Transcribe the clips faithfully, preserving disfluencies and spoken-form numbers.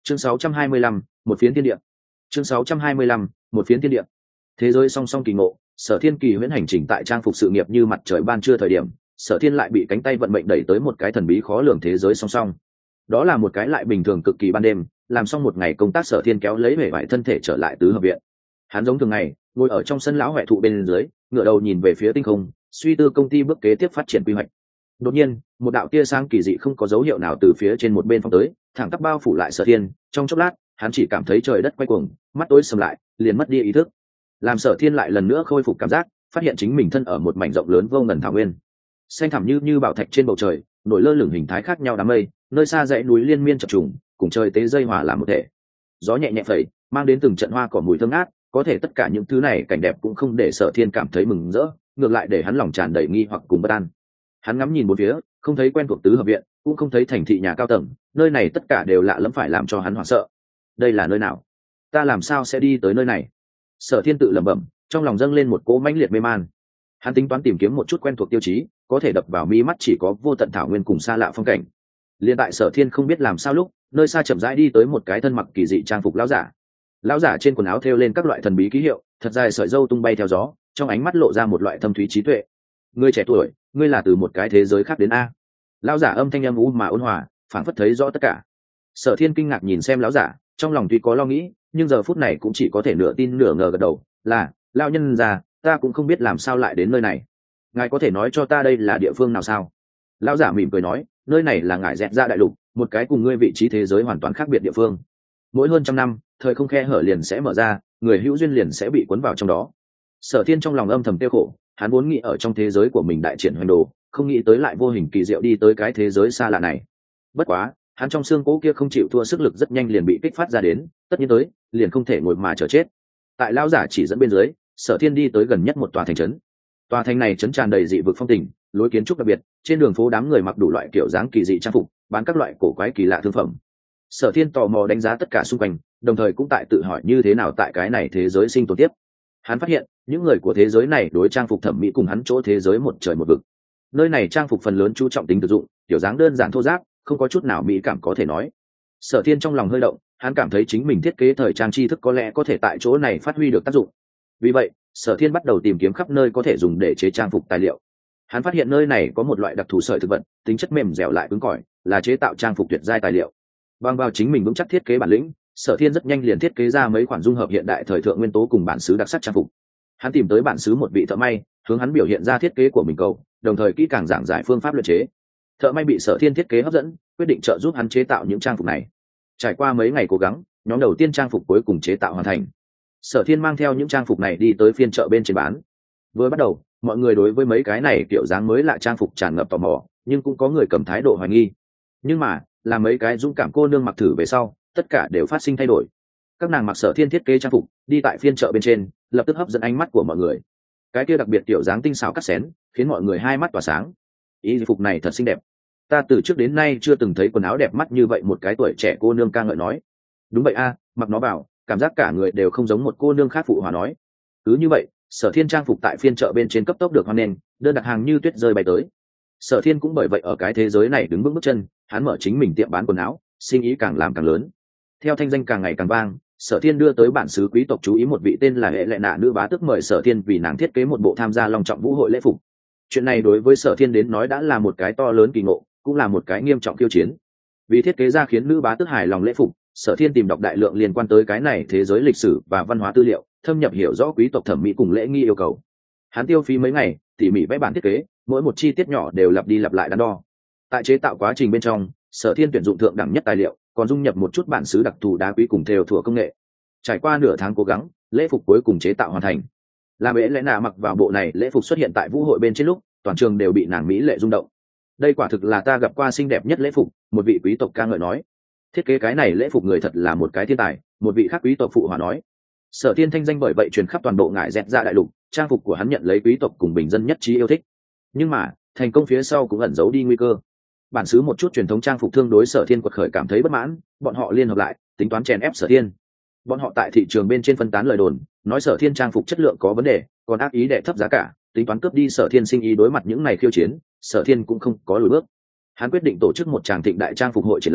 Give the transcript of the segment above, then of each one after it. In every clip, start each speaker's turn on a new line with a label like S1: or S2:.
S1: chương sáu trăm hai mươi lăm, một phiến thiên địa. chương sáu trăm hai mươi lăm, một phiến thiên địa. Thế giới song song kỳ ngộ, Sở Thiên kỳ huyễn hành trình tại trang phục sự nghiệp như mặt trời ban trưa thời điểm, Sở Thiên lại bị cánh tay vận mệnh đẩy tới một cái thần bí khó lường thế giới song song. Đó là một cái lại bình thường cực kỳ ban đêm, làm xong một ngày công tác, Sở Thiên kéo lấy vẻ vải thân thể trở lại tứ hợp viện. Hắn giống thường ngày, ngồi ở trong sân lão huệ thụ bên dưới, ngửa đầu nhìn về phía tinh không, suy tư công ty bước kế tiếp phát triển quy hoạch. Đột nhiên, một đạo tia sáng kỳ dị không có dấu hiệu nào từ phía trên một bên phóng tới, thẳng tắp bao phủ lại Sở Thiên. Trong chốc lát, hắn chỉ cảm thấy trời đất quay cuồng, mắt tối sầm lại, liền mất đi ý thức. Làm Sở Thiên lại lần nữa khôi phục cảm giác, phát hiện chính mình thân ở một mảnh rộng lớn vô ngần thảo nguyên, xanh thẳm như như bảo thạch trên bầu trời, nổi lơ lửng hình thái khác nhau đám mây, nơi xa dãy núi liên miên chập trùng, cùng trời tế dây hòa làm một thể. Gió nhẹ nhẹ phẩy, mang đến từng trận hoa cỏ mùi thơm ngát, có thể tất cả những thứ này cảnh đẹp cũng không để Sở Thiên cảm thấy mừng rỡ, ngược lại để hắn lòng tràn đầy nghi hoặc cùng bất an. Hắn ngắm nhìn bốn phía, không thấy quen thuộc tứ hợp viện, cũng không thấy thành thị nhà cao tầng, nơi này tất cả đều lạ lẫm phải làm cho hắn hoảng sợ. Đây là nơi nào? Ta làm sao sẽ đi tới nơi này? Sở Thiên tự lẩm bẩm, trong lòng dâng lên một cỗ mãnh liệt mê man. Hắn tính toán tìm kiếm một chút quen thuộc tiêu chí, có thể đập vào mi mắt chỉ có vô tận thảo nguyên cùng xa lạ phong cảnh. Liên tại Sở Thiên không biết làm sao lúc, nơi xa chậm rãi đi tới một cái thân mặc kỳ dị trang phục lão giả. Lão giả trên quần áo thêu lên các loại thần bí ký hiệu, thật dài sợi râu tung bay theo gió, trong ánh mắt lộ ra một loại thâm thúy trí tuệ. Ngươi trẻ tuổi, ngươi là từ một cái thế giới khác đến a? Lão giả âm thanh âm u mà ôn hòa, phảng phất thấy rõ tất cả. Sở Thiên kinh ngạc nhìn xem lão giả, trong lòng tuy có lo nghĩ, nhưng giờ phút này cũng chỉ có thể nửa tin nửa ngờ gật đầu. Là lão nhân già, ta cũng không biết làm sao lại đến nơi này. Ngài có thể nói cho ta đây là địa phương nào sao? Lão giả mỉm cười nói, nơi này là ngải dẹt ra đại lục, một cái cùng ngươi vị trí thế giới hoàn toàn khác biệt địa phương. Mỗi hơn trăm năm, thời không khe hở liền sẽ mở ra, người hữu duyên liền sẽ bị cuốn vào trong đó. Sở Thiên trong lòng âm thầm tiêu khổ, hắn vốn nghĩ ở trong thế giới của mình đại triển hoành đồ, không nghĩ tới lại vô hình kỳ diệu đi tới cái thế giới xa lạ này. Bất quá, hắn trong xương cố kia không chịu thua sức lực rất nhanh liền bị kích phát ra đến, tất nhiên tới, liền không thể ngồi mà chờ chết. Tại lão giả chỉ dẫn bên dưới, Sở Thiên đi tới gần nhất một tòa thành trấn. Tòa thành này trấn tràn đầy dị vực phong tình, lối kiến trúc đặc biệt, trên đường phố đám người mặc đủ loại kiểu dáng kỳ dị trang phục, bán các loại cổ quái kỳ lạ thương phẩm. Sở Thiên tò mò đánh giá tất cả xung quanh, đồng thời cũng tại tự hỏi như thế nào tại cái này thế giới sinh tồn tiếp. Hắn phát hiện, những người của thế giới này đối trang phục thẩm mỹ cùng hắn chỗ thế giới một trời một vực. Nơi này trang phục phần lớn chú trọng tính thực dụng, kiểu dáng đơn giản thô ráp, không có chút nào mỹ cảm có thể nói. Sở Thiên trong lòng hơi động, hắn cảm thấy chính mình thiết kế thời trang tri thức có lẽ có thể tại chỗ này phát huy được tác dụng. Vì vậy, Sở Thiên bắt đầu tìm kiếm khắp nơi có thể dùng để chế trang phục tài liệu. Hắn phát hiện nơi này có một loại đặc thù sợi thực vật, tính chất mềm dẻo lại cứng cỏi, là chế tạo trang phục tuyệt giai tài liệu. Bằng vào chính mình vững chắc thiết kế bản lĩnh, Sở Thiên rất nhanh liền thiết kế ra mấy khoản dung hợp hiện đại thời thượng nguyên tố cùng bản xứ đặc sắc trang phục. Hắn tìm tới bản xứ một vị thợ may, hướng hắn biểu hiện ra thiết kế của mình cầu, đồng thời kỹ càng giảng giải phương pháp luyện chế. Thợ may bị Sở Thiên thiết kế hấp dẫn, quyết định trợ giúp hắn chế tạo những trang phục này. Trải qua mấy ngày cố gắng, nhóm đầu tiên trang phục cuối cùng chế tạo hoàn thành. Sở Thiên mang theo những trang phục này đi tới phiên chợ bên trên bán. Vừa bắt đầu, mọi người đối với mấy cái này kiểu dáng mới lạ trang phục tràn ngập tò mò, nhưng cũng có người cầm thái độ hoài nghi. Nhưng mà, làm mấy cái dũng cảm cô nương mặc thử về sau, tất cả đều phát sinh thay đổi. Các nàng mặc Sở Thiên thiết kế trang phục, đi tại phiên chợ bên trên, lập tức hấp dẫn ánh mắt của mọi người. Cái kia đặc biệt kiểu dáng tinh xảo cắt xén, khiến mọi người hai mắt tỏa sáng. Y phục này thật xinh đẹp. Ta từ trước đến nay chưa từng thấy quần áo đẹp mắt như vậy, một cái tuổi trẻ cô nương ca ngợi nói. Đúng vậy a, mặc nó vào, cảm giác cả người đều không giống một cô nương khác, phụ hòa nói. Cứ như vậy, Sở Thiên trang phục tại phiên chợ bên trên cấp tốc được hoan nghênh, đơn đặt hàng như tuyết rơi bay tới. Sở Thiên cũng bởi vậy ở cái thế giới này đứng vững bước chân, hắn mở chính mình tiệm bán quần áo, sinh ý càng làm càng lớn. Theo thanh danh càng ngày càng vang, Sở Thiên đưa tới bản xứ quý tộc chú ý một vị tên là Hệ Lệ Nạ nữ bá tước mời Sở Thiên vì nàng thiết kế một bộ tham gia long trọng vũ hội lễ phục. Chuyện này đối với Sở Thiên đến nói đã là một cái to lớn kỳ ngộ, cũng là một cái nghiêm trọng khiêu chiến. Vì thiết kế ra khiến nữ bá tước hài lòng lễ phục, Sở Thiên tìm đọc đại lượng liên quan tới cái này thế giới lịch sử và văn hóa tư liệu, thâm nhập hiểu rõ quý tộc thẩm mỹ cùng lễ nghi yêu cầu. Hắn tiêu phí mấy ngày, tỉ mỉ vẽ bản thiết kế, mỗi một chi tiết nhỏ đều lặp đi lặp lại đắn đo. Tại chế tạo quá trình bên trong, Sở Thiên tuyển dụng thượng đẳng nhất tài liệu, còn dung nhập một chút bản xứ đặc thù đá quý cùng thêu thủa công nghệ. Trải qua nửa tháng cố gắng, lễ phục cuối cùng chế tạo hoàn thành. Làm Ế Lẽ Nạ mặc vào bộ này lễ phục xuất hiện tại vũ hội bên trên lúc, toàn trường đều bị nàng mỹ lệ rung động. Đây quả thực là ta gặp qua xinh đẹp nhất lễ phục, một vị quý tộc ca ngợi nói. Thiết kế cái này lễ phục người thật là một cái thiên tài, một vị khác quý tộc phụ hòa nói. Sở Thiên thanh danh bởi vậy truyền khắp toàn bộ ngải dẹt ra đại lục, trang phục của hắn nhận lấy quý tộc cùng bình dân nhất trí yêu thích. Nhưng mà, thành công phía sau cũng ẩn giấu đi nguy cơ. Bản xứ một chút truyền thống trang phục thương đối Sở Thiên quật khởi cảm thấy bất mãn, bọn họ liên hợp lại, tính toán chèn ép Sở Thiên. Bọn họ tại thị trường bên trên phân tán lời đồn, nói Sở Thiên trang phục chất lượng có vấn đề, còn ác ý đè thấp giá cả, tính toán cướp đi Sở Thiên sinh ý. Đối mặt những này khiêu chiến, Sở Thiên cũng không có lùi bước. Hắn quyết định tổ chức một tràng thịnh đại trang phục hội triển lãm,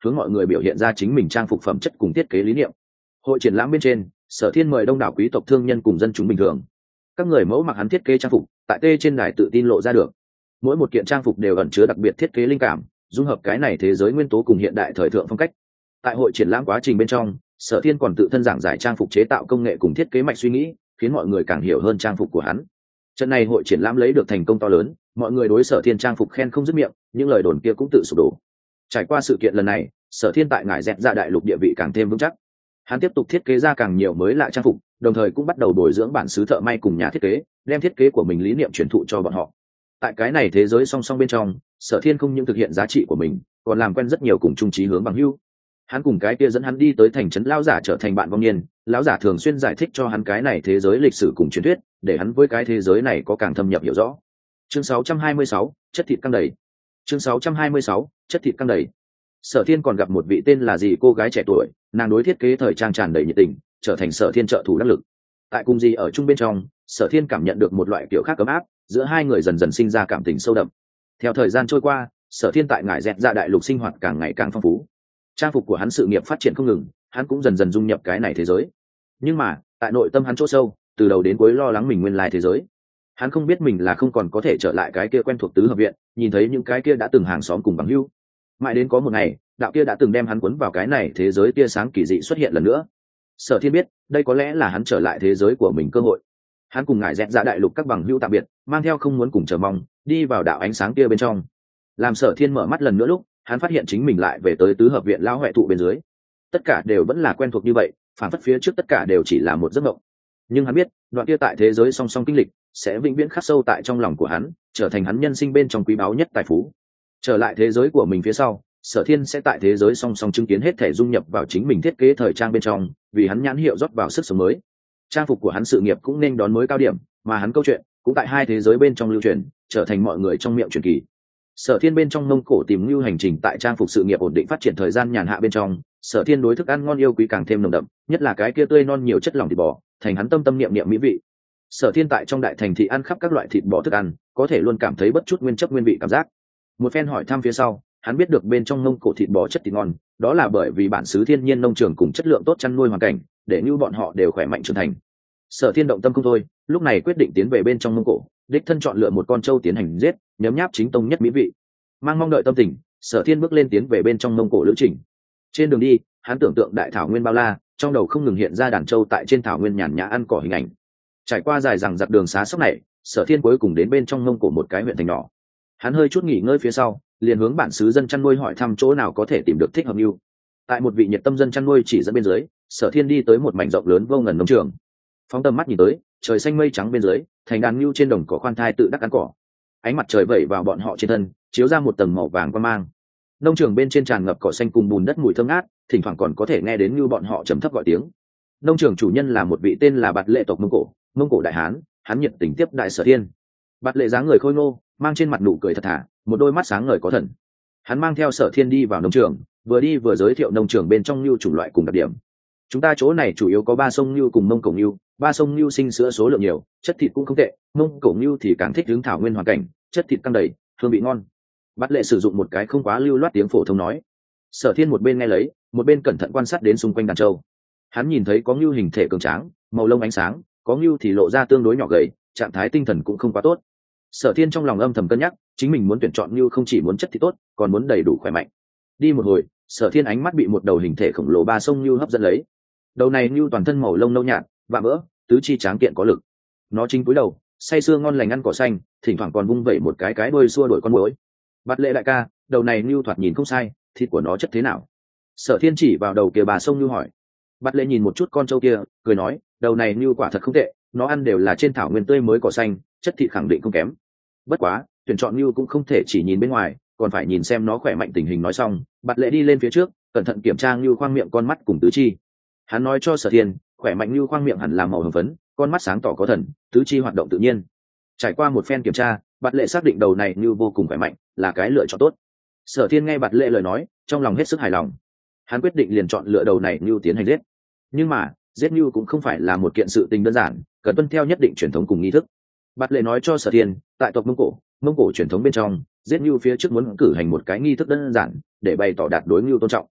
S1: hướng mọi người biểu hiện ra chính mình trang phục phẩm chất cùng thiết kế lý niệm. Hội triển lãm bên trên, Sở Thiên mời đông đảo quý tộc thương nhân cùng dân chúng bình thường. Các người mẫu mặc hắn thiết kế trang phục, tại tê trên đài tự tin lộ ra được. Mỗi một kiện trang phục đều ẩn chứa đặc biệt thiết kế linh cảm, dung hợp cái này thế giới nguyên tố cùng hiện đại thời thượng phong cách. Tại hội triển lãm quá trình bên trong, Sở Thiên còn tự thân giảng giải trang phục chế tạo công nghệ cùng thiết kế mạch suy nghĩ, khiến mọi người càng hiểu hơn trang phục của hắn. Trận này hội triển lãm lấy được thành công to lớn, mọi người đối Sở Thiên trang phục khen không dứt miệng, những lời đồn kia cũng tự sụp đổ. Trải qua sự kiện lần này, Sở Thiên tại ngải dẹt ra đại lục địa vị càng thêm vững chắc. Hắn tiếp tục thiết kế ra càng nhiều mới lạ trang phục, đồng thời cũng bắt đầu bồi dưỡng bản xứ thợ may cùng nhà thiết kế, đem thiết kế của mình lý niệm truyền thụ cho bọn họ. Tại cái này thế giới song song bên trong, Sở Thiên không những thực hiện giá trị của mình, còn làm quen rất nhiều cùng chung chí hướng bằng hữu. Hắn cùng cái kia dẫn hắn đi tới thành trấn lão giả trở thành bạn vong niên, lão giả thường xuyên giải thích cho hắn cái này thế giới lịch sử cùng truyền thuyết, để hắn với cái thế giới này có càng thâm nhập hiểu rõ. Chương sáu trăm hai mươi sáu, chất thịt căng đầy. Chương sáu trăm hai mươi sáu, chất thịt căng đầy. Sở Thiên còn gặp một vị tên là gì cô gái trẻ tuổi, nàng đối thiết kế thời trang tràn đầy nhiệt tình, trở thành Sở Thiên trợ thủ đắc lực. Tại cùng gì ở chung bên trong, Sở Thiên cảm nhận được một loại kiểu khác ấm áp, giữa hai người dần dần sinh ra cảm tình sâu đậm. Theo thời gian trôi qua, Sở Thiên tại ngải dẹt ra đại lục sinh hoạt càng ngày càng phong phú. Trang phục của hắn sự nghiệp phát triển không ngừng, hắn cũng dần dần dung nhập cái này thế giới. Nhưng mà, tại nội tâm hắn chỗ sâu, từ đầu đến cuối lo lắng mình nguyên lai thế giới. Hắn không biết mình là không còn có thể trở lại cái kia quen thuộc tứ hợp viện, nhìn thấy những cái kia đã từng hàng xóm cùng bằng hữu. Mãi đến có một ngày, đạo kia đã từng đem hắn cuốn vào cái này thế giới tia sáng kỳ dị xuất hiện lần nữa. Sở Thiên biết, đây có lẽ là hắn trở lại thế giới của mình cơ hội. Hắn cùng ngải dẹt ra đại lục các bằng hữu tạm biệt, mang theo không muốn cùng chờ mong, đi vào đạo ánh sáng kia bên trong. Làm Sở Thiên mở mắt lần nữa lúc, hắn phát hiện chính mình lại về tới tứ hợp viện lão huệ thụ bên dưới. Tất cả đều vẫn là quen thuộc như vậy, phản phất phía trước tất cả đều chỉ là một giấc mộng. Nhưng hắn biết, đoạn kia tại thế giới song song kinh lịch sẽ vĩnh viễn khắc sâu tại trong lòng của hắn, trở thành hắn nhân sinh bên trong quý báu nhất tài phú. Trở lại thế giới của mình phía sau, Sở Thiên sẽ tại thế giới song song chứng kiến hết thể dung nhập vào chính mình thiết kế thời trang bên trong, vì hắn nhãn hiệu rót vào sức sống mới. Trang phục của hắn sự nghiệp cũng nên đón mới cao điểm, mà hắn câu chuyện cũng tại hai thế giới bên trong lưu truyền, trở thành mọi người trong miệng truyền kỳ. Sở Thiên bên trong Mông Cổ tìm lưu hành trình tại trang phục sự nghiệp ổn định phát triển thời gian nhàn hạ bên trong, Sở Thiên đối thức ăn ngon yêu quý càng thêm nồng đậm, nhất là cái kia tươi non nhiều chất lỏng thịt bò, thành hắn tâm tâm niệm niệm mỹ vị. Sở Thiên tại trong đại thành thị ăn khắp các loại thịt bò thức ăn, có thể luôn cảm thấy bất chút nguyên chất nguyên vị cảm giác. Một phen hỏi thăm phía sau, hắn biết được bên trong Mông Cổ thịt bò chất thịt ngon, đó là bởi vì bản xứ thiên nhiên nông trường cùng chất lượng tốt chăn nuôi hoàn cảnh, để như bọn họ đều khỏe mạnh trưởng thành. Sở Thiên động tâm không thôi, lúc này quyết định tiến về bên trong Mông Cổ, đích thân chọn lựa một con trâu tiến hành giết, nhấm nháp chính tông nhất mỹ vị. Mang mong đợi tâm tình, Sở Thiên bước lên tiến về bên trong Mông Cổ lữ trình. Trên đường đi, hắn tưởng tượng đại thảo nguyên bao la, trong đầu không ngừng hiện ra đàn trâu tại trên thảo nguyên nhàn nhã ăn cỏ hình ảnh. Trải qua dài dằng dặc đường xá sóc này, Sở Thiên cuối cùng đến bên trong Mông Cổ một cái huyện thành nhỏ. Hắn hơi chút nghỉ ngơi phía sau, liền hướng bản xứ dân chăn nuôi hỏi thăm chỗ nào có thể tìm được thích hợp lưu. Tại một vị nhiệt tâm dân chăn nuôi chỉ dẫn bên dưới, Sở Thiên đi tới một mảnh rộng lớn vô ngần nông trường. Phóng tầm mắt nhìn tới, trời xanh mây trắng bên dưới, thành đàn lưu trên đồng cỏ khoan thai tự đắc ăn cỏ. Ánh mặt trời vẩy vào bọn họ trên thân, chiếu ra một tầng màu vàng quang mang. Nông trường bên trên tràn ngập cỏ xanh cùng bùn đất mùi thơm ngát, thỉnh thoảng còn có thể nghe đến như bọn họ trầm thấp gọi tiếng. Nông trường chủ nhân là một vị tên là Bạt Lệ tộc Mông Cổ, Mông Cổ đại hán, hắn nhiệt tình tiếp đại Sở Thiên. Bạt Lệ dáng người khôi ngô, mang trên mặt nụ cười thật thà, một đôi mắt sáng ngời có thần. Hắn mang theo Sở Thiên đi vào nông trường, vừa đi vừa giới thiệu nông trường bên trong lưu chủng loại cùng đặc điểm. Chúng ta chỗ này chủ yếu có ba sông lưu cùng Mông Cổ lưu, ba sông lưu sinh sữa số lượng nhiều, chất thịt cũng không tệ, Mông Cổ lưu thì càng thích hướng thảo nguyên hoàn cảnh, chất thịt căng đầy, hương vị ngon. Bạt Lệ sử dụng một cái không quá lưu loát tiếng phổ thông nói. Sở Thiên một bên nghe lấy, một bên cẩn thận quan sát đến xung quanh đàn trâu. Hắn nhìn thấy có ngưu hình thể cường tráng, màu lông ánh sáng, có ngưu thì lộ ra tương đối nhỏ gầy, trạng thái tinh thần cũng không quá tốt. Sở Thiên trong lòng âm thầm cân nhắc, chính mình muốn tuyển chọn ngưu không chỉ muốn chất thì tốt, còn muốn đầy đủ khỏe mạnh. Đi một hồi, Sở Thiên ánh mắt bị một đầu hình thể khổng lồ ba sông ngưu hấp dẫn lấy. Đầu này ngưu toàn thân màu lông nâu nhạt, vạm vỡ, tứ chi tráng kiện có lực. Nó chính cúi đầu, say sưa ngon lành ăn cỏ xanh, thỉnh thoảng còn vung vẩy một cái cái đuôi xua đuổi con muỗi. Bạt Lệ đại ca, đầu này ngưu thoạt nhìn không sai, thịt của nó chất thế nào? Sở Thiên chỉ vào đầu kia bà sông ngưu hỏi. Bạt Lệ nhìn một chút con trâu kia, cười nói, đầu này ngưu quả thật không tệ, nó ăn đều là trên thảo nguyên tươi mới cỏ xanh, chất thịt khẳng định không kém. Bất quá, tuyển chọn ngưu cũng không thể chỉ nhìn bên ngoài, còn phải nhìn xem nó khỏe mạnh tình hình. Nói xong, Bạt Lệ đi lên phía trước, cẩn thận kiểm tra ngưu khoang miệng, con mắt cùng tứ chi. Hắn nói cho Sở Thiên, khỏe mạnh ngưu khoang miệng hẳn là màu hồng phấn, con mắt sáng tỏ có thần, tứ chi hoạt động tự nhiên. Trải qua một phen kiểm tra, Bạt Lệ xác định đầu này ngưu vô cùng khỏe mạnh, là cái lựa chọn tốt. Sở Thiên nghe Bạt Lệ lời nói, trong lòng hết sức hài lòng. Hắn quyết định liền chọn lựa đầu này ngưu tiến hành giết. Nhưng mà, giết ngưu cũng không phải là một kiện sự tình đơn giản, cần tuân theo nhất định truyền thống cùng nghi thức. Bạt Lệ nói cho Sở Thiên, tại tộc Mông Cổ, Mông Cổ truyền thống bên trong, giết ngưu phía trước muốn cử hành một cái nghi thức đơn giản, để bày tỏ đạt đối ngưu tôn trọng.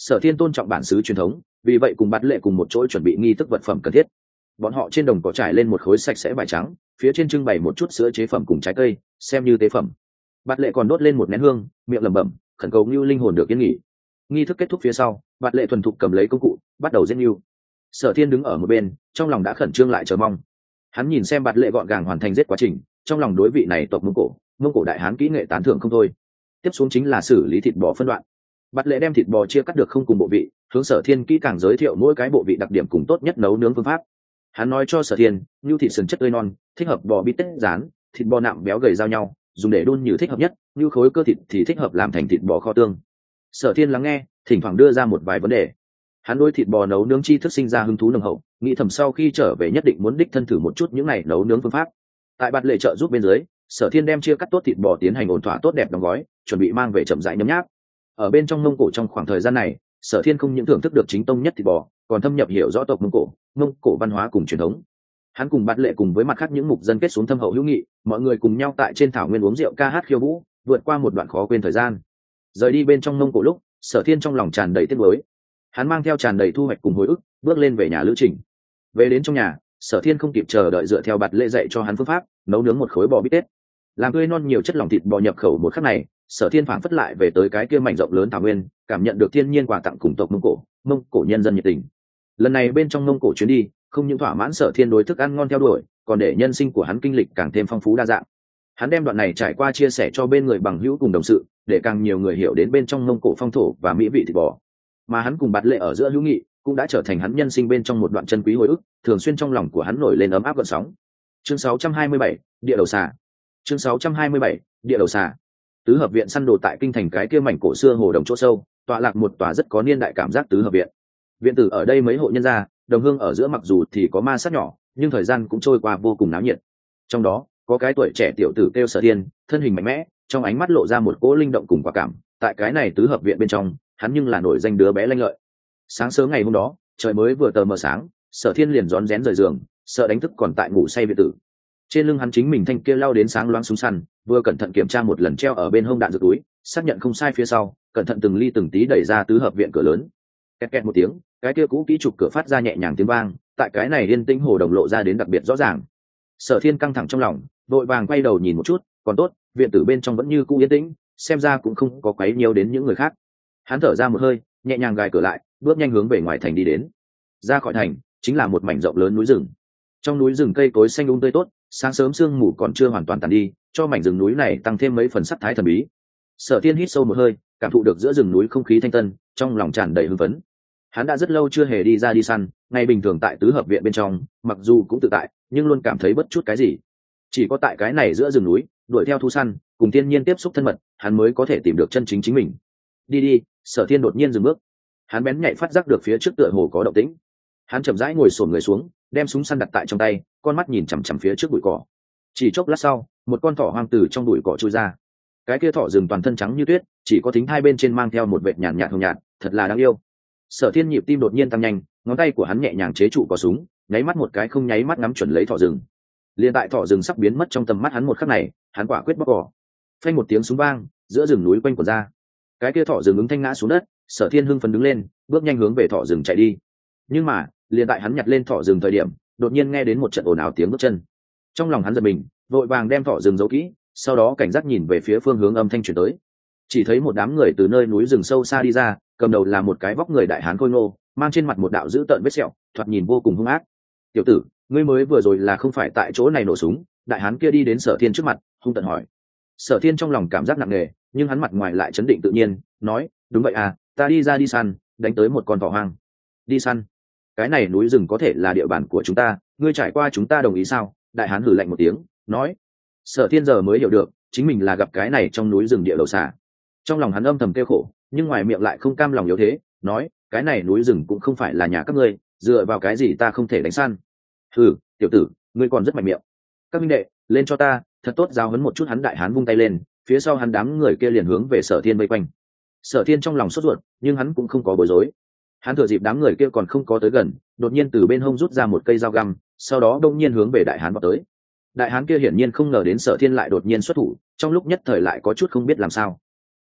S1: Sở Thiên tôn trọng bản xứ truyền thống, vì vậy cùng Bạt Lệ cùng một chỗ chuẩn bị nghi thức vật phẩm cần thiết. Bọn họ trên đồng cỏ trải lên một khối sạch sẽ vải trắng, phía trên trưng bày một chút sữa chế phẩm cùng trái cây, xem như tế phẩm. Bạt Lệ còn đốt lên một nén hương, miệng lẩm bẩm, khẩn cầu Nưu linh hồn được yên nghỉ. Nghi thức kết thúc phía sau, Bạt Lệ thuần thục cầm lấy công cụ, bắt đầu giết Nưu. Sở Thiên đứng ở một bên, trong lòng đã khẩn trương lại chờ mong. Hắn nhìn xem Bạt Lệ gọn gàng hoàn thành giết quá trình, trong lòng đối vị này tộc Mông Cổ, Mông Cổ đại hán kỹ nghệ tán thưởng không thôi. Tiếp xuống chính là xử lý thịt bò phân đoạn. Bạt Lệ đem thịt bò chia cắt được không cùng bộ vị, hướng Sở Thiên kỹ càng giới thiệu mỗi cái bộ vị đặc điểm cùng tốt nhất nấu nướng phương pháp. Hắn nói cho Sở Thiên, nưu thịt sườn chất tươi non, thích hợp bò bít tết rán, thịt bò nạm béo gầy giao nhau, dùng để đun như thích hợp nhất, nưu khối cơ thịt thì thích hợp làm thành thịt bò kho tương. Sở Thiên lắng nghe, thỉnh thoảng đưa ra một vài vấn đề. Hắn đối thịt bò nấu nướng chi thức sinh ra hứng thú nồng hậu, nghĩ thầm sau khi trở về nhất định muốn đích thân thử một chút những này nấu nướng phương pháp. Tại Bạt Lệ trợ giúp bên dưới, Sở Thiên đem chia cắt tốt thịt bò tiến hành ổn thỏa tốt đẹp đóng gói, chuẩn bị mang về chậm rãi nhấm nháp. Ở bên trong Mông Cổ trong khoảng thời gian này, Sở Thiên không những thưởng thức được chính tông nhất thịt bò, còn thâm nhập hiểu rõ tộc Mông Cổ, Mông Cổ văn hóa cùng truyền thống. Hắn cùng Bạt Lệ cùng với mặt khác những mục dân kết xuống thâm hậu hữu nghị, mọi người cùng nhau tại trên thảo nguyên uống rượu ca hát khiêu vũ, vượt qua một đoạn khó quên thời gian. Rời đi bên trong Mông Cổ lúc, Sở Thiên trong lòng tràn đầy tiếc nuối. Hắn mang theo tràn đầy thu hoạch cùng hồi ức, bước lên về nhà lữ trình. Về đến trong nhà, Sở Thiên không kịp chờ đợi dựa theo Bạt Lệ dạy cho hắn phương pháp, nấu nướng một khối bò bít tết. Làm tươi non nhiều chất lỏng thịt bò nhập khẩu một khắc này, Sở Thiên phảng phất lại về tới cái kia mảnh rộng lớn thảo nguyên, cảm nhận được thiên nhiên quà tặng cùng tộc Mông Cổ, Mông Cổ nhân dân nhiệt tình. Lần này bên trong Mông Cổ chuyến đi, không những thỏa mãn Sở Thiên đối thức ăn ngon theo đuổi, còn để nhân sinh của hắn kinh lịch càng thêm phong phú đa dạng. Hắn đem đoạn này trải qua chia sẻ cho bên người bằng hữu cùng đồng sự, để càng nhiều người hiểu đến bên trong Mông Cổ phong thổ và mỹ vị thịt bò. Mà hắn cùng Bạt Lệ ở giữa hữu nghị, cũng đã trở thành hắn nhân sinh bên trong một đoạn chân quý hồi ức, thường xuyên trong lòng của hắn nổi lên ấm áp gợn sóng. Chương sáu trăm hai mươi bảy, địa đầu xà. Chương sáu trăm hai mươi bảy, địa đầu xà. Tứ hợp viện săn đồ tại kinh thành cái kia mảnh cổ xưa hồ đồng chỗ sâu, tọa lạc một tòa rất có niên đại cảm giác tứ hợp viện. Viện tử ở đây mấy hộ nhân gia, đồng hương ở giữa mặc dù thì có ma sát nhỏ, nhưng thời gian cũng trôi qua vô cùng náo nhiệt. Trong đó, có cái tuổi trẻ tiểu tử kêu Sở Thiên, thân hình mạnh mẽ, trong ánh mắt lộ ra một cỗ linh động cùng quả cảm, tại cái này tứ hợp viện bên trong, hắn nhưng là nổi danh đứa bé lanh lợi. Sáng sớm ngày hôm đó, trời mới vừa tờ mờ sáng, Sở Thiên liền rón rén rời giường, sợ đánh thức còn tại ngủ say viện tử. Trên lưng hắn chính mình thanh kia lao đến sáng loáng súng săn, vừa cẩn thận kiểm tra một lần treo ở bên hông đạn dược túi, xác nhận không sai phía sau, cẩn thận từng ly từng tí đẩy ra tứ hợp viện cửa lớn. Kẹt kẹt một tiếng, cái kia cũ kỹ trục cửa phát ra nhẹ nhàng tiếng vang, tại cái này yên tĩnh hồ đồng lộ ra đến đặc biệt rõ ràng. Sở Thiên căng thẳng trong lòng, vội vàng quay đầu nhìn một chút, còn tốt, viện tử bên trong vẫn như cũ yên tĩnh, xem ra cũng không có quấy nhiều đến những người khác. Hắn thở ra một hơi, nhẹ nhàng gài cửa lại, bước nhanh hướng về ngoài thành đi đến. Ra khỏi thành, chính là một mảnh rộng lớn núi rừng. Trong núi rừng cây cối xanh um tươi tốt, sáng sớm sương mù còn chưa hoàn toàn tàn đi, cho mảnh rừng núi này tăng thêm mấy phần sắc thái thần bí. Sở Thiên hít sâu một hơi, cảm thụ được giữa rừng núi không khí thanh tân, trong lòng tràn đầy hưng phấn. Hắn đã rất lâu chưa hề đi ra đi săn, ngày bình thường tại tứ hợp viện bên trong, mặc dù cũng tự tại, nhưng luôn cảm thấy bất chút cái gì. Chỉ có tại cái này giữa rừng núi, đuổi theo thú săn, cùng thiên nhiên tiếp xúc thân mật, hắn mới có thể tìm được chân chính chính mình. Đi đi, Sở Thiên đột nhiên dừng bước. Hắn bén nhạy phát giác được phía trước tựa hồ có động tĩnh. Hắn chậm rãi ngồi xổm người xuống, đem súng săn đặt tại trong tay, con mắt nhìn chằm chằm phía trước bụi cỏ. Chỉ chốc lát sau, một con thỏ hoang từ trong bụi cỏ chui ra. Cái kia thỏ rừng toàn thân trắng như tuyết, chỉ có thính hai bên trên mang theo một vệt nhàn nhạt hồng nhạt, thật là đáng yêu. Sở Thiên nhịp tim đột nhiên tăng nhanh, ngón tay của hắn nhẹ nhàng chế trụ cò súng, nháy mắt một cái không nháy mắt ngắm chuẩn lấy thỏ rừng. Liên tại thỏ rừng sắp biến mất trong tầm mắt hắn một khắc này, hắn quả quyết bóc cỏ. Phanh một tiếng súng vang, giữa rừng núi quanh quẩn ra. Cái kia thỏ rừng ứng thanh ngã xuống đất, Sở Thiên hưng phấn đứng lên, bước nhanh hướng về thỏ rừng chạy đi. Nhưng mà, liền tại hắn nhặt lên thỏ rừng thời điểm, đột nhiên nghe đến một trận ồn ào tiếng bước chân. Trong lòng hắn giật mình, vội vàng đem thỏ rừng giấu kỹ, sau đó cảnh giác nhìn về phía phương hướng âm thanh truyền tới. Chỉ thấy một đám người từ nơi núi rừng sâu xa đi ra, cầm đầu là một cái vóc người đại hán khôi ngô, mang trên mặt một đạo dữ tợn vết sẹo, thoạt nhìn vô cùng hung ác. "Tiểu tử, ngươi mới vừa rồi là không phải tại chỗ này nổ súng?" Đại hán kia đi đến Sở Thiên trước mặt, hung tợn hỏi. Sở Thiên trong lòng cảm giác nặng nề, nhưng hắn mặt ngoài lại trấn định tự nhiên, nói: "Đúng vậy à, ta đi ra đi săn, đánh tới một con thỏ hoang." "Đi săn? Cái này núi rừng có thể là địa bàn của chúng ta, ngươi trải qua chúng ta đồng ý sao?" Đại hán hừ lạnh một tiếng, nói. Sở Thiên giờ mới hiểu được, chính mình là gặp cái này trong núi rừng địa đầu xà. Trong lòng hắn âm thầm kêu khổ, nhưng ngoài miệng lại không cam lòng yếu thế, nói: "Cái này núi rừng cũng không phải là nhà các ngươi, dựa vào cái gì ta không thể đánh săn?" "Hừ, tiểu tử, ngươi còn rất mạnh miệng. Các minh đệ, lên cho ta, thật tốt giáo huấn một chút hắn." Đại hán vung tay lên, phía sau hắn đám người kia liền hướng về Sở Thiên vây quanh. Sở Thiên trong lòng sốt ruột, nhưng hắn cũng không có bối rối. Hắn thừa dịp đám người kia còn không có tới gần, đột nhiên từ bên hông rút ra một cây dao găm, sau đó đông nhiên hướng về đại hán vào tới. Đại hán kia hiển nhiên không ngờ đến Sở Thiên lại đột nhiên xuất thủ, trong lúc nhất thời lại có chút không biết làm sao.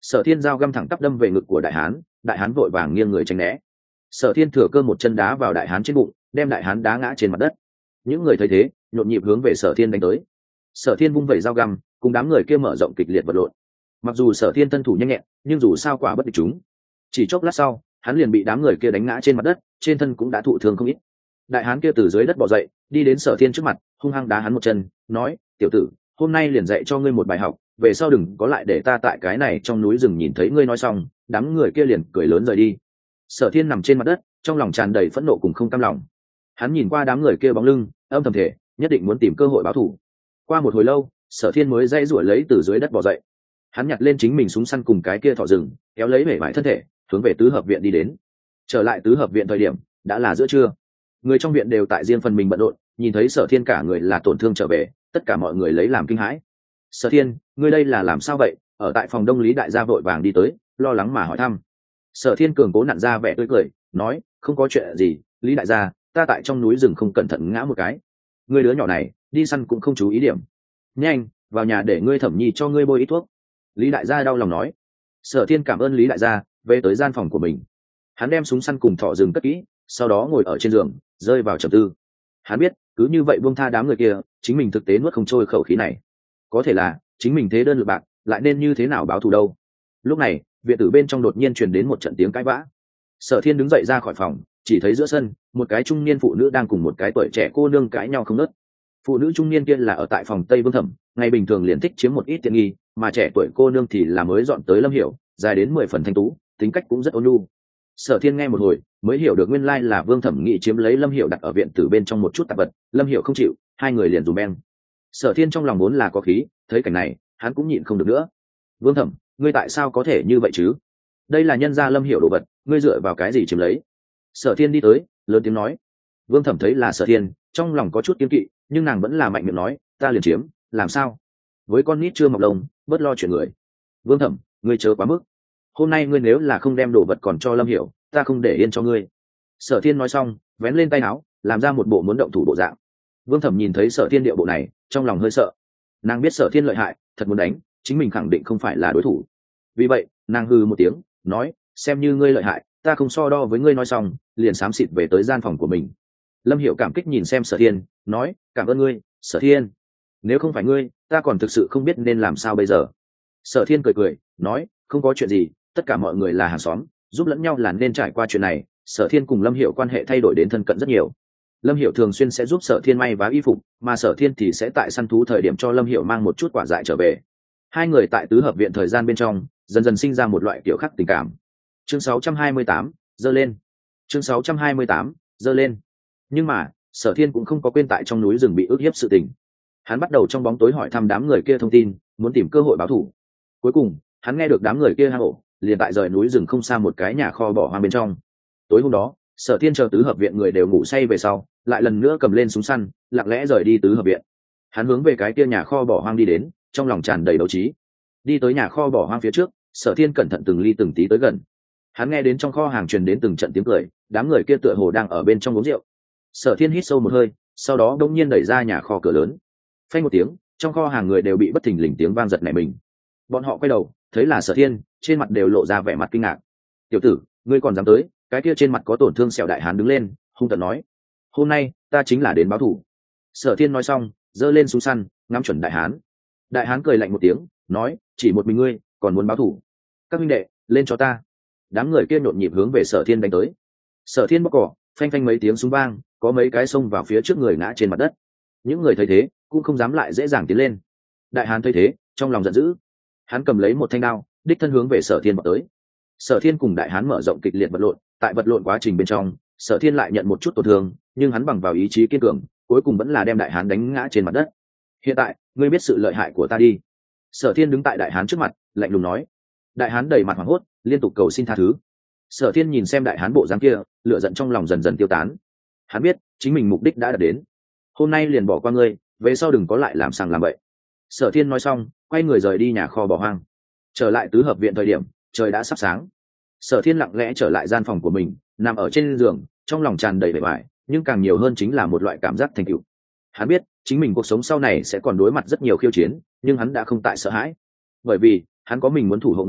S1: Sở Thiên dao găm thẳng tắp đâm về ngực của đại hán, đại hán vội vàng nghiêng người tránh né. Sở Thiên thừa cơ một chân đá vào đại hán trên bụng, đem đại hán đá ngã trên mặt đất. Những người thấy thế nhộn nhịp hướng về Sở Thiên đánh tới. Sở Thiên vung vẩy dao găm, cùng đám người kia mở rộng kịch liệt vật lộn. Mặc dù Sở Thiên thân thủ nhanh nhẹn, nhưng dù sao quả bất địch chúng. Chỉ chốc lát sau, hắn liền bị đám người kia đánh ngã trên mặt đất, trên thân cũng đã thụ thương không ít. Đại hán kia từ dưới đất bò dậy, đi đến Sở Thiên trước mặt, hung hăng đá hắn một chân, nói: "Tiểu tử, hôm nay liền dạy cho ngươi một bài học, về sau đừng có lại để ta tại cái này trong núi rừng nhìn thấy ngươi." Nói xong, đám người kia liền cười lớn rời đi. Sở Thiên nằm trên mặt đất, trong lòng tràn đầy phẫn nộ cùng không cam lòng. Hắn nhìn qua đám người kia bóng lưng, âm thầm thể, nhất định muốn tìm cơ hội báo thù. Qua một hồi lâu, Sở Thiên mới dãy giụa lấy từ dưới đất bò dậy. Hắn nhặt lên chính mình súng săn cùng cái kia thỏ rừng, kéo lấy bể vải thân thể, hướng về tứ hợp viện đi đến. Trở lại tứ hợp viện thời điểm đã là giữa trưa, người trong viện đều tại riêng phần mình bận rộn, nhìn thấy Sở Thiên cả người là tổn thương trở về, tất cả mọi người lấy làm kinh hãi. "Sở Thiên, ngươi đây là làm sao vậy?" Ở tại phòng đông Lý đại gia vội vàng đi tới, lo lắng mà hỏi thăm. Sở Thiên cường cố nặn ra vẻ tươi cười, nói: "Không có chuyện gì, Lý đại gia, ta tại trong núi rừng không cẩn thận ngã một cái. Ngươi đứa nhỏ này đi săn cũng không chú ý điểm. Nhanh vào nhà để ngươi thẩm nhi cho ngươi bôi ít thuốc." Lý đại gia đau lòng nói. Sở Thiên cảm ơn Lý đại gia, về tới gian phòng của mình. Hắn đem súng săn cùng thỏ rừng cất kỹ, sau đó ngồi ở trên giường rơi vào trầm tư. Hắn biết cứ như vậy buông tha đám người kia, chính mình thực tế nuốt không trôi khẩu khí này. Có thể là chính mình thế đơn lực bạc, lại nên như thế nào báo thù đâu. Lúc này viện tử bên trong đột nhiên truyền đến một trận tiếng cãi vã. Sở Thiên đứng dậy ra khỏi phòng, chỉ thấy giữa sân một cái trung niên phụ nữ đang cùng một cái tuổi trẻ cô nương cãi nhau không ngớt. Phụ nữ trung niên kia là ở tại phòng Tây Vương Thẩm, ngày bình thường liền thích chiếm một ít tiện nghi, mà trẻ tuổi cô nương thì là mới dọn tới Lâm Hiểu, dài đến mười phần thanh tú, tính cách cũng rất ôn nhu. Sở Thiên nghe một hồi mới hiểu được nguyên lai là Vương Thẩm nghị chiếm lấy Lâm Hiểu đặt ở viện tử bên trong một chút tạp vật, Lâm Hiểu không chịu, hai người liền dùm beng. Sở Thiên trong lòng vốn là có khí, thấy cảnh này hắn cũng nhịn không được nữa. "Vương Thẩm, ngươi tại sao có thể như vậy chứ? Đây là nhân gia Lâm Hiểu đồ vật, ngươi dựa vào cái gì chiếm lấy?" Sở Thiên đi tới lớn tiếng nói. Vương Thẩm thấy là Sở Thiên, trong lòng có chút kiêng kỵ, nhưng nàng vẫn là mạnh miệng nói: "Ta liền chiếm, làm sao? Với con nít chưa mọc lông, bớt lo chuyện người." "Vương Thẩm, ngươi chớ quá mức. Hôm nay ngươi nếu là không đem đồ vật còn cho Lâm Hiểu, ta không để yên cho ngươi." Sở Thiên nói xong, vén lên tay áo, làm ra một bộ muốn động thủ bộ dạng. Vương Thẩm nhìn thấy Sở Thiên điệu bộ này, trong lòng hơi sợ. Nàng biết Sở Thiên lợi hại, thật muốn đánh, chính mình khẳng định không phải là đối thủ. Vì vậy, nàng hừ một tiếng, nói: "Xem như ngươi lợi hại, ta không so đo với ngươi." Nói xong, liền xám xịt về tới gian phòng của mình. Lâm Hiểu cảm kích nhìn xem Sở Thiên, nói: "Cảm ơn ngươi, Sở Thiên. Nếu không phải ngươi, ta còn thực sự không biết nên làm sao bây giờ." Sở Thiên cười cười, nói: "Không có chuyện gì, tất cả mọi người là hàng xóm, giúp lẫn nhau là nên. Trải qua chuyện này, Sở Thiên cùng Lâm Hiểu quan hệ thay đổi đến thân cận rất nhiều. Lâm Hiểu thường xuyên sẽ giúp Sở Thiên may vá y phục, mà Sở Thiên thì sẽ tại săn thú thời điểm cho Lâm Hiểu mang một chút quả dại trở về. Hai người tại tứ hợp viện thời gian bên trong, dần dần sinh ra một loại kiểu khác tình cảm. Chương sáu trăm hai mươi tám, dơ lên. Chương sáu trăm hai mươi tám, dơ lên. Nhưng mà, Sở Thiên cũng không có quên tại trong núi rừng bị ức hiếp sự tình. Hắn bắt đầu trong bóng tối hỏi thăm đám người kia thông tin, muốn tìm cơ hội báo thù. Cuối cùng, hắn nghe được đám người kia hang ổ, liền tại rời núi rừng không xa một cái nhà kho bỏ hoang bên trong. Tối hôm đó, Sở Thiên chờ tứ hợp viện người đều ngủ say về sau, lại lần nữa cầm lên súng săn, lặng lẽ rời đi tứ hợp viện. Hắn hướng về cái kia nhà kho bỏ hoang đi đến, trong lòng tràn đầy đấu trí. Đi tới nhà kho bỏ hoang phía trước, Sở Thiên cẩn thận từng ly từng tí tới gần. Hắn nghe đến trong kho hàng truyền đến từng trận tiếng cười, đám người kia tựa hồ đang ở bên trong uống rượu. Sở Thiên hít sâu một hơi, sau đó đột nhiên đẩy ra nhà kho cửa lớn. Phanh một tiếng, trong kho hàng người đều bị bất thình lình tiếng vang giật nảy mình. Bọn họ quay đầu, thấy là Sở Thiên, trên mặt đều lộ ra vẻ mặt kinh ngạc. "Tiểu tử, ngươi còn dám tới?" Cái kia trên mặt có tổn thương sẹo đại hán đứng lên, hung tợn nói: "Hôm nay, ta chính là đến báo thù." Sở Thiên nói xong, giơ lên súng săn, ngắm chuẩn đại hán. Đại hán cười lạnh một tiếng, nói: "Chỉ một mình ngươi, còn muốn báo thù? Các huynh đệ, lên cho ta!" Đám người kia nhộn nhịp hướng về Sở Thiên đánh tới. Sở Thiên bóc cỏ, phanh phanh mấy tiếng súng vang, có mấy cái xông vào phía trước người ngã trên mặt đất. Những người thấy thế, cũng không dám lại dễ dàng tiến lên. Đại hán thấy thế, trong lòng giận dữ, hắn cầm lấy một thanh đao, đích thân hướng về Sở Thiên vọt tới. Sở Thiên cùng đại hán mở rộng kịch liệt vật lộn, tại vật lộn quá trình bên trong, Sở Thiên lại nhận một chút tổn thương, nhưng hắn bằng vào ý chí kiên cường, cuối cùng vẫn là đem đại hán đánh ngã trên mặt đất. "Hiện tại, ngươi biết sự lợi hại của ta đi." Sở Thiên đứng tại đại hán trước mặt, lạnh lùng nói. Đại hán đầy mặt hoảng hốt, liên tục cầu xin tha thứ. Sở Thiên nhìn xem đại hán bộ dáng kia, lửa giận trong lòng dần dần tiêu tán. Hắn biết, chính mình mục đích đã đạt đến. Hôm nay liền bỏ qua ngươi, về sau đừng có lại làm sằng làm bậy. Sở Thiên nói xong, quay người rời đi nhà kho bỏ hoang. Trở lại tứ hợp viện thời điểm, trời đã sắp sáng. Sở Thiên lặng lẽ trở lại gian phòng của mình, nằm ở trên giường, trong lòng tràn đầy vẻ vải, nhưng càng nhiều hơn chính là một loại cảm giác thành tựu. Hắn biết, chính mình cuộc sống sau này sẽ còn đối mặt rất nhiều khiêu chiến, nhưng hắn đã không tại sợ hãi, bởi vì hắn có mình muốn thủ hộ người,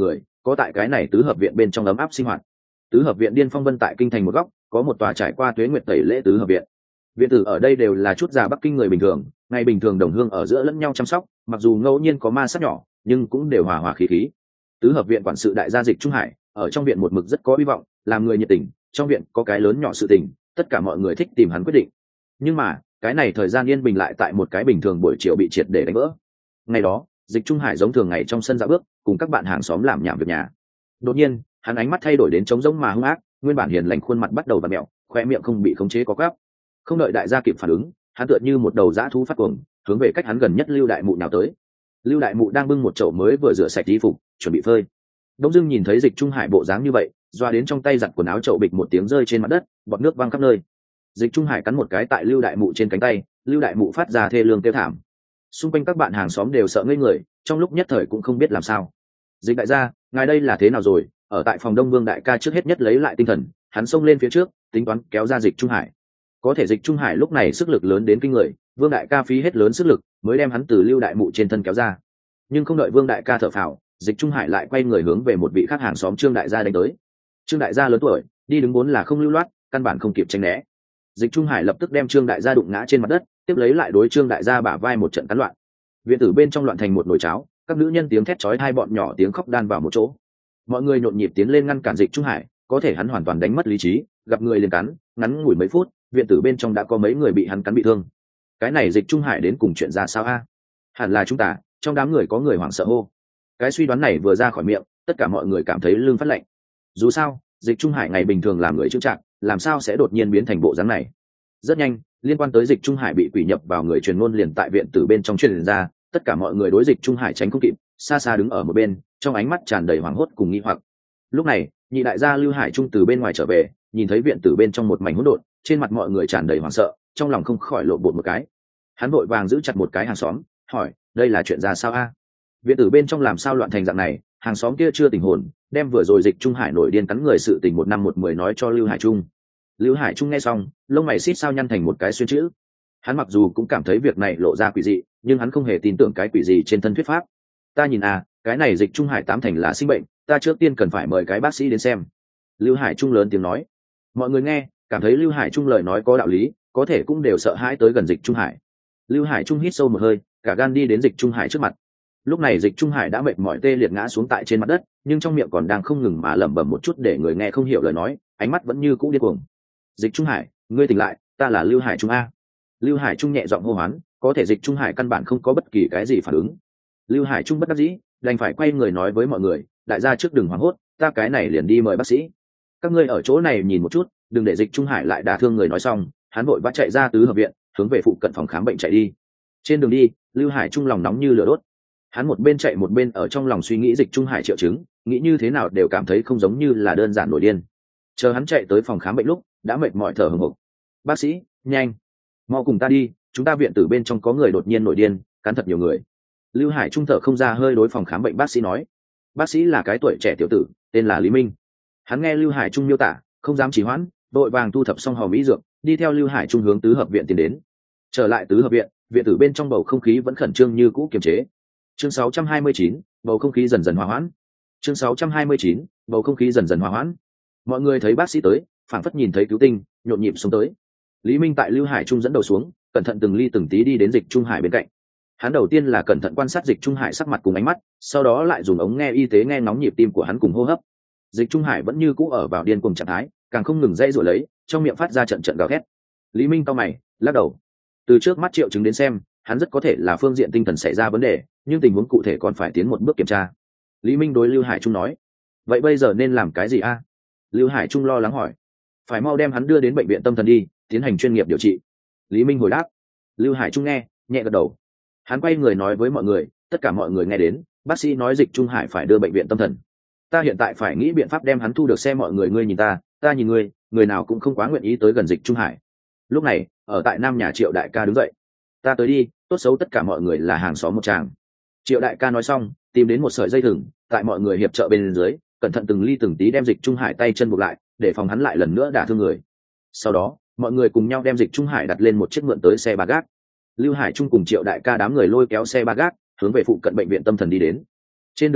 S1: có tại cái này tứ hợp viện bên trong ấm áp sinh hoạt. Tứ hợp viện Điên Phong Vân tại kinh thành một góc có một tòa trải qua tuế nguyệt tẩy lễ tứ hợp viện. Viện tử ở đây đều là chút già Bắc Kinh người bình thường, ngày bình thường đồng hương ở giữa lẫn nhau chăm sóc, mặc dù ngẫu nhiên có ma sát nhỏ nhưng cũng đều hòa hòa khí khí. Tứ hợp viện quản sự đại gia Dịch Trung Hải ở trong viện một mực rất có hy vọng, làm người nhiệt tình, trong viện có cái lớn nhỏ sự tình tất cả mọi người thích tìm hắn quyết định. Nhưng mà cái này thời gian yên bình lại tại một cái bình thường buổi chiều bị triệt để đánh vỡ. Ngày đó Dịch Trung Hải giống thường ngày trong sân dạo bước cùng các bạn hàng xóm làm nhảm việc nhà. Đột nhiên hắn ánh mắt thay đổi đến trống rỗng mà hung ác, nguyên bản hiền lành khuôn mặt bắt đầu vặn mẹo, khoe miệng không bị khống chế có gắp. Không đợi đại gia kịp phản ứng, hắn tựa như một đầu dã thú phát cuồng, hướng về cách hắn gần nhất Lưu Đại Mụ nào tới. Lưu Đại Mụ đang bưng một chậu mới vừa rửa sạch y phục chuẩn bị phơi. Đông Dương nhìn thấy Dịch Trung Hải bộ dáng như vậy, doa đến trong tay giặt quần áo chậu bịch một tiếng rơi trên mặt đất, bọt nước văng khắp nơi. Dịch Trung Hải cắn một cái tại Lưu Đại Mụ trên cánh tay, Lưu Đại Mụ phát ra thê lương kêu thảm. Xung quanh các bạn hàng xóm đều sợ ngây người, trong lúc nhất thời cũng không biết làm sao. Dịch đại gia, ngài đây là thế nào rồi? Ở tại phòng Đông Vương đại ca trước hết nhất lấy lại tinh thần, hắn xông lên phía trước, tính toán kéo ra Dịch Trung Hải. Có thể Dịch Trung Hải lúc này sức lực lớn đến kinh người, Vương đại ca phí hết lớn sức lực mới đem hắn từ Lưu Đại Mụ trên thân kéo ra. Nhưng không đợi Vương đại ca thở phào, Dịch Trung Hải lại quay người hướng về một vị khác hàng xóm Trương đại gia đánh tới. Trương đại gia lớn tuổi, đi đứng bốn là không lưu loát, căn bản không kịp tránh né. Dịch Trung Hải lập tức đem Trương đại gia đụng ngã trên mặt đất, tiếp lấy lại đối Trương đại gia bả vai một trận cắn loạn. Viện tử bên trong loạn thành một nồi cháo, các nữ nhân tiếng thét chói hai, bọn nhỏ tiếng khóc đan vào một chỗ. Mọi người nhộn nhịp tiến lên ngăn cản Dịch Trung Hải, có thể hắn hoàn toàn đánh mất lý trí, gặp người liền cắn, ngắn ngủi mấy phút, viện tử bên trong đã có mấy người bị hắn cắn bị thương. Cái này Dịch Trung Hải đến cùng chuyện ra sao a? Hẳn là chúng ta, trong đám người có người hoảng sợ hô. Cái suy đoán này vừa ra khỏi miệng, tất cả mọi người cảm thấy lưng phát lạnh. Dù sao, Dịch Trung Hải ngày bình thường làm người chững chạc, làm sao sẽ đột nhiên biến thành bộ dáng này? Rất nhanh, liên quan tới Dịch Trung Hải bị quỷ nhập vào người truyền ngôn liền tại viện tử bên trong truyền ra, tất cả mọi người đối Dịch Trung Hải tránh không kịp, xa xa đứng ở một bên, trong ánh mắt tràn đầy hoảng hốt cùng nghi hoặc. Lúc này, nhị đại gia Lưu Hải Trung từ bên ngoài trở về, nhìn thấy viện tử bên trong một mảnh hỗn độn, trên mặt mọi người tràn đầy hoảng sợ, trong lòng không khỏi lộ bột một cái. Hắn vội vàng giữ chặt một cái hàng xóm, hỏi, đây là chuyện ra sao a? Viện tử bên trong làm sao loạn thành dạng này? Hàng xóm kia chưa tỉnh hồn, đem vừa rồi Dịch Trung Hải nổi điên cắn người sự tình một năm một mười nói cho Lưu Hải Trung. Lưu Hải Trung nghe xong, lông mày xít sao nhăn thành một cái xuyên chữ. Hắn mặc dù cũng cảm thấy việc này lộ ra quỷ dị, nhưng hắn không hề tin tưởng cái quỷ gì trên thân thuyết pháp. Ta nhìn à, cái này Dịch Trung Hải tám thành là sinh bệnh, ta trước tiên cần phải mời cái bác sĩ đến xem. Lưu Hải Trung lớn tiếng nói. Mọi người nghe, cảm thấy Lưu Hải Trung lời nói có đạo lý, có thể cũng đều sợ hãi tới gần Dịch Trung Hải. Lưu Hải Trung hít sâu một hơi, cả gan đi đến Dịch Trung Hải trước mặt. Lúc này Dịch Trung Hải đã mệt mỏi tê liệt ngã xuống tại trên mặt đất, nhưng trong miệng còn đang không ngừng mà lẩm bẩm một chút để người nghe không hiểu lời nói, ánh mắt vẫn như cũ điên cuồng. Dịch Trung Hải, ngươi tỉnh lại, ta là Lưu Hải Trung a. Lưu Hải Trung nhẹ giọng hô hoán, có thể Dịch Trung Hải căn bản không có bất kỳ cái gì phản ứng. Lưu Hải Trung bất đắc dĩ, đành phải quay người nói với mọi người, đại gia trước đừng hoảng hốt, ta cái này liền đi mời bác sĩ. Các ngươi ở chỗ này nhìn một chút, đừng để Dịch Trung Hải lại đả thương người. Nói xong, hắn vội vã chạy ra tứ hợp viện, hướng về phụ cận phòng khám bệnh chạy đi. Trên đường đi, Lưu Hải Trung lòng nóng như lửa đốt. Hắn một bên chạy một bên ở trong lòng suy nghĩ Dịch Trung Hải triệu chứng, nghĩ như thế nào đều cảm thấy không giống như là đơn giản nổi điên. Chờ hắn chạy tới phòng khám bệnh lúc, đã mệt mỏi thở hổn hộc. Bác sĩ, nhanh, mau cùng ta đi, chúng ta viện tử bên trong có người đột nhiên nổi điên, cắn thật nhiều người. Lưu Hải Trung thở không ra hơi đối phòng khám bệnh bác sĩ nói. Bác sĩ là cái tuổi trẻ tiểu tử, tên là Lý Minh. Hắn nghe Lưu Hải Trung miêu tả, không dám trì hoãn, đội vàng thu thập xong hòm mỹ dược, đi theo Lưu Hải Trung hướng tứ hợp viện tiến đến. Trở lại tứ hợp viện, viện tử bên trong bầu không khí vẫn khẩn trương như cũ kiềm chế. Chương sáu trăm hai mươi chín, bầu không khí dần dần hòa hoãn. Chương sáu trăm hai mươi chín, bầu không khí dần dần hòa hoãn. Mọi người thấy bác sĩ tới, phảng phất nhìn thấy cứu tinh, nhộn nhịp xuống tới. Lý Minh tại Lưu Hải Trung dẫn đầu xuống, cẩn thận từng ly từng tí đi đến Dịch Trung Hải bên cạnh. Hắn đầu tiên là cẩn thận quan sát Dịch Trung Hải sắc mặt cùng ánh mắt, sau đó lại dùng ống nghe y tế nghe ngóng nhịp tim của hắn cùng hô hấp. Dịch Trung Hải vẫn như cũ ở vào điên cuồng trạng thái, càng không ngừng dãy giụa lấy, trong miệng phát ra trận trận gào thét. Lý Minh cau mày, lắc đầu. Từ trước mắt triệu chứng đến xem, hắn rất có thể là phương diện tinh thần xảy ra vấn đề, nhưng tình huống cụ thể còn phải tiến một bước kiểm tra. Lý Minh đối Lưu Hải Trung nói. Vậy bây giờ nên làm cái gì a? Lưu Hải Trung lo lắng hỏi. Phải mau đem hắn đưa đến bệnh viện tâm thần đi, tiến hành chuyên nghiệp điều trị. Lý Minh hồi đáp. Lưu Hải Trung nghe, nhẹ gật đầu. Hắn quay người nói với mọi người, tất cả mọi người nghe đến, bác sĩ nói Dịch Trung Hải phải đưa bệnh viện tâm thần. Ta hiện tại phải nghĩ biện pháp đem hắn thu được xe. Mọi người ngươi nhìn ta, ta nhìn ngươi, người nào cũng không quá nguyện ý tới gần Dịch Trung Hải. Lúc này, ở tại Nam nhà Triệu đại ca đứng dậy. Ta tới đi, tốt xấu tất cả mọi người là hàng xóm một tràng. Triệu đại ca nói xong, tìm đến một sợi dây thừng, tại mọi người hiệp trợ bên dưới, cẩn thận từng ly từng tí đem Dịch Trung Hải tay chân buộc lại, để phòng hắn lại lần nữa đả thương người. Sau đó, mọi người cùng nhau đem Dịch Trung Hải đặt lên một chiếc mượn tới xe ba gác. Lưu Hải Trung cùng Triệu đại ca đám người lôi kéo xe ba gác, hướng về phụ cận bệnh viện tâm thần đi đến. Trên đường đi,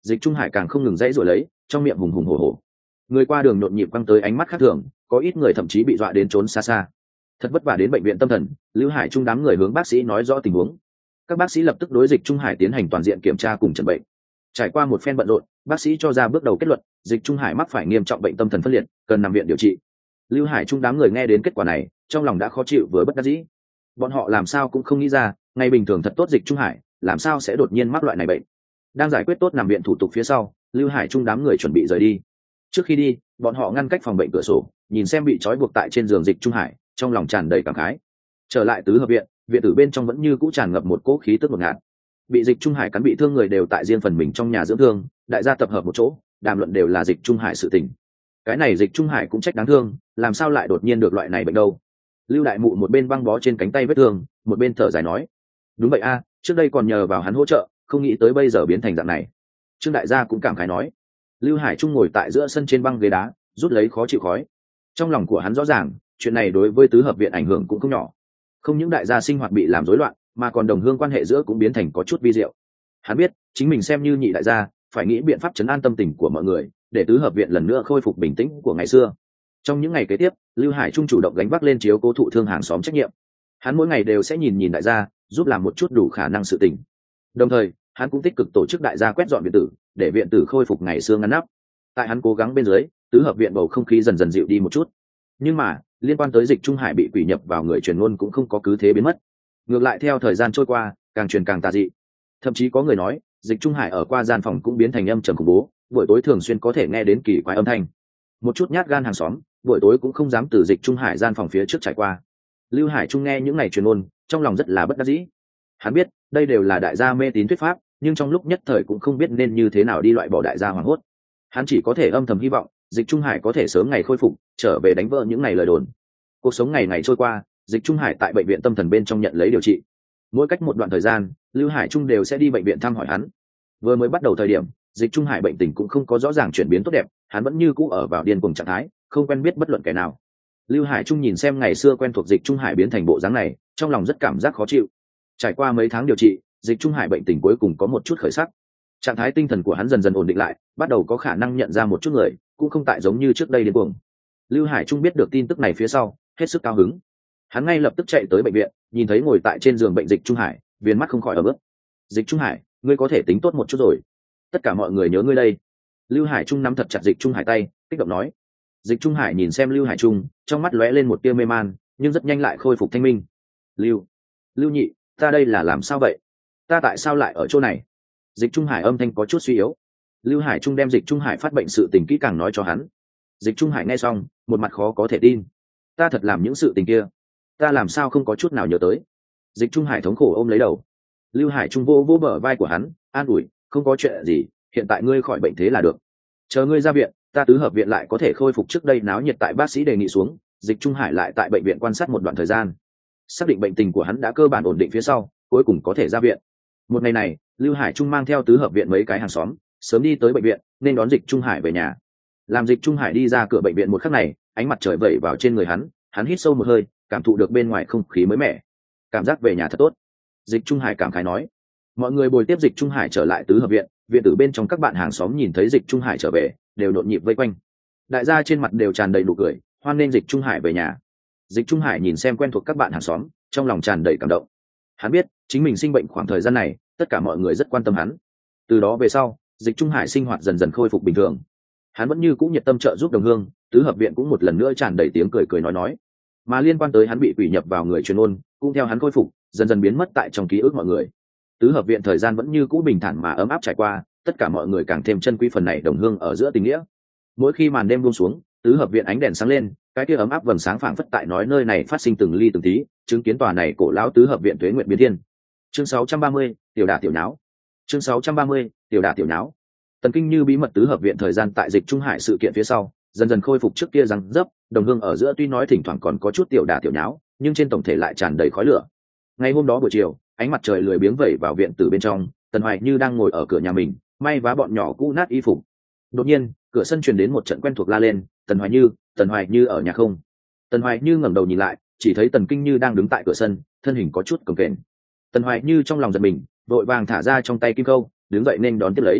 S1: Dịch Trung Hải càng không ngừng dãy rồi lấy, trong miệng hùng hùng hổ hổ. Người qua đường nhộn nhịp quăng tới ánh mắt khác thường, có ít người thậm chí bị dọa đến trốn xa xa. Thật vất vả đến bệnh viện tâm thần, Lưu Hải Trung đám người hướng bác sĩ nói rõ tình huống. Các bác sĩ lập tức đối Dịch Trung Hải tiến hành toàn diện kiểm tra cùng chẩn bệnh. Trải qua một phen bận rộn, bác sĩ cho ra bước đầu kết luận, Dịch Trung Hải mắc phải nghiêm trọng bệnh tâm thần phân liệt, cần nằm viện điều trị. Lưu Hải Trung đám người nghe đến kết quả này, trong lòng đã khó chịu vừa bất đắc dĩ. Bọn họ làm sao cũng không nghĩ ra, ngày bình thường thật tốt Dịch Trung Hải, làm sao sẽ đột nhiên mắc loại này bệnh. Đang giải quyết tốt nằm viện thủ tục phía sau, Lưu Hải Trung đám người chuẩn bị rời đi. Trước khi đi, bọn họ ngăn cách phòng bệnh cửa sổ, nhìn xem bị trói buộc tại trên giường Dịch Trung Hải, trong lòng tràn đầy cảm khái. Trở lại tứ hợp viện, viện tử bên trong vẫn như cũ tràn ngập một cỗ khí tức ngột ngạt. Bị Dịch Trung Hải cắn bị thương người đều tại riêng phần mình trong nhà dưỡng thương, đại gia tập hợp một chỗ, đàm luận đều là Dịch Trung Hải sự tình. Cái này Dịch Trung Hải cũng trách đáng thương, làm sao lại đột nhiên được loại này bệnh đâu. Lưu đại mụ một bên băng bó trên cánh tay vết thương, một bên thở dài nói: đúng vậy a, trước đây còn nhờ vào hắn hỗ trợ, không nghĩ tới bây giờ biến thành dạng này. Trương đại gia cũng cảm khái nói. Lưu Hải Trung ngồi tại giữa sân trên băng ghế đá, rút lấy khó chịu khói. Trong lòng của hắn rõ ràng, chuyện này đối với tứ hợp viện ảnh hưởng cũng không nhỏ. Không những đại gia sinh hoạt bị làm rối loạn, mà còn đồng hương quan hệ giữa cũng biến thành có chút vi diệu. Hắn biết, chính mình xem như nhị đại gia, phải nghĩ biện pháp trấn an tâm tình của mọi người, để tứ hợp viện lần nữa khôi phục bình tĩnh của ngày xưa. Trong những ngày kế tiếp, Lưu Hải Trung chủ động gánh vác lên chiếu cố thụ thương hàng xóm trách nhiệm. Hắn mỗi ngày đều sẽ nhìn nhìn đại gia, giúp làm một chút đủ khả năng sự tình. Đồng thời, hắn cũng tích cực tổ chức đại gia quét dọn viện tử, để viện tử khôi phục ngày xưa ngăn nắp. Tại hắn cố gắng bên dưới, tứ hợp viện bầu không khí dần dần dịu đi một chút. Nhưng mà, liên quan tới Dịch Trung Hải bị quỷ nhập vào người truyền ngôn cũng không có cứ thế biến mất. Ngược lại theo thời gian trôi qua, càng truyền càng tà dị. Thậm chí có người nói, Dịch Trung Hải ở qua gian phòng cũng biến thành âm trầm khủng bố, buổi tối thường xuyên có thể nghe đến kỳ quái âm thanh. Một chút nhát gan hàng xóm, buổi tối cũng không dám từ Dịch Trung Hải gian phòng phía trước trải qua. Lưu Hải Trung nghe những ngày truyền ngôn, trong lòng rất là bất đắc dĩ. Hắn biết, đây đều là đại gia mê tín thuyết pháp, nhưng trong lúc nhất thời cũng không biết nên như thế nào đi loại bỏ đại gia hoảng hốt. Hắn chỉ có thể âm thầm hy vọng Dịch Trung Hải có thể sớm ngày khôi phục, trở về đánh vỡ những ngày lời đồn. Cuộc sống ngày ngày trôi qua, Dịch Trung Hải tại bệnh viện tâm thần bên trong nhận lấy điều trị. Mỗi cách một đoạn thời gian, Lưu Hải Trung đều sẽ đi bệnh viện thăm hỏi hắn. Vừa mới bắt đầu thời điểm, Dịch Trung Hải bệnh tình cũng không có rõ ràng chuyển biến tốt đẹp, hắn vẫn như cũ ở vào điên cuồng trạng thái, không quen biết bất luận kẻ nào. Lưu Hải Trung nhìn xem ngày xưa quen thuộc Dịch Trung Hải biến thành bộ dáng này, trong lòng rất cảm giác khó chịu. Trải qua mấy tháng điều trị, Dịch Trung Hải bệnh tình cuối cùng có một chút khởi sắc. Trạng thái tinh thần của hắn dần dần ổn định lại, bắt đầu có khả năng nhận ra một chút người, cũng không tại giống như trước đây điên cuồng. Lưu Hải Trung biết được tin tức này phía sau, hết sức cao hứng. Hắn ngay lập tức chạy tới bệnh viện, nhìn thấy ngồi tại trên giường bệnh Dịch Trung Hải, viền mắt không khỏi ấm ức. Dịch Trung Hải, ngươi có thể tính tốt một chút rồi. Tất cả mọi người nhớ ngươi đây. Lưu Hải Trung nắm thật chặt Dịch Trung Hải tay, kích động nói. Dịch Trung Hải nhìn xem Lưu Hải Trung, trong mắt lóe lên một tia mê man, nhưng rất nhanh lại khôi phục thanh minh. Lưu, Lưu nhị, ta đây là làm sao vậy? Ta tại sao lại ở chỗ này? Dịch Trung Hải âm thanh có chút suy yếu. Lưu Hải Trung đem Dịch Trung Hải phát bệnh sự tình kỹ càng nói cho hắn. Dịch Trung Hải nghe xong, một mặt khó có thể tin. Ta thật làm những sự tình kia, ta làm sao không có chút nào nhớ tới? Dịch Trung Hải thống khổ ôm lấy đầu. Lưu Hải Trung vô vô bờ vai của hắn, an ủi, không có chuyện gì, hiện tại ngươi khỏi bệnh thế là được. Chờ ngươi ra viện, ta tứ hợp viện lại có thể khôi phục trước đây náo nhiệt tại bác sĩ đề nghị xuống. Dịch Trung Hải lại tại bệnh viện quan sát một đoạn thời gian, xác định bệnh tình của hắn đã cơ bản ổn định phía sau, cuối cùng có thể ra viện. Một ngày này, Lưu Hải Trung mang theo tứ hợp viện mấy cái hàng xóm, sớm đi tới bệnh viện, nên đón Dịch Trung Hải về nhà. Làm Dịch Trung Hải đi ra cửa bệnh viện một khắc này, ánh mặt trời vẩy vào trên người hắn, hắn hít sâu một hơi, cảm thụ được bên ngoài không khí mới mẻ, cảm giác về nhà thật tốt. Dịch Trung Hải cảm khái nói. Mọi người bồi tiếp Dịch Trung Hải trở lại tứ hợp viện, viện tử bên trong các bạn hàng xóm nhìn thấy Dịch Trung Hải trở về, đều nhộn nhịp vây quanh. Đại gia trên mặt đều tràn đầy nụ cười, hoan nghênh Dịch Trung Hải về nhà. Dịch Trung Hải nhìn xem quen thuộc các bạn hàng xóm, trong lòng tràn đầy cảm động. Hắn biết, chính mình sinh bệnh khoảng thời gian này, tất cả mọi người rất quan tâm hắn. Từ đó về sau, Dịch Trung Hải sinh hoạt dần dần khôi phục bình thường. Hắn vẫn như cũng nhiệt tâm trợ giúp đồng hương, tứ hợp viện cũng một lần nữa tràn đầy tiếng cười cười nói nói. Mà liên quan tới hắn bị quỷ nhập vào người truyền ôn, cũng theo hắn khôi phục, dần dần biến mất tại trong ký ức mọi người. Tứ hợp viện thời gian vẫn như cũ bình thản mà ấm áp trải qua, tất cả mọi người càng thêm trân quý phần này đồng hương ở giữa tình nghĩa. Mỗi khi màn đêm buông xuống, tứ hợp viện ánh đèn sáng lên, cái kia ấm áp vầng sáng phảng phất tại nói nơi này phát sinh từng ly từng tí, chứng kiến tòa này cổ lão tứ hợp viện tuế nguyện biến thiên. Chương sáu trăm ba mươi, tiểu đả tiểu nháo. Chương sáu trăm ba mươi, tiểu đả tiểu nháo. Tần Kinh Như bí mật tứ hợp viện thời gian tại Dịch Trung Hải sự kiện phía sau, dần dần khôi phục trước kia răng dấp, đồng hương ở giữa tuy nói thỉnh thoảng còn có chút tiểu đả tiểu nháo, nhưng trên tổng thể lại tràn đầy khói lửa. Ngày hôm đó buổi chiều, ánh mặt trời lười biếng vẩy vào viện từ bên trong, Tần Hoài Như đang ngồi ở cửa nhà mình, may vá bọn nhỏ cũ nát y phục. Đột nhiên, cửa sân truyền đến một trận quen thuộc la lên, "Tần Hoài Như, Tần Hoài Như ở nhà không?" Tần Hoài Như ngẩng đầu nhìn lại, chỉ thấy Tần Kinh Như đang đứng tại cửa sân, thân hình có chút cồng kềnh. Tần Hoài Như trong lòng giật mình, vội vàng thả ra trong tay kim câu, đứng dậy nên đón tiếp lấy.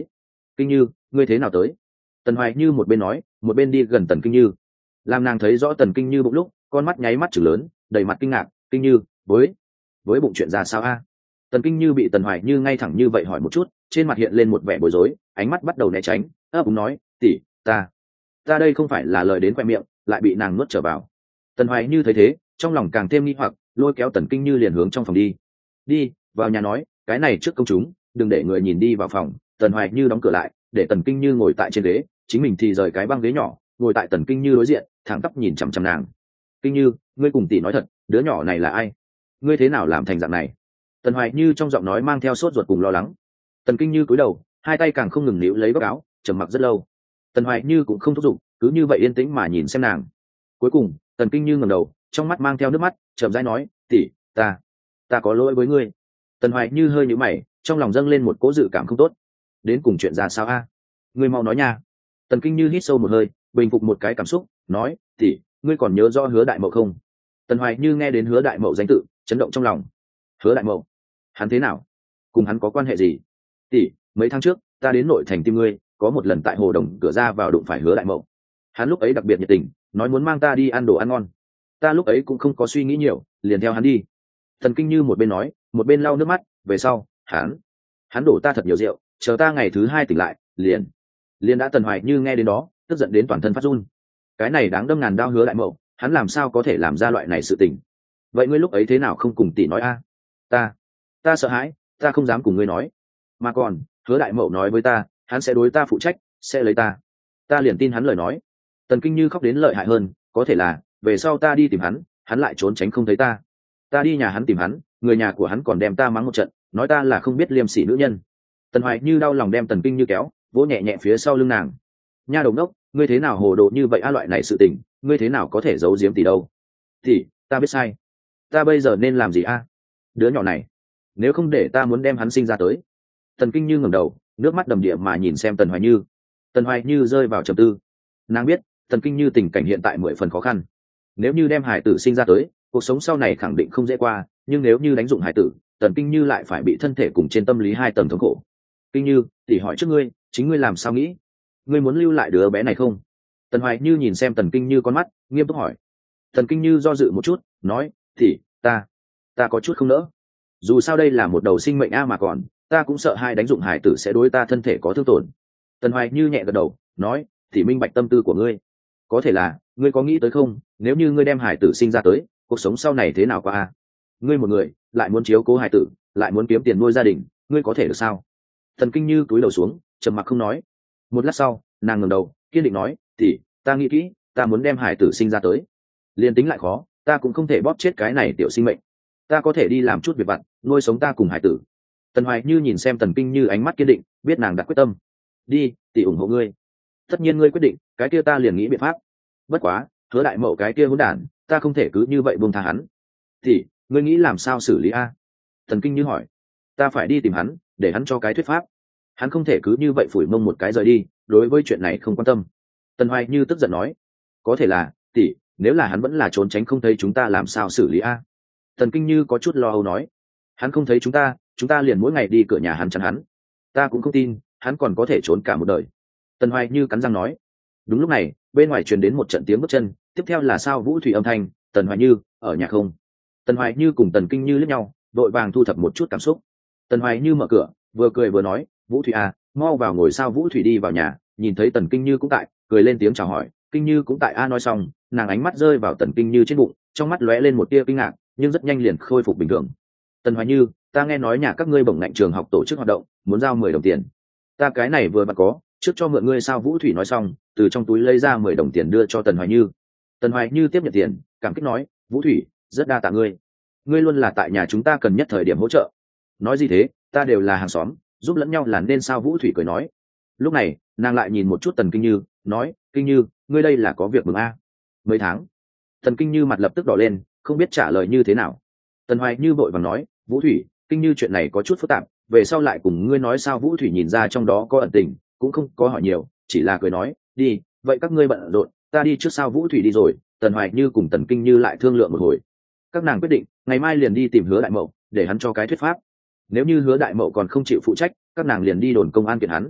S1: Kinh Như, ngươi thế nào tới? Tần Hoài Như một bên nói một bên đi gần Tần Kinh Như. Làm nàng thấy rõ Tần Kinh Như bụng lúc, con mắt nháy mắt chừng lớn, đầy mặt kinh ngạc. Kinh Như, với với bụng chuyện ra sao a? Tần Kinh Như bị Tần Hoài Như ngay thẳng như vậy hỏi một chút, trên mặt hiện lên một vẻ bối rối, ánh mắt bắt đầu né tránh, ấp úng nói, tỷ, ta, ta đây không phải là lời đến khoe miệng, lại bị nàng nuốt trở vào. Tần Hoài Như thấy thế, trong lòng càng thêm nghi hoặc, lôi kéo Tần Kinh Như liền hướng trong phòng đi. Đi, vào nhà nói, cái này trước công chúng, đừng để người nhìn đi vào phòng. Tần Hoài Như đóng cửa lại, để Tần Kinh Như ngồi tại trên ghế, chính mình thì rời cái băng ghế nhỏ, ngồi tại Tần Kinh Như đối diện, thẳng tắp nhìn chằm chằm nàng. Kinh Như, ngươi cùng tỷ nói thật, đứa nhỏ này là ai? Ngươi thế nào làm thành dạng này? Tần Hoài Như trong giọng nói mang theo sốt ruột cùng lo lắng. Tần Kinh Như cúi đầu, hai tay càng không ngừng níu lấy góc áo, trầm mặc rất lâu. Tần Hoài Như cũng không thúc giục, cứ như vậy yên tĩnh mà nhìn xem nàng. Cuối cùng, Tần Kinh Như ngẩng đầu, trong mắt mang theo nước mắt, chậm rãi nói, tỷ, ta, ta có lỗi với ngươi. Tần Hoài Như hơi nhíu mày, trong lòng dâng lên một cỗ dự cảm không tốt. Đến cùng chuyện ra sao a? Ngươi mau nói nha. Tần Kinh Như hít sâu một hơi, bình phục một cái cảm xúc, nói, tỷ, ngươi còn nhớ rõ Hứa Đại Mậu không? Tần Hoài Như nghe đến Hứa Đại Mậu danh tự, chấn động trong lòng. Hứa Đại Mậu, hắn thế nào? Cùng hắn có quan hệ gì? Tỷ, mấy tháng trước, ta đến nội thành tìm ngươi, có một lần tại hồ đồng cửa ra vào đụng phải Hứa Đại Mậu. Hắn lúc ấy đặc biệt nhiệt tình, nói muốn mang ta đi ăn đồ ăn ngon. Ta lúc ấy cũng không có suy nghĩ nhiều, liền theo hắn đi. Thần Kinh Như một bên nói, một bên lau nước mắt, về sau, hắn, hắn đổ ta thật nhiều rượu, chờ ta ngày thứ hai tỉnh lại, liền, liền đã. Tần Hoài Như nghe đến đó, tức giận đến toàn thân phát run. Cái này đáng đâm ngàn đao Hứa Đại Mậu, hắn làm sao có thể làm ra loại này sự tình? Vậy ngươi lúc ấy thế nào không cùng tỷ nói a? Ta, ta sợ hãi, ta không dám cùng ngươi nói. Mà còn, Hứa Đại Mậu nói với ta, hắn sẽ đối ta phụ trách, sẽ lấy ta. Ta liền tin hắn lời nói. Tần Kinh Như khóc đến lợi hại hơn, có thể là, về sau ta đi tìm hắn, hắn lại trốn tránh không thấy ta. Ta đi nhà hắn tìm hắn, người nhà của hắn còn đem ta mắng một trận, nói ta là không biết liêm sỉ nữ nhân. Tần Hoài Như đau lòng đem Tần Kinh Như kéo, vỗ nhẹ nhẹ phía sau lưng nàng. Nha đồng đốc, ngươi thế nào hồ đồ như vậy a? Loại này sự tình, ngươi thế nào có thể giấu giếm tỷ đâu? Tỷ, ta biết sai. Ta bây giờ nên làm gì a? Đứa nhỏ này, nếu không để ta muốn đem hắn sinh ra tới. Tần Kinh Như ngẩng đầu, nước mắt đầm đìa mà nhìn xem Tần Hoài Như. Tần Hoài Như rơi vào trầm tư. Nàng biết, Tần Kinh Như tình cảnh hiện tại mười phần khó khăn. Nếu như đem hải tử sinh ra tới, cuộc sống sau này khẳng định không dễ qua, nhưng nếu như đánh dụng hải tử, Tần Kinh Như lại phải bị thân thể cùng trên tâm lý hai tầng thống khổ. Kinh Như, tỷ hỏi trước ngươi, chính ngươi làm sao nghĩ? Ngươi muốn lưu lại đứa bé này không? Tần Hoài Như nhìn xem Tần Kinh Như con mắt, nghiêm túc hỏi. Tần Kinh Như do dự một chút, nói, tỷ, ta, ta có chút không nỡ. Dù sao đây là một đầu sinh mệnh a, mà còn, ta cũng sợ hai đánh dụng hải tử sẽ đối ta thân thể có thương tổn. Tần Hoài Như nhẹ gật đầu, nói, tỷ minh bạch tâm tư của ngươi. Có thể là, ngươi có nghĩ tới không, nếu như ngươi đem hải tử sinh ra tới, cuộc sống sau này thế nào qua a? Ngươi một người, lại muốn chiếu cố hải tử, lại muốn kiếm tiền nuôi gia đình, ngươi có thể được sao? Tần Kinh Như cúi đầu xuống, trầm mặc không nói. Một lát sau, nàng ngẩng đầu, kiên định nói, tỷ, ta nghĩ kỹ, ta muốn đem hải tử sinh ra tới. Liên tính lại khó, ta cũng không thể bóp chết cái này tiểu sinh mệnh. Ta có thể đi làm chút việc vặt, nuôi sống ta cùng hải tử. Tần Hoài Như nhìn xem Tần Kinh Như ánh mắt kiên định, biết nàng đã quyết tâm. Đi, tỷ ủng hộ ngươi. Tất nhiên ngươi quyết định, cái kia ta liền nghĩ biện pháp. Bất quá, Hứa Đại Mậu cái kia hỗn đản, ta không thể cứ như vậy buông tha hắn. Tỷ, ngươi nghĩ làm sao xử lý a? Tần Kinh Như hỏi. Ta phải đi tìm hắn, để hắn cho cái thuyết pháp. Hắn không thể cứ như vậy phủi mông một cái rời đi, đối với chuyện này không quan tâm. Tần Hoài Như tức giận nói. Có thể là, tỷ, nếu là hắn vẫn là trốn tránh không thấy chúng ta làm sao xử lý a? Tần Kinh Như có chút lo âu nói. Hắn không thấy chúng ta, chúng ta liền mỗi ngày đi cửa nhà hắn chắn hắn. Ta cũng không tin, hắn còn có thể trốn cả một đời. Tần Hoài Như cắn răng nói. Đúng lúc này, bên ngoài truyền đến một trận tiếng bước chân, tiếp theo là Sao Vũ Thủy âm thanh. Tần Hoài Như, ở nhà không? Tần Hoài Như cùng Tần Kinh Như liếc nhau, đội vàng thu thập một chút cảm xúc. Tần Hoài Như mở cửa, vừa cười vừa nói, Vũ Thủy à, mau vào ngồi. Sao Vũ Thủy đi vào nhà, nhìn thấy Tần Kinh Như cũng tại, cười lên tiếng chào hỏi. Kinh Như cũng tại a. Nói xong, nàng ánh mắt rơi vào Tần Kinh Như trên bụng, trong mắt lóe lên một tia kinh ngạc, nhưng rất nhanh liền khôi phục bình thường. Tần Hoài Như, ta nghe nói nhà các ngươi bổng ngạnh trường học tổ chức hoạt động, muốn giao mười đồng tiền. Ta cái này vừa vặn có, trước cho mượn ngươi. Sao Vũ Thủy nói xong, từ trong túi lấy ra mười đồng tiền đưa cho Tần Hoài Như. Tần Hoài Như tiếp nhận tiền, cảm kích nói, Vũ Thủy, rất đa tạ ngươi. Ngươi luôn là tại nhà chúng ta cần nhất thời điểm hỗ trợ. Nói gì thế, ta đều là hàng xóm, giúp lẫn nhau là nên. Sao Vũ Thủy cười nói. Lúc này, nàng lại nhìn một chút Tần Kinh Như, nói, Kinh Như, ngươi đây là có việc mừng a? Mấy tháng? Tần Kinh Như mặt lập tức đỏ lên, không biết trả lời như thế nào. Tần Hoài Như vội vàng nói, Vũ Thủy, Kinh Như chuyện này có chút phức tạp, về sau lại cùng ngươi nói. Sao Vũ Thủy nhìn ra trong đó có ẩn tình, cũng không có hỏi nhiều, chỉ là cười nói, đi, vậy các ngươi bận rộn, ta đi trước. Sao Vũ Thủy đi rồi, Tần Hoài Như cùng Tần Kinh Như lại thương lượng một hồi. Các nàng quyết định, ngày mai liền đi tìm Hứa Đại Mậu, để hắn cho cái thuyết pháp. Nếu như Hứa Đại Mậu còn không chịu phụ trách, các nàng liền đi đồn công an kiện hắn.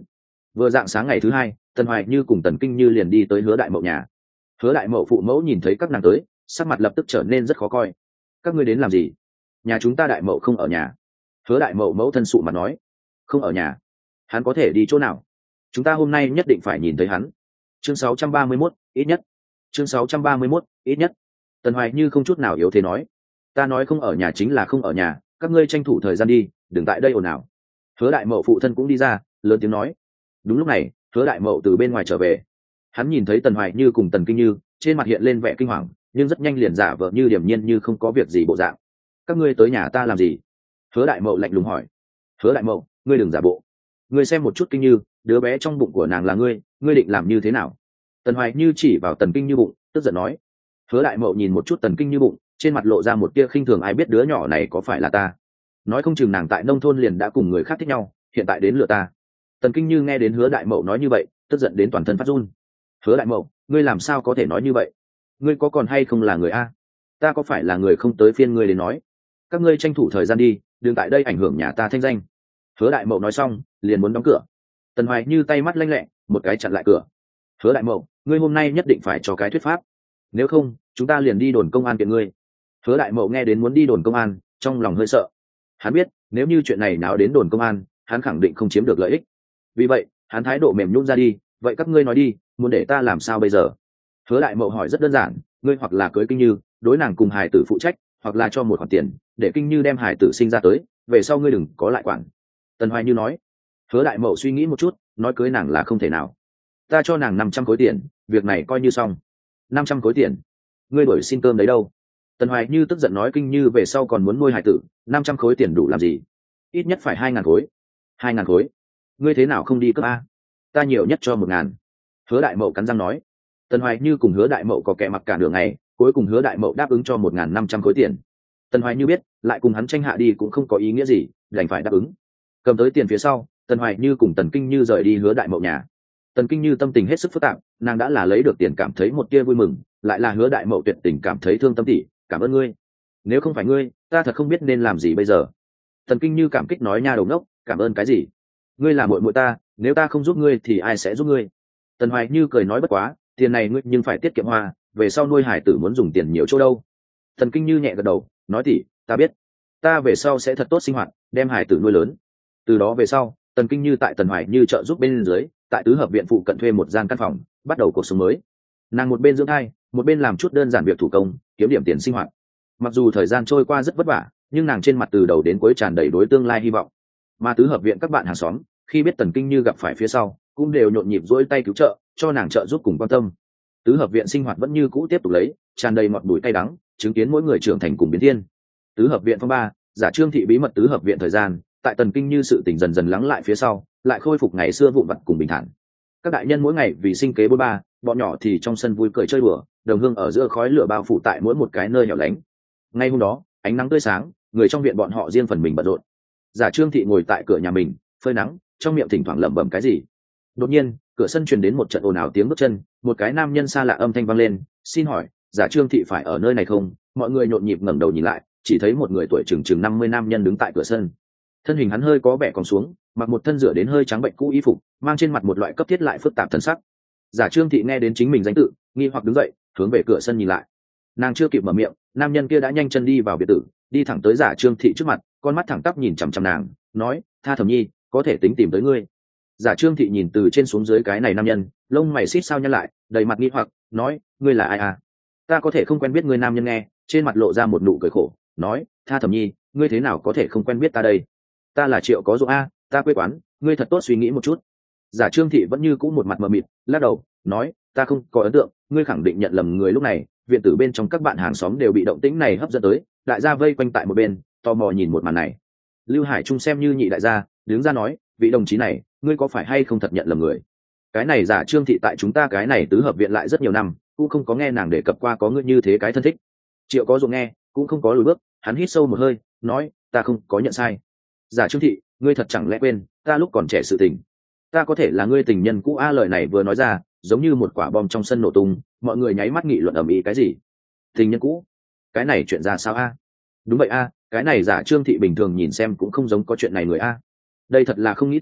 S1: Vừa dạng sáng ngày thứ hai, Tần Hoài Như cùng Tần Kinh Như liền đi tới Hứa Đại Mậu nhà. Hứa Đại Mậu phụ mẫu nhìn thấy các nàng tới, sắc mặt lập tức trở nên rất khó coi. Các ngươi đến làm gì? Nhà chúng ta Đại Mậu không ở nhà. Hứa Đại Mậu mẫu thân sụ mặt nói, không ở nhà, hắn có thể đi chỗ nào? Chúng ta hôm nay nhất định phải nhìn thấy hắn. Chương sáu trăm ba mươi mốt, ít nhất. Chương sáu trăm ba mươi mốt, ít nhất. Tần Hoài Như không chút nào yếu thế nói, ta nói không ở nhà chính là không ở nhà, các ngươi tranh thủ thời gian đi, đừng tại đây ồn ào. Hứa Đại Mậu phụ thân cũng đi ra, lớn tiếng nói. Đúng lúc này, Hứa Đại Mậu từ bên ngoài trở về. Hắn nhìn thấy Tần Hoài Như cùng Tần Kinh Như, trên mặt hiện lên vẻ kinh hoàng, nhưng rất nhanh liền giả vờ như điềm nhiên như không có việc gì bộ dạng. Các ngươi tới nhà ta làm gì? Hứa Đại Mậu lạnh lùng hỏi. Hứa Đại Mậu, ngươi đừng giả bộ. Ngươi xem một chút Kinh Như, đứa bé trong bụng của nàng là ngươi, ngươi định làm như thế nào? Tần Hoài Như chỉ vào Tần Kinh Như bụng, tức giận nói. Hứa Đại Mậu nhìn một chút Tần Kinh Như bụng, trên mặt lộ ra một tia khinh thường, ai biết đứa nhỏ này có phải là ta? Nói không chừng nàng tại nông thôn liền đã cùng người khác thích nhau, hiện tại đến lừa ta. Tần Kinh Như nghe đến Hứa Đại Mậu nói như vậy, tức giận đến toàn thân phát run. Hứa Đại Mậu, ngươi làm sao có thể nói như vậy? Ngươi có còn hay không là người a? Ta có phải là người không tới phiên ngươi đến nói? Các ngươi tranh thủ thời gian đi, đừng tại đây ảnh hưởng nhà ta thanh danh. Hứa Đại Mậu nói xong, liền muốn đóng cửa. Tần Hoài Như tay mắt lanh lẹ, một cái chặn lại cửa. Hứa Đại Mậu, ngươi hôm nay nhất định phải cho cái thuyết pháp, nếu không, chúng ta liền đi đồn công an kiện ngươi. Hứa Đại Mậu nghe đến muốn đi đồn công an, trong lòng hơi sợ. Hắn biết, nếu như chuyện này nào đến đồn công an, hắn khẳng định không chiếm được lợi ích. Vì vậy, hắn thái độ mềm nhũn ra đi, vậy các ngươi nói đi, muốn để ta làm sao bây giờ? Hứa Đại Mậu hỏi rất đơn giản, ngươi hoặc là cưới Kinh Như, đối nàng cùng hài tử phụ trách, hoặc là cho một khoản tiền, để Kinh Như đem hài tử sinh ra tới, về sau ngươi đừng có lại quản. Tần Hoài Như nói. Hứa Đại Mậu suy nghĩ một chút, nói cưới nàng là không thể nào. Ta cho nàng năm trăm khối tiền, việc này coi như xong. Năm trăm khối tiền? Ngươi đổi xin cơm đấy đâu? Tần Hoài Như tức giận nói, Kinh Như về sau còn muốn nuôi hài tử, năm trăm khối tiền đủ làm gì? Ít nhất phải hai ngàn khối. Hai ngàn khối? Ngươi thế nào không đi cướp a? Ta nhiều nhất cho một ngàn. Hứa Đại Mậu cắn răng nói. Tần Hoài Như cùng Hứa Đại Mậu có kẻ mặc cả nửa ngày, cuối cùng Hứa Đại Mậu đáp ứng cho một ngàn năm trăm khối tiền. Tần Hoài Như biết, lại cùng hắn tranh hạ đi cũng không có ý nghĩa gì, đành phải đáp ứng. Cầm tới tiền phía sau, Tần Hoài Như cùng Tần Kinh Như rời đi Hứa Đại Mậu nhà. Tần Kinh Như tâm tình hết sức phức tạp, nàng đã là lấy được tiền cảm thấy một tia vui mừng, lại là Hứa Đại Mậu tuyệt tình cảm thấy thương tâm tỉ, cảm ơn ngươi. Nếu không phải ngươi, ta thật không biết nên làm gì bây giờ. Tần Kinh Như cảm kích nói, nha đầu ngốc, cảm ơn cái gì? Ngươi là muội muội ta, nếu ta không giúp ngươi thì ai sẽ giúp ngươi? Tần Hoài Như cười nói, bất quá, tiền này ngươi nhưng phải tiết kiệm hoa, về sau nuôi hải tử muốn dùng tiền nhiều chỗ đâu. Tần Kinh Như nhẹ gật đầu, nói tỉ, ta biết, ta về sau sẽ thật tốt sinh hoạt, đem hải tử nuôi lớn. Từ đó về sau, Tần Kinh Như tại Tần Hoài Như trợ giúp bên dưới, tại tứ hợp viện phụ cận thuê một gian căn phòng, bắt đầu cuộc sống mới. Nàng một bên dưỡng thai, một bên làm chút đơn giản việc thủ công, kiếm điểm tiền sinh hoạt. Mặc dù thời gian trôi qua rất vất vả, nhưng nàng trên mặt từ đầu đến cuối tràn đầy đối tương lai hy vọng. Mà tứ hợp viện các bạn hàng xóm, khi biết Tần Kinh Như gặp phải phía sau, cũng đều nhộn nhịp dỗi tay cứu trợ, cho nàng trợ giúp cùng quan tâm. Tứ hợp viện sinh hoạt vẫn như cũ tiếp tục lấy, tràn đầy ngọt bùi cay đắng, chứng kiến mỗi người trưởng thành cùng biến thiên. Tứ hợp viện phong ba, giả Trương thị bí mật tứ hợp viện thời gian, tại Tần Kinh Như sự tình dần dần lắng lại phía sau, lại khôi phục ngày xưa vụn vặt cùng bình thản. Các đại nhân mỗi ngày vì sinh kế bôn ba, bọn nhỏ thì trong sân vui cười chơi đùa, đồng hương ở giữa khói lửa bao phủ tại mỗi một cái nơi hẻo lánh. Ngay hôm đó, ánh nắng tươi sáng, người trong viện bọn họ riêng phần mình bận rộn. Giả Trương thị ngồi tại cửa nhà mình, phơi nắng, trong miệng thỉnh thoảng lẩm bẩm cái gì. Đột nhiên, cửa sân truyền đến một trận ồn ào tiếng bước chân, một cái nam nhân xa lạ âm thanh vang lên, "Xin hỏi, Giả Trương thị phải ở nơi này không?" Mọi người nhộn nhịp ngẩng đầu nhìn lại, chỉ thấy một người tuổi chừng chừng năm mươi nam nhân đứng tại cửa sân. Thân hình hắn hơi có vẻ còng xuống, mặc một thân rửa đến hơi trắng bệnh cũ y phục, mang trên mặt một loại cấp thiết lại phức tạp thần sắc. Giả Trương thị nghe đến chính mình danh tự, nghi hoặc đứng dậy, hướng về cửa sân nhìn lại. Nàng chưa kịp mở miệng, nam nhân kia đã nhanh chân đi vào biệt tử, đi thẳng tới Giả Trương thị trước mặt, con mắt thẳng tắp nhìn chằm chằm nàng, nói, "Tha Thẩm Nhi, có thể tính tìm tới ngươi." Giả Trương thị nhìn từ trên xuống dưới cái này nam nhân, lông mày xít sao nhăn lại, đầy mặt nghi hoặc, nói, "Ngươi là ai à? Ta có thể không quen biết ngươi?" Nam nhân nghe, trên mặt lộ ra một nụ cười khổ, nói, "Tha Thẩm Nhi, ngươi thế nào có thể không quen biết ta đây? Ta là Triệu Có Dụng a, ta quê quán, ngươi thật tốt suy nghĩ một chút." Giả Trương thị vẫn như cũ một mặt mờ mịt, lắc đầu, nói, "Ta không có ấn tượng, ngươi khẳng định nhận lầm người." Lúc này, viện tử bên trong các bạn hàng xóm đều bị động tĩnh này hấp dẫn tới, đại gia vây quanh tại một bên, tò mò nhìn một màn này. Lưu Hải Trung xem như nhị đại gia, đứng ra nói, "Vị đồng chí này, ngươi có phải hay không thật nhận lầm người? Cái này Giả Trương thị tại chúng ta cái này tứ hợp viện lại rất nhiều năm, cũng không có nghe nàng đề cập qua có ngươi như thế cái thân thích." Triệu Có Dụng nghe, cũng không có lùi bước, hắn hít sâu một hơi, nói, "Ta không có nhận sai. Giả Trương thị, ngươi thật chẳng lẽ quên ta lúc còn trẻ sự tình? Ta có thể là ngươi tình nhân cũ a." Lời này vừa nói ra, giống như một quả bom trong sân nổ tung, mọi người nháy mắt nghị luận ầm ĩ. Cái gì? Tình nhân cũ? Cái này chuyện ra sao a? Đúng vậy a, cái này Giả Trương thị bình thường nhìn xem cũng không giống có chuyện này người a. Đây thật là không nghĩ tới,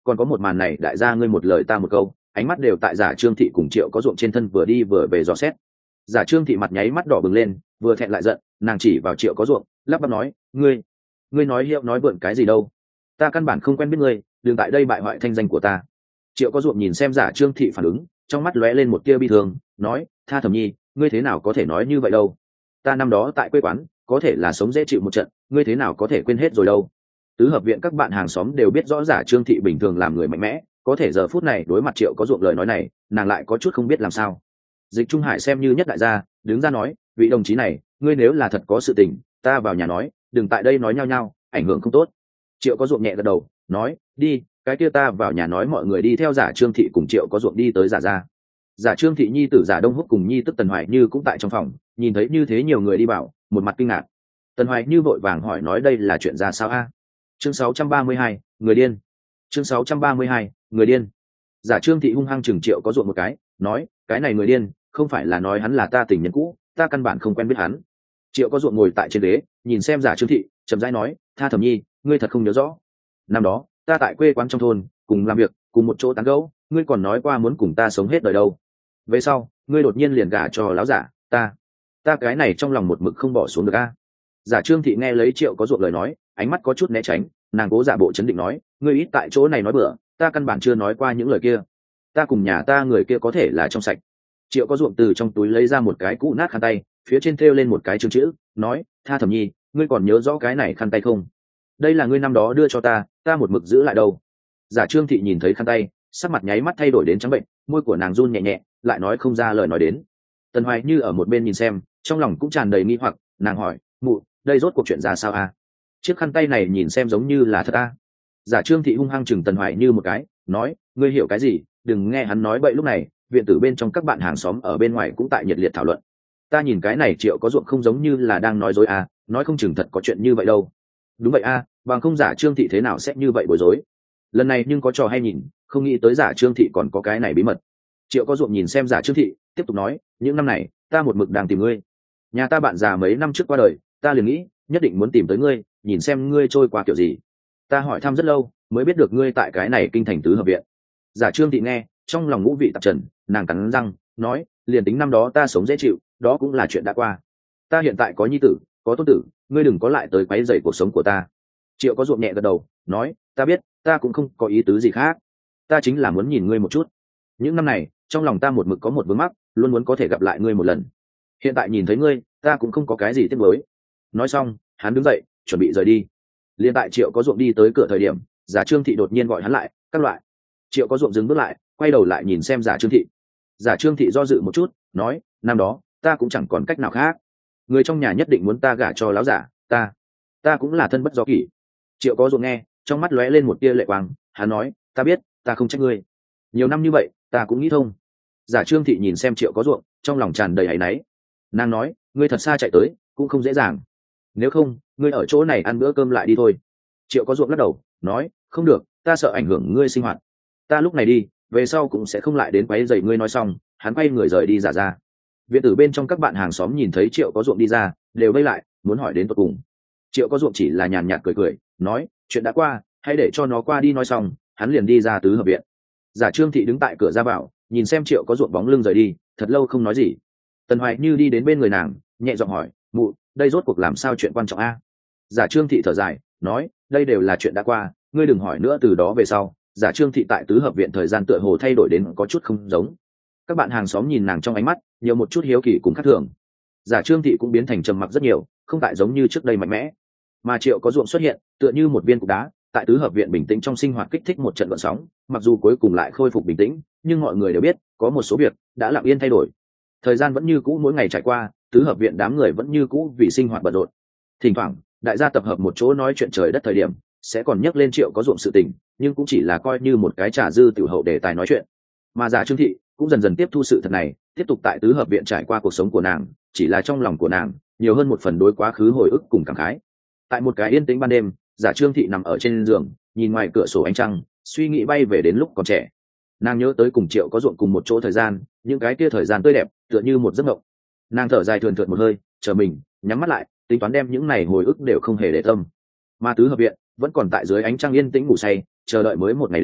S1: còn có một màn này đại gia ngươi một lời ta một câu, ánh mắt đều tại giả trương thị cùng triệu có ruộng trên thân vừa đi vừa về dò xét. Giả trương thị mặt nháy mắt đỏ bừng lên, vừa thẹn lại giận, nàng chỉ vào triệu có ruộng lắp bắp nói, ngươi ngươi nói hiệu nói vượn cái gì đâu, ta căn bản không quen biết ngươi, đừng tại đây bại hoại thanh danh của ta. Triệu có ruộng nhìn xem giả trương thị phản ứng, trong mắt lóe lên một tia bi thương, nói, tha thẩm nhi, ngươi thế nào có thể nói như vậy đâu, ta năm đó tại quê quán có thể là sống dễ chịu một trận, ngươi thế nào có thể quên hết rồi đâu. Tứ hợp viện các bạn hàng xóm đều biết rõ giả trương thị bình thường làm người mạnh mẽ, có thể giờ phút này đối mặt triệu có ruộng lời nói này, nàng lại có chút không biết làm sao. Dịch Trung Hải xem như nhất đại gia, đứng ra nói, vị đồng chí này, ngươi nếu là thật có sự tình, ta vào nhà nói, đừng tại đây nói nhau nhau, ảnh hưởng không tốt. Triệu có ruộng nhẹ gật đầu, nói, đi, cái kia ta vào nhà nói. Mọi người đi theo giả trương thị cùng triệu có ruộng đi tới giả gia. Giả trương thị nhi tử giả đông húc cùng nhi tức Tần Hoài Như cũng tại trong phòng, nhìn thấy như thế nhiều người đi vào, một mặt kinh ngạc. Tần Hoài Như vội vàng hỏi nói đây là chuyện ra sao a? Chương sáu trăm ba mươi hai, người điên. Chương sáu trăm ba mươi hai, người điên. Giả trương thị hung hăng chừng triệu có ruộng một cái, nói, cái này người điên, không phải là nói hắn là ta tình nhân cũ, ta căn bản không quen biết hắn. Triệu có ruộng ngồi tại trên ghế, nhìn xem giả trương thị, chậm rãi nói, tha thẩm nhi, ngươi thật không nhớ rõ. Năm đó, ta tại quê quán trong thôn, cùng làm việc, cùng một chỗ tán gẫu, ngươi còn nói qua muốn cùng ta sống hết đời đâu. Về sau, ngươi đột nhiên liền gả cho láo giả, ta, ta cái này trong lòng một mực không bỏ xuống được a. Giả trương thị nghe lấy triệu có ruộng lời nói, ánh mắt có chút né tránh, nàng cố giả bộ chấn định nói, ngươi ít tại chỗ này nói bừa, ta căn bản chưa nói qua những lời kia, ta cùng nhà ta người kia có thể là trong sạch. Triệu có ruộng từ trong túi lấy ra một cái cũ nát khăn tay, phía trên thêu lên một cái chương chữ, nói, tha thẩm nhi, ngươi còn nhớ rõ cái này khăn tay không? Đây là ngươi năm đó đưa cho ta, ta một mực giữ lại đâu. Giả trương thị nhìn thấy khăn tay, sắc mặt nháy mắt thay đổi đến trắng bệnh, môi của nàng run nhẹ nhẹ, lại nói không ra lời nói đến. Tần Hoài Như ở một bên nhìn xem, trong lòng cũng tràn đầy nghi hoặc, nàng hỏi, mụ, đây rốt cuộc chuyện ra sao a? Chiếc khăn tay này nhìn xem giống như là thật a. Giả trương thị hung hăng chừng Tần Hoài Như một cái, nói, ngươi hiểu cái gì, đừng nghe hắn nói bậy. Lúc này viện tử bên trong các bạn hàng xóm ở bên ngoài cũng tại nhiệt liệt thảo luận. Ta nhìn cái này triệu có ruộng không giống như là đang nói dối a, nói không chừng thật có chuyện như vậy đâu. Đúng vậy a, bằng không giả trương thị thế nào sẽ như vậy bối rối. Lần này nhưng có trò hay nhìn, không nghĩ tới giả trương thị còn có cái này bí mật. Triệu có ruộng nhìn xem giả trương thị, tiếp tục nói, những năm này ta một mực đang tìm ngươi, nhà ta bạn già mấy năm trước qua đời, ta liền nghĩ nhất định muốn tìm tới ngươi, nhìn xem ngươi trôi qua kiểu gì. Ta hỏi thăm rất lâu mới biết được ngươi tại cái này kinh thành tứ hợp viện. Giả trương thị nghe, trong lòng ngũ vị tạp trần, nàng cắn răng nói, liền tính năm đó ta sống dễ chịu, đó cũng là chuyện đã qua. Ta hiện tại có nhi tử, có tôn tử, ngươi đừng có lại tới quấy rầy cuộc sống của ta. Triệu có ruộng nhẹ gật đầu, nói, ta biết, ta cũng không có ý tứ gì khác, ta chính là muốn nhìn ngươi một chút. Những năm này trong lòng ta một mực có một vướng mắc, luôn muốn có thể gặp lại ngươi một lần. Hiện tại nhìn thấy ngươi, ta cũng không có cái gì tiếc nuối. Nói xong, hắn đứng dậy chuẩn bị rời đi. Liên tại Triệu có ruộng đi tới cửa thời điểm, giả trương thị đột nhiên gọi hắn lại, các loại. Triệu có ruộng dừng bước lại, quay đầu lại nhìn xem giả trương thị. Giả trương thị do dự một chút, nói, năm đó ta cũng chẳng còn cách nào khác, người trong nhà nhất định muốn ta gả cho láo giả, ta ta cũng là thân bất do kỷ. Triệu có ruộng nghe, trong mắt lóe lên một tia lệ quang, hắn nói, ta biết, ta không trách ngươi, nhiều năm như vậy ta cũng nghĩ thông. Giả trương thị nhìn xem Triệu có ruộng, trong lòng tràn đầy áy náy. Nàng nói, ngươi thật xa chạy tới cũng không dễ dàng, nếu không ngươi ở chỗ này ăn bữa cơm lại đi thôi. Triệu có ruộng lắc đầu, nói, không được, ta sợ ảnh hưởng ngươi sinh hoạt, ta lúc này đi về sau cũng sẽ không lại đến quấy rầy ngươi. Nói xong, hắn quay người rời đi giả ra. Viện tử bên trong các bạn hàng xóm nhìn thấy Triệu có ruộng đi ra, đều vây lại muốn hỏi đến tận cùng. Triệu có ruộng chỉ là nhàn nhạt cười cười, nói, chuyện đã qua, hãy để cho nó qua đi. Nói xong, hắn liền đi ra tứ hợp viện. Giả trương thị đứng tại cửa ra vào, nhìn xem Triệu có ruộng bóng lưng rời đi, thật lâu không nói gì. Tần Hoài Như đi đến bên người nàng, nhẹ giọng hỏi, mụ, đây rốt cuộc làm sao chuyện quan trọng a? Giả trương thị thở dài, nói, đây đều là chuyện đã qua, ngươi đừng hỏi nữa. Từ đó về sau, giả trương thị tại tứ hợp viện thời gian tựa hồ thay đổi đến có chút không giống. Các bạn hàng xóm nhìn nàng trong ánh mắt nhiều một chút hiếu kỳ cùng khác thường. Giả trương thị cũng biến thành trầm mặc rất nhiều, không tại giống như trước đây mạnh mẽ. Mà Triệu có ruộng xuất hiện, tựa như một viên cục đá, tại tứ hợp viện bình tĩnh trong sinh hoạt kích thích một trận gợn sóng. Mặc dù cuối cùng lại khôi phục bình tĩnh, nhưng mọi người đều biết có một số việc đã lặng yên thay đổi. Thời gian vẫn như cũ mỗi ngày trải qua, tứ hợp viện đám người vẫn như cũ vì sinh hoạt bận rộn. Thỉnh thoảng đại gia tập hợp một chỗ nói chuyện trời đất thời điểm, sẽ còn nhắc lên Triệu có ruộng sự tình, nhưng cũng chỉ là coi như một cái trà dư tiểu hậu đề tài nói chuyện. Mà giả trương thị cũng dần dần tiếp thu sự thật này, tiếp tục tại tứ hợp viện trải qua cuộc sống của nàng, chỉ là trong lòng của nàng nhiều hơn một phần đối quá khứ hồi ức cùng cảm khái. Tại một cái yên tĩnh ban đêm, giả trương thị nằm ở trên giường, nhìn ngoài cửa sổ ánh trăng, suy nghĩ bay về đến lúc còn trẻ. Nàng nhớ tới cùng Triệu có ruộng cùng một chỗ thời gian, những cái kia thời gian tươi đẹp tựa như một giấc mộng. Nàng thở dài thườn thượt một hơi, chờ mình nhắm mắt lại, tính toán đem những này hồi ức đều không hề để tâm. Mà tứ hợp viện vẫn còn tại dưới ánh trăng yên tĩnh ngủ say, chờ đợi mới một ngày đến,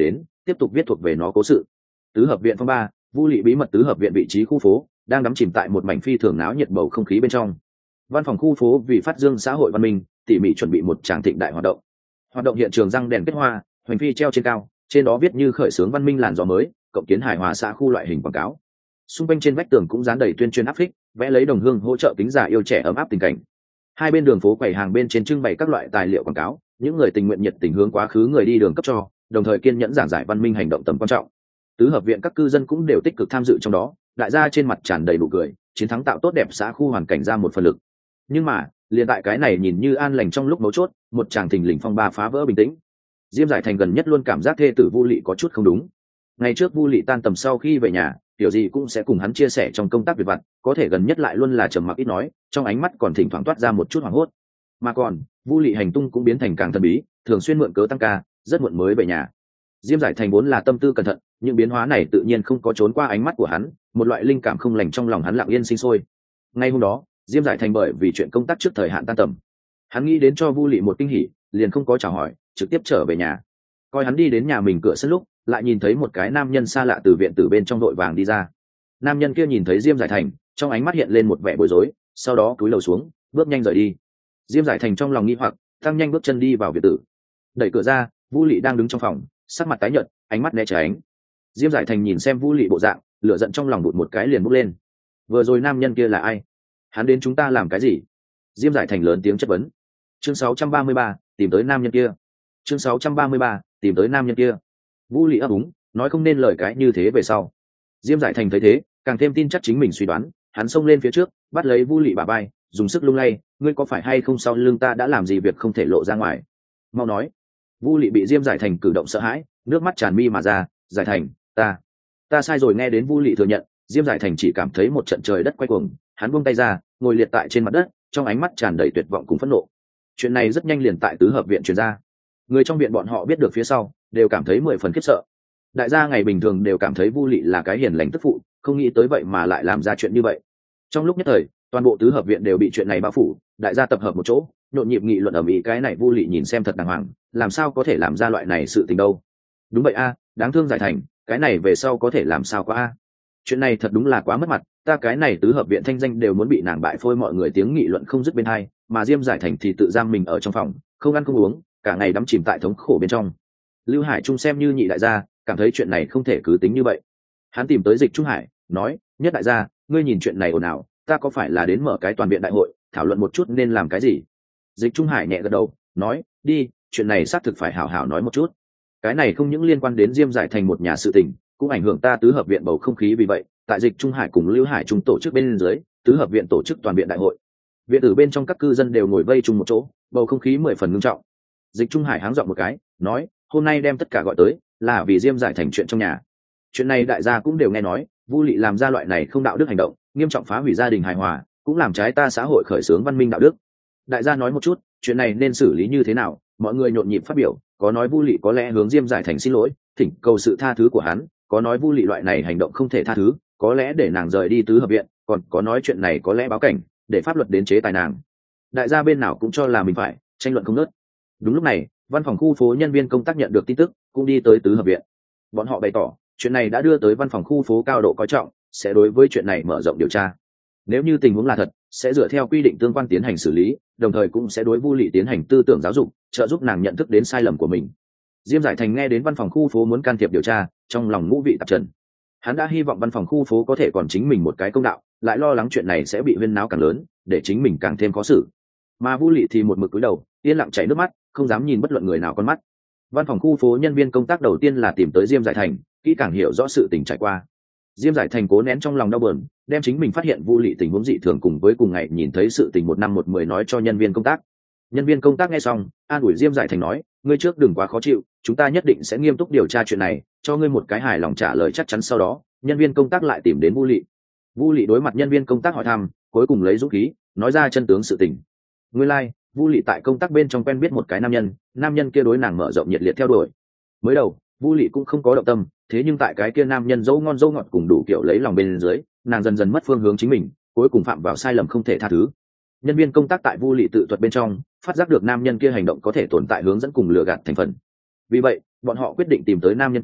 S1: tiếp tục viết thuộc về nó cố sự. Tứ hợp viện phong ba, Vu Lị bí mật tứ hợp viện vị trí khu phố đang đắm chìm tại một mảnh phi thường náo nhiệt bầu không khí bên trong. Văn phòng khu phố vì phát dương xã hội văn minh, tỉ mỉ chuẩn bị một tràng thịnh đại hoạt động. Hoạt động hiện trường răng đèn kết hoa, hoành phi treo trên cao, trên đó viết như khởi xướng văn minh làn gió mới, cộng kiến hài hòa xã khu loại hình quảng cáo. Xung quanh trên vách tường cũng dán đầy tuyên truyền áp phích, vẽ lấy đồng hương hỗ trợ tính giả yêu trẻ ấm áp tình cảnh. Hai bên đường phố quầy hàng bên trên trưng bày các loại tài liệu quảng cáo, những người tình nguyện nhiệt tình hướng quá khứ người đi đường cấp cho, đồng thời kiên nhẫn giảng giải văn minh hành động tầm quan trọng. Tứ hợp viện các cư dân cũng đều tích cực tham dự trong đó, đại gia trên mặt tràn đầy nụ cười, chiến thắng tạo tốt đẹp xã khu hoàn cảnh ra một phần lực. Nhưng mà liền tại cái này nhìn như an lành trong lúc mấu chốt, một tràng thình lình phong ba phá vỡ bình tĩnh. Diêm Giải Thành gần nhất luôn cảm giác thê tử Vu Lị có chút không đúng. Ngày trước Vu Lị tan tầm sau khi về nhà, kiểu gì cũng sẽ cùng hắn chia sẻ trong công tác việc vặt, có thể gần nhất lại luôn là trầm mặc ít nói, trong ánh mắt còn thỉnh thoảng toát ra một chút hoảng hốt. Mà còn Vu Lị hành tung cũng biến thành càng thần bí, thường xuyên mượn cớ tăng ca, rất muộn mới về nhà. Diêm Giải Thành vốn là tâm tư cẩn thận, những biến hóa này tự nhiên không có trốn qua ánh mắt của hắn, một loại linh cảm không lành trong lòng hắn lặng yên sinh sôi. Ngay hôm đó, Diêm Giải Thành bởi vì chuyện công tác trước thời hạn tan tầm, hắn nghĩ đến cho Vu Lị một kinh hỉ, liền không có chào hỏi, trực tiếp trở về nhà. Coi hắn đi đến nhà mình cửa sân lúc, lại nhìn thấy một cái nam nhân xa lạ từ viện tử bên trong đội vàng đi ra. Nam nhân kia nhìn thấy Diêm Giải Thành, trong ánh mắt hiện lên một vẻ bối rối, sau đó cúi đầu xuống, bước nhanh rời đi. Diêm Giải Thành trong lòng nghi hoặc, tăng nhanh bước chân đi vào viện tử. Đẩy cửa ra, Vu Lị đang đứng trong phòng, sắc mặt tái nhợt, ánh mắt né tránh. Diêm Giải Thành nhìn xem Vu Lị bộ dạng, lửa giận trong lòng đụt một cái liền bốc lên. Vừa rồi nam nhân kia là ai? Hắn đến chúng ta làm cái gì? Diêm Giải Thành lớn tiếng chất vấn. Chương sáu trăm ba mươi ba, tìm tới nam nhân kia. Chương sáu trăm ba mươi ba, tìm tới nam nhân kia. Vu Lị ấp úng, nói không nên lời cái như thế về sau. Diêm Giải Thành thấy thế, càng thêm tin chắc chính mình suy đoán, hắn xông lên phía trước, bắt lấy Vu Lị bả vai, dùng sức lung lay, ngươi có phải hay không sau lưng ta đã làm gì việc không thể lộ ra ngoài? Mau nói. Vu Lị bị Diêm Giải Thành cử động sợ hãi, nước mắt tràn mi mà ra, Giải Thành, ta, ta sai rồi. Nghe đến Vu Lị thừa nhận, Diêm Giải Thành chỉ cảm thấy một trận trời đất quay cuồng, hắn buông tay ra, ngồi liệt tại trên mặt đất, trong ánh mắt tràn đầy tuyệt vọng cùng phẫn nộ. Chuyện này rất nhanh liền tại tứ hợp viện truyền ra. Người trong viện bọn họ biết được phía sau, đều cảm thấy mười phần khiếp sợ. Đại gia ngày bình thường đều cảm thấy Vu Lị là cái hiền lành tức phụ, không nghĩ tới vậy mà lại làm ra chuyện như vậy. Trong lúc nhất thời, toàn bộ tứ hợp viện đều bị chuyện này bao phủ, đại gia tập hợp một chỗ, nhộn nhịp nghị luận ầm ĩ. Cái này Vu Lị nhìn xem thật đàng hoàng, làm sao có thể làm ra loại này sự tình đâu? Đúng vậy a, đáng thương Giải Thành, cái này về sau có thể làm sao quá a? Chuyện này thật đúng là quá mất mặt, ta cái này tứ hợp viện thanh danh đều muốn bị nàng bại phôi. Mọi người tiếng nghị luận không dứt bên hai, mà Diêm Giải Thành thì tự giam mình ở trong phòng, không ăn không uống, cả ngày đắm chìm tại thống khổ bên trong. Lưu Hải Trung xem như nhị đại gia, cảm thấy chuyện này không thể cứ tính như vậy. Hắn tìm tới Dịch Trung Hải, nói: Nhất đại gia, ngươi nhìn chuyện này ồn ào, ta có phải là đến mở cái toàn viện đại hội, thảo luận một chút nên làm cái gì? Dịch Trung Hải nhẹ gật đầu, nói: Đi, chuyện này xác thực phải hảo hảo nói một chút. Cái này không những liên quan đến Diêm Giải Thành một nhà sự tình, cũng ảnh hưởng ta tứ hợp viện bầu không khí. Vì vậy, tại Dịch Trung Hải cùng Lưu Hải Trung tổ chức bên dưới, tứ hợp viện tổ chức toàn viện đại hội. Viện tử bên trong các cư dân đều ngồi vây chung một chỗ, bầu không khí mười phần nghiêm trọng. Dịch Trung Hải háng giọng một cái, nói: Hôm nay đem tất cả gọi tới, là vì Diêm Giải Thành chuyện trong nhà. Chuyện này đại gia cũng đều nghe nói, Vu Lị làm ra loại này không đạo đức hành động, nghiêm trọng phá hủy gia đình hài hòa, cũng làm trái ta xã hội khởi xướng văn minh đạo đức. Đại gia nói một chút, chuyện này nên xử lý như thế nào? Mọi người nhộn nhịp phát biểu, có nói Vu Lị có lẽ hướng Diêm Giải Thành xin lỗi, thỉnh cầu sự tha thứ của hắn, có nói Vu Lị loại này hành động không thể tha thứ, có lẽ để nàng rời đi tứ hợp viện, còn có nói chuyện này có lẽ báo cảnh, để pháp luật đến chế tài nàng. Đại gia bên nào cũng cho là mình phải, tranh luận không ngớt. Đúng lúc này, văn phòng khu phố nhân viên công tác nhận được tin tức, cũng đi tới tứ hợp viện. Bọn họ bày tỏ, chuyện này đã đưa tới văn phòng khu phố cao độ coi trọng, sẽ đối với chuyện này mở rộng điều tra. Nếu như tình huống là thật, sẽ dựa theo quy định tương quan tiến hành xử lý, đồng thời cũng sẽ đối Vu Lị tiến hành tư tưởng giáo dục, trợ giúp nàng nhận thức đến sai lầm của mình. Diêm Giải Thành nghe đến văn phòng khu phố muốn can thiệp điều tra, trong lòng ngũ vị tạp trần. Hắn đã hy vọng văn phòng khu phố có thể còn chính mình một cái công đạo, lại lo lắng chuyện này sẽ bị huyên náo càng lớn, để chính mình càng thêm khó xử. Mà Vu Lị thì một mực cúi đầu, yên lặng chảy nước mắt, không dám nhìn bất luận người nào con mắt. Văn phòng khu phố nhân viên công tác đầu tiên là tìm tới Diêm Giải Thành, kỹ càng hiểu rõ sự tình trải qua. Diêm Giải Thành cố nén trong lòng đau buồn, đem chính mình phát hiện Vu Lị tình huống dị thường cùng với cùng ngày nhìn thấy sự tình một năm một mười nói cho nhân viên công tác. Nhân viên công tác nghe xong, an ủi Diêm Giải Thành nói: Ngươi trước đừng quá khó chịu, chúng ta nhất định sẽ nghiêm túc điều tra chuyện này, cho ngươi một cái hài lòng trả lời chắc chắn. Sau đó, nhân viên công tác lại tìm đến Vu Lị. Vu Lị đối mặt nhân viên công tác hỏi thăm, cuối cùng lấy dũng khí nói ra chân tướng sự tình. Nguyên lai, like, Vu Lị tại công tác bên trong quen biết một cái nam nhân, nam nhân kia đối nàng mở rộng nhiệt liệt theo đuổi. Mới đầu, Vu Lị cũng không có động tâm, thế nhưng tại cái kia nam nhân dâu ngon dâu ngọt cùng đủ kiểu lấy lòng bên dưới, nàng dần dần mất phương hướng chính mình, cuối cùng phạm vào sai lầm không thể tha thứ. Nhân viên công tác tại Vu Lị tự thuật bên trong, phát giác được nam nhân kia hành động có thể tồn tại hướng dẫn cùng lừa gạt thành phần. Vì vậy, bọn họ quyết định tìm tới nam nhân kia,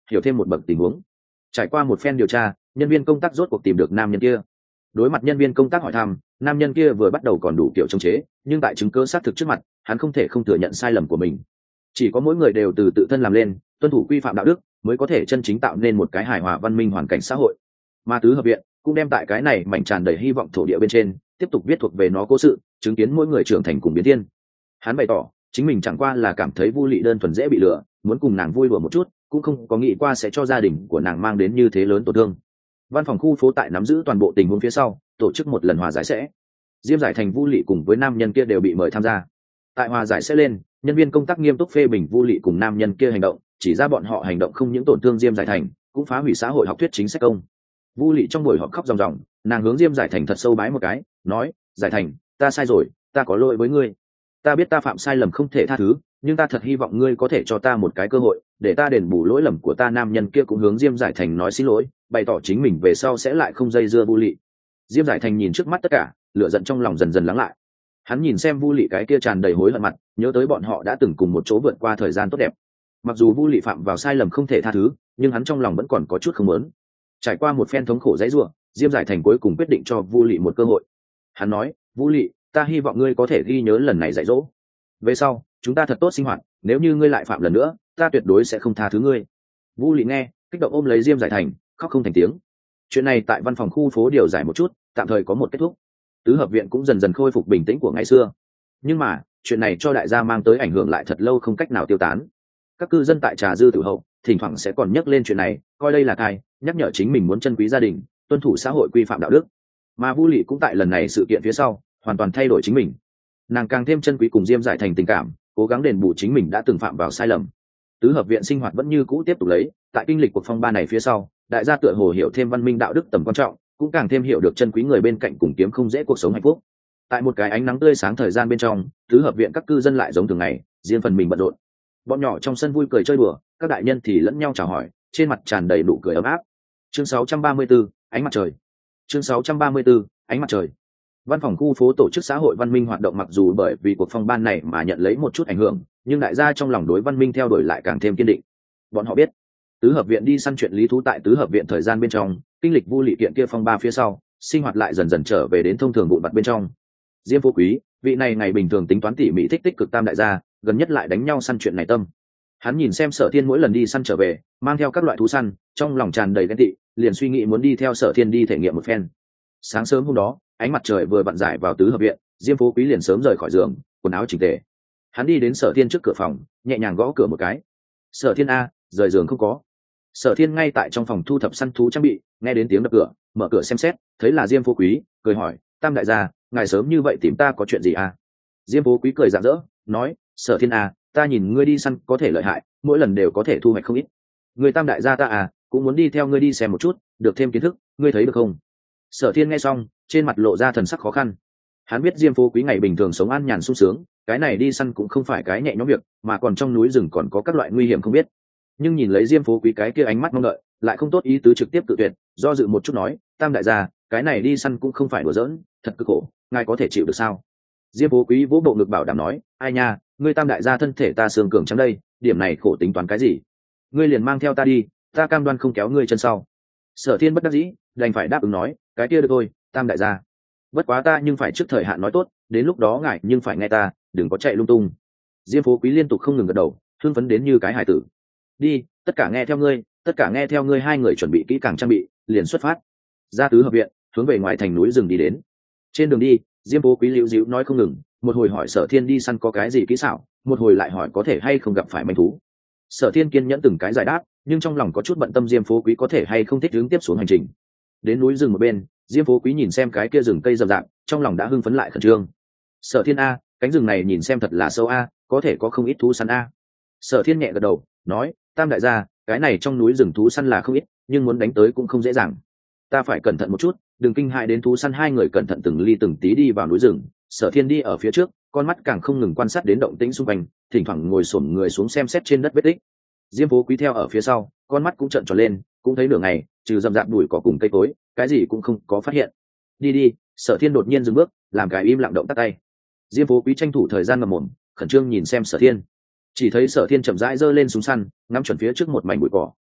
S1: hiểu thêm một bậc tình huống. Trải qua một phen điều tra, nhân viên công tác rốt cuộc tìm được nam nhân kia. Đối mặt nhân viên công tác hỏi thăm, nam nhân kia vừa bắt đầu còn đủ kiểu chống chế, nhưng tại chứng cứ xác thực trước mặt, hắn không thể không thừa nhận sai lầm của mình. Chỉ có mỗi người đều từ tự thân làm lên, tuân thủ quy phạm đạo đức, mới có thể chân chính tạo nên một cái hài hòa văn minh hoàn cảnh xã hội. Mà tứ hợp viện cũng đem tại cái này mảnh tràn đầy hy vọng thổ địa bên trên tiếp tục viết thuộc về nó cố sự, chứng kiến mỗi người trưởng thành cùng biến thiên. Hắn bày tỏ chính mình chẳng qua là cảm thấy Vu Lị đơn thuần dễ bị lừa, muốn cùng nàng vui đùa một chút, cũng không có nghĩ qua sẽ cho gia đình của nàng mang đến như thế lớn tổn thương. Văn phòng khu phố tại nắm giữ toàn bộ tình huống phía sau, tổ chức một lần hòa giải sẽ. Diêm Giải Thành, Vu Lị cùng với nam nhân kia đều bị mời tham gia. Tại hòa giải sẽ lên, nhân viên công tác nghiêm túc phê bình Vu Lị cùng nam nhân kia hành động, chỉ ra bọn họ hành động không những tổn thương Diêm Giải Thành, cũng phá hủy xã hội học thuyết chính sách công. Vu Lị trong buổi họp khóc ròng ròng, nàng hướng Diêm Giải Thành thật sâu bái một cái, nói: "Giải Thành, ta sai rồi, ta có lỗi với ngươi. Ta biết ta phạm sai lầm không thể tha thứ, nhưng ta thật hy vọng ngươi có thể cho ta một cái cơ hội, để ta đền bù lỗi lầm của ta." Nam nhân kia cũng hướng Diêm Giải Thành nói xin lỗi, bày tỏ chính mình về sau sẽ lại không dây dưa Vu Lị. Diêm Giải Thành nhìn trước mắt tất cả, lửa giận trong lòng dần dần lắng lại. Hắn nhìn xem Vu Lị cái kia tràn đầy hối hận mặt, nhớ tới bọn họ đã từng cùng một chỗ vượt qua thời gian tốt đẹp. Mặc dù Vu Lị phạm vào sai lầm không thể tha thứ, nhưng hắn trong lòng vẫn còn có chút không muốn. Trải qua một phen thống khổ dãy rủa, Diêm Giải Thành cuối cùng quyết định cho Vu Lị một cơ hội. Hắn nói: "Vu Lị, ta hy vọng ngươi có thể ghi nhớ lần này dạy dỗ. Về sau, chúng ta thật tốt sinh hoạt, nếu như ngươi lại phạm lần nữa, ta tuyệt đối sẽ không tha thứ ngươi." Vu Lị nghe, kích động ôm lấy Diêm Giải Thành, khóc không thành tiếng. Chuyện này tại văn phòng khu phố điều giải một chút, tạm thời có một kết thúc. Tứ hợp viện cũng dần dần khôi phục bình tĩnh của ngày xưa. Nhưng mà, chuyện này cho đại gia mang tới ảnh hưởng lại thật lâu không cách nào tiêu tán. Các cư dân tại Trà Dư Tử Hậu, thỉnh thoảng sẽ còn nhắc lên chuyện này, coi đây là cai, nhắc nhở chính mình muốn trân quý gia đình, tuân thủ xã hội quy phạm đạo đức. Mà Vu Lị cũng tại lần này sự kiện phía sau, hoàn toàn thay đổi chính mình. Nàng càng thêm trân quý cùng Diêm Giải Thành tình cảm, cố gắng đền bù chính mình đã từng phạm vào sai lầm. Tứ hợp viện sinh hoạt vẫn như cũ tiếp tục lấy, tại kinh lịch cuộc phong ba này phía sau, đại gia tựa hồ hiểu thêm văn minh đạo đức tầm quan trọng, cũng càng thêm hiểu được trân quý người bên cạnh cùng kiếm không dễ cuộc sống hạnh phúc. Tại một cái ánh nắng tươi sáng thời gian bên trong, tứ hợp viện các cư dân lại giống thường ngày, riêng phần mình bận rộn. Bọn nhỏ trong sân vui cười chơi đùa, các đại nhân thì lẫn nhau chào hỏi, trên mặt tràn đầy nụ cười ấm áp. Chương sáu trăm ba mươi tư, ánh mặt trời. Chương sáu trăm ba mươi tư, ánh mặt trời. Văn phòng khu phố tổ chức xã hội văn minh hoạt động mặc dù bởi vì cuộc phong ban này mà nhận lấy một chút ảnh hưởng, nhưng đại gia trong lòng đối văn minh theo đuổi lại càng thêm kiên định. Bọn họ biết, tứ hợp viện đi săn chuyện lý thú tại tứ hợp viện thời gian bên trong, kinh lịch Vu Lị kiện kia phong ba phía sau, sinh hoạt lại dần dần trở về đến thông thường vụn vặt bên trong. Diêm Phú Quý, vị này ngày bình thường tính toán tỉ mỉ thích tích cực tam đại gia, gần nhất lại đánh nhau săn chuyện này tâm. Hắn nhìn xem Sở Thiên mỗi lần đi săn trở về, mang theo các loại thú săn, trong lòng tràn đầy ghen tị, liền suy nghĩ muốn đi theo Sở Thiên đi thể nghiệm một phen. Sáng sớm hôm đó, ánh mặt trời vừa vặn rải vào tứ hợp viện, Diêm Phú Quý liền sớm rời khỏi giường, quần áo chỉnh tề. Hắn đi đến Sở Thiên trước cửa phòng, nhẹ nhàng gõ cửa một cái. "Sở Thiên a, rời giường không có?" Sở Thiên ngay tại trong phòng thu thập săn thú trang bị, nghe đến tiếng đập cửa, mở cửa xem xét, thấy là Diêm Phú Quý, cười hỏi: "Tam đại gia, ngài sớm như vậy tìm ta có chuyện gì à?" Diêm Phú Quý cười rạng rỡ, nói: "Sở Thiên a, ta nhìn ngươi đi săn có thể lợi hại, mỗi lần đều có thể thu hoạch không ít. Người tam đại gia ta à, cũng muốn đi theo ngươi đi xem một chút, được thêm kiến thức, ngươi thấy được không?" Sở Thiên nghe xong, trên mặt lộ ra thần sắc khó khăn. Hắn biết Diêm Phú Quý ngày bình thường sống an nhàn sung sướng, cái này đi săn cũng không phải cái nhẹ nhõm việc, mà còn trong núi rừng còn có các loại nguy hiểm không biết. Nhưng nhìn lấy Diêm Phú Quý cái kia ánh mắt mong đợi, lại không tốt ý tứ trực tiếp tự tuyệt, do dự một chút nói: "Tam đại gia, cái này đi săn cũng không phải đùa giỡn, thật cực khổ, ngài có thể chịu được sao?" Diêm Phú Quý vỗ bộ ngực bảo đảm nói: "Ai nha, ngươi tam đại gia thân thể ta xương cường trắng đây, điểm này khổ tính toán cái gì? Ngươi liền mang theo ta đi, ta cam đoan không kéo ngươi chân sau." Sở Thiên bất đắc dĩ, đành phải đáp ứng nói: "Cái kia được thôi, tam đại gia. Bất quá ta nhưng phải trước thời hạn nói tốt, đến lúc đó ngài nhưng phải nghe ta, đừng có chạy lung tung." Diêm Phú Quý liên tục không ngừng gật đầu, hưng phấn đến như cái hải tử. "Đi, tất cả nghe theo ngươi, tất cả nghe theo ngươi." Hai người chuẩn bị kỹ càng trang bị, liền xuất phát ra tứ hợp viện, hướng về ngoài thành núi rừng đi đến. Trên đường đi, Diêm Phú Quý liễu dĩu nói không ngừng, một hồi hỏi Sở Thiên đi săn có cái gì kỹ xảo, một hồi lại hỏi có thể hay không gặp phải manh thú. Sở Thiên kiên nhẫn từng cái giải đáp, nhưng trong lòng có chút bận tâm Diêm Phú Quý có thể hay không thích hướng tiếp xuống hành trình. Đến núi rừng một bên, Diêm Phú Quý nhìn xem cái kia rừng cây rậm rạp, trong lòng đã hưng phấn lại khẩn trương. "Sở Thiên a, cánh rừng này nhìn xem thật là sâu a, có thể có không ít thú săn a." Sở Thiên nhẹ gật đầu, nói: "Tam đại gia, cái này trong núi rừng thú săn là không ít, nhưng muốn đánh tới cũng không dễ dàng. Ta phải cẩn thận một chút, đừng kinh hại đến thú săn." Hai người cẩn thận từng ly từng tí đi vào núi rừng. Sở Thiên đi ở phía trước, con mắt càng không ngừng quan sát đến động tĩnh xung quanh, thỉnh thoảng ngồi xổm người xuống xem xét trên đất vết tích. Diêm Phú Quý theo ở phía sau, con mắt cũng trợn tròn lên, cũng thấy nửa ngày, trừ rậm rạp bụi cỏ cùng cây cối, cái gì cũng không có phát hiện. "Đi đi." Sở Thiên đột nhiên dừng bước, làm cái im lặng động tắt tay. Diêm Phú Quý tranh thủ thời gian ngậm mồm, khẩn trương nhìn xem Sở Thiên. Chỉ thấy Sở Thiên chậm rãi giơ lên súng săn, ngắm chuẩn phía trước một mảnh bụi cỏ.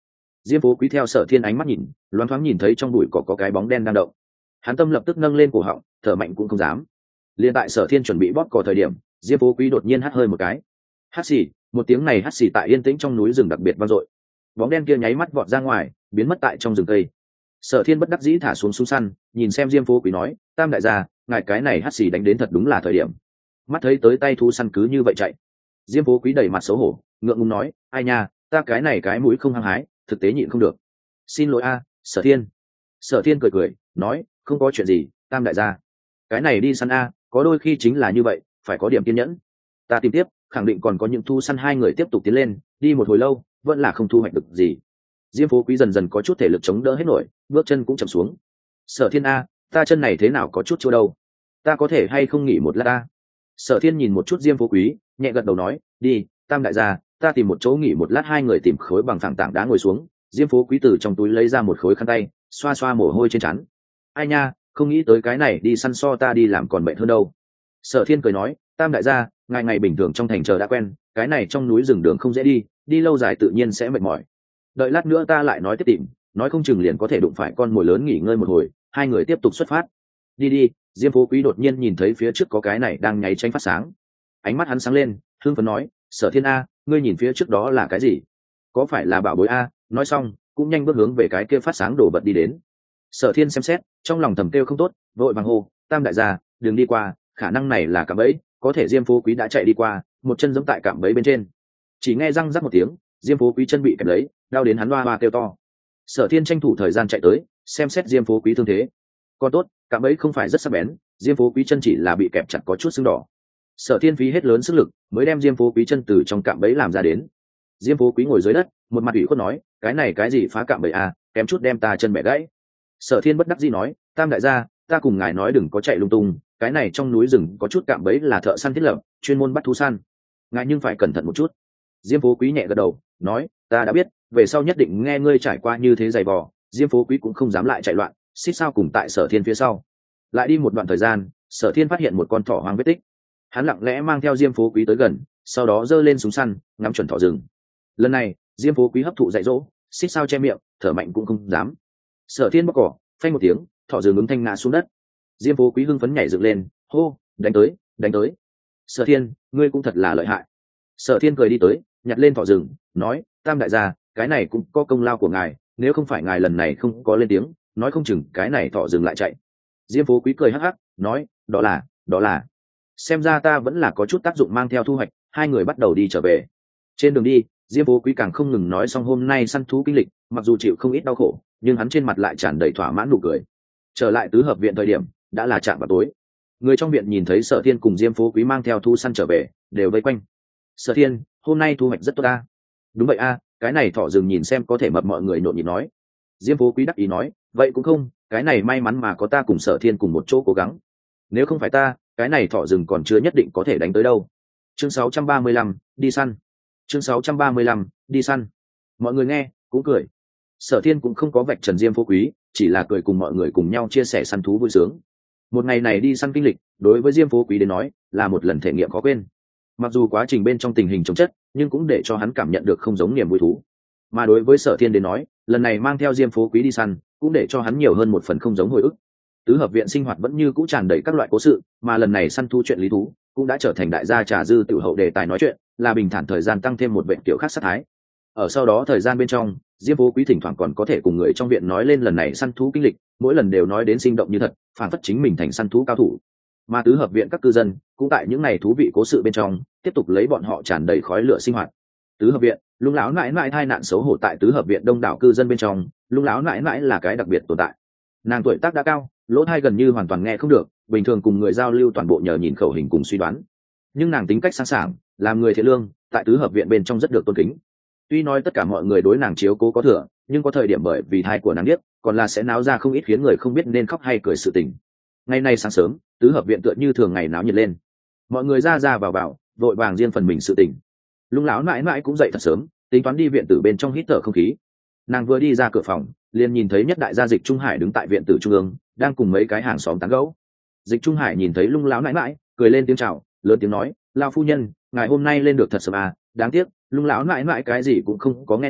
S1: Diêm Phố Quý theo Sở Thiên ánh mắt nhìn, loáng thoáng nhìn thấy trong bụi cỏ có cái bóng đen đang động. Hắn tâm lập tức nâng lên cổ họng, thở mạnh cũng không dám. Liên tại Sở Thiên chuẩn bị bóp cỏ thời điểm, Diêm Phố Quý đột nhiên hắt hơi một cái. Hắt xì, một tiếng này hắt xì tại yên tĩnh trong núi rừng đặc biệt vang dội. Bóng đen kia nháy mắt vọt ra ngoài, biến mất tại trong rừng cây. Sở Thiên bất đắc dĩ thả xuống súng săn, nhìn xem Diêm Phố Quý nói, Tam đại gia, ngài cái này hắt xì đánh đến thật đúng là thời điểm. Mắt thấy tới tay thú săn cứ như vậy chạy. Diêm Phố Quý đầy mặt xấu hổ, ngượng ngùng nói, ai nha, ta cái này cái mũi không hăng hái, thực tế nhịn không được. Xin lỗi a, Sở Thiên. Sở Thiên cười cười, nói, không có chuyện gì, Tam đại gia. Cái này đi săn a, có đôi khi chính là như vậy, phải có điểm kiên nhẫn. Ta tìm tiếp, khẳng định còn có những thu săn hai người tiếp tục tiến lên, đi một hồi lâu, vẫn là không thu hoạch được gì. Diêm Phố Quý dần dần có chút thể lực chống đỡ hết nổi, bước chân cũng chậm xuống. Sở Thiên a, ta chân này thế nào có chút chỗ đâu, ta có thể hay không nghỉ một lát a? Sở Thiên nhìn một chút Diêm Phố Quý, nhẹ gật đầu nói, đi, Tam đại gia, ta tìm một chỗ nghỉ một lát. Hai người tìm khối bằng phẳng tảng đá ngồi xuống. Diêm Phố Quý từ trong túi lấy ra một khối khăn tay, xoa xoa mồ hôi trên trán. Ai nha, không nghĩ tới cái này đi săn so ta đi làm còn mệt hơn đâu. Sở Thiên cười nói, Tam đại gia, ngày ngày bình thường trong thành chờ đã quen, cái này trong núi rừng đường không dễ đi, đi lâu dài tự nhiên sẽ mệt mỏi. Đợi lát nữa ta lại nói tiếp tìm, nói không chừng liền có thể đụng phải con mồi lớn, nghỉ ngơi một hồi. Hai người tiếp tục xuất phát. Đi đi. Diêm Phố Quý đột nhiên nhìn thấy phía trước có cái này đang nháy tranh phát sáng, ánh mắt hắn sáng lên, hưng phấn nói, Sở Thiên a, ngươi nhìn phía trước đó là cái gì? Có phải là bảo bối a? Nói xong cũng nhanh bước hướng về cái kia phát sáng đổ vật đi đến. Sở Thiên xem xét, trong lòng thầm kêu không tốt, vội vàng hô, Tam đại gia, đừng đi qua, khả năng này là cạm bẫy. Có thể Diêm Phố Quý đã chạy đi qua, một chân giẫm tại cạm bẫy bên trên. Chỉ nghe răng rắc một tiếng, Diêm Phố Quý chân bị kẹp lấy, đau đến hắn hoa hoa kêu to. Sở Thiên tranh thủ thời gian chạy tới, xem xét Diêm Phố Quý thương thế. Còn tốt, cạm bẫy không phải rất sắc bén, Diêm Phố Quý chân chỉ là bị kẹp chặt có chút sưng đỏ. Sở Thiên phí hết lớn sức lực mới đem Diêm Phố Quý chân từ trong cạm bẫy làm ra đến. Diêm Phố Quý ngồi dưới đất, một mặt ủy khuất nói, cái này cái gì phá cạm bẫy à, kém chút đem ta chân bẻ gãy. Sở Thiên bất đắc dĩ nói, Tam đại gia, ta cùng ngài nói đừng có chạy lung tung, cái này trong núi rừng có chút cạm bẫy là thợ săn thiết lập, chuyên môn bắt thú săn, ngài nhưng phải cẩn thận một chút. Diêm Phố Quý nhẹ gật đầu, nói, ta đã biết, về sau nhất định nghe ngươi trải qua như thế dày vò. Diêm Phố Quý cũng không dám lại chạy loạn, xích sao cùng tại Sở Thiên phía sau. Lại đi một đoạn thời gian, Sở Thiên phát hiện một con thỏ hoang vết tích. Hắn lặng lẽ mang theo Diêm Phố Quý tới gần, sau đó giơ lên súng săn, ngắm chuẩn thỏ rừng. Lần này Diêm Phố Quý hấp thụ dạy dỗ, xích sao che miệng, thở mạnh cũng không dám. Sở Thiên bóc cỏ, phanh một tiếng, thỏ rừng ứng thanh ngã xuống đất. Diêm Phố Quý hưng phấn nhảy dựng lên, hô, đánh tới, đánh tới. Sở Thiên, ngươi cũng thật là lợi hại. Sở Thiên cười đi tới, nhặt lên thỏ rừng, nói, Tam đại gia, cái này cũng có công lao của ngài, nếu không phải ngài lần này không có lên tiếng, nói không chừng cái này thỏ rừng lại chạy. Diêm Phố Quý cười hắc hắc, nói, đó là, đó là. Xem ra ta vẫn là có chút tác dụng mang theo thu hoạch. Hai người bắt đầu đi trở về. Trên đường đi, Diêm Phố Quý càng không ngừng nói xong hôm nay săn thú kinh lịch, mặc dù chịu không ít đau khổ, nhưng hắn trên mặt lại tràn đầy thỏa mãn nụ cười. Trở lại tứ hợp viện thời điểm đã là trạm vào tối. Người trong viện nhìn thấy Sở Thiên cùng Diêm Phố Quý mang theo thu săn trở về, đều vây quanh. Sở Thiên, hôm nay thu hoạch rất tốt a. Đúng vậy a, cái này thỏ rừng nhìn xem có thể mập. Mọi người nhộn nhịp nói. Diêm Phố Quý đắc ý nói, vậy cũng không, cái này may mắn mà có ta cùng Sở Thiên cùng một chỗ cố gắng. Nếu không phải ta, cái này thỏ rừng còn chưa nhất định có thể đánh tới đâu. Chương sáu trăm ba mươi lăm, đi săn. Chương sáu trăm ba mươi lăm, đi săn. Mọi người nghe cũng cười. Sở Thiên cũng không có vạch trần Diêm Phố Quý, chỉ là cười cùng mọi người cùng nhau chia sẻ săn thú vui sướng. Một ngày này đi săn kinh lịch, đối với Diêm Phố Quý đến nói là một lần thể nghiệm khó quên. Mặc dù quá trình bên trong tình hình chống chất, nhưng cũng để cho hắn cảm nhận được không giống niềm vui thú. Mà đối với Sở Thiên đến nói, lần này mang theo Diêm Phố Quý đi săn, cũng để cho hắn nhiều hơn một phần không giống hồi ức. Tứ hợp viện sinh hoạt vẫn như cũ tràn đầy các loại cố sự, mà lần này săn thu chuyện lý thú cũng đã trở thành đại gia trà dư tiểu hậu đề tài nói chuyện, là bình thản thời gian tăng thêm một bệnh kiểu khác sát thái. Ở sau đó thời gian bên trong, Diêm Phố Quý thỉnh thoảng còn có thể cùng người trong viện nói lên lần này săn thú kinh lịch, mỗi lần đều nói đến sinh động như thật, phản phất chính mình thành săn thú cao thủ. Mà tứ hợp viện các cư dân cũng tại những ngày thú vị cố sự bên trong tiếp tục lấy bọn họ tràn đầy khói lửa sinh hoạt. Tứ hợp viện, Lung lão mãi mãi tai nạn xấu hổ tại tứ hợp viện đông đảo cư dân bên trong, Lung lão mãi mãi là cái đặc biệt tồn tại. Nàng tuổi tác đã cao, lỗ tai gần như hoàn toàn nghe không được, bình thường cùng người giao lưu toàn bộ nhờ nhìn khẩu hình cùng suy đoán. Nhưng nàng tính cách sáng sảng, làm người thiện lương, tại tứ hợp viện bên trong rất được tôn kính. Tuy nói tất cả mọi người đối nàng chiếu cố có thừa, nhưng có thời điểm bởi vì thai của nàng biết, còn là sẽ náo ra không ít khiến người không biết nên khóc hay cười sự tình. Ngày nay sáng sớm, tứ hợp viện tựa như thường ngày náo nhiệt lên, mọi người ra ra vào vào, vội vàng riêng phần mình sự tình. Lung lão mãi mãi cũng dậy thật sớm, tính toán đi viện tử bên trong hít thở không khí. Nàng vừa đi ra cửa phòng, liền nhìn thấy nhất đại gia Dịch Trung Hải đứng tại viện tử trung ương, đang cùng mấy cái hàng xóm tán gẫu. Dịch Trung Hải nhìn thấy Lung lão mãi mãi, cười lên tiếng chào, lớn tiếng nói, lão phu nhân, ngài hôm nay lên được thật sớm à, đáng tiếc Lung lão mãi mãi cái gì cũng không có nghe thấy,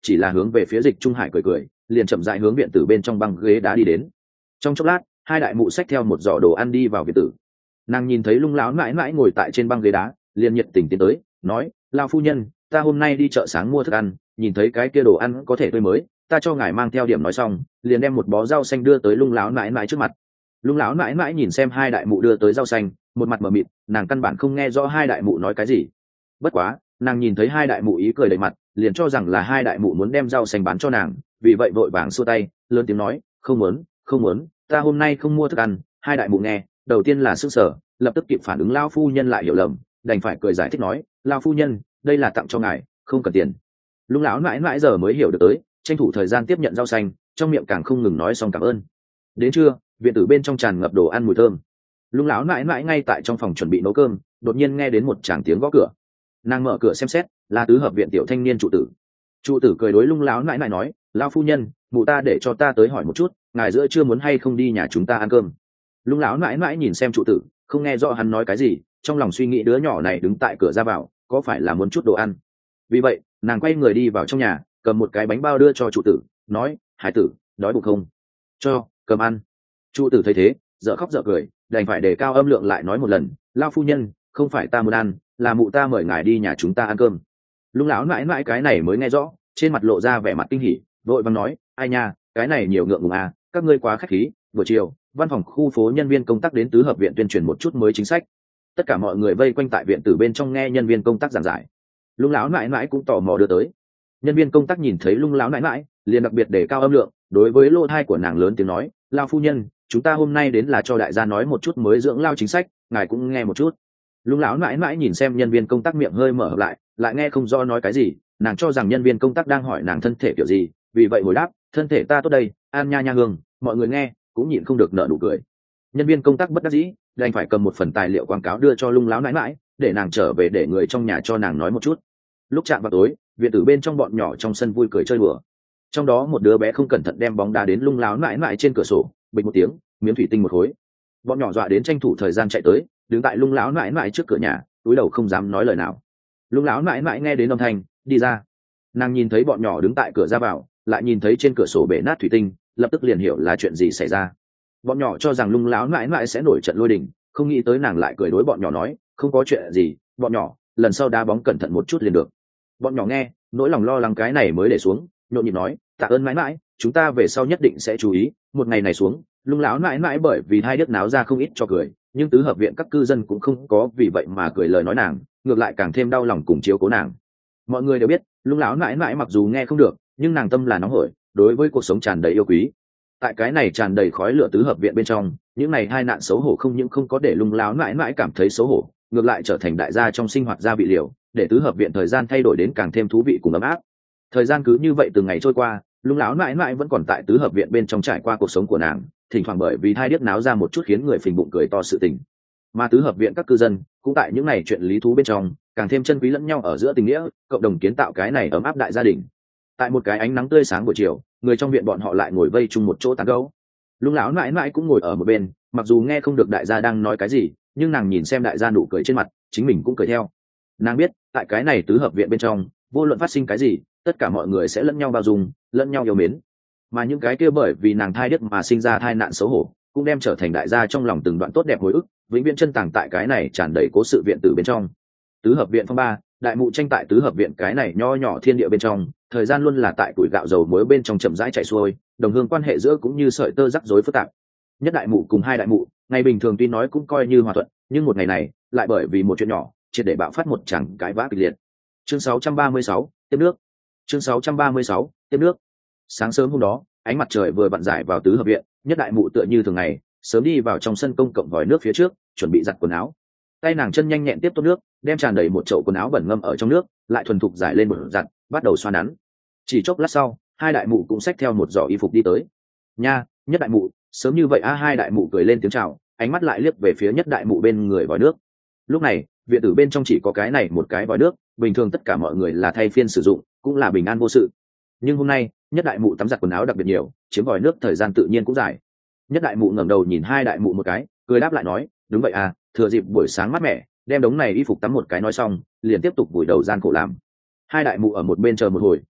S1: chỉ là hướng về phía Dịch Trung Hải cười cười, liền chậm rãi hướng viện tử bên trong băng ghế đá đi đến. Trong chốc lát, hai đại mụ xách theo một giỏ đồ ăn đi vào viện tử. Nàng nhìn thấy Lung lão mãi mãi ngồi tại trên băng ghế đá, liền nhiệt tình tiến tới, nói: "Lão phu nhân, ta hôm nay đi chợ sáng mua thức ăn, nhìn thấy cái kia đồ ăn có thể tươi mới, ta cho ngài mang theo điểm." Nói xong, liền đem một bó rau xanh đưa tới Lung lão mãi mãi trước mặt. Lung lão mãi mãi nhìn xem hai đại mụ đưa tới rau xanh, một mặt mờ mịt, nàng căn bản không nghe rõ hai đại mụ nói cái gì. Bất quá, nàng nhìn thấy hai đại mụ ý cười đầy mặt, liền cho rằng là hai đại mụ muốn đem rau xanh bán cho nàng, vì vậy vội vàng xua tay, lớn tiếng nói: "Không muốn, không muốn, ta hôm nay không mua thức ăn." Hai đại mụ nghe, đầu tiên là sững sờ, lập tức kịp phản ứng, lão phu nhân lại hiểu lầm, đành phải cười giải thích nói: "Lão phu nhân, đây là tặng cho ngài, không cần tiền." Lung lão mãi mãi giờ mới hiểu được tới, tranh thủ thời gian tiếp nhận rau xanh, trong miệng càng không ngừng nói xong cảm ơn. Đến trưa, viện tử bên trong tràn ngập đồ ăn mùi thơm. Lung lão mãi mãi ngay tại trong phòng chuẩn bị nấu cơm, đột nhiên nghe đến một tràng tiếng gõ cửa. Nàng mở cửa xem xét, là tứ hợp viện tiểu thanh niên trụ tử. Trụ tử cười đối Lung lão mãi mãi nói: "Lão phu nhân, mụ ta để cho ta tới hỏi một chút, ngài giữa trưa muốn hay không đi nhà chúng ta ăn cơm?" Lung lão mãi mãi nhìn xem trụ tử, không nghe rõ hắn nói cái gì, trong lòng suy nghĩ đứa nhỏ này đứng tại cửa ra vào, có phải là muốn chút đồ ăn. Vì vậy, nàng quay người đi vào trong nhà, cầm một cái bánh bao đưa cho trụ tử, nói: "Hải tử, đói bụng không? Cho, cầm ăn." Trụ tử thấy thế, dở khóc dở cười, đành phải đề cao âm lượng lại nói một lần: "Lão phu nhân, không phải ta muốn ăn, là mụ ta mời ngài đi nhà chúng ta ăn cơm." Lung lão mãi mãi cái này mới nghe rõ, trên mặt lộ ra vẻ mặt kinh hỉ, vội vàng nói: "Ai nha, cái này nhiều ngượng ngùng à, các ngươi quá khách khí." Buổi chiều, văn phòng khu phố nhân viên công tác đến tứ hợp viện tuyên truyền một chút mới chính sách. Tất cả mọi người vây quanh tại viện tử bên trong nghe nhân viên công tác giảng giải. Lung lão mãi mãi cũng tò mò đưa tới. Nhân viên công tác nhìn thấy Lung lão mãi mãi, liền đặc biệt đề cao âm lượng, đối với lô thai của nàng lớn tiếng nói: "Lão phu nhân, chúng ta hôm nay đến là cho đại gia nói một chút mới dưỡng lao chính sách, ngài cũng nghe một chút." Lung lão mãi mãi nhìn xem nhân viên công tác miệng hơi mở lại, lại nghe không rõ nói cái gì, nàng cho rằng nhân viên công tác đang hỏi nàng thân thể kiểu gì, vì vậy hồi đáp: "Thân thể ta tốt đây, an nha nha hương." Mọi người nghe cũng nhịn không được nở nụ cười. Nhân viên công tác bất đắc dĩ, đành phải cầm một phần tài liệu quảng cáo đưa cho Lung lão mãi mãi, để nàng trở về để người trong nhà cho nàng nói một chút. Lúc chạm vào tối, viện tử bên trong bọn nhỏ trong sân vui cười chơi đùa. Trong đó một đứa bé không cẩn thận đem bóng đá đến Lung lão mãi mãi trên cửa sổ, bịch một tiếng, miếng thủy tinh một khối. Bọn nhỏ dọa đến tranh thủ thời gian chạy tới, đứng tại Lung lão mãi mãi trước cửa nhà, cúi đầu không dám nói lời nào. Lung lão mãi mãi nghe đến âm thanh, đi ra. Nàng nhìn thấy bọn nhỏ đứng tại cửa ra vào, lại nhìn thấy trên cửa sổ bể nát thủy tinh, lập tức liền hiểu là chuyện gì xảy ra. Bọn nhỏ cho rằng Lung lão mãi mãi sẽ nổi trận lôi đình, không nghĩ tới nàng lại cười đối bọn nhỏ nói: "Không có chuyện gì, bọn nhỏ, lần sau đá bóng cẩn thận một chút liền được." Bọn nhỏ nghe, nỗi lòng lo lắng cái này mới để xuống, nhộn nhịp nói: "Tạ ơn mãi mãi, chúng ta về sau nhất định sẽ chú ý." Một ngày này xuống, Lung lão mãi mãi bởi vì hai đứa náo ra không ít cho cười, nhưng tứ hợp viện các cư dân cũng không có vì vậy mà cười lời nói nàng, ngược lại càng thêm đau lòng cùng chiếu cố nàng. Mọi người đều biết, Lung lão mãi mãi mặc dù nghe không được, nhưng nàng tâm là nóng hổi, đối với cuộc sống tràn đầy yêu quý. Tại cái này tràn đầy khói lửa tứ hợp viện bên trong, những này hai nạn xấu hổ không những không có để Lung lão mãi mãi cảm thấy xấu hổ, ngược lại trở thành đại gia trong sinh hoạt gia vị liều, để tứ hợp viện thời gian thay đổi đến càng thêm thú vị cùng ấm áp. Thời gian cứ như vậy từng ngày trôi qua, Lung lão mãi mãi vẫn còn tại tứ hợp viện bên trong trải qua cuộc sống của nàng, thỉnh thoảng bởi vì thai điếc náo ra một chút khiến người phình bụng cười to sự tình. Mà tứ hợp viện các cư dân cũng tại những ngày chuyện lý thú bên trong càng thêm chân quý lẫn nhau ở giữa tình nghĩa, cộng đồng kiến tạo cái này ấm áp đại gia đình. Tại một cái ánh nắng tươi sáng buổi chiều, người trong viện bọn họ lại ngồi vây chung một chỗ tán gẫu. Lung lão mãi mãi cũng ngồi ở một bên, mặc dù nghe không được đại gia đang nói cái gì, nhưng nàng nhìn xem đại gia nụ cười trên mặt, chính mình cũng cười theo. Nàng biết, tại cái này tứ hợp viện bên trong, vô luận phát sinh cái gì, tất cả mọi người sẽ lẫn nhau bao dung, lẫn nhau yêu mến. Mà những cái kia bởi vì nàng thai điếc mà sinh ra thai nạn xấu hổ, cũng đem trở thành đại gia trong lòng từng đoạn tốt đẹp hồi ức, vĩnh viễn chân tàng tại cái này tràn đầy cố sự viện tử bên trong. Tứ hợp viện phong ba, đại mụ tranh tại tứ hợp viện cái này nho nhỏ thiên địa bên trong, thời gian luôn là tại tuổi gạo dầu muối bên trong chậm rãi chảy xuôi, đồng hương quan hệ giữa cũng như sợi tơ rắc rối phức tạp. Nhất đại mụ cùng hai đại mụ, ngày bình thường tuy nói cũng coi như hòa thuận, nhưng một ngày này lại bởi vì một chuyện nhỏ, triệt để bạo phát một chẳng cãi vã kịch liệt. Chương sáu trăm ba mươi sáu, tiếp nước. Chương sáu trăm ba mươi sáu, tiếp nước. Sáng sớm hôm đó, ánh mặt trời vừa vặn rải vào tứ hợp viện, nhất đại mụ tựa như thường ngày, sớm đi vào trong sân công cộng vòi nước phía trước, chuẩn bị giặt quần áo. Tay nàng chân nhanh nhẹn tiếp tốt nước, đem tràn đầy một chậu quần áo bẩn ngâm ở trong nước, lại thuần thục giải lên một giặt, bắt đầu xoa nắn. Chỉ chốc lát sau, hai đại mụ cũng xách theo một giỏ y phục đi tới. Nha, nhất đại mụ, sớm như vậy a? Hai đại mụ cười lên tiếng chào, ánh mắt lại liếc về phía nhất đại mụ bên người vòi nước. Lúc này, viện tử bên trong chỉ có cái này một cái vòi nước, bình thường tất cả mọi người là thay phiên sử dụng, cũng là bình an vô sự. Nhưng hôm nay, nhất đại mụ tắm giặt quần áo đặc biệt nhiều, chiếm vòi nước thời gian tự nhiên cũng dài. Nhất đại mụ ngẩng đầu nhìn hai đại mụ một cái, cười đáp lại nói: "Đúng vậy à, thừa dịp buổi sáng mát mẻ, đem đống này y phục tắm một cái." Nói xong, liền tiếp tục vùi đầu gian khổ làm. Hai đại mụ ở một bên chờ một hồi,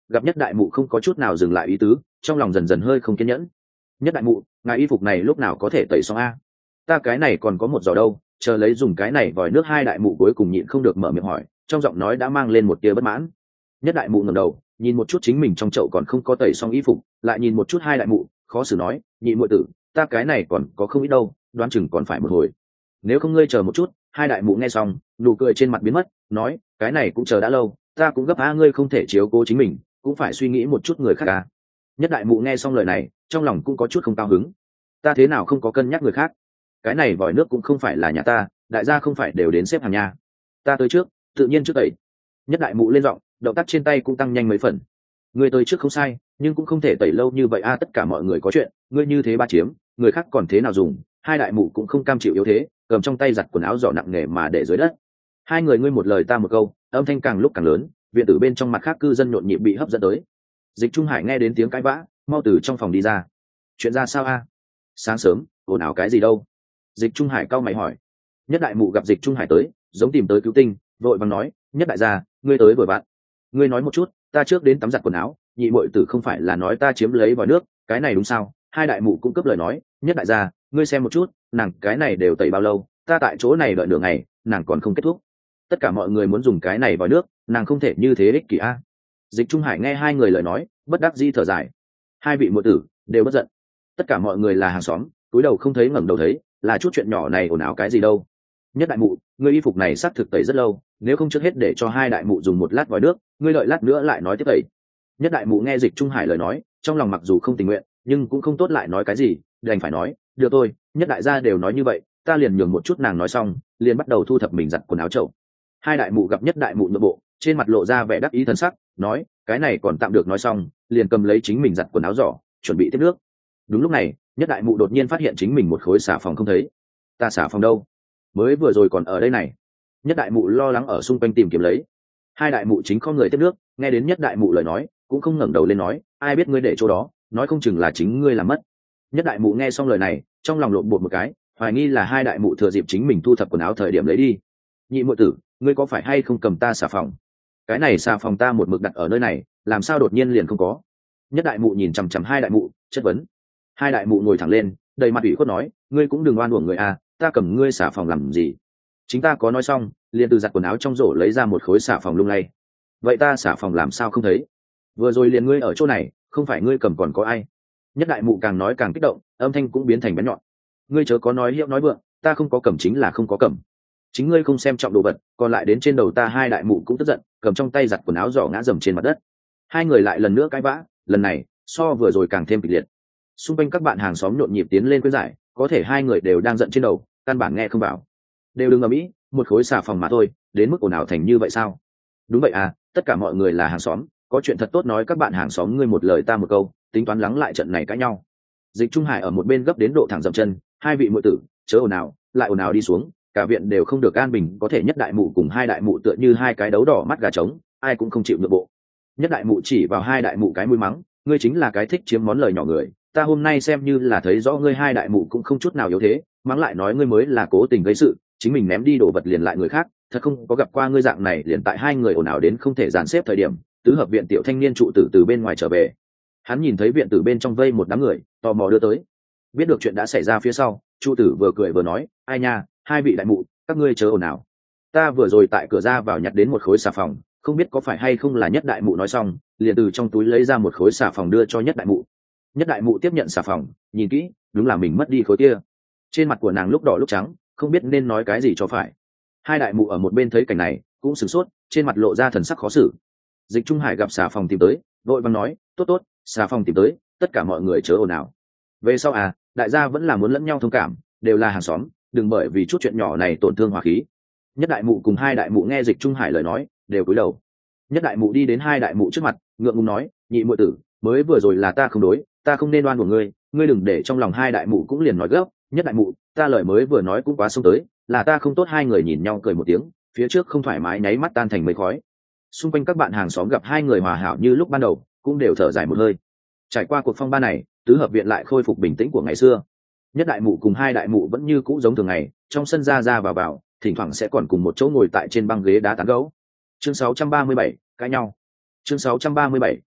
S1: gặp nhất đại mụ không có chút nào dừng lại ý tứ, trong lòng dần dần hơi không kiên nhẫn. Nhất đại mụ, ngài y phục này lúc nào có thể tẩy xong a? Ta cái này còn có một giò đâu, chờ lấy dùng cái này vòi nước. Hai đại mụ cuối cùng nhịn không được mở miệng hỏi, trong giọng nói đã mang lên một tia bất mãn. Nhất đại mụ ngẩng đầu nhìn một chút chính mình trong chậu còn không có tẩy xong y phục, lại nhìn một chút hai đại mụ, khó xử nói, nhị muội tử, ta cái này còn có không ít đâu, đoán chừng còn phải một hồi. Nếu không ngươi chờ một chút. Hai đại mụ nghe xong, nụ cười trên mặt biến mất, nói, cái này cũng chờ đã lâu, ta cũng gấp. A, ngươi không thể chiếu cố chính mình, cũng phải suy nghĩ một chút người khác à? Nhất đại mụ nghe xong lời này, trong lòng cũng có chút không cao hứng. Ta thế nào không có cân nhắc người khác? Cái này vòi nước cũng không phải là nhà ta, đại gia không phải đều đến xếp hàng nhà. Ta tới trước, tự nhiên trước tẩy. Nhất đại mụ lên giọng, động tác trên tay cũng tăng nhanh mấy phần. Ngươi tới trước không sai, nhưng cũng không thể tẩy lâu như vậy a. Tất cả mọi người có chuyện, ngươi như thế ba chiếm, người khác còn thế nào dùng? Hai đại mụ cũng không cam chịu yếu thế, cầm trong tay giặt quần áo giỏ nặng nề mà để dưới đất. Hai người ngươi một lời ta một câu, âm thanh càng lúc càng lớn, viện tử bên trong mặt khác cư dân nhộn nhịp bị hấp dẫn tới. Dịch Trung Hải nghe đến tiếng cãi vã, mau từ trong phòng đi ra. Chuyện ra sao a? Sáng sớm ồn ào cái gì đâu? Dịch Trung Hải cau mày hỏi. Nhất đại mụ gặp Dịch Trung Hải tới, giống tìm tới cứu tinh, vội vàng nói, nhất đại gia, ngươi tới vừa vặn. Ngươi nói một chút, ta trước đến tắm giặt quần áo, nhị muội tử không phải là nói ta chiếm lấy vòi nước, cái này đúng sao? Hai đại mụ cũng cấp lời nói, nhất đại gia, ngươi xem một chút, nàng cái này đều tẩy bao lâu, ta tại chỗ này đợi nửa ngày, nàng còn không kết thúc. Tất cả mọi người muốn dùng cái này vòi nước, nàng không thể như thế ích kỷ a. Dịch Trung Hải nghe hai người lời nói, bất đắc dĩ thở dài. Hai vị muội tử đều bất giận. Tất cả mọi người là hàng xóm, túi đầu không thấy ngẩng đầu thấy, là chút chuyện nhỏ này ồn ào cái gì đâu. Nhất đại mụ, ngươi y phục này xác thực tẩy rất lâu, nếu không trước hết để cho hai đại mụ dùng một lát vòi nước, ngươi đợi lát nữa lại nói tiếp tẩy. Nhất đại mụ nghe Dịch Trung Hải lời nói, trong lòng mặc dù không tình nguyện, nhưng cũng không tốt lại nói cái gì, đành phải nói, được thôi, nhất đại gia đều nói như vậy, ta liền nhường một chút. Nàng nói xong, liền bắt đầu thu thập mình giặt quần áo chậu. Hai đại mụ gặp nhất đại mụ nhượng bộ, trên mặt lộ ra vẻ đắc ý thân sắc, nói, cái này còn tạm được. Nói xong, liền cầm lấy chính mình giặt quần áo giỏ, chuẩn bị tiếp nước. Đúng lúc này, nhất đại mụ đột nhiên phát hiện chính mình một khối xà phòng không thấy. Ta xà phòng đâu? Mới vừa rồi còn ở đây này. Nhất đại mụ lo lắng ở xung quanh tìm kiếm lấy. Hai đại mụ chính không người tiếp nước, nghe đến nhất đại mụ lời nói, cũng không ngẩng đầu lên nói, ai biết ngươi để chỗ đó, nói không chừng là chính ngươi làm mất. Nhất đại mụ nghe xong lời này, trong lòng lộn bột một cái, hoài nghi là hai đại mụ thừa dịp chính mình thu thập quần áo thời điểm lấy đi. Nhị muội tử, ngươi có phải hay không cầm ta xà phòng? Cái này xà phòng ta một mực đặt ở nơi này, làm sao đột nhiên liền không có? Nhất đại mụ nhìn chằm chằm hai đại mụ, chất vấn. Hai đại mụ ngồi thẳng lên, đầy mặt ủy khuất nói, ngươi cũng đừng oan uổng người à, ta cầm ngươi xà phòng làm gì? Chính ta có nói xong, liền từ giặt quần áo trong rổ lấy ra một khối xà phòng lung lay. Vậy ta xà phòng làm sao không thấy? Vừa rồi liền ngươi ở chỗ này, không phải ngươi cầm còn có ai? Nhất đại mụ càng nói càng kích động, âm thanh cũng biến thành bén nhọn. Ngươi chớ có nói hiệu nói vượng, ta không có cầm chính là không có cầm. Chính ngươi không xem trọng đồ vật, còn lại đến trên đầu ta. Hai đại mụ cũng tức giận, cầm trong tay giặt quần áo giỏ ngã dầm trên mặt đất. Hai người lại lần nữa cãi vã, lần này so vừa rồi càng thêm kịch liệt. Xung quanh các bạn hàng xóm nhộn nhịp tiến lên khuyên giải, có thể hai người đều đang giận trên đầu, căn bản nghe không vào. Đều đừng ầm ĩ, một khối xà phòng mà thôi, đến mức ồn ào thành như vậy sao? Đúng vậy à, tất cả mọi người là hàng xóm, có chuyện thật tốt nói. Các bạn hàng xóm ngươi một lời ta một câu, tính toán lắng lại trận này cãi nhau. Dịch Trung Hải ở một bên gấp đến độ thẳng dậm chân, hai vị muội tử chớ ồn ào, lại ồn ào đi xuống, cả viện đều không được an bình. Có thể nhất đại mụ cùng hai đại mụ tựa như hai cái đấu đỏ mắt gà trống, ai cũng không chịu nhượng bộ. Nhất đại mụ chỉ vào hai đại mụ cái mũi mắng, ngươi chính là cái thích chiếm món lời nhỏ người, ta hôm nay xem như là thấy rõ ngươi. Hai đại mụ cũng không chút nào yếu thế, mắng lại nói ngươi mới là cố tình gây sự, chính mình ném đi đồ vật liền lại người khác, thật không có gặp qua ngươi dạng này. Liền tại hai người ồn ào đến không thể dàn xếp thời điểm, tứ hợp viện tiểu thanh niên trụ tử từ bên ngoài trở về. Hắn nhìn thấy viện tử bên trong vây một đám người, tò mò đưa tới. Biết được chuyện đã xảy ra phía sau, trụ tử vừa cười vừa nói, ai nha, hai vị đại mụ, các ngươi chớ ồn ào, ta vừa rồi tại cửa ra vào nhặt đến một khối xà phòng, không biết có phải hay không là nhất đại mụ. Nói xong, liền từ trong túi lấy ra một khối xà phòng đưa cho nhất đại mụ. Nhất đại mụ tiếp nhận xà phòng, nhìn kỹ, đúng là mình mất đi khối kia. Trên mặt của nàng lúc đỏ lúc trắng, không biết nên nói cái gì cho phải. Hai đại mụ ở một bên thấy cảnh này, cũng sửng sốt, trên mặt lộ ra thần sắc khó xử. Dịch Trung Hải gặp xà phòng tìm tới, vội vàng nói, tốt tốt, xà phòng tìm tới, tất cả mọi người chớ ồn ào. Về sau à, đại gia vẫn là muốn lẫn nhau thông cảm, đều là hàng xóm, đừng bởi vì chút chuyện nhỏ này tổn thương hòa khí. Nhất đại mụ cùng hai đại mụ nghe Dịch Trung Hải lời nói, đều cúi đầu. Nhất đại mụ đi đến hai đại mụ trước mặt, ngượng ngùng nói, nhị muội tử, mới vừa rồi là ta không đối, ta không nên oan của ngươi, ngươi đừng để trong lòng. Hai đại mụ cũng liền nói gấp, nhất đại mụ, ta lời mới vừa nói cũng quá xông tới, là ta không tốt. Hai người nhìn nhau cười một tiếng, phía trước không thoải mái nháy mắt tan thành mây khói. Xung quanh các bạn hàng xóm gặp hai người hòa hảo như lúc ban đầu, cũng đều thở dài một hơi. Trải qua cuộc phong ba này, tứ hợp viện lại khôi phục bình tĩnh của ngày xưa. Nhất đại mụ cùng hai đại mụ vẫn như cũ giống thường ngày, trong sân ra ra vào vào, thỉnh thoảng sẽ còn cùng một chỗ ngồi tại trên băng ghế đá tán gẫu. Chương sáu trăm ba mươi bảy, cãi nhau. Chương sáu trăm ba mươi bảy,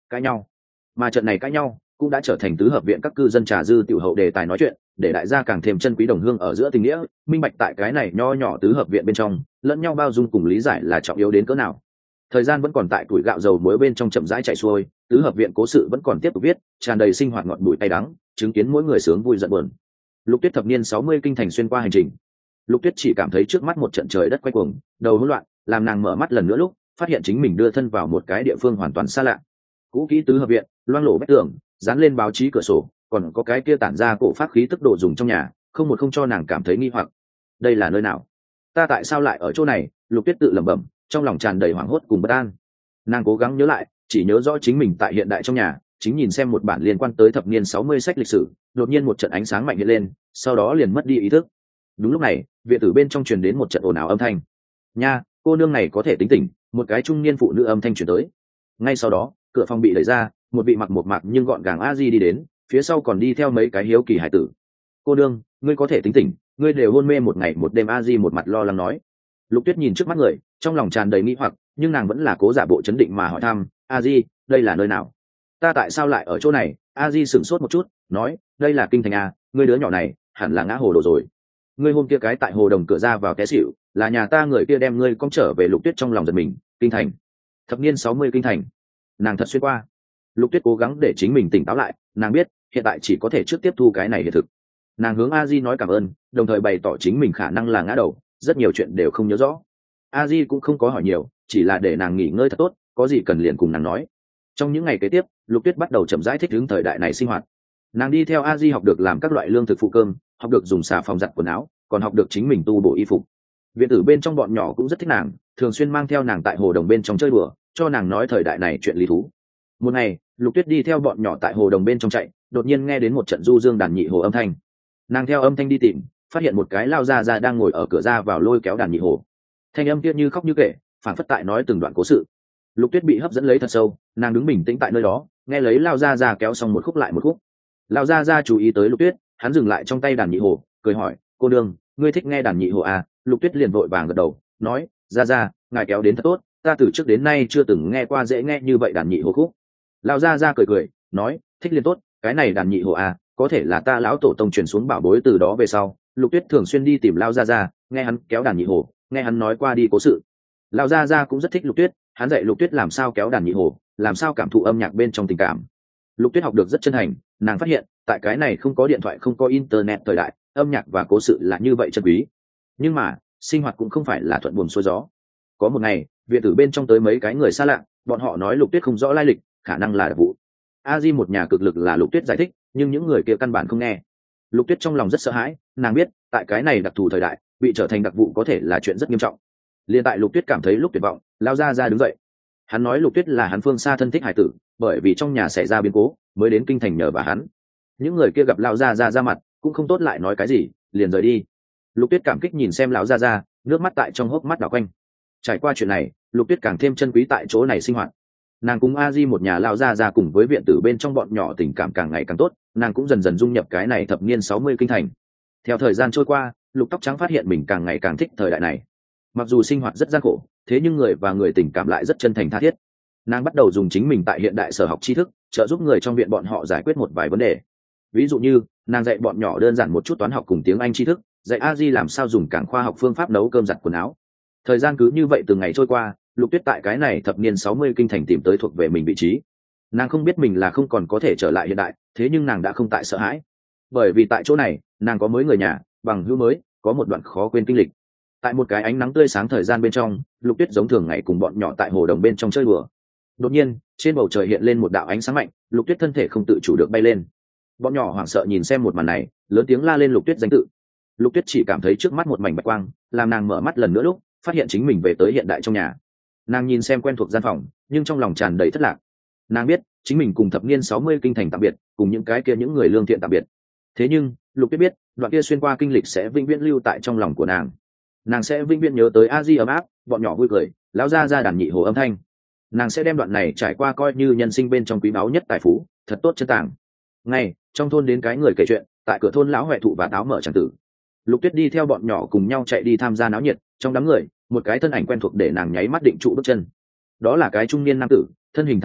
S1: cãi nhau. Mà trận này cãi nhau cũng đã trở thành tứ hợp viện các cư dân trà dư tiểu hậu đề tài nói chuyện, để đại gia càng thêm chân quý đồng hương ở giữa tình nghĩa, minh bạch tại cái này nho nhỏ tứ hợp viện bên trong lẫn nhau bao dung cùng lý giải là trọng yếu đến cỡ nào. Thời gian vẫn còn tại tuổi gạo dầu muối bên trong chậm rãi chạy xuôi, tứ hợp viện cố sự vẫn còn tiếp tục viết, tràn đầy sinh hoạt ngọt bùi cay đắng, chứng kiến mỗi người sướng vui giận buồn. Lục Tuyết thập niên sáu mươi kinh thành xuyên qua hành trình. Lục Tuyết chỉ cảm thấy trước mắt một trận trời đất quay cuồng, đầu hỗn loạn, làm nàng mở mắt lần nữa lúc phát hiện chính mình đưa thân vào một cái địa phương hoàn toàn xa lạ. Cũ kỹ tứ hợp viện, loang lổ vách tường, dán lên báo chí cửa sổ, còn có cái kia tản ra cổ pháp khí tức đồ dùng trong nhà, không một không cho nàng cảm thấy nghi hoặc. Đây là nơi nào? Ta tại sao lại ở chỗ này? Lục Tuyết tự lẩm bẩm, trong lòng tràn đầy hoảng hốt cùng bất an. Nàng cố gắng nhớ lại, chỉ nhớ rõ chính mình tại hiện đại trong nhà, chính nhìn xem một bản liên quan tới thập niên sáu mươi sách lịch sử, đột nhiên một trận ánh sáng mạnh hiện lên, sau đó liền mất đi ý thức. Đúng lúc này, viện tử bên trong truyền đến một trận ồn ào âm thanh. Nha, cô nương này có thể tính tỉnh, một cái trung niên phụ nữ âm thanh truyền tới. Ngay sau đó, cửa phòng bị đẩy ra, một vị mặc một mạc nhưng gọn gàng a di đi đến, phía sau còn đi theo mấy cái hiếu kỳ hải tử. Cô nương, ngươi có thể tính tỉnh, ngươi đều hôn mê một ngày một đêm, a di một mặt lo lắng nói. Lục Tuyết nhìn trước mắt người, trong lòng tràn đầy nghi hoặc, nhưng nàng vẫn là cố giả bộ chấn định mà hỏi thăm, a di, đây là nơi nào? Ta tại sao lại ở chỗ này? A di sửng sốt một chút, nói, đây là kinh thành a, ngươi đứa nhỏ này hẳn là ngã hồ đồ rồi. Ngươi hôm kia cái tại hồ đồng cửa ra vào té xỉu, là nhà ta người kia đem ngươi cong trở về. Lục Tuyết trong lòng giật mình, kinh thành, thập niên sáu mươi kinh thành, nàng thật xuyên qua. Lục Tuyết cố gắng để chính mình tỉnh táo lại, nàng biết hiện tại chỉ có thể trước tiếp thu cái này hiện thực. Nàng hướng a di nói cảm ơn, đồng thời bày tỏ chính mình khả năng là ngã đầu, rất nhiều chuyện đều không nhớ rõ. A di cũng không có hỏi nhiều, chỉ là để nàng nghỉ ngơi thật tốt, có gì cần liền cùng nàng nói. Trong những ngày kế tiếp, Lục Tuyết bắt đầu chậm rãi thích ứng thời đại này sinh hoạt. Nàng đi theo a di học được làm các loại lương thực phụ cơm, học được dùng xà phòng giặt quần áo, còn học được chính mình tu bổ y phục. Viện tử bên trong bọn nhỏ cũng rất thích nàng, thường xuyên mang theo nàng tại hồ đồng bên trong chơi đùa, cho nàng nói thời đại này chuyện lý thú. Một ngày, Lục Tuyết đi theo bọn nhỏ tại hồ đồng bên trong chạy, đột nhiên nghe đến một trận du dương đàn nhị hồ âm thanh. Nàng theo âm thanh đi tìm, phát hiện một cái lao gia gia đang ngồi ở cửa ra vào lôi kéo đàn nhị hồ. Thanh âm kia như khóc như kể, phản phất tại nói từng đoạn cố sự. Lục Tuyết bị hấp dẫn lấy thật sâu, nàng đứng bình tĩnh tại nơi đó, nghe lấy lao gia gia kéo xong một khúc lại một khúc. Lao gia gia chú ý tới Lục Tuyết, hắn dừng lại trong tay đàn nhị hồ, cười hỏi, cô đương, ngươi thích nghe đàn nhị hồ à? Lục Tuyết liền vội vàng gật đầu, nói, gia gia, ngài kéo đến thật tốt, ta từ trước đến nay chưa từng nghe qua dễ nghe như vậy đàn nhị hồ khúc. Lao gia gia cười cười, nói, thích liền tốt, cái này đàn nhị hồ à, có thể là ta lão tổ tông truyền xuống bảo bối. Từ đó về sau, Lục Tuyết thường xuyên đi tìm Lao gia gia, nghe hắn kéo đàn nhị hồ, nghe hắn nói qua đi cố sự. Lao gia gia cũng rất thích Lục Tuyết, hắn dạy Lục Tuyết làm sao kéo đàn nhị hồ, làm sao cảm thụ âm nhạc bên trong tình cảm. Lục Tuyết học được rất chân thành, nàng phát hiện tại cái này không có điện thoại không có internet thời đại, âm nhạc và cố sự là như vậy chân quý. Nhưng mà sinh hoạt cũng không phải là thuận buồm xuôi gió. Có một ngày, viện tử bên trong tới mấy cái người xa lạ, bọn họ nói Lục Tuyết không rõ lai lịch, khả năng là đặc vụ. A Di một nhà cực lực là Lục Tuyết giải thích, nhưng những người kia căn bản không nghe. Lục Tuyết trong lòng rất sợ hãi, nàng biết tại cái này đặc thù thời đại, bị trở thành đặc vụ có thể là chuyện rất nghiêm trọng. Liên tại Lục Tuyết cảm thấy lúc tuyệt vọng, Lao gia gia đứng dậy. Hắn nói Lục Tuyết là hắn phương xa thân thích hải tử, bởi vì trong nhà xảy ra biến cố mới đến kinh thành nhờ bà hắn. Những người kia gặp Lao gia gia ra mặt, cũng không tốt lại nói cái gì, liền rời đi. Lục Tuyết cảm kích nhìn xem lão gia gia, nước mắt tại trong hốc mắt đảo quanh. Trải qua chuyện này, Lục Tuyết càng thêm trân quý tại chỗ này sinh hoạt. Nàng cùng A Di một nhà Lao gia gia cùng với viện tử bên trong bọn nhỏ tình cảm càng ngày càng tốt, nàng cũng dần dần dung nhập cái này thập niên sáu mươi kinh thành. Theo thời gian trôi qua, Lục Tóc Trắng phát hiện mình càng ngày càng thích thời đại này. Mặc dù sinh hoạt rất gian khổ, thế nhưng người và người tình cảm lại rất chân thành tha thiết. Nàng bắt đầu dùng chính mình tại hiện đại sở học tri thức, trợ giúp người trong viện bọn họ giải quyết một vài vấn đề. Ví dụ như, nàng dạy bọn nhỏ đơn giản một chút toán học cùng tiếng Anh tri thức, dạy A Di làm sao dùng càng khoa học phương pháp nấu cơm giặt quần áo. Thời gian cứ như vậy từng ngày trôi qua, Lục Tuyết tại cái này thập niên sáu mươi kinh thành tìm tới thuộc về mình vị trí. Nàng không biết mình là không còn có thể trở lại hiện đại, thế nhưng nàng đã không tại sợ hãi. Bởi vì tại chỗ này, nàng có mới người nhà, bằng hữu mới, có một đoạn khó quên kinh lịch. Tại một cái ánh nắng tươi sáng thời gian bên trong, Lục Tuyết giống thường ngày cùng bọn nhỏ tại hồ đồng bên trong chơi đùa. Đột nhiên, trên bầu trời hiện lên một đạo ánh sáng mạnh, Lục Tuyết thân thể không tự chủ được bay lên. Bọn nhỏ hoảng sợ nhìn xem một màn này, lớn tiếng la lên Lục Tuyết danh tự. Lục Tuyết chỉ cảm thấy trước mắt một mảnh bạch quang, làm nàng mở mắt lần nữa lúc phát hiện chính mình về tới hiện đại trong nhà. Nàng nhìn xem quen thuộc gian phòng, nhưng trong lòng tràn đầy thất lạc. Nàng biết chính mình cùng thập niên sáu mươi kinh thành tạm biệt, cùng những cái kia những người lương thiện tạm biệt. Thế nhưng Lục Tuyết biết đoạn kia xuyên qua kinh lịch sẽ vĩnh viễn lưu tại trong lòng của nàng. Nàng sẽ vĩnh viễn nhớ tới A Di ấm áp, bọn nhỏ vui cười, lão gia gia đàn nhị hồ âm thanh. Nàng sẽ đem đoạn này trải qua coi như nhân sinh bên trong quý báu nhất tài phú, thật tốt chân tàng. Ngay trong thôn đến cái người kể chuyện, tại cửa thôn lão huệ thụ và táo mở tràng tử. Lục Tuyết đi theo bọn nhỏ cùng nhau chạy đi tham gia náo nhiệt, trong đám người, một cái thân ảnh quen thuộc để nàng nháy mắt định trụ bước chân. Đó là cái trung niên nam tử, thân hình thẳng tắp,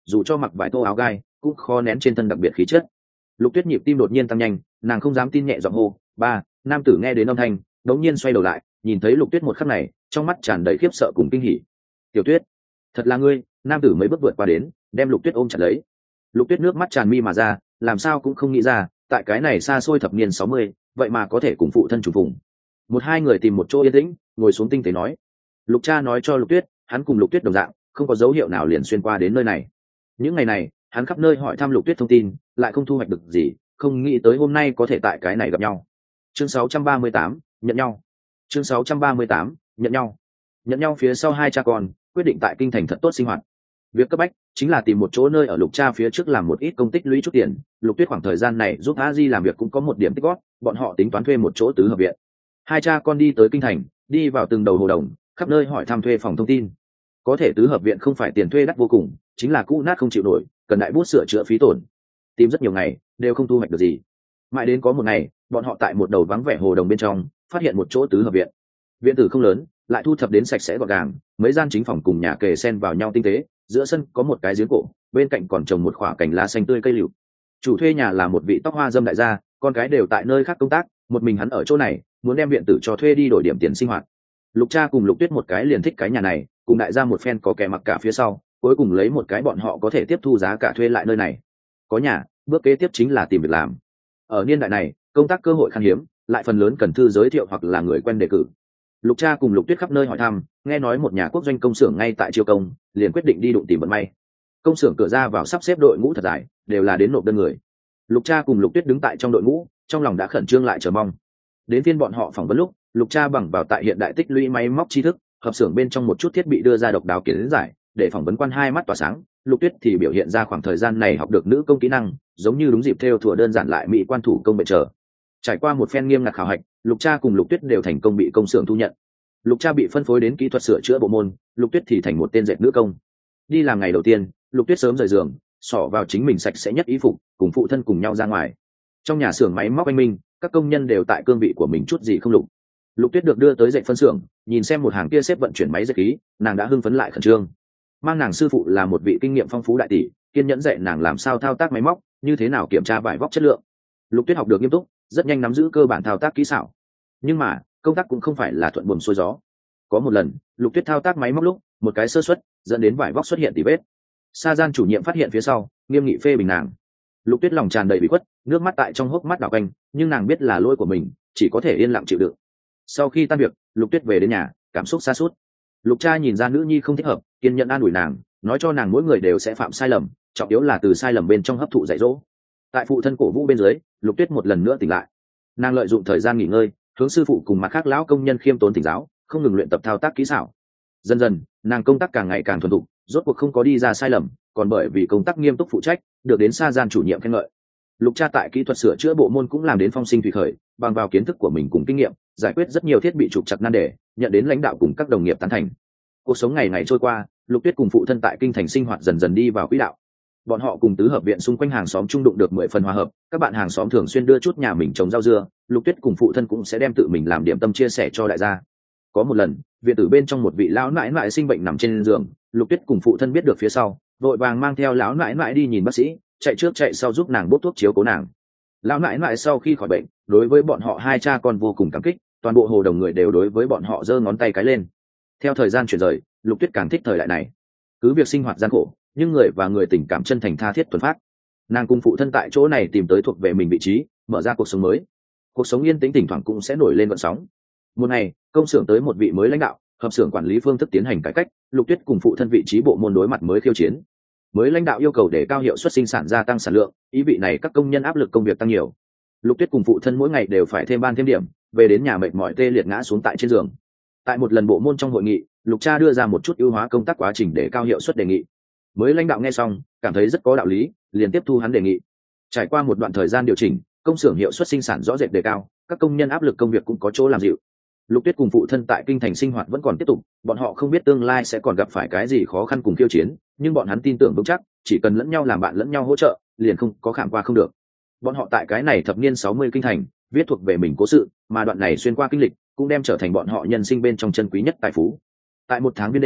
S1: dù cho mặc vải thô áo gai cũng khó nén trên thân đặc biệt khí chất. Lục Tuyết nhịp tim đột nhiên tăng nhanh, nàng không dám tin nhẹ giọng hô ba. Nam tử nghe đến âm thanh đống nhiên xoay đầu lại, nhìn thấy Lục Tuyết một khắc này trong mắt tràn đầy khiếp sợ cùng kinh hỉ. Tiểu Tuyết, thật là ngươi. Nam tử mấy bước vượt qua đến, đem Lục Tuyết ôm chặt lấy. Lục Tuyết nước mắt tràn mi mà ra, làm sao cũng không nghĩ ra tại cái này xa xôi thập niên sáu mươi vậy mà có thể cùng phụ thân chủ vùng. Một hai người tìm một chỗ yên tĩnh ngồi xuống tinh tế nói. Lục cha nói cho Lục Tuyết hắn cùng Lục Tuyết đồng dạng không có dấu hiệu nào liền xuyên qua đến nơi này. Những ngày này hắn khắp nơi hỏi thăm Lục Tuyết thông tin, lại không thu hoạch được gì, không nghĩ tới hôm nay có thể tại cái này gặp nhau. Chương sáu trăm ba mươi tám, nhận nhau. Chương sáu trăm ba mươi tám, nhận nhau. Nhận nhau phía sau hai cha con quyết định tại kinh thành thật tốt sinh hoạt. Việc cấp bách chính là tìm một chỗ nơi ở Lục cha phía trước làm một ít công tích lũy chút tiền. Lục Tuyết khoảng thời gian này giúp A Di làm việc cũng có một điểm tích góp, bọn họ tính toán thuê một chỗ tứ hợp viện. Hai cha con đi tới kinh thành, đi vào từng đầu hồ đồng, khắp nơi hỏi thăm thuê phòng thông tin. Có thể tứ hợp viện không phải tiền thuê đắt vô cùng, chính là cũ nát không chịu nổi, cần đại bút sửa chữa phí tổn. Tìm rất nhiều ngày đều không thu hoạch được gì. Mãi đến có một ngày, bọn họ tại một đầu vắng vẻ hồ đồng bên trong phát hiện một chỗ tứ hợp viện. Viện tử không lớn, lại thu thập đến sạch sẽ gọn gàng, mấy gian chính phòng cùng nhà kề xen vào nhau tinh tế, giữa sân có một cái giếng cổ, bên cạnh còn trồng một khoả cành lá xanh tươi cây liễu. Chủ thuê nhà là một vị tóc hoa dâm đại gia, con cái đều tại nơi khác công tác, một mình hắn ở chỗ này, muốn đem viện tử cho thuê đi đổi điểm tiền sinh hoạt. Lục cha cùng Lục Tuyết một cái liền thích cái nhà này, cùng đại gia một phen có kẻ mặc cả phía sau, cuối cùng lấy một cái bọn họ có thể tiếp thu giá cả thuê lại nơi này. Có nhà, bước kế tiếp chính là tìm việc làm. Ở niên đại này, công tác cơ hội khan hiếm, lại phần lớn cần thư giới thiệu hoặc là người quen đề cử. Lục cha cùng Lục Tuyết khắp nơi hỏi thăm, nghe nói một nhà quốc doanh công xưởng ngay tại chiêu công, liền quyết định đi đụng tìm vận may. Công xưởng cửa ra vào sắp xếp đội ngũ thật dài, đều là đến nộp đơn người. Lục cha cùng Lục Tuyết đứng tại trong đội ngũ, trong lòng đã khẩn trương lại chờ mong. Đến phiên bọn họ phỏng vấn lúc, Lục cha bằng vào tại hiện đại tích lũy máy móc tri thức, hợp xưởng bên trong một chút thiết bị đưa ra độc đáo kiến giải, để phỏng vấn quan hai mắt tỏa sáng. Lục Tuyết thì biểu hiện ra khoảng thời gian này học được nữ công kỹ năng, giống như đúng dịp theo thủa đơn giản lại mỹ quan thủ công bệnh trở. Trải qua một phen nghiêm ngặt khảo hạch, Lục cha cùng Lục Tuyết đều thành công bị công xưởng thu nhận. Lục cha bị phân phối đến kỹ thuật sửa chữa bộ môn, Lục Tuyết thì thành một tên dệt nữ công. Đi làm ngày đầu tiên, Lục Tuyết sớm rời giường, xỏ vào chính mình sạch sẽ nhất y phục, cùng phụ thân cùng nhau ra ngoài. Trong nhà xưởng máy móc anh minh, các công nhân đều tại cương vị của mình chút gì không lục. Lục Tuyết được đưa tới dệt phân xưởng, nhìn xem một hàng kia xếp vận chuyển máy dệt khí, nàng đã hưng phấn lại khẩn trương. Mang nàng sư phụ là một vị kinh nghiệm phong phú đại tỷ, kiên nhẫn dạy nàng làm sao thao tác máy móc, như thế nào kiểm tra vải vóc chất lượng. Lục Tuyết học được nghiêm túc, rất nhanh nắm giữ cơ bản thao tác kỹ xảo. Nhưng mà công tác cũng không phải là thuận buồm xuôi gió. Có một lần, Lục Tuyết thao tác máy móc lúc một cái sơ suất dẫn đến vải vóc xuất hiện tỉ vết. Sa gian chủ nhiệm phát hiện phía sau, nghiêm nghị phê bình nàng. Lục Tuyết lòng tràn đầy bị khuất, nước mắt tại trong hốc mắt đảo quanh, nhưng nàng biết là lỗi của mình, chỉ có thể yên lặng chịu đựng. Sau khi tan việc, Lục Tuyết về đến nhà, cảm xúc sa sút. Lục cha nhìn ra nữ nhi không thích hợp, kiên nhẫn an ủi nàng, nói cho nàng mỗi người đều sẽ phạm sai lầm, trọng yếu là từ sai lầm bên trong hấp thụ dạy dỗ. Tại phụ thân cổ vũ bên dưới, Lục Tuyết một lần nữa tỉnh lại. Nàng lợi dụng thời gian nghỉ ngơi, hướng sư phụ cùng mặt khác lão công nhân khiêm tốn thỉnh giáo, không ngừng luyện tập thao tác kỹ xảo. Dần dần, nàng công tác càng ngày càng thuần thục, rốt cuộc không có đi ra sai lầm, còn bởi vì công tác nghiêm túc phụ trách, được đến Sa gian chủ nhiệm khen ngợi. Lục cha tại kỹ thuật sửa chữa bộ môn cũng làm đến phong sinh thủy khởi, bằng vào kiến thức của mình cùng kinh nghiệm, giải quyết rất nhiều thiết bị trục trặc nan đề, nhận đến lãnh đạo cùng các đồng nghiệp tán thành. Cuộc sống ngày ngày trôi qua, Lục Tuyết cùng phụ thân tại kinh thành sinh hoạt dần dần đi vào quỹ đạo. Bọn họ cùng tứ hợp viện xung quanh hàng xóm trung đụng được mười phần hòa hợp, các bạn hàng xóm thường xuyên đưa chút nhà mình trồng rau dưa, Lục Tuyết cùng phụ thân cũng sẽ đem tự mình làm điểm tâm chia sẻ cho đại gia. Có một lần, viện tử bên trong một vị lão nãi nãi sinh bệnh nằm trên giường, Lục Tuyết cùng phụ thân biết được phía sau, vội vàng mang theo lão nãi nãi đi nhìn bác sĩ, chạy trước chạy sau giúp nàng bốc thuốc chiếu cố nàng. Lão nãi nãi sau khi khỏi bệnh, đối với bọn họ hai cha con vô cùng cảm kích, toàn bộ hồ đồng người đều đối với bọn họ giơ ngón tay cái lên. Theo thời gian chuyển rời, Lục Tuyết càng thích thời đại này. Cứ việc sinh hoạt gian khổ, nhưng người và người tình cảm chân thành tha thiết thuần phát. Nàng cùng phụ thân tại chỗ này tìm tới thuộc về mình vị trí, mở ra cuộc sống mới. Cuộc sống yên tĩnh thỉnh thoảng cũng sẽ nổi lên gợn sóng. Một ngày, công xưởng tới một vị mới lãnh đạo, hợp xưởng quản lý phương thức tiến hành cải cách, Lục Tuyết cùng phụ thân vị trí bộ môn đối mặt mới khiêu chiến. Mới lãnh đạo yêu cầu để cao hiệu suất sinh sản, gia tăng sản lượng, ý vị này các công nhân áp lực công việc tăng nhiều. Lục Tuyết cùng phụ thân mỗi ngày đều phải thêm ban thêm điểm, về đến nhà mệt mỏi tê liệt ngã xuống tại trên giường. Tại một lần bộ môn trong hội nghị, Lục cha đưa ra một chút ưu hóa công tác quá trình để cao hiệu suất đề nghị. Mới lãnh đạo nghe xong, cảm thấy rất có đạo lý, liền tiếp thu hắn đề nghị. Trải qua một đoạn thời gian điều chỉnh, công xưởng hiệu suất sinh sản rõ rệt đề cao, các công nhân áp lực công việc cũng có chỗ làm dịu. Lục Tuyết cùng phụ thân tại kinh thành sinh hoạt vẫn còn tiếp tục, bọn họ không biết tương lai sẽ còn gặp phải cái gì khó khăn cùng khiêu chiến, nhưng bọn hắn tin tưởng vững chắc, chỉ cần lẫn nhau làm bạn lẫn nhau hỗ trợ, liền không có khảm qua không được. Bọn họ tại cái này thập niên sáu mươi kinh thành, viết thuộc về mình cố sự, mà đoạn này xuyên qua kinh lịch, cũng đem trở thành bọn họ nhân sinh bên trong chân quý nhất tài phú. Tại một tháng viên đêm,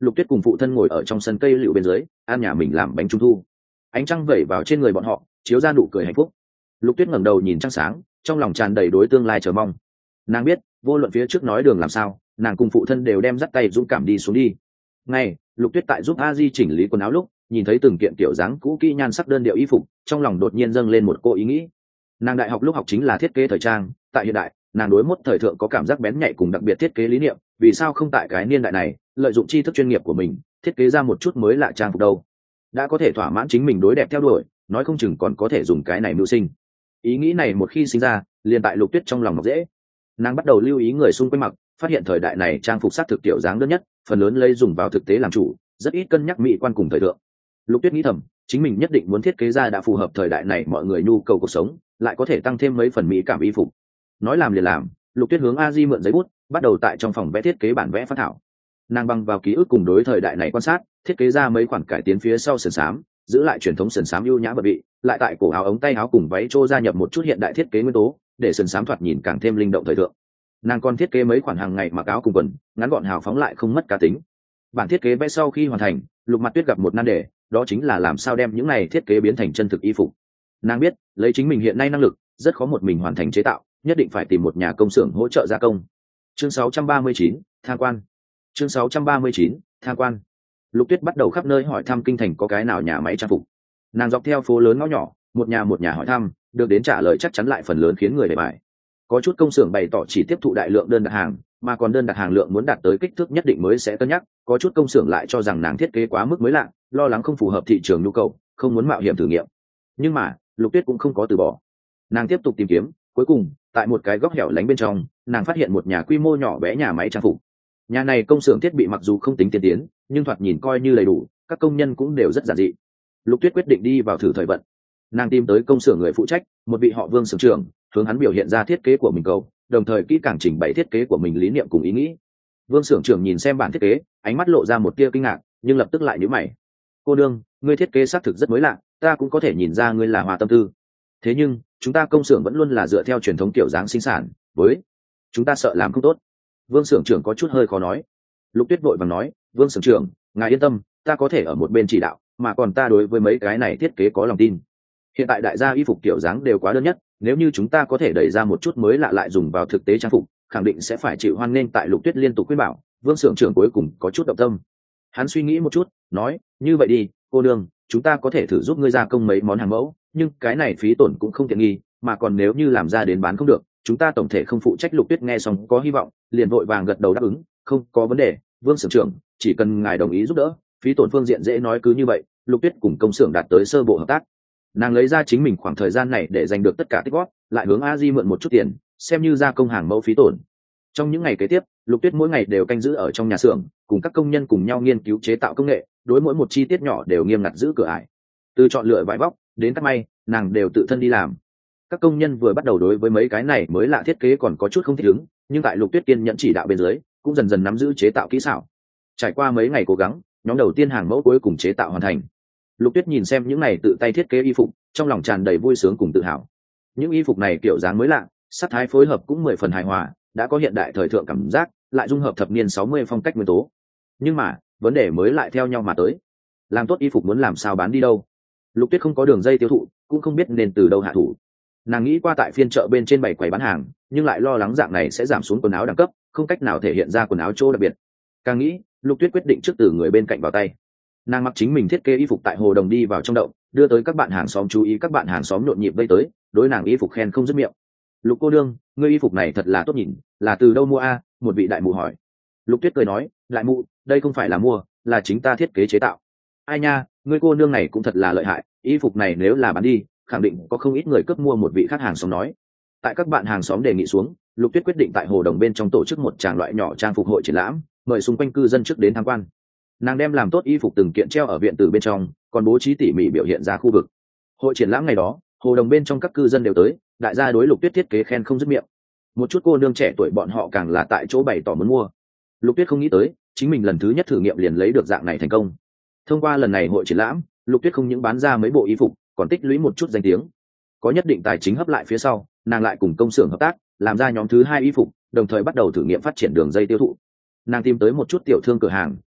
S1: Lục Tuyết cùng phụ thân ngồi ở trong sân cây lựu bên dưới ăn nhà mình làm bánh trung thu. Ánh trăng vẩy vào trên người bọn họ, chiếu ra nụ cười hạnh phúc. Lục Tuyết ngẩng đầu nhìn trăng sáng, trong lòng tràn đầy đối tương lai chờ mong. Nàng biết vô luận phía trước nói đường làm sao, nàng cùng phụ thân đều đem dắt tay dũng cảm đi xuống đi. Ngay Lục Tuyết tại giúp a di chỉnh lý quần áo lúc nhìn thấy từng kiện kiểu dáng cũ kỹ nhan sắc đơn điệu y phục, trong lòng đột nhiên dâng lên một cô ý nghĩ. Nàng đại học lúc học chính là thiết kế thời trang, tại hiện đại nàng đối mốt thời thượng có cảm giác bén nhạy cùng đặc biệt thiết kế lý niệm, vì sao không tại cái niên đại này lợi dụng tri thức chuyên nghiệp của mình thiết kế ra một chút mới lạ trang phục đâu? Đã có thể thỏa mãn chính mình đối đẹp theo đuổi, nói không chừng còn có thể dùng cái này mưu sinh. Ý nghĩ này một khi sinh ra, liền tại Lục Tuyết trong lòng ngọc dễ. Nàng bắt đầu lưu ý người xung quanh mặc, phát hiện thời đại này trang phục sắc thực tiểu dáng đơn nhất, phần lớn lấy dùng vào thực tế làm chủ, rất ít cân nhắc mỹ quan cùng thời thượng. Lục Tuyết nghĩ thầm, chính mình nhất định muốn thiết kế ra đã phù hợp thời đại này mọi người nhu cầu cuộc sống, lại có thể tăng thêm mấy phần mỹ cảm y phục. Nói làm liền làm, Lục Tuyết hướng a di mượn giấy bút, bắt đầu tại trong phòng vẽ thiết kế bản vẽ phác thảo. Nàng băng vào ký ức cùng đối thời đại này quan sát, thiết kế ra mấy khoản cải tiến phía sau sườn xám, giữ lại truyền thống sườn xám ưu nhã bận vị, lại tại cổ áo ống tay áo cùng váy trô gia nhập một chút hiện đại thiết kế nguyên tố, để sườn xám thoạt nhìn càng thêm linh động thời thượng. Nàng còn thiết kế mấy khoản hàng ngày mặc áo cùng quần, ngắn gọn hào phóng lại không mất cá tính. Bản thiết kế vẽ sau khi hoàn thành, Lục Mặt Tuyết gặp một nan đề, đó chính là làm sao đem những này thiết kế biến thành chân thực y phục. Nàng biết lấy chính mình hiện nay năng lực rất khó một mình hoàn thành chế tạo, nhất định phải tìm một nhà công xưởng hỗ trợ gia công. Chương sáu trăm ba mươi chín, tham quan. Chương sáu trăm ba mươi chín, tham quan. Lục Tuyết bắt đầu khắp nơi hỏi thăm kinh thành có cái nào nhà máy trang phục. Nàng dọc theo phố lớn ngõ nhỏ, một nhà một nhà hỏi thăm, được đến trả lời chắc chắn lại phần lớn khiến người đề bài. Có chút công xưởng bày tỏ chỉ tiếp thụ đại lượng đơn đặt hàng, mà còn đơn đặt hàng lượng muốn đạt tới kích thước nhất định mới sẽ cân nhắc. Có chút công xưởng lại cho rằng nàng thiết kế quá mức mới lạ, lo lắng không phù hợp thị trường nhu cầu, không muốn mạo hiểm thử nghiệm. Nhưng mà Lục Tuyết cũng không có từ bỏ. Nàng tiếp tục tìm kiếm, cuối cùng tại một cái góc hẻo lánh bên trong, nàng phát hiện một nhà quy mô nhỏ bé nhà máy trang phục. Nhà này công xưởng thiết bị mặc dù không tính tiên tiến, nhưng thoạt nhìn coi như đầy đủ, các công nhân cũng đều rất giản dị. Lục Tuyết quyết định đi vào thử thời vận. Nàng tìm tới công xưởng người phụ trách, một vị họ Vương xưởng trưởng, hướng hắn biểu hiện ra thiết kế của mình cầu, đồng thời kỹ càng trình bày thiết kế của mình lý niệm cùng ý nghĩ. Vương xưởng trưởng nhìn xem bản thiết kế, ánh mắt lộ ra một tia kinh ngạc, nhưng lập tức lại nhíu mày. "Cô đương, ngươi thiết kế xác thực rất mới lạ, ta cũng có thể nhìn ra ngươi là hòa tâm tư. Thế nhưng, chúng ta công xưởng vẫn luôn là dựa theo truyền thống kiểu dáng sinh sản, với chúng ta sợ làm không tốt." Vương xưởng trưởng có chút hơi khó nói. Lục Tuyết vội vàng nói, "Vương xưởng trưởng, ngài yên tâm, ta có thể ở một bên chỉ đạo, mà còn ta đối với mấy cái này thiết kế có lòng tin. Hiện tại đại gia y phục kiểu dáng đều quá đơn nhất, nếu như chúng ta có thể đẩy ra một chút mới lạ lại dùng vào thực tế trang phục, khẳng định sẽ phải chịu hoan nghênh." Tại Lục Tuyết liên tục khuyên bảo, Vương xưởng trưởng cuối cùng có chút động tâm. Hắn suy nghĩ một chút, nói, "Như vậy đi, cô nương, chúng ta có thể thử giúp ngươi gia công mấy món hàng mẫu, nhưng cái này phí tổn cũng không tiện nghi, mà còn nếu như làm ra đến bán không được, chúng ta tổng thể không phụ trách." Lục Tuyết nghe xong có hy vọng, liền vội vàng gật đầu đáp ứng, "Không có vấn đề, Vương xưởng trưởng, chỉ cần ngài đồng ý giúp đỡ, phí tổn phương diện dễ nói." Cứ như vậy, Lục Tuyết cùng công xưởng đạt tới sơ bộ hợp tác. Nàng lấy ra chính mình khoảng thời gian này để giành được tất cả tích góp, lại hướng a di mượn một chút tiền, xem như gia công hàng mẫu phí tổn. Trong những ngày kế tiếp, Lục Tuyết mỗi ngày đều canh giữ ở trong nhà xưởng, cùng các công nhân cùng nhau nghiên cứu chế tạo công nghệ, đối mỗi một chi tiết nhỏ đều nghiêm ngặt giữ cửa ải. Từ chọn lựa vải vóc đến cắt may, nàng đều tự thân đi làm. Các công nhân vừa bắt đầu đối với mấy cái này mới lạ thiết kế còn có chút không thích ứng, nhưng tại Lục Tuyết kiên nhẫn chỉ đạo bên dưới, cũng dần dần nắm giữ chế tạo kỹ xảo. Trải qua mấy ngày cố gắng, nhóm đầu tiên hàng mẫu cuối cùng chế tạo hoàn thành. Lục Tuyết nhìn xem những này tự tay thiết kế y phục, trong lòng tràn đầy vui sướng cùng tự hào. Những y phục này kiểu dáng mới lạ, sắc thái phối hợp cũng mười phần hài hòa, đã có hiện đại thời thượng cảm giác, lại dung hợp thập niên sáu mươi phong cách nguyên tố. Nhưng mà, vấn đề mới lại theo nhau mà tới. Làm tốt y phục muốn làm sao bán đi đâu? Lục Tuyết không có đường dây tiêu thụ, cũng không biết nên từ đâu hạ thủ. Nàng nghĩ qua tại phiên chợ bên trên bày quầy bán hàng, nhưng lại lo lắng dạng này sẽ giảm xuống quần áo đẳng cấp, không cách nào thể hiện ra quần áo chỗ đặc biệt. Càng nghĩ, Lục Tuyết quyết định trước từ người bên cạnh vào tay. Nàng mặc chính mình thiết kế y phục tại hồ đồng đi vào trong động, đưa tới các bạn hàng xóm chú ý, các bạn hàng xóm nhộn nhịp vây tới, đối nàng y phục khen không dứt miệng. "Lục cô đương, ngươi y phục này thật là tốt nhìn, là từ đâu mua a?" Một vị đại mụ hỏi. Lục Tuyết cười nói, "Đại mụ, đây không phải là mua, là chính ta thiết kế chế tạo." "Ai nha, ngươi cô nương này cũng thật là lợi hại, y phục này nếu là bán đi, khẳng định có không ít người cướp mua." Một vị khách hàng xóm nói. Tại các bạn hàng xóm đề nghị xuống, Lục Tuyết quyết định tại hồ đồng bên trong tổ chức một tràng loại nhỏ trang phục hội triển lãm, mời xung quanh cư dân trước đến tham quan. Nàng đem làm tốt y phục từng kiện treo ở viện tử bên trong, còn bố trí tỉ mỉ biểu hiện ra khu vực. Hội triển lãm ngày đó, hồ đồng bên trong các cư dân đều tới, đại gia đối Lục Tuyết thiết kế khen không dứt miệng. Một chút cô nương trẻ tuổi bọn họ càng là tại chỗ bày tỏ muốn mua. Lục Tuyết không nghĩ tới, chính mình lần thứ nhất thử nghiệm liền lấy được dạng này thành công. Thông qua lần này hội triển lãm, Lục Tuyết không những bán ra mấy bộ y phục, còn tích lũy một chút danh tiếng. Có nhất định tài chính hấp lại phía sau, nàng lại cùng công xưởng hợp tác, làm ra nhóm thứ hai y phục, đồng thời bắt đầu thử nghiệm phát triển đường dây tiêu thụ. Nàng tìm tới một chút tiểu thương cửa hàng,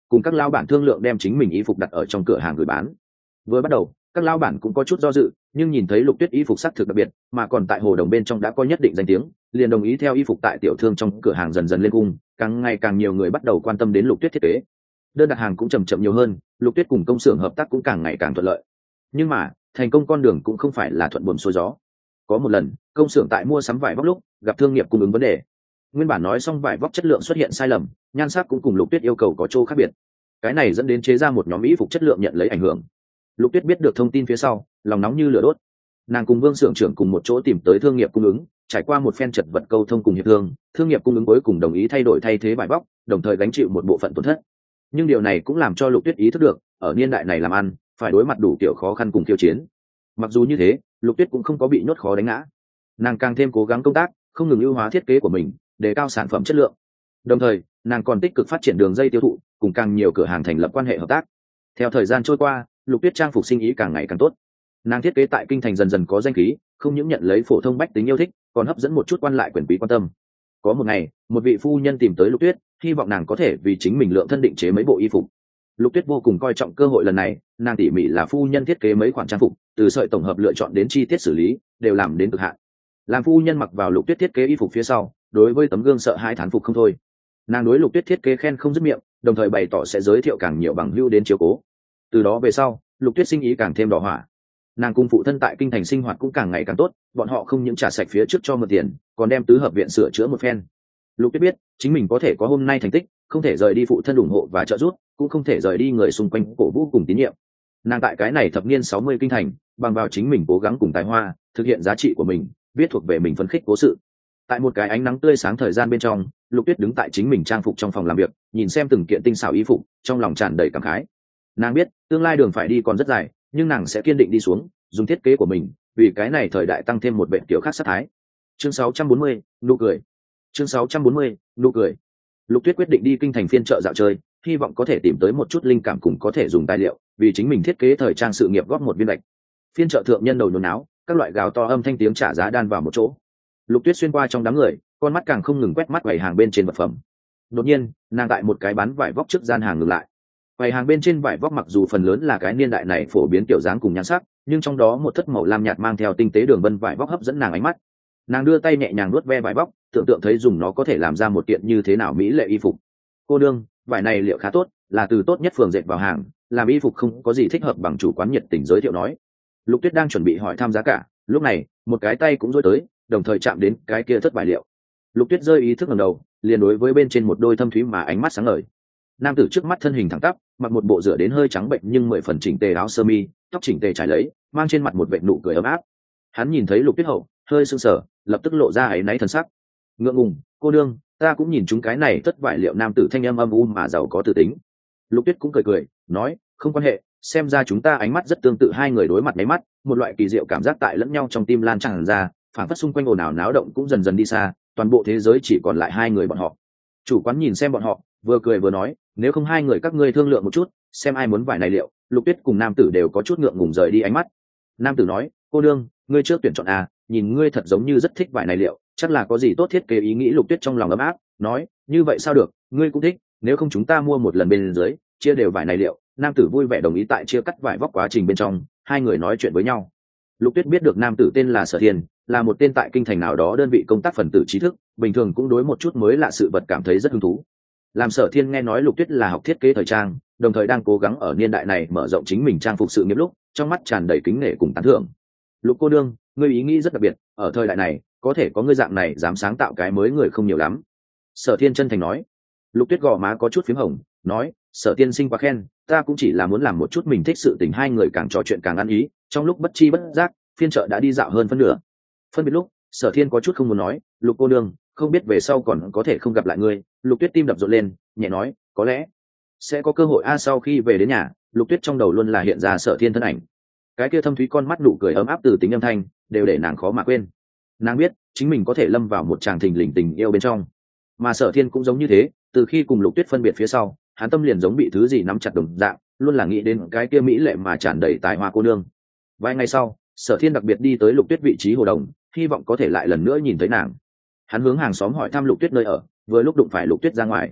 S1: cùng các lao bản thương lượng đem chính mình y phục đặt ở trong cửa hàng gửi bán. Vừa bắt đầu các lao bản cũng có chút do dự, nhưng nhìn thấy Lục Tuyết y phục sắc thực đặc biệt, mà còn tại hồ đồng bên trong đã có nhất định danh tiếng, liền đồng ý theo y phục tại tiểu thương trong cửa hàng dần dần lên cung, càng ngày càng nhiều người bắt đầu quan tâm đến Lục Tuyết thiết kế. Đơn đặt hàng cũng chậm chậm nhiều hơn, Lục Tuyết cùng công xưởng hợp tác cũng càng ngày càng thuận lợi. Nhưng mà thành công con đường cũng không phải là thuận buồm xuôi gió. Có một lần công xưởng tại mua sắm vải vóc lúc gặp thương nghiệp cung ứng vấn đề, nguyên bản nói xong vải vóc chất lượng xuất hiện sai lầm, nhan sắc cũng cùng Lục Tuyết yêu cầu có chỗ khác biệt, cái này dẫn đến chế ra một nhóm y phục chất lượng nhận lấy ảnh hưởng. Lục Tuyết biết được thông tin phía sau, lòng nóng như lửa đốt. Nàng cùng Vương xưởng trưởng cùng một chỗ tìm tới thương nghiệp cung ứng, trải qua một phen chật vật câu thông cùng hiệp thương, thương nghiệp cung ứng cuối cùng đồng ý thay đổi thay thế vải vóc, đồng thời gánh chịu một bộ phận tổn thất. Nhưng điều này cũng làm cho Lục Tuyết ý thức được, ở niên đại này làm ăn, phải đối mặt đủ kiểu khó khăn cùng khiêu chiến. Mặc dù như thế, Lục Tuyết cũng không có bị nhốt khó đánh ngã. Nàng càng thêm cố gắng công tác, không ngừng ưu hóa thiết kế của mình, đề cao sản phẩm chất lượng. Đồng thời, nàng còn tích cực phát triển đường dây tiêu thụ, cùng càng nhiều cửa hàng thành lập quan hệ hợp tác. Theo thời gian trôi qua, Lục Tuyết trang phục sinh ý càng ngày càng tốt. Nàng thiết kế tại kinh thành dần dần có danh khí, không những nhận lấy phổ thông bách tính yêu thích, còn hấp dẫn một chút quan lại quyền quý quan tâm. Có một ngày, một vị phu nhân tìm tới Lục Tuyết, hy vọng nàng có thể vì chính mình lượng thân định chế mấy bộ y phục. Lục Tuyết vô cùng coi trọng cơ hội lần này, nàng tỉ mỉ là phu nhân thiết kế mấy khoản trang phục, từ sợi tổng hợp lựa chọn đến chi tiết xử lý, đều làm đến cực hạn. Làm phu nhân mặc vào Lục Tuyết thiết kế y phục phía sau, đối với tấm gương sợ hai thán phục không thôi. Nàng đối Lục Tuyết thiết kế khen không dứt miệng, đồng thời bày tỏ sẽ giới thiệu càng nhiều bằng hữu đến chiếu cố. Từ đó về sau, Lục Tuyết sinh ý càng thêm đỏ hỏa. Nàng cùng phụ thân tại kinh thành sinh hoạt cũng càng ngày càng tốt, bọn họ không những trả sạch phía trước cho mượn tiền, còn đem tứ hợp viện sửa chữa một phen. Lục Tuyết biết chính mình có thể có hôm nay thành tích, không thể rời đi phụ thân ủng hộ và trợ giúp, cũng không thể rời đi người xung quanh cổ vũ cùng tín nhiệm. Nàng tại cái này thập niên sáu mươi kinh thành, bằng vào chính mình cố gắng cùng tài hoa, thực hiện giá trị của mình, viết thuộc về mình phấn khích cố sự. Tại một cái ánh nắng tươi sáng thời gian bên trong, Lục Tuyết đứng tại chính mình trang phục trong phòng làm việc, nhìn xem từng kiện tinh xảo y phục, trong lòng tràn đầy cảm khái. Nàng biết tương lai đường phải đi còn rất dài, nhưng nàng sẽ kiên định đi xuống, dùng thiết kế của mình vì cái này thời đại tăng thêm một bệnh tiểu khác sát thái. Chương sáu trăm bốn mươi, nụ cười. Chương sáu trăm bốn mươi, nụ cười. Lục Tuyết quyết định đi kinh thành phiên chợ dạo chơi, hy vọng có thể tìm tới một chút linh cảm cùng có thể dùng tài liệu, vì chính mình thiết kế thời trang sự nghiệp góp một viên lệch. Phiên chợ thượng nhân đầu nhốn náo, các loại gào to âm thanh tiếng trả giá đan vào một chỗ. Lục Tuyết xuyên qua trong đám người, con mắt càng không ngừng quét mắt quầy hàng bên trên vật phẩm. Đột nhiên, nàng tại một cái bán vải vóc trước gian hàng ngừng lại. Quầy hàng bên trên vải vóc mặc dù phần lớn là cái niên đại này phổ biến kiểu dáng cùng nhan sắc, nhưng trong đó một thất màu lam nhạt mang theo tinh tế đường vân vải vóc hấp dẫn nàng ánh mắt. Nàng đưa tay nhẹ nhàng nuốt ve vải vóc, tưởng tượng thấy dùng nó có thể làm ra một kiện như thế nào mỹ lệ y phục. Cô đương, vải này liệu khá tốt, là từ tốt nhất phường dệt vào hàng, làm y phục không có gì thích hợp bằng chủ quán nhiệt tình giới thiệu nói. Lục Tuyết đang chuẩn bị hỏi thăm giá cả, lúc này một cái tay cũng rối tới, đồng thời chạm đến cái kia thất vải liệu. Lục Tuyết rơi ý thức ngẩng đầu, liền đối với bên trên một đôi thâm thúy mà ánh mắt sáng ngời. Nam tử trước mắt thân hình thẳng tắp, mặc một bộ rửa đến hơi trắng bệnh nhưng mười phần chỉnh tề áo sơ mi, tóc chỉnh tề trải lấy, mang trên mặt một vệt nụ cười ấm áp. Hắn nhìn thấy Lục Tuyết hậu, hơi sưng sờ, lập tức lộ ra áy náy thần sắc. Ngượng ngùng, cô đương, ta cũng nhìn chúng cái này tất vải liệu. Nam tử thanh âm âm u mà giàu có tự tính. Lục Tuyết cũng cười cười, nói, không quan hệ, xem ra chúng ta ánh mắt rất tương tự. Hai người đối mặt nháy mắt, một loại kỳ diệu cảm giác tại lẫn nhau trong tim lan tràn ra, phảng phất xung quanh ồn ào náo động cũng dần dần đi xa, toàn bộ thế giới chỉ còn lại hai người bọn họ. Chủ quán nhìn xem bọn họ, vừa cười vừa nói, nếu không hai người các ngươi thương lượng một chút, xem ai muốn vải này liệu. Lục Tuyết cùng nam tử đều có chút ngượng ngùng rời đi ánh mắt. Nam tử nói, cô đương, ngươi trước tuyển chọn à, nhìn ngươi thật giống như rất thích vải này liệu, chắc là có gì tốt thiết kế. Ý nghĩ Lục Tuyết trong lòng ấm áp, nói, như vậy sao được, ngươi cũng thích, nếu không chúng ta mua một lần bên dưới, chia đều vải này liệu. Nam tử vui vẻ đồng ý. Tại chia cắt vải vóc quá trình bên trong, hai người nói chuyện với nhau. Lục Tuyết biết được nam tử tên là Sở Thiên, là một tên tại kinh thành nào đó đơn vị công tác phần tử trí thức, bình thường cũng đối một chút mới lạ sự vật cảm thấy rất hứng thú. Làm Sở Thiên nghe nói Lục Tuyết là học thiết kế thời trang, đồng thời đang cố gắng ở niên đại này mở rộng chính mình trang phục sự nghiệp lúc, trong mắt tràn đầy kính nể cùng tán thưởng. Lục cô đương, ngươi ý nghĩ rất đặc biệt, ở thời đại này có thể có ngươi dạng này dám sáng tạo cái mới người không nhiều lắm. Sở Thiên chân thành nói. Lục Tuyết gò má có chút phím hồng, nói, Sở tiên sinh quá khen, ta cũng chỉ là muốn làm một chút mình thích sự tình. Hai người càng trò chuyện càng ăn ý, trong lúc bất chi bất giác, phiên chợ đã đi dạo hơn phân nửa. Phân biệt lúc, Sở Thiên có chút không muốn nói, Lục cô nương, không biết về sau còn có thể không gặp lại ngươi. Lục Tuyết tim đập rộn lên, nhẹ nói, có lẽ sẽ có cơ hội a. Sau khi về đến nhà, Lục Tuyết trong đầu luôn là hiện ra Sở Thiên thân ảnh, cái kia thâm thúy con mắt, nụ cười ấm áp từ tính âm thanh, đều để nàng khó mà quên. Nàng biết chính mình có thể lâm vào một tràng thình lình tình yêu bên trong, mà Sở Thiên cũng giống như thế. Từ khi cùng Lục Tuyết phân biệt phía sau, hắn tâm liền giống bị thứ gì nắm chặt đồng dạng, luôn là nghĩ đến cái kia mỹ lệ mà tràn đầy tài hoa cô nương. Vài ngày sau, Sở Thiên đặc biệt đi tới Lục Tuyết vị trí hồ đồng, hy vọng có thể lại lần nữa nhìn thấy nàng. Hắn hướng hàng xóm hỏi thăm Lục Tuyết nơi ở, vừa lúc đụng phải Lục Tuyết ra ngoài.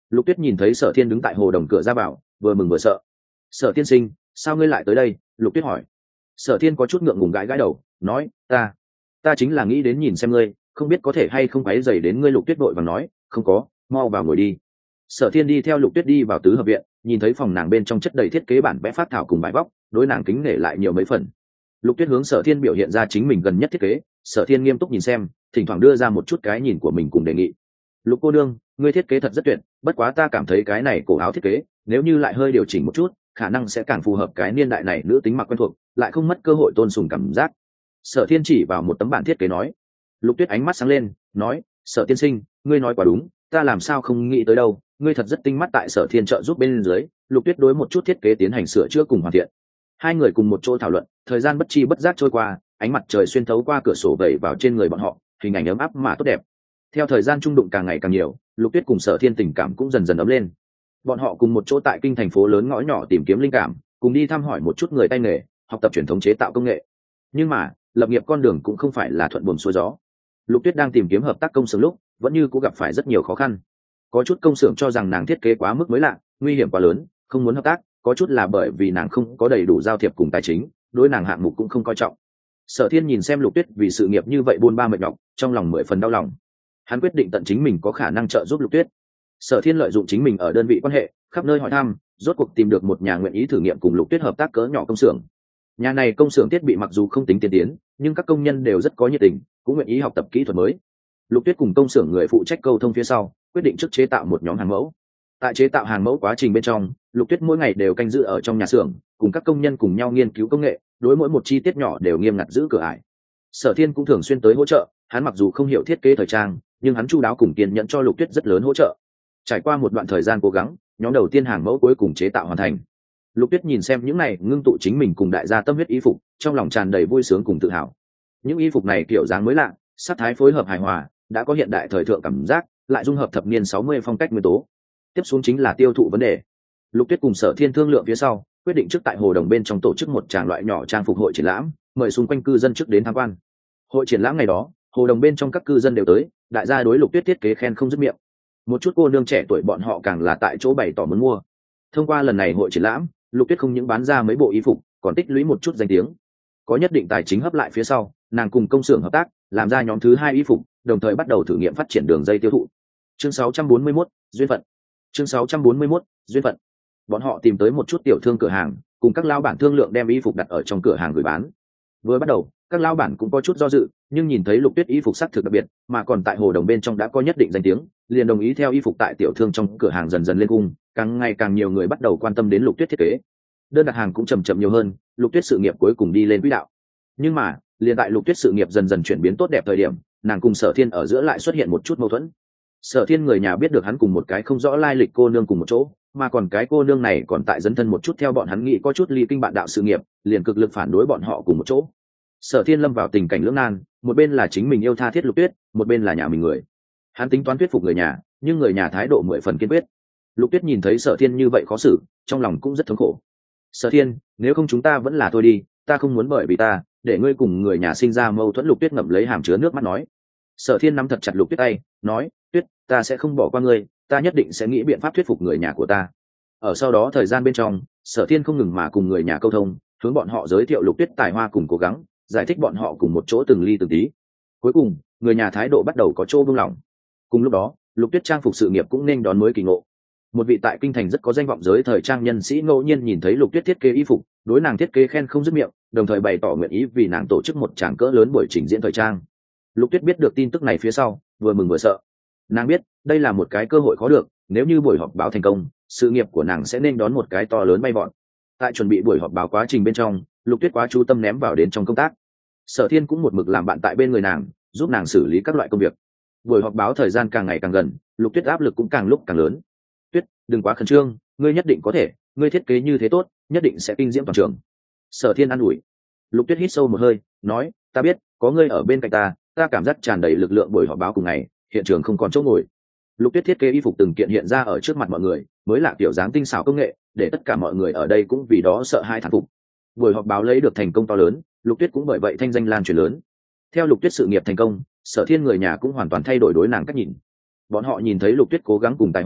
S1: Lục Tuyết nhìn thấy Sở Thiên đứng tại hồ đồng cửa ra vào, vừa mừng vừa sợ. Sở tiên sinh, sao ngươi lại tới đây? Lục Tuyết hỏi. Sở Thiên có chút ngượng ngùng gãi gãi đầu, nói, ta ta chính là nghĩ đến nhìn xem ngươi, không biết có thể hay không quấy rầy đến ngươi. Lục Tuyết vội vàng nói, không có, mau vào ngồi đi. Sở Thiên đi theo Lục Tuyết đi vào tứ hợp viện, nhìn thấy phòng nàng bên trong chất đầy thiết kế bản vẽ phát thảo cùng bài vóc, đối nàng kính nể lại nhiều mấy phần. Lục Tuyết hướng Sở Thiên biểu hiện ra chính mình gần nhất thiết kế. Sở Thiên nghiêm túc nhìn xem, thỉnh thoảng đưa ra một chút cái nhìn của mình cùng đề nghị. Lục cô đương, ngươi thiết kế thật rất tuyệt, bất quá ta cảm thấy cái này cổ áo thiết kế nếu như lại hơi điều chỉnh một chút, khả năng sẽ càng phù hợp cái niên đại này nữ tính mặc quen thuộc, lại không mất cơ hội tôn sùng cảm giác. Sở Thiên chỉ vào một tấm bản thiết kế nói. Lục Tuyết ánh mắt sáng lên, nói, Sở tiên sinh, ngươi nói quá đúng, ta làm sao không nghĩ tới đâu, ngươi thật rất tinh mắt. Tại Sở Thiên trợ giúp bên dưới, Lục Tuyết đối một chút thiết kế tiến hành sửa chữa cùng hoàn thiện. Hai người cùng một chỗ thảo luận, thời gian bất chi bất giác trôi qua, ánh mặt trời xuyên thấu qua cửa sổ vẩy vào trên người bọn họ, hình ảnh ấm áp mà tốt đẹp. Theo thời gian trung đụng càng ngày càng nhiều, Lục Tuyết cùng Sở Thiên tình cảm cũng dần dần ấm lên. Bọn họ cùng một chỗ tại kinh thành phố lớn ngõ nhỏ tìm kiếm linh cảm, cùng đi thăm hỏi một chút người tay nghề, học tập truyền thống chế tạo công nghệ. Nhưng mà lập nghiệp con đường cũng không phải là thuận buồm xuôi gió. Lục Tuyết đang tìm kiếm hợp tác công xưởng lúc vẫn như cũng gặp phải rất nhiều khó khăn. Có chút công xưởng cho rằng nàng thiết kế quá mức mới lạ, nguy hiểm quá lớn, không muốn hợp tác. Có chút là bởi vì nàng không có đầy đủ giao thiệp cùng tài chính, đối nàng hạng mục cũng không coi trọng. Sở Thiên nhìn xem Lục Tuyết vì sự nghiệp như vậy buôn ba mệt nhọc, trong lòng mười phần đau lòng. Hắn quyết định tận chính mình có khả năng trợ giúp Lục Tuyết. Sở Thiên lợi dụng chính mình ở đơn vị quan hệ, khắp nơi hỏi thăm, rốt cuộc tìm được một nhà nguyện ý thử nghiệm cùng Lục Tuyết hợp tác cỡ nhỏ công xưởng. Nhà này công xưởng thiết bị mặc dù không tính tiên tiến, nhưng các công nhân đều rất có nhiệt tình, cũng nguyện ý học tập kỹ thuật mới. Lục Tuyết cùng công xưởng người phụ trách câu thông phía sau, quyết định trước chế tạo một nhóm hàng mẫu. Tại chế tạo hàng mẫu quá trình bên trong, Lục Tuyết mỗi ngày đều canh giữ ở trong nhà xưởng, cùng các công nhân cùng nhau nghiên cứu công nghệ, đối mỗi một chi tiết nhỏ đều nghiêm ngặt giữ cửa ải. Sở Thiên cũng thường xuyên tới hỗ trợ, hắn mặc dù không hiểu thiết kế thời trang, nhưng hắn chu đáo cùng kiên nhẫn cho Lục Tuyết rất lớn hỗ trợ. Trải qua một đoạn thời gian cố gắng, nhóm đầu tiên hàng mẫu cuối cùng chế tạo hoàn thành. Lục Tuyết nhìn xem những này ngưng tụ chính mình cùng đại gia tâm huyết y phục, trong lòng tràn đầy vui sướng cùng tự hào. Những y phục này kiểu dáng mới lạ, sắc thái phối hợp hài hòa, đã có hiện đại thời thượng cảm giác, lại dung hợp thập niên sáu mươi phong cách nguyên tố. Tiếp xuống chính là tiêu thụ vấn đề. Lục Tuyết cùng Sở Thiên thương lượng phía sau, quyết định trước tại hồ đồng bên trong tổ chức một tràng loại nhỏ trang phục hội triển lãm, mời xung quanh cư dân trước đến tham quan. Hội triển lãm ngày đó, hồ đồng bên trong các cư dân đều tới, đại gia đối Lục Tuyết thiết kế khen không dứt miệng. Một chút cô nương trẻ tuổi bọn họ càng là tại chỗ bày tỏ muốn mua. Thông qua lần này hội triển lãm, Lục Tuyết không những bán ra mấy bộ y phục, còn tích lũy một chút danh tiếng. Có nhất định tài chính hấp lại phía sau, nàng cùng công xưởng hợp tác, làm ra nhóm thứ hai y phục, đồng thời bắt đầu thử nghiệm phát triển đường dây tiêu thụ. Chương sáu trăm bốn mươi mốt, duyên phận. Chương sáu trăm bốn mươi mốt, duyên phận. Bọn họ tìm tới một chút tiểu thương cửa hàng, cùng các lao bản thương lượng đem y phục đặt ở trong cửa hàng gửi bán. Vừa bắt đầu, các lao bản cũng có chút do dự, nhưng nhìn thấy Lục Tuyết y phục sắc thực đặc biệt, mà còn tại hồ đồng bên trong đã có nhất định danh tiếng, liền đồng ý theo y phục tại tiểu thương trong cửa hàng dần dần lên cung, càng ngày càng nhiều người bắt đầu quan tâm đến Lục Tuyết thiết kế. Đơn đặt hàng cũng chậm chậm nhiều hơn, Lục Tuyết sự nghiệp cuối cùng đi lên quỹ đạo. Nhưng mà, liền tại Lục Tuyết sự nghiệp dần dần chuyển biến tốt đẹp thời điểm, nàng cùng Sở Thiên ở giữa lại xuất hiện một chút mâu thuẫn. Sở Thiên người nhà biết được hắn cùng một cái không rõ lai lịch cô nương cùng một chỗ, mà còn cái cô nương này còn tại dấn thân một chút theo bọn hắn nghĩ có chút ly kinh bạn đạo sự nghiệp, liền cực lực phản đối bọn họ cùng một chỗ. Sở Thiên lâm vào tình cảnh lưỡng nan, một bên là chính mình yêu tha thiết Lục Tuyết, một bên là nhà mình người. Hắn tính toán thuyết phục người nhà, nhưng người nhà thái độ mười phần kiên quyết. Lục Tuyết nhìn thấy Sở Thiên như vậy khó xử, trong lòng cũng rất thống khổ. Sở Thiên, nếu không chúng ta vẫn là thôi đi, ta không muốn bởi vì ta để ngươi cùng người nhà sinh ra mâu thuẫn. Lục Tuyết ngậm lấy hàm chứa nước mắt nói. Sở Thiên nắm thật chặt Lục Tuyết tay, nói, Tuyết, ta sẽ không bỏ qua ngươi, ta nhất định sẽ nghĩ biện pháp thuyết phục người nhà của ta. Ở sau đó thời gian bên trong, Sở Thiên không ngừng mà cùng người nhà câu thông, hướng bọn họ giới thiệu Lục Tuyết tài hoa cùng cố gắng, giải thích bọn họ cùng một chỗ từng ly từng tí. Cuối cùng, người nhà thái độ bắt đầu có chỗ buông lỏng. Cùng lúc đó, Lục Tuyết trang phục sự nghiệp cũng nên đón mới kỳ ngộ. Một vị tại kinh thành rất có danh vọng giới thời trang nhân sĩ ngẫu nhiên nhìn thấy Lục Tuyết thiết kế y phục, đối nàng thiết kế khen không dứt miệng, đồng thời bày tỏ nguyện ý vì nàng tổ chức một tràng cỡ lớn buổi trình diễn thời trang. Lục Tuyết biết được tin tức này phía sau, vừa mừng vừa sợ. Nàng biết, đây là một cái cơ hội khó được, nếu như buổi họp báo thành công, sự nghiệp của nàng sẽ nên đón một cái to lớn bay vọt. Tại chuẩn bị buổi họp báo quá trình bên trong, Lục Tuyết quá chú tâm ném vào đến trong công tác. Sở Thiên cũng một mực làm bạn tại bên người nàng, giúp nàng xử lý các loại công việc. Buổi họp báo thời gian càng ngày càng gần, Lục Tuyết áp lực cũng càng lúc càng lớn. Tuyết, đừng quá khẩn trương, ngươi nhất định có thể, ngươi thiết kế như thế tốt, nhất định sẽ kinh diễm toàn trường. Sở Thiên an ủi. Lục Tuyết hít sâu một hơi, nói, ta biết, có ngươi ở bên cạnh ta, ta cảm giác tràn đầy lực lượng. Buổi họp báo cùng ngày, hiện trường không còn chỗ ngồi. Lục Tuyết thiết kế y phục từng kiện hiện ra ở trước mặt mọi người, mới là kiểu dáng tinh xảo công nghệ, để tất cả mọi người ở đây cũng vì đó sợ hãi thán phục. Buổi họp báo lấy được thành công to lớn, Lục Tuyết cũng bởi vậy thanh danh lan truyền lớn. Theo Lục Tuyết sự nghiệp thành công, Sở Thiên người nhà cũng hoàn toàn thay đổi đối nàng cách nhìn. Bọn họ nhìn thấy Lục Tuyết cố gắng cùng tài hoa,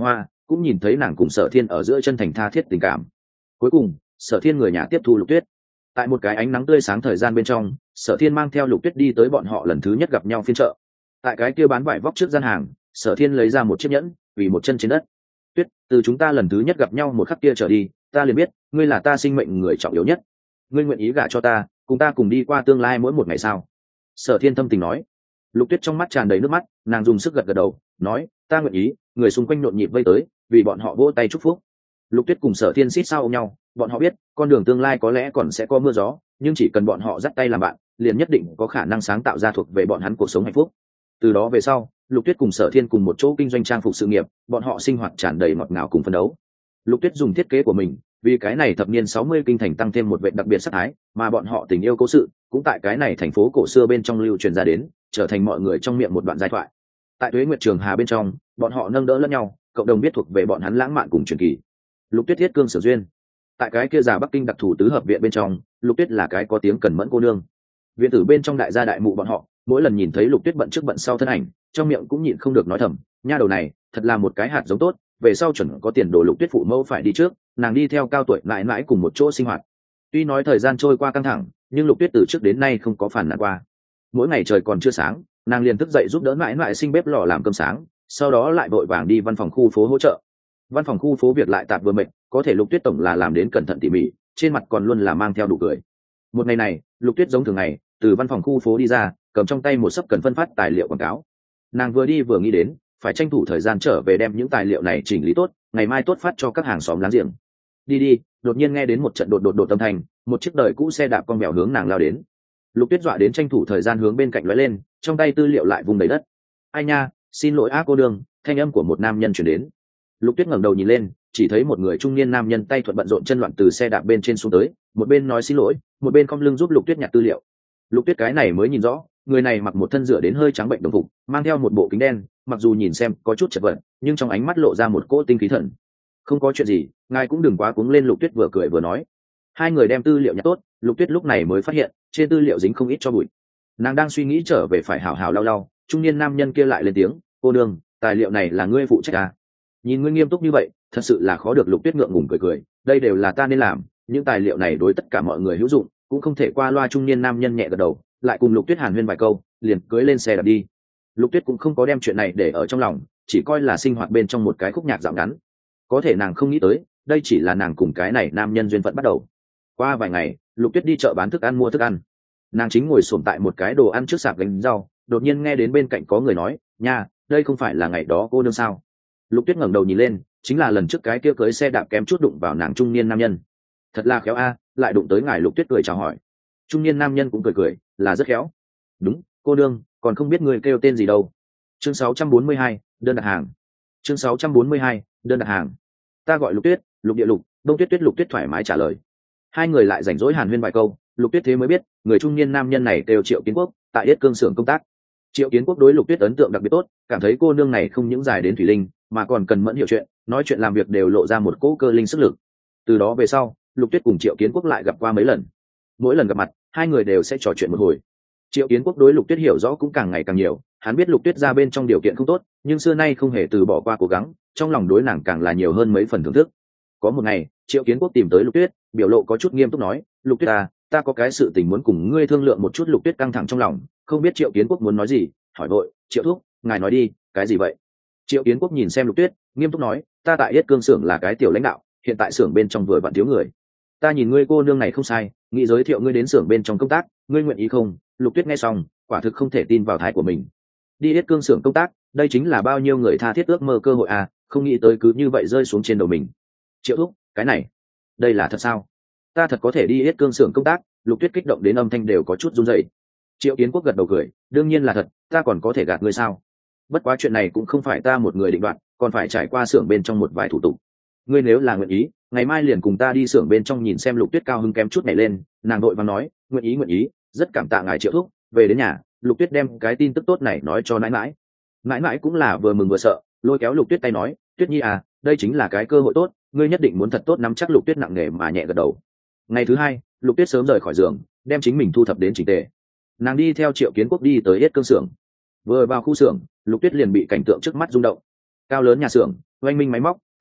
S1: cũng nhìn thấy nàng cùng Sở Thiên ở giữa chân thành tha thiết tình cảm. Cuối cùng Sở Thiên người nhà tiếp thu Lục Tuyết. Tại một cái ánh nắng tươi sáng thời gian bên trong, Sở Thiên mang theo Lục Tuyết đi tới bọn họ lần thứ nhất gặp nhau phiên chợ. Tại cái kia bán vải vóc trước gian hàng, Sở Thiên lấy ra một chiếc nhẫn, vì một chân trên đất. Tuyết, từ chúng ta lần thứ nhất gặp nhau một khắc kia trở đi, ta liền biết ngươi là ta sinh mệnh người trọng yếu nhất. Ngươi nguyện ý gả cho ta, cùng ta cùng đi qua tương lai mỗi một ngày sao? Sở Thiên thâm tình nói. Lục Tuyết trong mắt tràn đầy nước mắt, nàng dùng sức gật gật đầu, nói, ta nguyện ý. Người xung quanh nhộn nhịp vây tới, vì bọn họ vỗ tay chúc phúc. Lục Tuyết cùng Sở Thiên xít sao ôm nhau, bọn họ biết con đường tương lai có lẽ còn sẽ có mưa gió, nhưng chỉ cần bọn họ dắt tay làm bạn, liền nhất định có khả năng sáng tạo ra thuộc về bọn hắn cuộc sống hạnh phúc. Từ đó về sau, Lục Tuyết cùng Sở Thiên cùng một chỗ kinh doanh trang phục sự nghiệp, bọn họ sinh hoạt tràn đầy ngọt ngào cùng phấn đấu. Lục Tuyết dùng thiết kế của mình, vì cái này thập niên sáu mươi kinh thành tăng thêm một vẻ đặc biệt sắc thái, mà bọn họ tình yêu cố sự, cũng tại cái này thành phố cổ xưa bên trong lưu truyền ra đến, trở thành mọi người trong miệng một đoạn giai thoại. Tại Tuế Nguyệt Trường Hà bên trong, bọn họ nâng đỡ lẫn nhau, cộng đồng biết thuộc về bọn hắn lãng mạn cùng truyền kỳ. Lục Tuyết thiết cương sở duyên. Tại cái kia già Bắc Kinh đặc thù tứ hợp viện bên trong, Lục Tuyết là cái có tiếng cần mẫn cô nương. Viện tử bên trong đại gia đại mụ bọn họ, mỗi lần nhìn thấy Lục Tuyết bận trước bận sau thân ảnh, trong miệng cũng nhịn không được nói thầm, nha đầu này, thật là một cái hạt giống tốt, về sau chuẩn có tiền đồ. Lục Tuyết phụ mẫu phải đi trước, nàng đi theo cao tuổi mãi mãi cùng một chỗ sinh hoạt. Tuy nói thời gian trôi qua căng thẳng, nhưng Lục Tuyết từ trước đến nay không có phản nàn qua. Mỗi ngày trời còn chưa sáng, nàng liền thức dậy giúp đỡ mãi mãi sinh bếp lò làm cơm sáng, sau đó lại vội vàng đi văn phòng khu phố hỗ trợ. Văn phòng khu phố việc lại tạp vừa mệt, có thể Lục Tuyết tổng là làm đến cẩn thận tỉ mỉ, trên mặt còn luôn là mang theo nụ cười. Một ngày này, Lục Tuyết giống thường ngày từ văn phòng khu phố đi ra, cầm trong tay một sấp cần phân phát tài liệu quảng cáo. Nàng vừa đi vừa nghĩ đến phải tranh thủ thời gian trở về đem những tài liệu này chỉnh lý tốt, ngày mai tốt phát cho các hàng xóm láng giềng. Đi đi, đột nhiên nghe đến một trận đột đột đột âm thanh, một chiếc đời cũ xe đạp con mèo hướng nàng lao đến. Lục Tuyết dọa đến tranh thủ thời gian hướng bên cạnh lóe lên, trong tay tư liệu lại vùng đầy đất. Ai nha, xin lỗi á cô đương, thanh âm của một nam nhân truyền đến. Lục Tuyết ngẩng đầu nhìn lên, chỉ thấy một người trung niên nam nhân tay thuận bận rộn chân loạn từ xe đạp bên trên xuống tới, một bên nói xin lỗi, một bên cong lưng giúp Lục Tuyết nhặt tư liệu. Lục Tuyết cái này mới nhìn rõ, người này mặc một thân rửa đến hơi trắng bệnh đồng phục, mang theo một bộ kính đen, mặc dù nhìn xem có chút chật vật, nhưng trong ánh mắt lộ ra một cỗ tinh khí thần. Không có chuyện gì, ngài cũng đừng quá cuống lên. Lục Tuyết vừa cười vừa nói. Hai người đem tư liệu nhặt tốt, Lục Tuyết lúc này mới phát hiện trên tư liệu dính không ít cho bụi. Nàng đang suy nghĩ trở về phải hảo hảo lau lau, trung niên nam nhân kia lại lên tiếng, cô đương, tài liệu này là ngươi phụ trách à? Nhìn ngươi nghiêm túc như vậy, thật sự là khó được. Lục Tuyết ngượng ngùng cười cười, đây đều là ta nên làm, những tài liệu này đối tất cả mọi người hữu dụng, cũng không thể qua loa. Trung niên nam nhân nhẹ gật đầu, lại cùng Lục Tuyết hàn huyên vài câu, liền cưỡi lên xe đạp đi. Lục Tuyết cũng không có đem chuyện này để ở trong lòng, chỉ coi là sinh hoạt bên trong một cái khúc nhạc dạo ngắn. Có thể nàng không nghĩ tới, đây chỉ là nàng cùng cái này nam nhân duyên phận bắt đầu. Qua vài ngày, Lục Tuyết đi chợ bán thức ăn mua thức ăn. Nàng chính ngồi xổm tại một cái đồ ăn trước sạp gánh rau, đột nhiên nghe đến bên cạnh có người nói, nha, đây không phải là ngày đó cô nương sao? Lục Tuyết ngẩng đầu nhìn lên, chính là lần trước cái kia cưới xe đạp kém chút đụng vào nàng trung niên nam nhân. Thật là khéo a, lại đụng tới ngài. Lục Tuyết cười chào hỏi. Trung niên nam nhân cũng cười cười, là rất khéo. Đúng, cô nương, còn không biết người kêu tên gì đâu. Chương sáu trăm bốn mươi hai, đơn đặt hàng. Chương sáu trăm bốn mươi hai, đơn đặt hàng. Ta gọi Lục Tuyết, Lục Địa Lục, Đông Tuyết Tuyết. Lục Tuyết thoải mái trả lời. Hai người lại rảnh rỗi hàn huyên vài câu, Lục Tuyết thế mới biết người trung niên nam nhân này kêu Triệu Kiến Quốc, tại Yết Cương xưởng công tác. Triệu Kiến Quốc đối Lục Tuyết ấn tượng đặc biệt tốt, cảm thấy cô nương này không những dài đến thủy linh, mà còn cần mẫn hiểu chuyện, nói chuyện làm việc đều lộ ra một cỗ cơ linh sức lực. Từ đó về sau, Lục Tuyết cùng Triệu Kiến Quốc lại gặp qua mấy lần. Mỗi lần gặp mặt, hai người đều sẽ trò chuyện một hồi. Triệu Kiến Quốc đối Lục Tuyết hiểu rõ cũng càng ngày càng nhiều, hắn biết Lục Tuyết ra bên trong điều kiện không tốt, nhưng xưa nay không hề từ bỏ qua cố gắng, trong lòng đối nàng càng là nhiều hơn mấy phần thưởng thức. Có một ngày, Triệu Kiến Quốc tìm tới Lục Tuyết, biểu lộ có chút nghiêm túc nói, Lục Tuyết à, ta có cái sự tình muốn cùng ngươi thương lượng một chút. Lục Tuyết căng thẳng trong lòng, không biết Triệu Kiến Quốc muốn nói gì, hỏi vội, Triệu thúc, ngài nói đi, cái gì vậy? Triệu Kiến Quốc nhìn xem Lục Tuyết, nghiêm túc nói, ta tại Yết Cương xưởng là cái tiểu lãnh đạo, hiện tại xưởng bên trong vừa vặn thiếu người. Ta nhìn ngươi cô nương này không sai, nghĩ giới thiệu ngươi đến xưởng bên trong công tác, ngươi nguyện ý không? Lục Tuyết nghe xong, quả thực không thể tin vào thái của mình. Đi Yết Cương xưởng công tác, đây chính là bao nhiêu người tha thiết ước mơ cơ hội à, không nghĩ tới cứ như vậy rơi xuống trên đầu mình. Triệu thúc, cái này, đây là thật sao? Ta thật có thể đi Yết Cương xưởng công tác? Lục Tuyết kích động đến âm thanh đều có chút run rẩy. Triệu Kiến Quốc gật đầu cười, đương nhiên là thật, ta còn có thể gạt ngươi sao? Bất quá chuyện này cũng không phải ta một người định đoạt, còn phải trải qua xưởng bên trong một vài thủ tục. Ngươi nếu là nguyện ý, ngày mai liền cùng ta đi xưởng bên trong nhìn xem. Lục Tuyết cao hứng kém chút nhảy lên, nàng đội vàng nói, nguyện ý nguyện ý, rất cảm tạ ngài Triệu thúc. Về đến nhà, Lục Tuyết đem cái tin tức tốt này nói cho nãi nãi. Nãi nãi cũng là vừa mừng vừa sợ, lôi kéo Lục Tuyết tay nói, Tuyết nhi à, đây chính là cái cơ hội tốt, ngươi nhất định muốn thật tốt nắm chắc. Lục Tuyết nặng nề mà nhẹ gật đầu. Ngày thứ hai, Lục Tuyết sớm rời khỏi giường, đem chính mình thu thập đến chỉnh tề. Nàng đi theo Triệu Kiến Quốc đi tới Yết Cương xưởng. Vừa vào khu xưởng, Lục Tuyết liền bị cảnh tượng trước mắt rung động. Cao lớn nhà xưởng, oanh minh máy móc,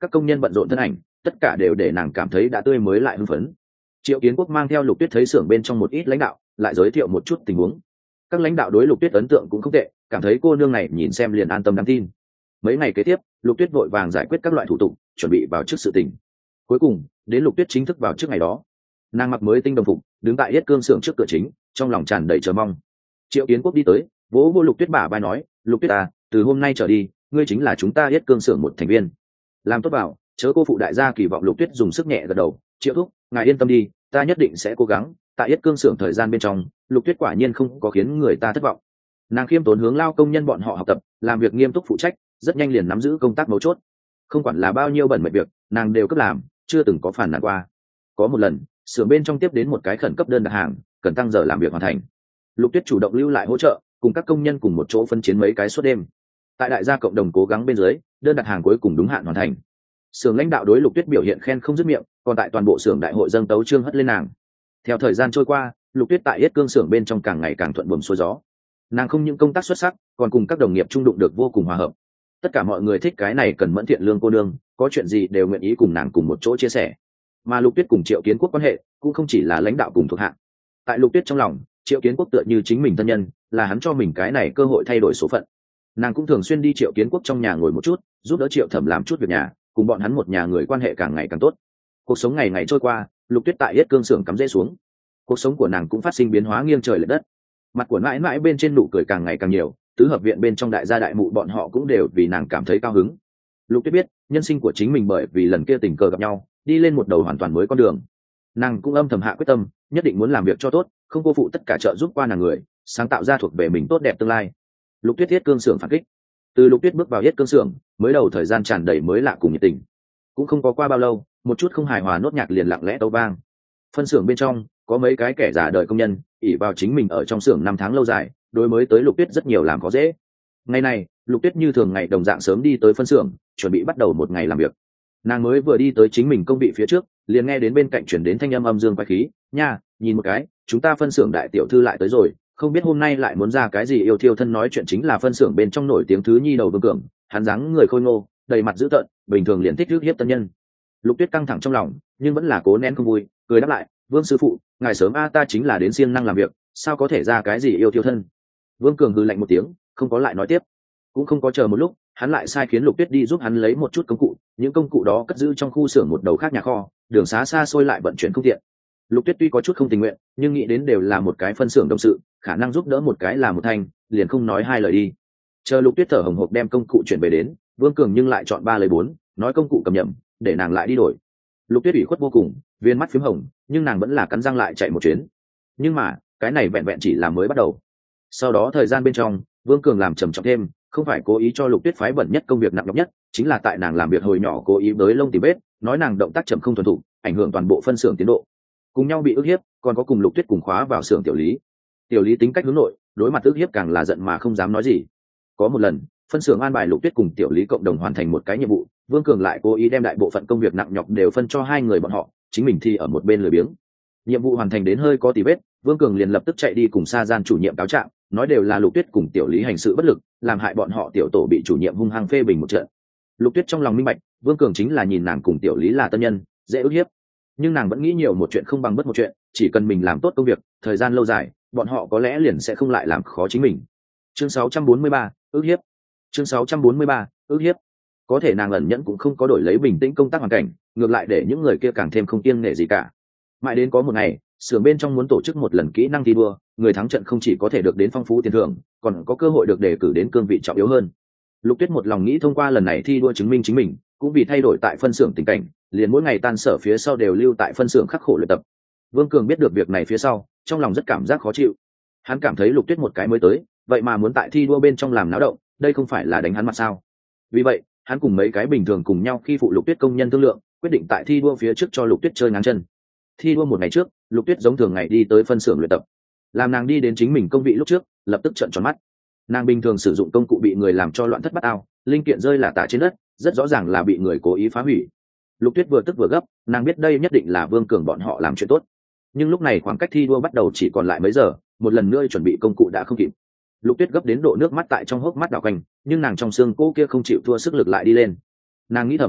S1: các công nhân bận rộn thân ảnh tất cả đều để nàng cảm thấy đã tươi mới lại hưng phấn. Triệu Kiến Quốc mang theo Lục Tuyết thấy xưởng bên trong một ít lãnh đạo, lại giới thiệu một chút tình huống. Các lãnh đạo đối Lục Tuyết ấn tượng cũng không tệ, cảm thấy cô nương này nhìn xem liền an tâm đáng tin. Mấy ngày kế tiếp, Lục Tuyết vội vàng giải quyết các loại thủ tục, chuẩn bị vào trước sự tình. Cuối cùng, đến Lục Tuyết chính thức vào trước ngày đó. Nàng mặc mới tinh đồng phục, đứng tại Yết Cương xưởng trước cửa chính, trong lòng tràn đầy chờ mong. Triệu Kiến Quốc đi tới, vỗ vỗ Lục Tuyết bả vai nói, "Lục Tuyết à, từ hôm nay trở đi, ngươi chính là chúng ta Yết Cương xưởng một thành viên. Làm tốt vào, chớ cô phụ đại gia kỳ vọng." Lục Tuyết dùng sức nhẹ gật đầu, "Triệu thúc, ngài yên tâm đi, ta nhất định sẽ cố gắng." Tại Yết Cương xưởng thời gian bên trong, Lục Tuyết quả nhiên không có khiến người ta thất vọng. Nàng khiêm tốn hướng lao công nhân bọn họ học tập, làm việc nghiêm túc phụ trách, rất nhanh liền nắm giữ công tác mấu chốt. Không quản là bao nhiêu bẩn mệt việc, nàng đều cấp làm, chưa từng có phản nàn qua. Có một lần, xưởng bên trong tiếp đến một cái khẩn cấp đơn đặt hàng, cần tăng giờ làm việc hoàn thành. Lục Tuyết chủ động lưu lại hỗ trợ, cùng các công nhân cùng một chỗ phân chiến mấy cái suốt đêm. Tại đại gia cộng đồng cố gắng bên dưới, đơn đặt hàng cuối cùng đúng hạn hoàn thành. Xưởng lãnh đạo đối Lục Tuyết biểu hiện khen không dứt miệng, còn tại toàn bộ xưởng đại hội dâng tấu chương hất lên nàng. Theo thời gian trôi qua, Lục Tuyết tại Yết Cương xưởng bên trong càng ngày càng thuận buồm xuôi gió. Nàng không những công tác xuất sắc, còn cùng các đồng nghiệp trung đụng được vô cùng hòa hợp. Tất cả mọi người thích cái này cần mẫn thiện lương cô nương, có chuyện gì đều nguyện ý cùng nàng cùng một chỗ chia sẻ. Mà Lục Tuyết cùng Triệu Kiến Quốc quan hệ cũng không chỉ là lãnh đạo cùng thuộc hạ. Tại Lục Tuyết trong lòng, Triệu Kiến Quốc tựa như chính mình thân nhân, là hắn cho mình cái này cơ hội thay đổi số phận. Nàng cũng thường xuyên đi Triệu Kiến Quốc trong nhà ngồi một chút, giúp đỡ Triệu Thẩm làm chút việc nhà, cùng bọn hắn một nhà người quan hệ càng ngày càng tốt. Cuộc sống ngày ngày trôi qua, Lục Tuyết tại Yết Cương xưởng cắm rễ xuống. Cuộc sống của nàng cũng phát sinh biến hóa nghiêng trời lệch đất. Mặt của mãi mãi bên trên nụ cười càng ngày càng nhiều, tứ hợp viện bên trong đại gia đại mụ bọn họ cũng đều vì nàng cảm thấy cao hứng. Lục Tuyết biết, nhân sinh của chính mình bởi vì lần kia tình cờ gặp nhau, đi lên một đầu hoàn toàn mới con đường. Nàng cũng âm thầm hạ quyết tâm, nhất định muốn làm việc cho tốt, không cô phụ tất cả trợ giúp qua nàng người, sáng tạo ra thuộc về mình tốt đẹp tương lai. Lục Tuyết Yết Cương xưởng phản kích. Từ Lục Tuyết bước vào Yết Cương xưởng, mới đầu thời gian tràn đầy mới lạ cùng nhiệt tình. Cũng không có qua bao lâu, một chút không hài hòa nốt nhạc liền lặng lẽ tấu vang. Phân xưởng bên trong có mấy cái kẻ già đời công nhân, ỷ vào chính mình ở trong xưởng năm tháng lâu dài, đối mới tới Lục Tuyết rất nhiều làm khó dễ. Ngày này, Lục Tuyết như thường ngày đồng dạng sớm đi tới phân xưởng, chuẩn bị bắt đầu một ngày làm việc. Nàng mới vừa đi tới chính mình công vị phía trước, liền nghe đến bên cạnh chuyển đến thanh âm âm dương quái khí, "Nha, nhìn một cái, chúng ta phân xưởng đại tiểu thư lại tới rồi, không biết hôm nay lại muốn ra cái gì yêu thiêu thân." Nói chuyện chính là phân xưởng bên trong nổi tiếng thứ nhi đầu Vương Cường, hắn dáng người khôi ngô, đầy mặt dữ tợn, bình thường liền thích rước hiếp tân nhân. Lục Tuyết căng thẳng trong lòng, nhưng vẫn là cố nén không vui, cười đáp lại, "Vương sư phụ, ngài sớm a, ta chính là đến siêng năng làm việc, sao có thể ra cái gì yêu thiêu thân." Vương Cường hừ lạnh một tiếng, không có lại nói tiếp. Cũng không có chờ một lúc, hắn lại sai khiến Lục Tuyết đi giúp hắn lấy một chút công cụ, những công cụ đó cất giữ trong khu xưởng một đầu khác nhà kho, đường xá xa xôi lại vận chuyển không tiện. Lục Tuyết tuy có chút không tình nguyện, nhưng nghĩ đến đều là một cái phân xưởng đồng sự, khả năng giúp đỡ một cái là một thành, liền không nói hai lời đi. Chờ Lục Tuyết thở hổn hộc đem công cụ chuyển về đến, Vương Cường nhưng lại chọn ba lấy bốn, nói công cụ cầm nhầm, để nàng lại đi đổi. Lục Tuyết ủy khuất vô cùng, viên mắt phím hồng, nhưng nàng vẫn là cắn răng lại chạy một chuyến. Nhưng mà, cái này vẹn vẹn chỉ là mới bắt đầu. Sau đó thời gian bên trong, Vương Cường làm trầm trọng thêm, không phải cố ý cho Lục Tuyết phái bẩn nhất công việc nặng nhọc nhất, chính là tại nàng làm việc hồi nhỏ cố ý bới lông tìm vết, nói nàng động tác chậm không thuần thục, ảnh hưởng toàn bộ phân xưởng tiến độ. Cùng nhau bị ức hiếp, còn có cùng Lục Tuyết cùng khóa vào xưởng tiểu lý. Tiểu lý tính cách hướng nội, đối mặt ức hiếp càng là giận mà không dám nói gì. Có một lần, phân xưởng an bài Lục Tuyết cùng tiểu lý cộng đồng hoàn thành một cái nhiệm vụ, Vương Cường lại cố ý đem đại bộ phận công việc nặng nhọc đều phân cho hai người bọn họ, chính mình thì ở một bên lười biếng. Nhiệm vụ hoàn thành đến hơi có tì vết, Vương Cường liền lập tức chạy đi cùng Sa Gian chủ nhiệm cáo trạng, nói đều là Lục Tuyết cùng tiểu lý hành sự bất lực, làm hại bọn họ tiểu tổ bị chủ nhiệm hung hăng phê bình một trận. Lục Tuyết trong lòng minh bạch, Vương Cường chính là nhìn nàng cùng tiểu lý là tân nhân, dễ ức hiếp. Nhưng nàng vẫn nghĩ nhiều một chuyện không bằng bất một chuyện, chỉ cần mình làm tốt công việc, thời gian lâu dài, bọn họ có lẽ liền sẽ không lại làm khó chính mình. Chương sáu trăm bốn mươi ba, ức hiếp. Chương sáu trăm bốn mươi ba, ức hiếp. Có thể nàng ẩn nhẫn cũng không có đổi lấy bình tĩnh công tác hoàn cảnh, ngược lại để những người kia càng thêm không kiêng nể gì cả. Mãi đến có một ngày, xưởng bên trong muốn tổ chức một lần kỹ năng thi đua, người thắng trận không chỉ có thể được đến phong phú tiền thưởng, còn có cơ hội được đề cử đến cương vị trọng yếu hơn. Lục Tuyết một lòng nghĩ thông qua lần này thi đua chứng minh chính mình, cũng vì thay đổi tại phân xưởng tình cảnh, liền mỗi ngày tan sở phía sau đều lưu tại phân xưởng khắc khổ luyện tập. Vương Cường biết được việc này phía sau, trong lòng rất cảm giác khó chịu. Hắn cảm thấy Lục Tuyết một cái mới tới, vậy mà muốn tại thi đua bên trong làm náo động, đây không phải là đánh hắn mặt sao? Vì vậy, hắn cùng mấy cái bình thường cùng nhau khi phụ Lục Tuyết công nhân thương lượng, quyết định tại thi đua phía trước cho Lục Tuyết chơi ngáng chân. Thi đua một ngày trước, Lục Tuyết giống thường ngày đi tới phân xưởng luyện tập. Làm nàng đi đến chính mình công vị lúc trước, lập tức trợn tròn mắt. Nàng bình thường sử dụng công cụ bị người làm cho loạn thất bát ao, linh kiện rơi lả tả trên đất, rất rõ ràng là bị người cố ý phá hủy. Lục Tuyết vừa tức vừa gấp, nàng biết đây nhất định là Vương Cường bọn họ làm chuyện tốt. Nhưng lúc này khoảng cách thi đua bắt đầu chỉ còn lại mấy giờ, một lần nữa chuẩn bị công cụ đã không kịp. Lục Tuyết gấp đến độ nước mắt tại trong hốc mắt đảo quanh, nhưng nàng trong xương cô kia không chịu thua sức lực lại đi lên. Nàng nghĩ thầm,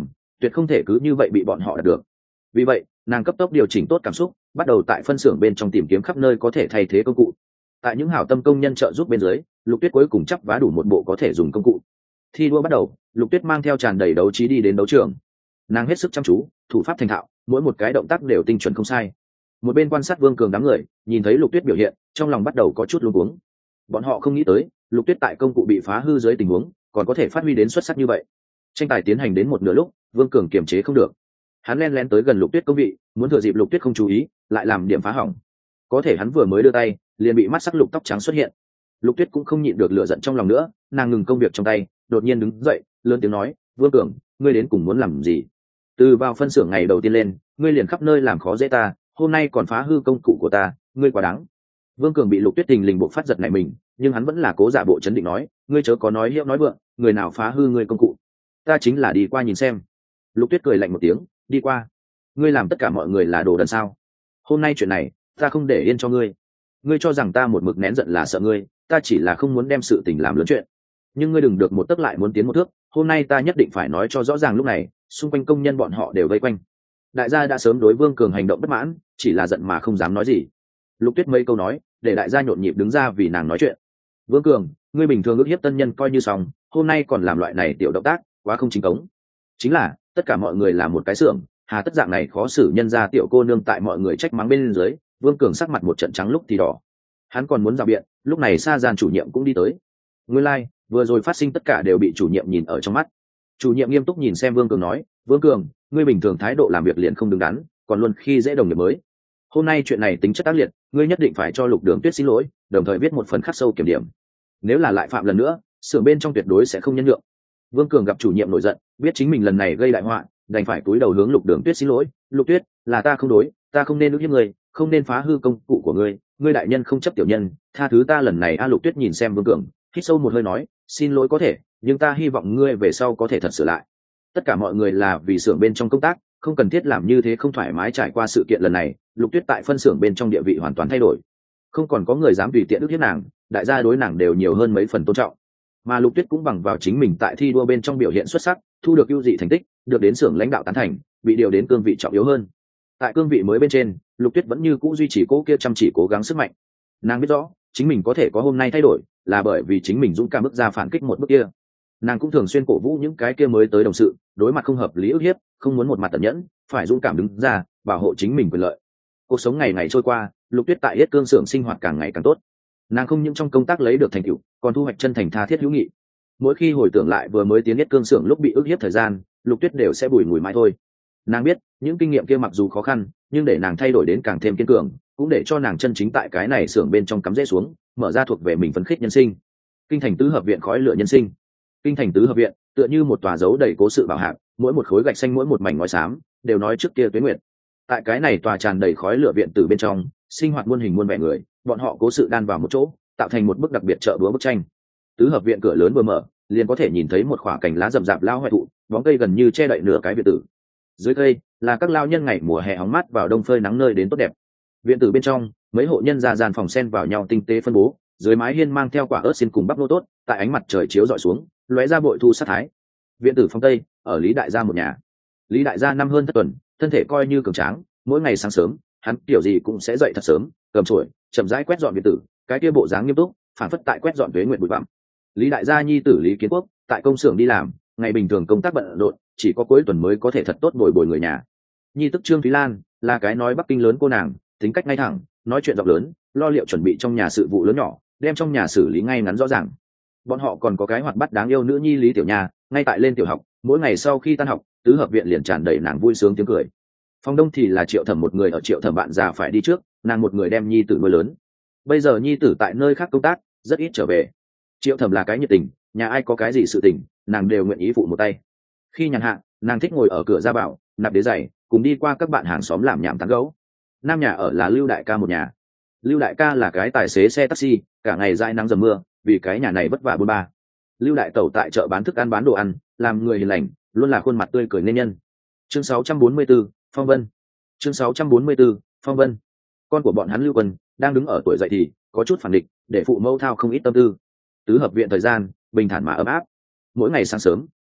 S1: tuyệt không thể cứ như vậy bị bọn họ đạt được. Vì vậy nàng cấp tốc điều chỉnh tốt cảm xúc, bắt đầu tại phân xưởng bên trong tìm kiếm khắp nơi có thể thay thế công cụ. Tại những hảo tâm công nhân trợ giúp bên dưới, Lục Tuyết cuối cùng chắp vá đủ một bộ có thể dùng công cụ. Thi đua bắt đầu, Lục Tuyết mang theo tràn đầy đấu trí đi đến đấu trường. Nàng hết sức chăm chú, thủ pháp thành thạo, mỗi một cái động tác đều tinh chuẩn không sai. Một bên quan sát Vương Cường đám người, nhìn thấy Lục Tuyết biểu hiện, trong lòng bắt đầu có chút luống cuống. Bọn họ không nghĩ tới, Lục Tuyết tại công cụ bị phá hư dưới tình huống, còn có thể phát huy đến xuất sắc như vậy. Tranh tài tiến hành đến một nửa lúc, Vương Cường kiềm chế không được. Hắn len lén tới gần Lục Tuyết công vị, muốn thừa dịp Lục Tuyết không chú ý, lại làm điểm phá hỏng. Có thể hắn vừa mới đưa tay, liền bị mắt sắc lục tóc trắng xuất hiện. Lục Tuyết cũng không nhịn được lửa giận trong lòng nữa, nàng ngừng công việc trong tay, đột nhiên đứng dậy, lớn tiếng nói: "Vương Cường, ngươi đến cùng muốn làm gì? Từ vào phân xưởng ngày đầu tiên lên, ngươi liền khắp nơi làm khó dễ ta, hôm nay còn phá hư công cụ của ta, ngươi quá đáng." Vương Cường bị Lục Tuyết tình lình bộ phát giật này mình, nhưng hắn vẫn là cố giả bộ chấn định nói: "Ngươi chớ có nói hiệu nói vượng, người nào phá hư ngươi công cụ? Ta chính là đi qua nhìn xem." Lục Tuyết cười lạnh một tiếng: "Đi qua? Ngươi làm tất cả mọi người là đồ đần sao? Hôm nay chuyện này, ta không để yên cho ngươi. Ngươi cho rằng ta một mực nén giận là sợ ngươi, ta chỉ là không muốn đem sự tình làm lớn chuyện. Nhưng ngươi đừng được một tấc lại muốn tiến một thước, hôm nay ta nhất định phải nói cho rõ ràng." Lúc này, xung quanh công nhân bọn họ đều vây quanh. Đại gia đã sớm đối Vương Cường hành động bất mãn, chỉ là giận mà không dám nói gì. Lục Tuyết mấy câu nói, để đại gia nhộn nhịp đứng ra vì nàng nói chuyện. "Vương Cường, ngươi bình thường ước hiếp tân nhân coi như xong, hôm nay còn làm loại này tiểu động tác, quá không chính cống. Chính là, tất cả mọi người là một cái xưởng, hà tất dạng này khó xử nhân ra tiểu cô nương." Tại mọi người trách mắng bên dưới, Vương Cường sắc mặt một trận trắng lúc thì đỏ. Hắn còn muốn rào biện, lúc này Sa Gian chủ nhiệm cũng đi tới. Nguyên lai, like, vừa rồi phát sinh tất cả đều bị chủ nhiệm nhìn ở trong mắt. Chủ nhiệm nghiêm túc nhìn xem Vương Cường nói: "Vương Cường, ngươi bình thường thái độ làm việc liền không đứng đắn, còn luôn khi dễ đồng nghiệp mới. Hôm nay chuyện này tính chất tác liệt, ngươi nhất định phải cho Lục Đường Tuyết xin lỗi, đồng thời viết một phần khắc sâu kiểm điểm. Nếu là lại phạm lần nữa, xưởng bên trong tuyệt đối sẽ không nhân nhượng." Vương Cường gặp chủ nhiệm nổi giận, biết chính mình lần này gây đại họa, đành phải cúi đầu hướng Lục Đường Tuyết xin lỗi: "Lục Tuyết, là ta không đối, ta không nên ước hiếp ngươi, không nên phá hư công cụ của ngươi, ngươi đại nhân không chấp tiểu nhân, tha thứ ta lần này." A Lục Tuyết nhìn xem Vương Cường, hít sâu một hơi nói: "Xin lỗi có thể, nhưng ta hy vọng ngươi về sau có thể thật sửa lại. Tất cả mọi người là vì xưởng bên trong công tác, không cần thiết làm như thế không thoải mái." Trải qua sự kiện lần này, Lục Tuyết tại phân xưởng bên trong địa vị hoàn toàn thay đổi, không còn có người dám tùy tiện ước hiếp nàng, đại gia đối nàng đều nhiều hơn mấy phần tôn trọng. Mà Lục Tuyết cũng bằng vào chính mình tại thi đua bên trong biểu hiện xuất sắc, thu được ưu dị thành tích, được đến xưởng lãnh đạo tán thành, bị điều đến cương vị trọng yếu hơn. Tại cương vị mới bên trên, Lục Tuyết vẫn như cũ duy trì cố kia chăm chỉ cố gắng sức mạnh. Nàng biết rõ, chính mình có thể có hôm nay thay đổi, là bởi vì chính mình dũng cảm bước ra phản kích một bước kia. Nàng cũng thường xuyên cổ vũ những cái kia mới tới đồng sự, đối mặt không hợp lý ức hiếp, không muốn một mặt tận nhẫn, phải dũng cảm đứng ra, bảo hộ chính mình quyền lợi. Cuộc sống ngày ngày trôi qua, Lục Tuyết tại Yết Cương xưởng sinh hoạt càng ngày càng tốt. Nàng không những trong công tác lấy được thành tựu, còn thu hoạch chân thành tha thiết hữu nghị. Mỗi khi hồi tưởng lại vừa mới tiến Yết Cương xưởng lúc bị ức hiếp thời gian, Lục Tuyết đều sẽ bùi ngùi mãi thôi. Nàng biết, những kinh nghiệm kia mặc dù khó khăn, nhưng để nàng thay đổi đến càng thêm kiên cường, cũng để cho nàng chân chính tại cái này xưởng bên trong cắm rễ xuống, mở ra thuộc về mình phấn khích nhân sinh. Kinh thành tứ hợp viện khói lửa nhân sinh. Kinh thành tứ hợp viện tựa như một tòa dấu đầy cố sự bảo hạc, mỗi một khối gạch xanh, mỗi một mảnh ngói xám, đều nói trước kia tuế nguyệt. Tại cái này tòa tràn đầy khói lửa viện từ bên trong, sinh hoạt muôn hình muôn vẻ người, bọn họ cố sự đan vào một chỗ, tạo thành một bức đặc biệt chợ búa bức tranh. Tứ hợp viện cửa lớn vừa mở, liền có thể nhìn thấy một khỏa cành lá rậm rạp lao hoại thụ, bóng cây gần như che đậy nửa cái viện tử. Dưới cây là các lao nhân ngày mùa hè hóng mát vào đông phơi nắng nơi đến tốt đẹp. Viện tử bên trong, mấy hộ nhân ra dàn phòng sen vào nhau tinh tế phân bố, dưới mái hiên mang theo quả ớt xiên cùng bắp nô tốt, tại ánh mặt trời chiếu rọi xuống, lóe ra bội thu sát thái. Viện tử phong tây, ở Lý Đại gia một nhà. Lý Đại gia năm hơn thất tuần, thân thể coi như cường tráng, mỗi ngày sáng sớm, hắn kiểu gì cũng sẽ dậy thật sớm, cầm chổi, chậm rãi quét dọn viện tử, cái kia bộ dáng nghiêm túc, phản phất tại quét dọn tuế nguyệt bụi bặm. Lý Đại gia nhi tử Lý Kiến Quốc, tại công xưởng đi làm, ngày bình thường công tác bận rộn, chỉ có cuối tuần mới có thể thật tốt bồi bồi người nhà. Nhi tức Trương Thúy Lan là cái nói Bắc Kinh lớn cô nàng, tính cách ngay thẳng, nói chuyện rộng lớn, lo liệu chuẩn bị trong nhà sự vụ lớn nhỏ, đem trong nhà xử lý ngay ngắn rõ ràng. Bọn họ còn có cái hoạt bát đáng yêu nữ nhi Lý Tiểu Nha, ngay tại lên tiểu học, mỗi ngày sau khi tan học, tứ hợp viện liền tràn đầy nàng vui sướng tiếng cười. Phòng đông thì là Triệu Thẩm một người ở Triệu Thẩm bạn già phải đi trước, nàng một người đem nhi tử nuôi lớn. Bây giờ nhi tử tại nơi khác công tác, rất ít trở về. Triệu Thẩm là cái nhiệt tình, nhà ai có cái gì sự tình, nàng đều nguyện ý phụ một tay. Khi nhàn hạ, nàng thích ngồi ở cửa ra bảo, nạp đế giày, cùng đi qua các bạn hàng xóm làm nhảm tán gẫu. Nam nhà ở là Lưu Đại ca một nhà. Lưu Đại ca là cái tài xế xe taxi, cả ngày dãi nắng dầm mưa, vì cái nhà này vất vả bôn ba. Lưu Đại tẩu tại chợ bán thức ăn bán đồ ăn, làm người hiền lành, luôn là khuôn mặt tươi cười nên nhân. Chương sáu trăm bốn mươi tư, Phong Vân. Chương sáu trăm bốn mươi tư, Phong Vân. Con của bọn hắn Lưu Quân đang đứng ở tuổi dậy thì có chút phản địch, để phụ mẫu thao không ít tâm tư. Tứ hợp viện thời gian bình thản mà ấm áp. Mỗi ngày sáng sớm,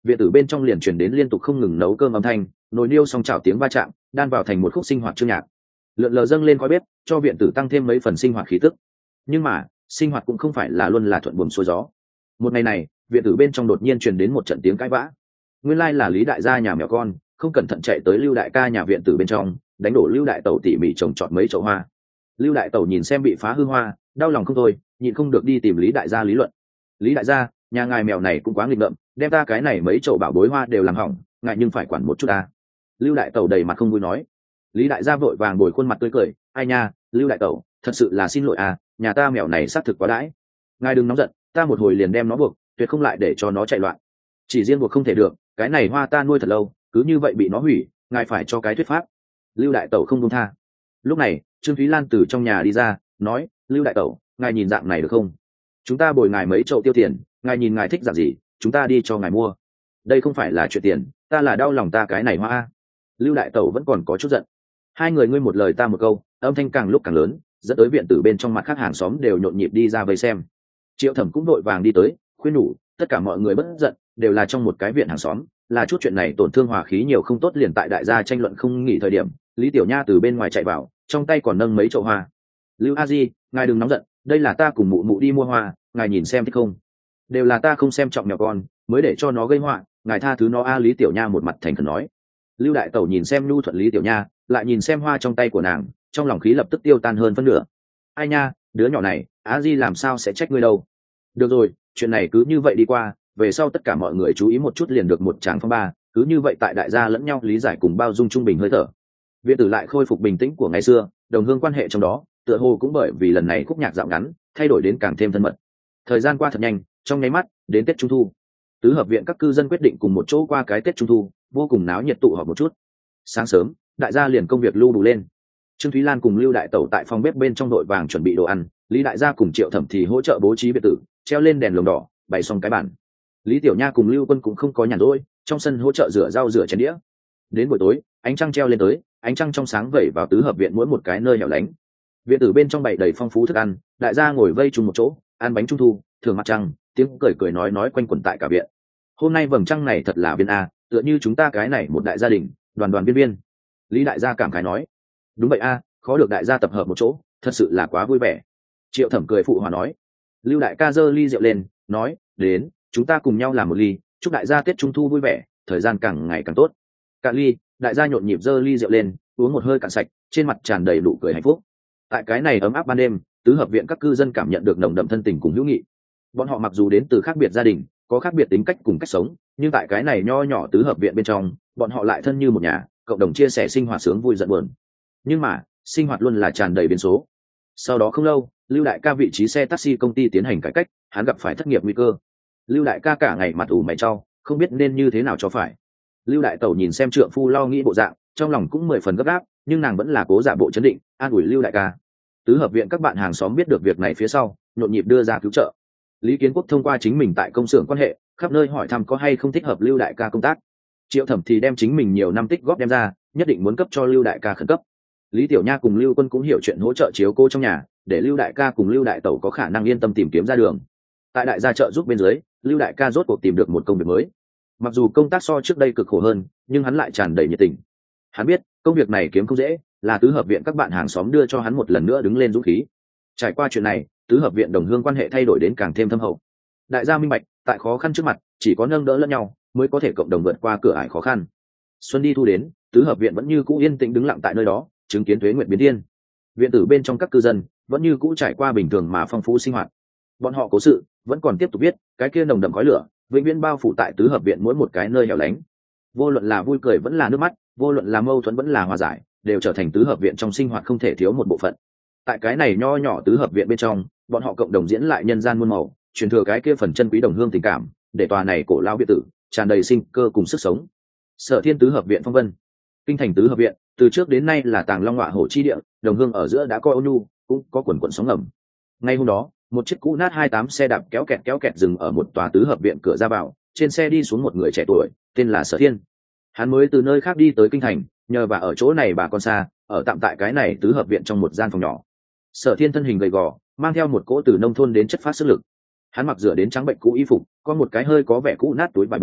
S1: viện tử bên trong liền truyền đến liên tục không ngừng nấu cơm âm thanh, nồi niêu song chảo tiếng va chạm đan vào thành một khúc sinh hoạt chương nhạc. Lượn lờ dâng lên khói bếp cho viện tử tăng thêm mấy phần sinh hoạt khí tức. Nhưng mà sinh hoạt cũng không phải là luôn là thuận buồm xuôi gió. Một ngày này, viện tử bên trong đột nhiên truyền đến một trận tiếng cãi vã. Nguyên lai là Lý đại gia nhà mèo con không cẩn thận chạy tới Lưu đại ca nhà viện tử bên trong, đánh đổ Lưu đại tẩu tỉ mỉ trồng trọt mấy chậu hoa. Lưu đại tẩu nhìn xem bị phá hư hoa, đau lòng không thôi, nhịn không được đi tìm Lý đại gia lý luận. Lý đại gia, nhà ngài mèo này cũng quá nghịch ngợm, đem ta cái này mấy chậu bảo bối hoa đều làm hỏng, ngài nhưng phải quản một chút ta. Lưu đại tẩu đầy mặt không vui nói. Lý đại gia vội vàng bồi khuôn mặt tươi cười, ai nha, Lưu đại tẩu, thật sự là xin lỗi à, nhà ta mèo này xác thực quá đãi. Ngài đừng nóng giận, ta một hồi liền đem nó buộc, tuyệt không lại để cho nó chạy loạn. Chỉ riêng buộc không thể được, cái này hoa ta nuôi thật lâu, cứ như vậy bị nó hủy, ngài phải cho cái thuyết pháp. Lưu đại tẩu không buông tha. Lúc này Trương Thúy Lan từ trong nhà đi ra, nói, Lưu đại tẩu, ngài nhìn dạng này được không? Chúng ta bồi ngài mấy chậu tiêu tiền, ngài nhìn ngài thích dạng gì, chúng ta đi cho ngài mua. Đây không phải là chuyện tiền, ta là đau lòng ta cái này hoa. Lưu đại tẩu vẫn còn có chút giận. Hai người ngươi một lời ta một câu, âm thanh càng lúc càng lớn, dẫn tới viện tử bên trong mặt khác hàng xóm đều nhộn nhịp đi ra vây xem. Triệu Thẩm cũng đội vàng đi tới, khuyên nhủ, tất cả mọi người bất giận, đều là trong một cái viện hàng xóm, là chút chuyện này tổn thương hòa khí nhiều không tốt, liền tại đại gia tranh luận không nghỉ thời điểm, Lý Tiểu Nha từ bên ngoài chạy vào, trong tay còn nâng mấy chậu hoa. Lưu a di, ngài đừng nóng giận, đây là ta cùng mụ mụ đi mua hoa, ngài nhìn xem thích không? Đều là ta không xem trọng nhỏ con, mới để cho nó gây họa, ngài tha thứ nó a. Lý Tiểu Nha một mặt thành khẩn nói. Lưu đại tẩu nhìn xem nhu thuận Lý Tiểu Nha, lại nhìn xem hoa trong tay của nàng, trong lòng khí lập tức tiêu tan hơn phân nửa. Ai nha, đứa nhỏ này, a di làm sao sẽ trách ngươi đâu? Được rồi, chuyện này cứ như vậy đi qua, về sau tất cả mọi người chú ý một chút liền được một tràng phong ba, cứ như vậy tại đại gia lẫn nhau lý giải cùng bao dung trung bình hơi thở. Viện tử lại khôi phục bình tĩnh của ngày xưa, đồng hương quan hệ trong đó tựa hồ cũng bởi vì lần này khúc nhạc dạo ngắn thay đổi đến càng thêm thân mật. Thời gian qua thật nhanh, trong nháy mắt đến Tết Trung thu. Tứ hợp viện các cư dân quyết định cùng một chỗ qua cái Tết Trung thu, vô cùng náo nhiệt tụ họp một chút. Sáng sớm, đại gia liền công việc lưu đủ lên. Trương Thúy Lan cùng Lưu đại tẩu tại phòng bếp bên trong đội vàng chuẩn bị đồ ăn, Lý đại gia cùng Triệu Thẩm thì hỗ trợ bố trí biệt tử, treo lên đèn lồng đỏ, bày xong cái bàn. Lý Tiểu Nha cùng Lưu Quân cũng không có nhàn rỗi, trong sân hỗ trợ rửa rau rửa chén đĩa. Đến buổi tối, ánh trăng treo lên tới, ánh trăng trong sáng vẩy vào tứ hợp viện mỗi một cái nơi hẻo lánh. Viện tử bên trong bày đầy phong phú thức ăn, đại gia ngồi vây chung một chỗ, ăn bánh trung thu, thường mặt trăng, tiếng cười cười nói nói quanh quẩn tại cả viện. Hôm nay vầng trăng này thật là viên a, tựa như chúng ta cái này một đại gia đình, đoàn đoàn viên viên. Lý đại gia cảm khái nói. Đúng vậy a, khó được đại gia tập hợp một chỗ, thật sự là quá vui vẻ. Triệu Thẩm cười phụ hòa nói. Lưu đại ca giơ ly rượu lên, nói, đến, chúng ta cùng nhau làm một ly, chúc đại gia Tết Trung thu vui vẻ, thời gian càng ngày càng tốt. Cạn ly, đại gia nhộn nhịp giơ ly rượu lên, uống một hơi cạn sạch, trên mặt tràn đầy nụ cười hạnh phúc. Tại cái này ấm áp ban đêm, tứ hợp viện các cư dân cảm nhận được nồng đậm thân tình cùng hữu nghị. Bọn họ mặc dù đến từ khác biệt gia đình, có khác biệt tính cách cùng cách sống, nhưng tại cái này nho nhỏ tứ hợp viện bên trong, bọn họ lại thân như một nhà, cộng đồng chia sẻ sinh hoạt sướng vui giận buồn. Nhưng mà, sinh hoạt luôn là tràn đầy biến số. Sau đó không lâu, Lưu đại ca vị trí xe taxi công ty tiến hành cải cách, hắn gặp phải thất nghiệp nguy cơ. Lưu đại ca cả ngày mặt ủ mày trao, không biết nên như thế nào cho phải. Lưu đại tẩu nhìn xem trượng phu lo nghĩ bộ dạng, trong lòng cũng mười phần gấp gáp, nhưng nàng vẫn là cố giả bộ chấn định, an ủi Lưu đại ca. Tứ hợp viện các bạn hàng xóm biết được việc này phía sau, nhộn nhịp đưa ra cứu trợ. Lý Kiến Quốc thông qua chính mình tại công xưởng quan hệ, khắp nơi hỏi thăm có hay không thích hợp Lưu đại ca công tác. Triệu Thẩm thì đem chính mình nhiều năm tích góp đem ra, nhất định muốn cấp cho Lưu đại ca khẩn cấp. Lý Tiểu Nha cùng Lưu Quân cũng hiểu chuyện hỗ trợ chiếu cố trong nhà, để Lưu đại ca cùng Lưu đại tẩu có khả năng yên tâm tìm kiếm ra đường. Tại đại gia trợ giúp bên dưới, Lưu đại ca rốt cuộc tìm được một công việc mới. Mặc dù công tác so trước đây cực khổ hơn, nhưng hắn lại tràn đầy nhiệt tình. Hắn biết công việc này kiếm không dễ, là tứ hợp viện các bạn hàng xóm đưa cho hắn một lần nữa đứng lên dũng khí. Trải qua chuyện này, tứ hợp viện đồng hương quan hệ thay đổi đến càng thêm thâm hậu. Đại gia minh bạch, tại khó khăn trước mặt, chỉ có nâng đỡ lẫn nhau mới có thể cộng đồng vượt qua cửa ải khó khăn. Xuân đi thu đến, tứ hợp viện vẫn như cũ yên tĩnh đứng lặng tại nơi đó, chứng kiến thuế nguyện biến thiên. Viện tử bên trong các cư dân vẫn như cũ trải qua bình thường mà phong phú sinh hoạt. Bọn họ cố sự vẫn còn tiếp tục viết, cái kia nồng đậm khói lửa vĩnh viễn bao phủ tại tứ hợp viện mỗi một cái nơi hẻo lánh. Vô luận là vui cười vẫn là nước mắt, vô luận là mâu thuẫn vẫn là hòa giải, đều trở thành tứ hợp viện trong sinh hoạt không thể thiếu một bộ phận. Tại cái này nho nhỏ tứ hợp viện bên trong, bọn họ cộng đồng diễn lại nhân gian muôn màu, truyền thừa cái kia phần chân quý đồng hương tình cảm, để tòa này cổ lão biệt tử tràn đầy sinh cơ cùng sức sống. Sở Thiên tứ hợp viện phong vân. Kinh thành tứ hợp viện từ trước đến nay là tàng long ngọa hổ chi địa, đồng hương ở giữa đã có ôn nhu, cũng có quần quần sóng ngầm. Ngay hôm đó, một chiếc cũ nát hai tám xe đạp kéo kẹt kéo kẹt dừng ở một tòa tứ hợp viện cửa ra vào, trên xe đi xuống một người trẻ tuổi, tên là Sở Thiên. Hắn mới từ nơi khác đi tới kinh thành, nhờ và ở chỗ này bà con xa, ở tạm tại cái này tứ hợp viện trong một gian phòng nhỏ. Sở Thiên thân hình gầy gò, mang theo một cỗ từ nông thôn đến chất phát sức lực. Hắn mặc rửa đến trắng bệnh cũ y phục, có một cái hơi có vẻ cũ nát túi vải bờm,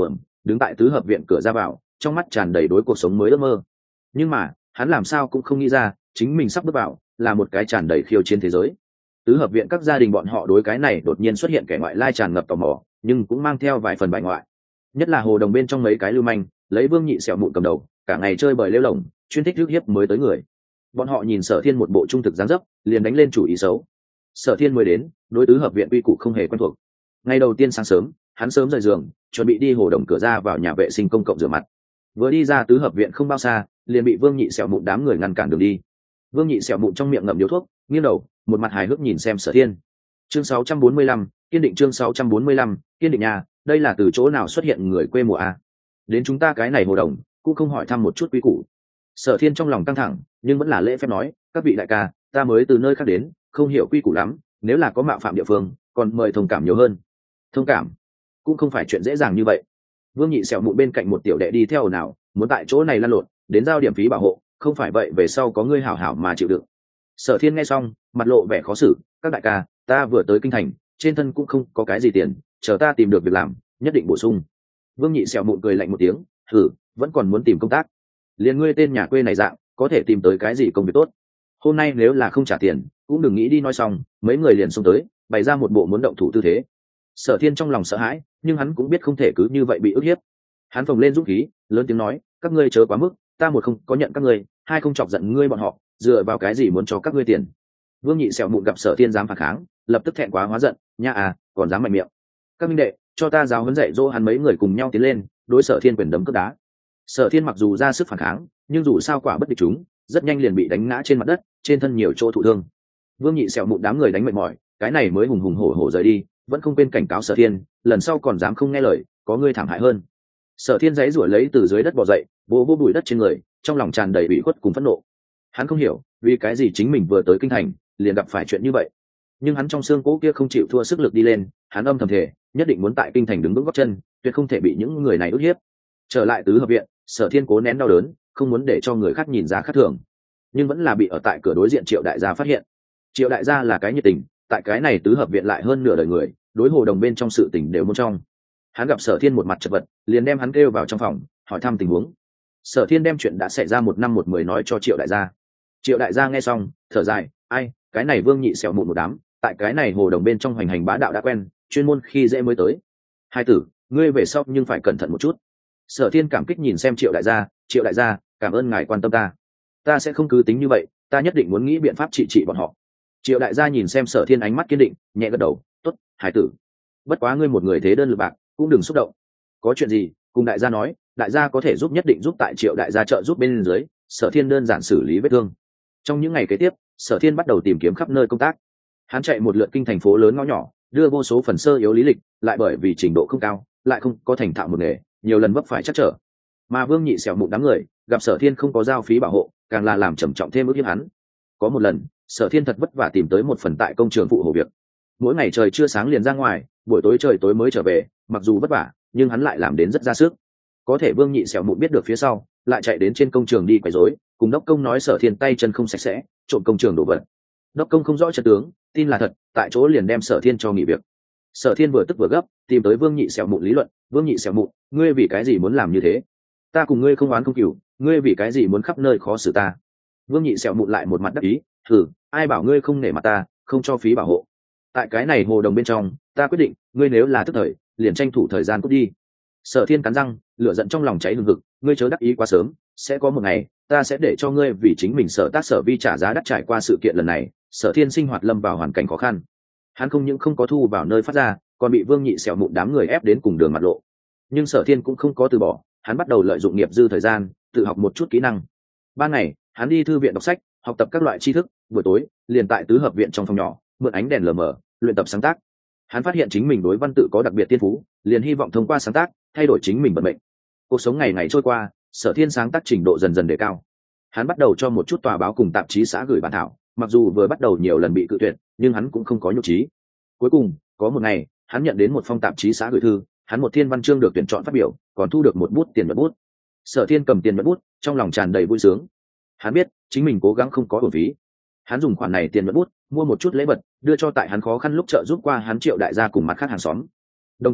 S1: đứng tại tứ hợp viện cửa ra vào, trong mắt tràn đầy đối cuộc sống mới ước mơ. Nhưng mà hắn làm sao cũng không nghĩ ra chính mình sắp bước vào là một cái tràn đầy khiêu chiến thế giới. Tứ hợp viện các gia đình bọn họ đối cái này đột nhiên xuất hiện kẻ ngoại lai tràn ngập tò mò, nhưng cũng mang theo vài phần bại ngoại. Nhất là hồ đồng bên trong mấy cái lưu manh lấy Vương Nhị Sẹo Mụn cầm đầu, cả ngày chơi bời lêu lổng, chuyên thích rước hiếp mới tới người. Bọn họ nhìn Sở Thiên một bộ trung thực dáng dấp, liền đánh lên chủ ý xấu. Sở Thiên mới đến, đối tứ hợp viện quy củ không hề quen thuộc. Ngày đầu tiên sáng sớm, hắn sớm rời giường, chuẩn bị đi hồ đồng cửa ra vào nhà vệ sinh công cộng rửa mặt. Vừa đi ra tứ hợp viện không bao xa, liền bị Vương Nhị Sẹo Mụn đám người ngăn cản đường đi. Vương Nhị Sẹo Mụn trong miệng ngậm điếu thuốc, nghiêng đầu, một mặt hài hước nhìn xem Sở Thiên. Chương sáu trăm bốn mươi lăm, kiên định chương sáu trăm bốn mươi lăm, kiên định nhà, đây là từ chỗ nào xuất hiện người quê mùa a? Đến chúng ta cái này hồ đồng, cũng không hỏi thăm một chút quy củ. Sở Thiên trong lòng căng thẳng, nhưng vẫn là lễ phép nói, các vị đại ca, ta mới từ nơi khác đến, không hiểu quy củ lắm, nếu là có mạo phạm địa phương, còn mời thông cảm nhiều hơn. Thông cảm? Cũng không phải chuyện dễ dàng như vậy. Vương Nhị Sẹo Mụn bên cạnh một tiểu đệ đi theo nào, muốn tại chỗ này lăn lộn, đến giao điểm phí bảo hộ, không phải vậy về sau có ngươi hảo hảo mà chịu đựng. Sở Thiên nghe xong, mặt lộ vẻ khó xử, các đại ca, ta vừa tới kinh thành, trên thân cũng không có cái gì tiền, chờ ta tìm được việc làm, nhất định bổ sung. Vương Nhị Sẹo Mụn cười lạnh một tiếng, thử, vẫn còn muốn tìm công tác. Liền ngươi tên nhà quê này dạng, có thể tìm tới cái gì công việc tốt. Hôm nay nếu là không trả tiền, cũng đừng nghĩ đi. Nói xong, mấy người liền xông tới, bày ra một bộ muốn động thủ tư thế. Sở Thiên trong lòng sợ hãi, nhưng hắn cũng biết không thể cứ như vậy bị ức hiếp. Hắn phồng lên dũng khí, lớn tiếng nói, các ngươi chớ quá mức, ta một không có nhận các ngươi, hai không chọc giận ngươi bọn họ, dựa vào cái gì muốn cho các ngươi tiền. Vương Nhị Sẹo Mụn gặp Sở Thiên dám phản kháng, lập tức thẹn quá hóa giận, nha à, còn dám mạnh miệng. Các minh đệ, cho ta giáo huấn dạy dỗ hắn. Mấy người cùng nhau tiến lên, đối Sở Thiên quyền đấm cước đá. Sở Thiên mặc dù ra sức phản kháng, nhưng dù sao quả bất địch chúng, rất nhanh liền bị đánh ngã trên mặt đất, trên thân nhiều chỗ thụ thương. Vương Nhị Sẹo Mụn đám người đánh mệt mỏi, cái này mới hùng hùng hổ hổ rời đi, vẫn không quên cảnh cáo Sở Thiên, lần sau còn dám không nghe lời, có ngươi thảm hại hơn. Sở Thiên giãy giụa lấy từ dưới đất bò dậy, vỗ vỗ bụi đất trên người, trong lòng tràn đầy ủy khuất cùng phẫn nộ. Hắn không hiểu, vì cái gì chính mình vừa tới kinh thành, liền gặp phải chuyện như vậy. Nhưng hắn trong xương cỗ kia không chịu thua sức lực đi lên, hắn âm thầm thề, nhất định muốn tại kinh thành đứng vững gót chân, tuyệt không thể bị những người này ức hiếp. Trở lại tứ hợp viện, Sở Thiên cố nén đau đớn, không muốn để cho người khác nhìn ra khác thường, nhưng vẫn là bị ở tại cửa đối diện Triệu đại gia phát hiện. Triệu đại gia là cái nhiệt tình, tại cái này tứ hợp viện lại hơn nửa đời người, đối hồ đồng bên trong sự tình đều muốn trong. Hắn gặp Sở Thiên một mặt chật vật, liền đem hắn kêu vào trong phòng, hỏi thăm tình huống. Sở Thiên đem chuyện đã xảy ra một năm một mười nói cho Triệu đại gia. Triệu đại gia nghe xong, thở dài, ai, cái này Vương Nhị Sẹo Mụn một đám, tại cái này hồ đồng bên trong hoành hành bá đạo đã quen, chuyên môn khi dễ mới tới. Hai tử, ngươi về sau nhưng phải cẩn thận một chút. Sở Thiên cảm kích nhìn xem Triệu đại gia, Triệu đại gia, cảm ơn ngài quan tâm ta. Ta sẽ không cứ tính như vậy, ta nhất định muốn nghĩ biện pháp trị trị bọn họ. Triệu đại gia nhìn xem Sở Thiên ánh mắt kiên định, nhẹ gật đầu, tốt, hải tử. Bất quá ngươi một người thế đơn lực bạc, cũng đừng xúc động. Có chuyện gì, cùng đại gia nói, đại gia có thể giúp nhất định giúp. Tại Triệu đại gia trợ giúp bên dưới, Sở Thiên đơn giản xử lý vết thương. Trong những ngày kế tiếp, Sở Thiên bắt đầu tìm kiếm khắp nơi công tác. Hắn chạy một lượt kinh thành phố lớn ngõ nhỏ, đưa vô số phần sơ yếu lý lịch, lại bởi vì trình độ không cao, lại không có thành thạo một nghề, nhiều lần vấp phải chắc trở. Mà Vương Nhị Sẹo Mụn đám người gặp Sở Thiên không có giao phí bảo hộ, càng là làm trầm trọng thêm ức hiếp hắn. Có một lần, Sở Thiên thật vất vả tìm tới một phần tại công trường phụ hồ việc. Mỗi ngày trời chưa sáng liền ra ngoài, buổi tối trời tối mới trở về, mặc dù vất vả, nhưng hắn lại làm đến rất ra sức. Có thể Vương Nhị Sẹo Mụn biết được phía sau, lại chạy đến trên công trường đi quấy rối, cùng đốc công nói Sở Thiên tay chân không sạch sẽ, trộm công trường đồ vật. Đốc công không rõ trận tướng, tin là thật, tại chỗ liền đem Sở Thiên cho nghỉ việc. Sở Thiên vừa tức vừa gấp, tìm tới Vương Nhị Sẹo Mụn lý luận, Vương Nhị Sẹo Mụn, ngươi vì cái gì muốn làm như thế? Ta cùng ngươi không oán không cừu, ngươi vì cái gì muốn khắp nơi khó xử ta? Vương Nhị Sẹo Mụn lại một mặt đắc ý, thử, ai bảo ngươi không nể mặt ta, không cho phí bảo hộ. Tại cái này hồ đồng bên trong, ta quyết định, ngươi nếu là tức thời, liền tranh thủ thời gian cút đi. Sở Thiên cắn răng, lửa giận trong lòng cháy hừng hực, ngươi chớ đắc ý quá sớm, sẽ có một ngày, ta sẽ để cho ngươi vì chính mình Sở tác Sở vi trả giá đắt. Trải qua sự kiện lần này, Sở Thiên sinh hoạt lâm vào hoàn cảnh khó khăn. Hắn không những không có thu vào nơi phát ra, còn bị Vương Nhị Sẹo Mụn đám người ép đến cùng đường mặt lộ. Nhưng Sở Thiên cũng không có từ bỏ, hắn bắt đầu lợi dụng nghiệp dư thời gian, tự học một chút kỹ năng. Ban ngày, hắn đi thư viện đọc sách, học tập các loại tri thức, buổi tối, liền tại tứ hợp viện trong phòng nhỏ, mượn ánh đèn lờ mờ, luyện tập sáng tác. Hắn phát hiện chính mình đối văn tự có đặc biệt thiên phú, liền hy vọng thông qua sáng tác, thay đổi chính mình vận mệnh. Cuộc sống ngày ngày trôi qua, Sở Thiên sáng tác trình độ dần dần đề cao. Hắn bắt đầu cho một chút tòa báo cùng tạp chí xã gửi bản thảo, mặc dù vừa bắt đầu nhiều lần bị cự tuyệt, nhưng hắn cũng không có nhục trí. Cuối cùng, có một ngày, hắn nhận đến một phong tạp chí xã gửi thư, hắn một thiên văn chương được tuyển chọn phát biểu, còn thu được một bút tiền nhuận bút. Sở Thiên cầm tiền nhuận bút, trong lòng tràn đầy vui sướng. Hắn biết, chính mình cố gắng không có uổng phí. Hắn dùng khoản này tiền nhuận bút, mua một chút lễ vật, đưa cho tại hắn khó khăn lúc trợ giúp qua hắn Triệu đại gia cùng mặt khác hàng xóm. Đồng thời,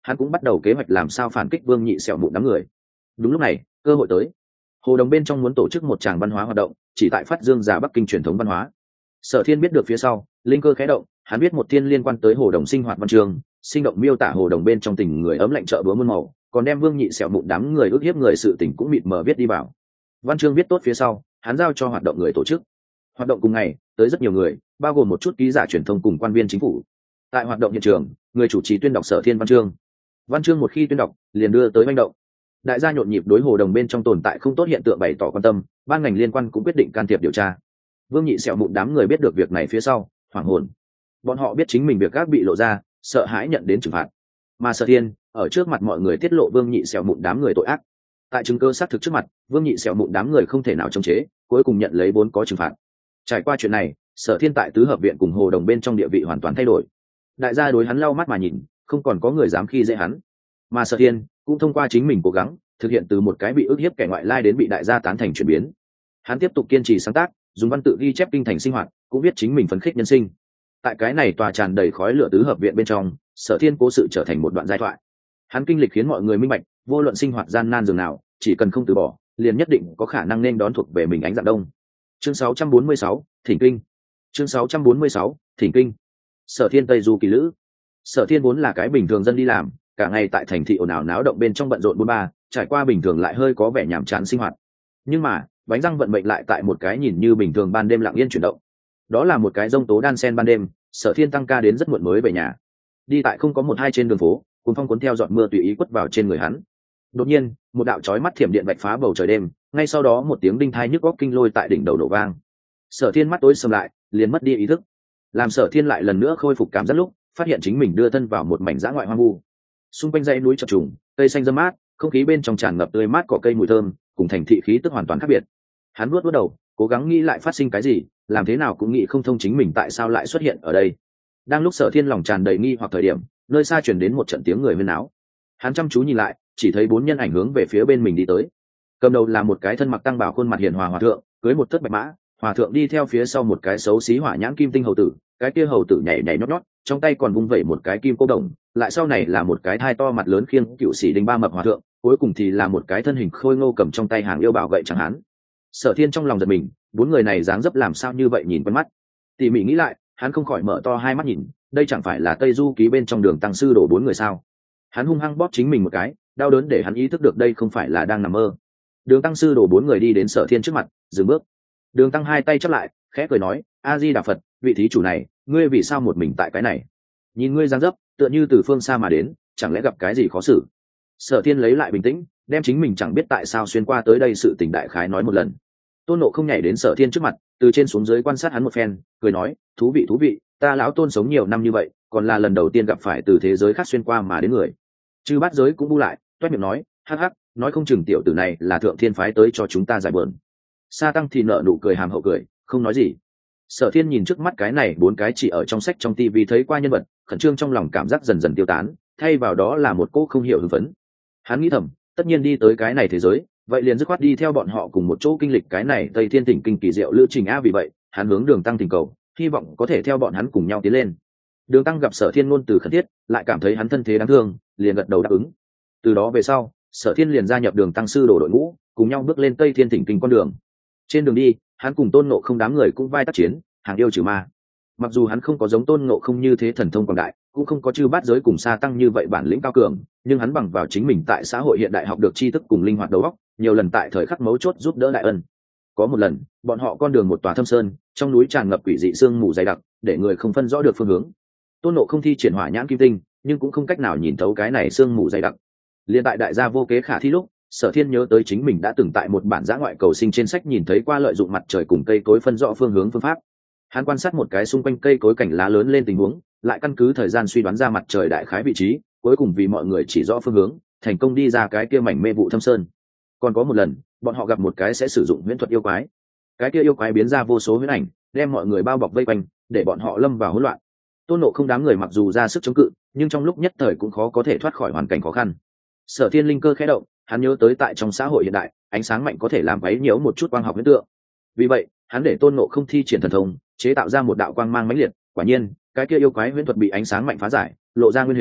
S1: hắn cũng bắt đầu kế hoạch làm sao phản kích Vương Nhị Sẹo Mụn đám người. Đúng lúc này cơ hội tới, hồ đồng bên trong muốn tổ chức một tràng văn hóa hoạt động, chỉ tại phát dương giả Bắc Kinh truyền thống văn hóa. Sở Thiên biết được phía sau linh cơ khẽ động, hắn biết một thiên liên quan tới hồ đồng sinh hoạt văn chương, sinh động miêu tả hồ đồng bên trong tình người ấm lạnh chợ búa muôn màu, còn đem Vương Nhị Sẹo Mụn đám người ức hiếp người sự tình cũng mịt mờ viết đi vào. Văn chương viết tốt phía sau, hắn giao cho hoạt động người tổ chức. Hoạt động cùng ngày tới rất nhiều người, bao gồm một chút ký giả truyền thông cùng quan viên chính phủ. Tại hoạt động hiện trường, người chủ trì tuyên đọc Sở Thiên văn chương. Văn chương một khi tuyên đọc, liền đưa tới manh động. Đại gia nhộn nhịp đối hồ đồng bên trong tồn tại không tốt hiện tượng bày tỏ quan tâm, ban ngành liên quan cũng quyết định can thiệp điều tra. Vương Nhị Sẹo Mụn đám người biết được việc này phía sau, hoảng hồn. Bọn họ biết chính mình việc gác bị lộ ra, sợ hãi nhận đến trừng phạt. Mà Sở Thiên ở trước mặt mọi người tiết lộ Vương Nhị Sẹo Mụn đám người tội ác. Tại chứng cứ xác thực trước mặt, Vương Nhị Sẹo Mụn đám người không thể nào chống chế, cuối cùng nhận lấy bốn có trừng phạt. Trải qua chuyện này, Sở Thiên tại tứ hợp viện cùng hồ đồng bên trong địa vị hoàn toàn thay đổi. Đại gia đối hắn lau mắt mà nhìn, không còn có người dám khi dễ hắn. Mà Sở Thiên cũng thông qua chính mình cố gắng thực hiện từ một cái bị ức hiếp kẻ ngoại lai đến bị đại gia tán thành chuyển biến. Hắn tiếp tục kiên trì sáng tác, dùng văn tự ghi chép kinh thành sinh hoạt, cũng biết chính mình phấn khích nhân sinh. Tại cái này tòa tràn đầy khói lửa tứ hợp viện bên trong, Sở Thiên cố sự trở thành một đoạn giai thoại. Hắn kinh lịch khiến mọi người minh bạch, vô luận sinh hoạt gian nan dường nào, chỉ cần không từ bỏ, liền nhất định có khả năng nên đón thuộc về mình ánh dạng đông. Chương sáu trăm bốn mươi sáu, Thỉnh kinh. Chương sáu trăm bốn mươi sáu, Thỉnh kinh. Sở Thiên Tây Du kỳ lữ. Sở Thiên vốn là cái bình thường dân đi làm, cả ngày tại thành thị ồn ào náo động bên trong bận rộn bôn ba, trải qua bình thường lại hơi có vẻ nhàm chán sinh hoạt. Nhưng mà bánh răng vận mệnh lại tại một cái nhìn như bình thường ban đêm lặng yên chuyển động. Đó là một cái giông tố đan sen ban đêm, Sở Thiên tăng ca đến rất muộn mới về nhà. Đi tại không có một hai trên đường phố, cuốn phong cuốn theo giọt mưa tùy ý quất vào trên người hắn. Đột nhiên một đạo chói mắt thiểm điện vạch phá bầu trời đêm, ngay sau đó một tiếng đinh thai nhức óc kinh lôi tại đỉnh đầu nổ vang. Sở Thiên mắt tối sầm lại, liền mất đi ý thức. Làm Sở Thiên lại lần nữa khôi phục cảm giác lúc, phát hiện chính mình đưa thân vào một mảnh dã ngoại hoang vu. Xung quanh dãy núi chập trùng, cây xanh râm mát, không khí bên trong tràn ngập tươi mát cỏ cây mùi thơm, cùng thành thị khí tức hoàn toàn khác biệt. Hắn nuốt nuốt đầu, cố gắng nghĩ lại phát sinh cái gì, làm thế nào cũng nghĩ không thông chính mình tại sao lại xuất hiện ở đây. Đang lúc Sở Thiên lòng tràn đầy nghi hoặc thời điểm, nơi xa truyền đến một trận tiếng người huyên náo. Hắn chăm chú nhìn lại, chỉ thấy bốn nhân ảnh hướng về phía bên mình đi tới. Cầm đầu là một cái thân mặc tăng bào khuôn mặt hiền hòa hòa thượng, cưới một thất bạch mã, hòa thượng đi theo phía sau một cái xấu xí hỏa nhãn kim tinh hầu tử, cái kia hầu tử nhảy nhảy nhót nhót, trong tay còn vung vẩy một cái kim cô đồng, lại sau này là một cái thai to mặt lớn khiêng cựu sĩ đinh ba mập hòa thượng, cuối cùng thì là một cái thân hình khôi ngô cầm trong tay hàng yêu bảo gậy chẳng hắn. Sở Thiên trong lòng giật mình, bốn người này dáng dấp làm sao như vậy nhìn quen mắt. Tỉ mỉ nghĩ lại, hắn không khỏi mở to hai mắt nhìn, đây chẳng phải là Tây Du ký bên trong Đường tăng sư đổ bốn người sao? Hắn hung hăng bóp chính mình một cái, đau đớn để hắn ý thức được đây không phải là đang nằm mơ. Đường tăng sư đổ bốn người đi đến Sở Thiên trước mặt, dừng bước. Đường tăng hai tay chắp lại, khẽ cười nói, A Di Đà Phật, vị thí chủ này, ngươi vì sao một mình tại cái này? Nhìn ngươi dáng dấp, tựa như từ phương xa mà đến, chẳng lẽ gặp cái gì khó xử? Sở Thiên lấy lại bình tĩnh, đem chính mình chẳng biết tại sao xuyên qua tới đây sự tình đại khái nói một lần. Tôn Nộ không nhảy đến Sở Thiên trước mặt, từ trên xuống dưới quan sát hắn một phen, cười nói, thú vị thú vị, ta lão Tôn sống nhiều năm như vậy, còn là lần đầu tiên gặp phải từ thế giới khác xuyên qua mà đến người. Chư bát giới cũng bu lại, toét miệng nói, hắc hắc, nói không chừng tiểu tử này là thượng thiên phái tới cho chúng ta giải bờn. Sa Tăng thì nợ nụ cười hàm hậu cười, không nói gì. Sở Thiên nhìn trước mắt cái này bốn cái chỉ ở trong sách trong tivi thấy qua nhân vật, khẩn trương trong lòng cảm giác dần dần tiêu tán, thay vào đó là một cô không hiểu hưng phấn. Hắn nghĩ thầm, tất nhiên đi tới cái này thế giới, vậy liền dứt khoát đi theo bọn họ cùng một chỗ kinh lịch cái này Tây Thiên Thỉnh kinh kỳ diệu lữ trình a, vì vậy, hắn hướng Đường Tăng thỉnh cầu, hy vọng có thể theo bọn hắn cùng nhau tiến lên. Đường Tăng gặp Sở Thiên ngôn từ khẩn thiết, lại cảm thấy hắn thân thế đáng thương, liền gật đầu đáp ứng. Từ đó về sau, Sở Thiên liền gia nhập Đường Tăng sư đồ đội ngũ, cùng nhau bước lên Tây Thiên Thỉnh kinh con đường. Trên đường đi, hắn cùng Tôn Ngộ Không đám người cũng vai tác chiến, hàng yêu trừ ma. Mặc dù hắn không có giống Tôn Ngộ Không như thế thần thông quảng đại, cũng không có chư bát giới cùng Sa Tăng như vậy bản lĩnh cao cường, nhưng hắn bằng vào chính mình tại xã hội hiện đại học được tri thức cùng linh hoạt đầu óc, nhiều lần tại thời khắc mấu chốt giúp đỡ đại ân. Có một lần, bọn họ con đường một tòa thâm sơn, trong núi tràn ngập quỷ dị sương mù dày đặc, để người không phân rõ được phương hướng. Tôn Ngộ Không thi triển hỏa nhãn kim tinh, nhưng cũng không cách nào nhìn thấu cái này sương mù dày đặc. Liên tại đại gia vô kế khả thi lúc, Sở Thiên nhớ tới chính mình đã từng tại một bản giã ngoại cầu sinh trên sách nhìn thấy qua lợi dụng mặt trời cùng cây cối phân rõ phương hướng phương pháp. Hắn quan sát một cái xung quanh cây cối cảnh lá lớn lên tình huống, lại căn cứ thời gian suy đoán ra mặt trời đại khái vị trí, cuối cùng vì mọi người chỉ rõ phương hướng, thành công đi ra cái kia mảnh mê vụ thâm sơn. Còn có một lần, bọn họ gặp một cái sẽ sử dụng huyễn thuật yêu quái. Cái kia yêu quái biến ra vô số huyễn ảnh, đem mọi người bao bọc vây quanh, để bọn họ lâm vào hỗn loạn. Tôn Ngộ Không đám người mặc dù ra sức chống cự, nhưng trong lúc nhất thời cũng khó có thể thoát khỏi hoàn cảnh khó khăn. Sở Thiên linh cơ khẽ động, hắn nhớ tới tại trong xã hội hiện đại, ánh sáng mạnh có thể làm váy nhiễu một chút quang học hiện tượng. Vì vậy, hắn để Tôn Ngộ Không thi triển thần thông, chế tạo ra một đạo quang mang mãnh liệt, quả nhiên, cái kia yêu quái huyễn thuật bị ánh sáng mạnh phá giải, lộ ra nguyên hình,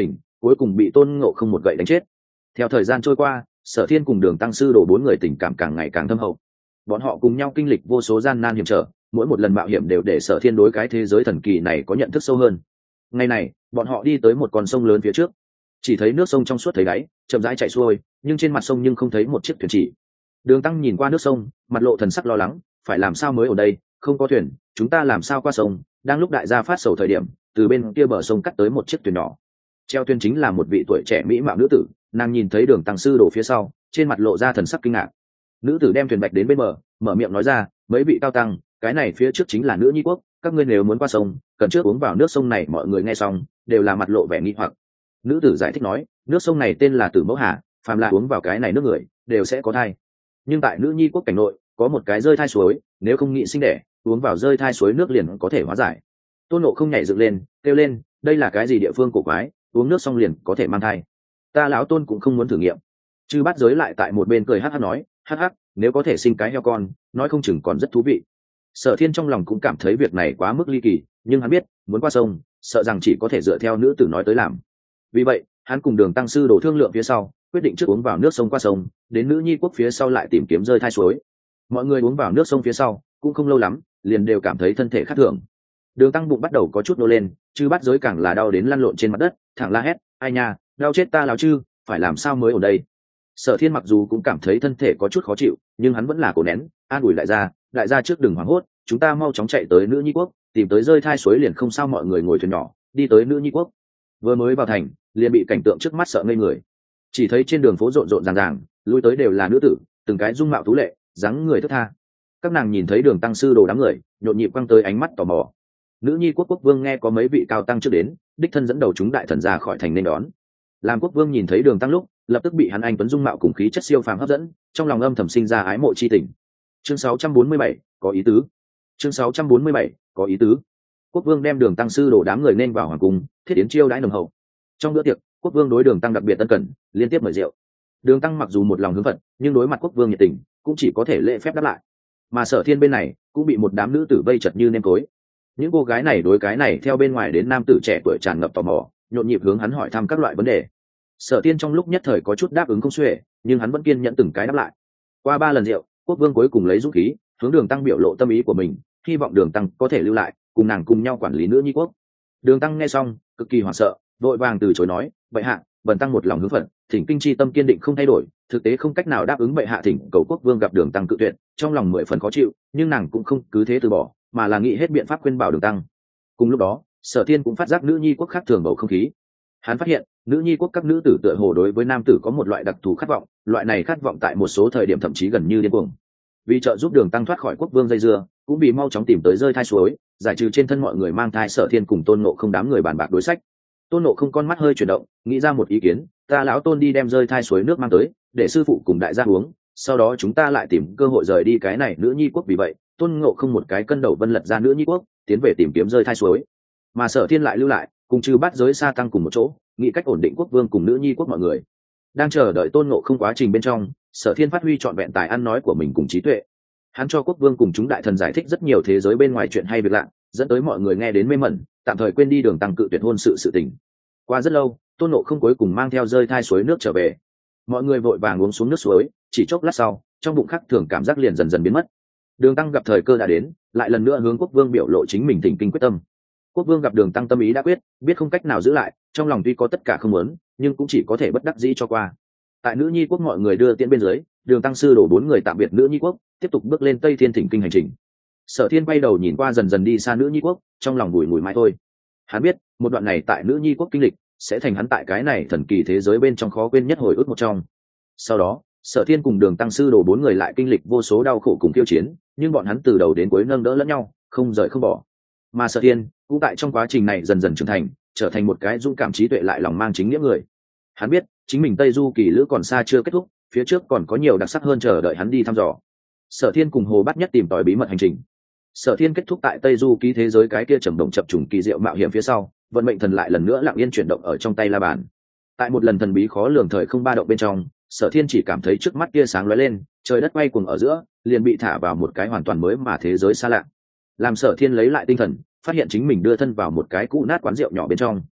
S1: cuối cùng bị tôn ngộ không một gậy đánh chết. Theo thời gian trôi qua, Sở Thiên cùng Đường Tăng Sư Đồ bốn người tình cảm càng ngày càng thâm hậu. Bọn họ cùng nhau kinh lịch vô số gian nan hiểm trở, mỗi một lần mạo hiểm đều để Sở Thiên đối cái thế giới thần kỳ này có nhận thức sâu hơn. Ngày này, bọn họ đi tới một con sông lớn phía trước, chỉ thấy nước sông trong suốt thấy đáy, chậm rãi chảy xuôi, nhưng trên mặt sông nhưng không thấy một chiếc thuyền chỉ. Đường Tăng nhìn qua nước sông, mặt lộ thần sắc lo lắng, phải làm sao mới ở đây, không có thuyền, chúng ta làm sao qua sông? Đang lúc đại gia phát sầu thời điểm, từ bên kia bờ sông cắt tới một chiếc thuyền nhỏ. Treo thuyền chính là một vị tuổi trẻ mỹ mạo nữ tử, nàng nhìn thấy Đường Tăng Sư Đồ phía sau, trên mặt lộ ra thần sắc kinh ngạc. Nữ tử đem thuyền bạch đến bên bờ, mở miệng nói ra, mấy vị cao tăng, cái này phía trước chính là nữ nhi quốc, các ngươi nếu muốn qua sông, cần trước uống vào nước sông này. Mọi người nghe xong đều là mặt lộ vẻ nghi hoặc. Nữ tử giải thích nói, nước sông này tên là Tử Mẫu Hà, phàm là uống vào cái này nước người đều sẽ có thai, nhưng tại nữ nhi quốc cảnh nội có một cái rơi thai suối, nếu không nghĩ sinh đẻ, uống vào rơi thai suối nước liền có thể hóa giải. Tôn Ngộ không nhảy dựng lên kêu lên, đây là cái gì địa phương cổ quái, uống nước xong liền có thể mang thai, ta lão Tôn cũng không muốn thử nghiệm. Chư Bát Giới lại tại một bên cười hắc hắc nói, hắc hắc, nếu có thể sinh cái heo con, nói không chừng còn rất thú vị. Sở Thiên trong lòng cũng cảm thấy việc này quá mức ly kỳ, nhưng hắn biết muốn qua sông sợ rằng chỉ có thể dựa theo nữ tử nói tới làm. Vì vậy hắn cùng Đường Tăng Sư Đồ thương lượng phía sau, quyết định trước uống vào nước sông qua sông, đến nữ nhi quốc phía sau lại tìm kiếm rơi thai suối. Mọi người uống vào nước sông phía sau cũng không lâu lắm, liền đều cảm thấy thân thể khác thường. Đường Tăng bụng bắt đầu có chút nô lên, Chư Bát Giới càng là đau đến lăn lộn trên mặt đất, thẳng la hét, ai nha, đau chết ta lão chư, phải làm sao mới ở đây. Sở Thiên mặc dù cũng cảm thấy thân thể có chút khó chịu, nhưng hắn vẫn là cố nén, an ủi đại gia, đại gia trước đừng hoảng hốt, chúng ta mau chóng chạy tới nữ nhi quốc, tìm tới rơi thai suối liền không sao. Mọi người ngồi thuyền nhỏ đi tới nữ nhi quốc, vừa mới vào thành liền bị cảnh tượng trước mắt sợ ngây người. Chỉ thấy trên đường phố rộn rộn ràng ràng, lui tới đều là nữ tử, từng cái dung mạo tú lệ, dáng người thướt tha. Các nàng nhìn thấy Đường Tăng Sư Đồ đám người, nhộn nhịp quăng tới ánh mắt tò mò. Nữ nhi quốc quốc vương nghe có mấy vị cao tăng trước đến, đích thân dẫn đầu chúng đại thần ra khỏi thành nên đón. Làm quốc vương nhìn thấy Đường Tăng lúc, lập tức bị hắn anh tuấn dung mạo cùng khí chất siêu phàm hấp dẫn, trong lòng âm thầm sinh ra ái mộ chi tình. Chương sáu trăm bốn mươi bảy, có ý tứ. Chương sáu trăm bốn mươi bảy, có ý tứ. Quốc vương đem Đường Tăng Sư Đồ đám người nên vào hoàng cung, thiết yến chiêu đãi nồng hậu. Trong bữa tiệc, quốc vương đối Đường Tăng đặc biệt ân cần, liên tiếp mời rượu. Đường Tăng mặc dù một lòng hướng phật, nhưng đối mặt quốc vương nhiệt tình, cũng chỉ có thể lễ phép đáp lại. Mà Sở Thiên bên này cũng bị một đám nữ tử vây chật như nêm cối. Những cô gái này đối cái này theo bên ngoài đến nam tử trẻ tuổi tràn ngập tò mò, nhộn nhịp hướng hắn hỏi thăm các loại vấn đề. Sở Thiên trong lúc nhất thời có chút đáp ứng không xuể, nhưng hắn vẫn kiên nhẫn từng cái đáp lại. Qua ba lần rượu, quốc vương cuối cùng lấy dũng khí hướng Đường Tăng biểu lộ tâm ý của mình, hy vọng Đường Tăng có thể lưu lại, cùng nàng cùng nhau quản lý nữ nhi quốc. Đường Tăng nghe xong cực kỳ hoảng sợ, vội vàng từ chối nói, bệ hạ, bần tăng một lòng hướng phật, thỉnh kinh chi tâm kiên định không thay đổi, thực tế không cách nào đáp ứng bệ hạ thỉnh cầu. Quốc vương gặp Đường Tăng cự tuyệt, trong lòng mười phần khó chịu, nhưng nàng cũng không cứ thế từ bỏ, mà là nghĩ hết biện pháp khuyên bảo Đường Tăng. Cùng lúc đó, Sở Thiên cũng phát giác nữ nhi quốc khác thường bầu không khí. Hắn phát hiện nữ nhi quốc các nữ tử tựa hồ đối với nam tử có một loại đặc thù khát vọng, loại này khát vọng tại một số thời điểm thậm chí gần như điên cuồng. Vì trợ giúp Đường Tăng thoát khỏi quốc vương dây dưa, cũng vì mau chóng tìm tới rơi thai suối, giải trừ trên thân mọi người mang thai, Sở Thiên cùng Tôn Ngộ không đám người bàn bạc đối sách. Tôn Ngộ không con mắt hơi chuyển động, nghĩ ra một ý kiến, ta lão Tôn đi đem rơi thai suối nước mang tới, để sư phụ cùng đại gia uống, sau đó chúng ta lại tìm cơ hội rời đi cái này nữ nhi quốc. Vì vậy Tôn Ngộ không một cái cân đầu vân lật ra nữ nhi quốc, tiến về tìm kiếm rơi thai suối, mà Sở Thiên lại lưu lại cùng Chư Bát Giới sa tăng cùng một chỗ, nghĩ cách ổn định quốc vương cùng nữ nhi quốc. Mọi người đang chờ đợi Tôn Ngộ không quá trình bên trong, Sở Thiên phát huy trọn vẹn tài ăn nói của mình cùng trí tuệ. Hắn cho quốc vương cùng chúng đại thần giải thích rất nhiều thế giới bên ngoài chuyện hay việc lạ, dẫn tới mọi người nghe đến mê mẩn, tạm thời quên đi Đường Tăng cự tuyệt hôn sự sự tình. Qua rất lâu, Tôn Ngộ không cuối cùng mang theo rơi thai suối nước trở về. Mọi người vội vàng uống xuống nước suối, chỉ chốc lát sau, trong bụng khắc thường cảm giác liền dần dần biến mất. Đường Tăng gặp thời cơ đã đến, lại lần nữa hướng quốc vương biểu lộ chính mình thỉnh kinh quyết tâm. Quốc vương gặp Đường Tăng tâm ý đã quyết, biết không cách nào giữ lại, trong lòng tuy có tất cả không muốn, nhưng cũng chỉ có thể bất đắc dĩ cho qua. Tại nữ nhi quốc mọi người đưa tiễn bên dưới, Đường Tăng Sư Đồ bốn người tạm biệt nữ nhi quốc, tiếp tục bước lên Tây Thiên thỉnh kinh hành trình. Sở Thiên bay đầu nhìn qua dần dần đi xa nữ nhi quốc, trong lòng bùi ngùi mãi thôi. Hắn biết một đoạn này tại nữ nhi quốc kinh lịch sẽ thành hắn tại cái này thần kỳ thế giới bên trong khó quên nhất hồi ức một trong. Sau đó, Sở Thiên cùng Đường Tăng Sư Đồ bốn người lại kinh lịch vô số đau khổ cùng tiêu chiến, nhưng bọn hắn từ đầu đến cuối nâng đỡ lẫn nhau, không rời không bỏ. Mà Sở Thiên cũng tại trong quá trình này dần dần trưởng thành, trở thành một cái dũng cảm trí tuệ lại lòng mang chính nghĩa người. Hắn biết chính mình Tây Du kỳ lữ còn xa chưa kết thúc, phía trước còn có nhiều đặc sắc hơn chờ đợi hắn đi thăm dò. Sở Thiên cùng Hồ Bát Nhất tìm tòi bí mật hành trình. Sở Thiên kết thúc tại Tây Du ký thế giới cái kia trầm động chập trùng kỳ diệu mạo hiểm phía sau, vận mệnh thần lại lần nữa lặng yên chuyển động ở trong tay la bàn. Tại một lần thần bí khó lường thời không ba động bên trong, Sở Thiên chỉ cảm thấy trước mắt kia sáng lóe lên, trời đất quay cuồng ở giữa, liền bị thả vào một cái hoàn toàn mới mà thế giới xa lạ. Làm Sở Thiên lấy lại tinh thần, phát hiện chính mình đưa thân vào một cái cũ nát quán rượu nhỏ bên trong.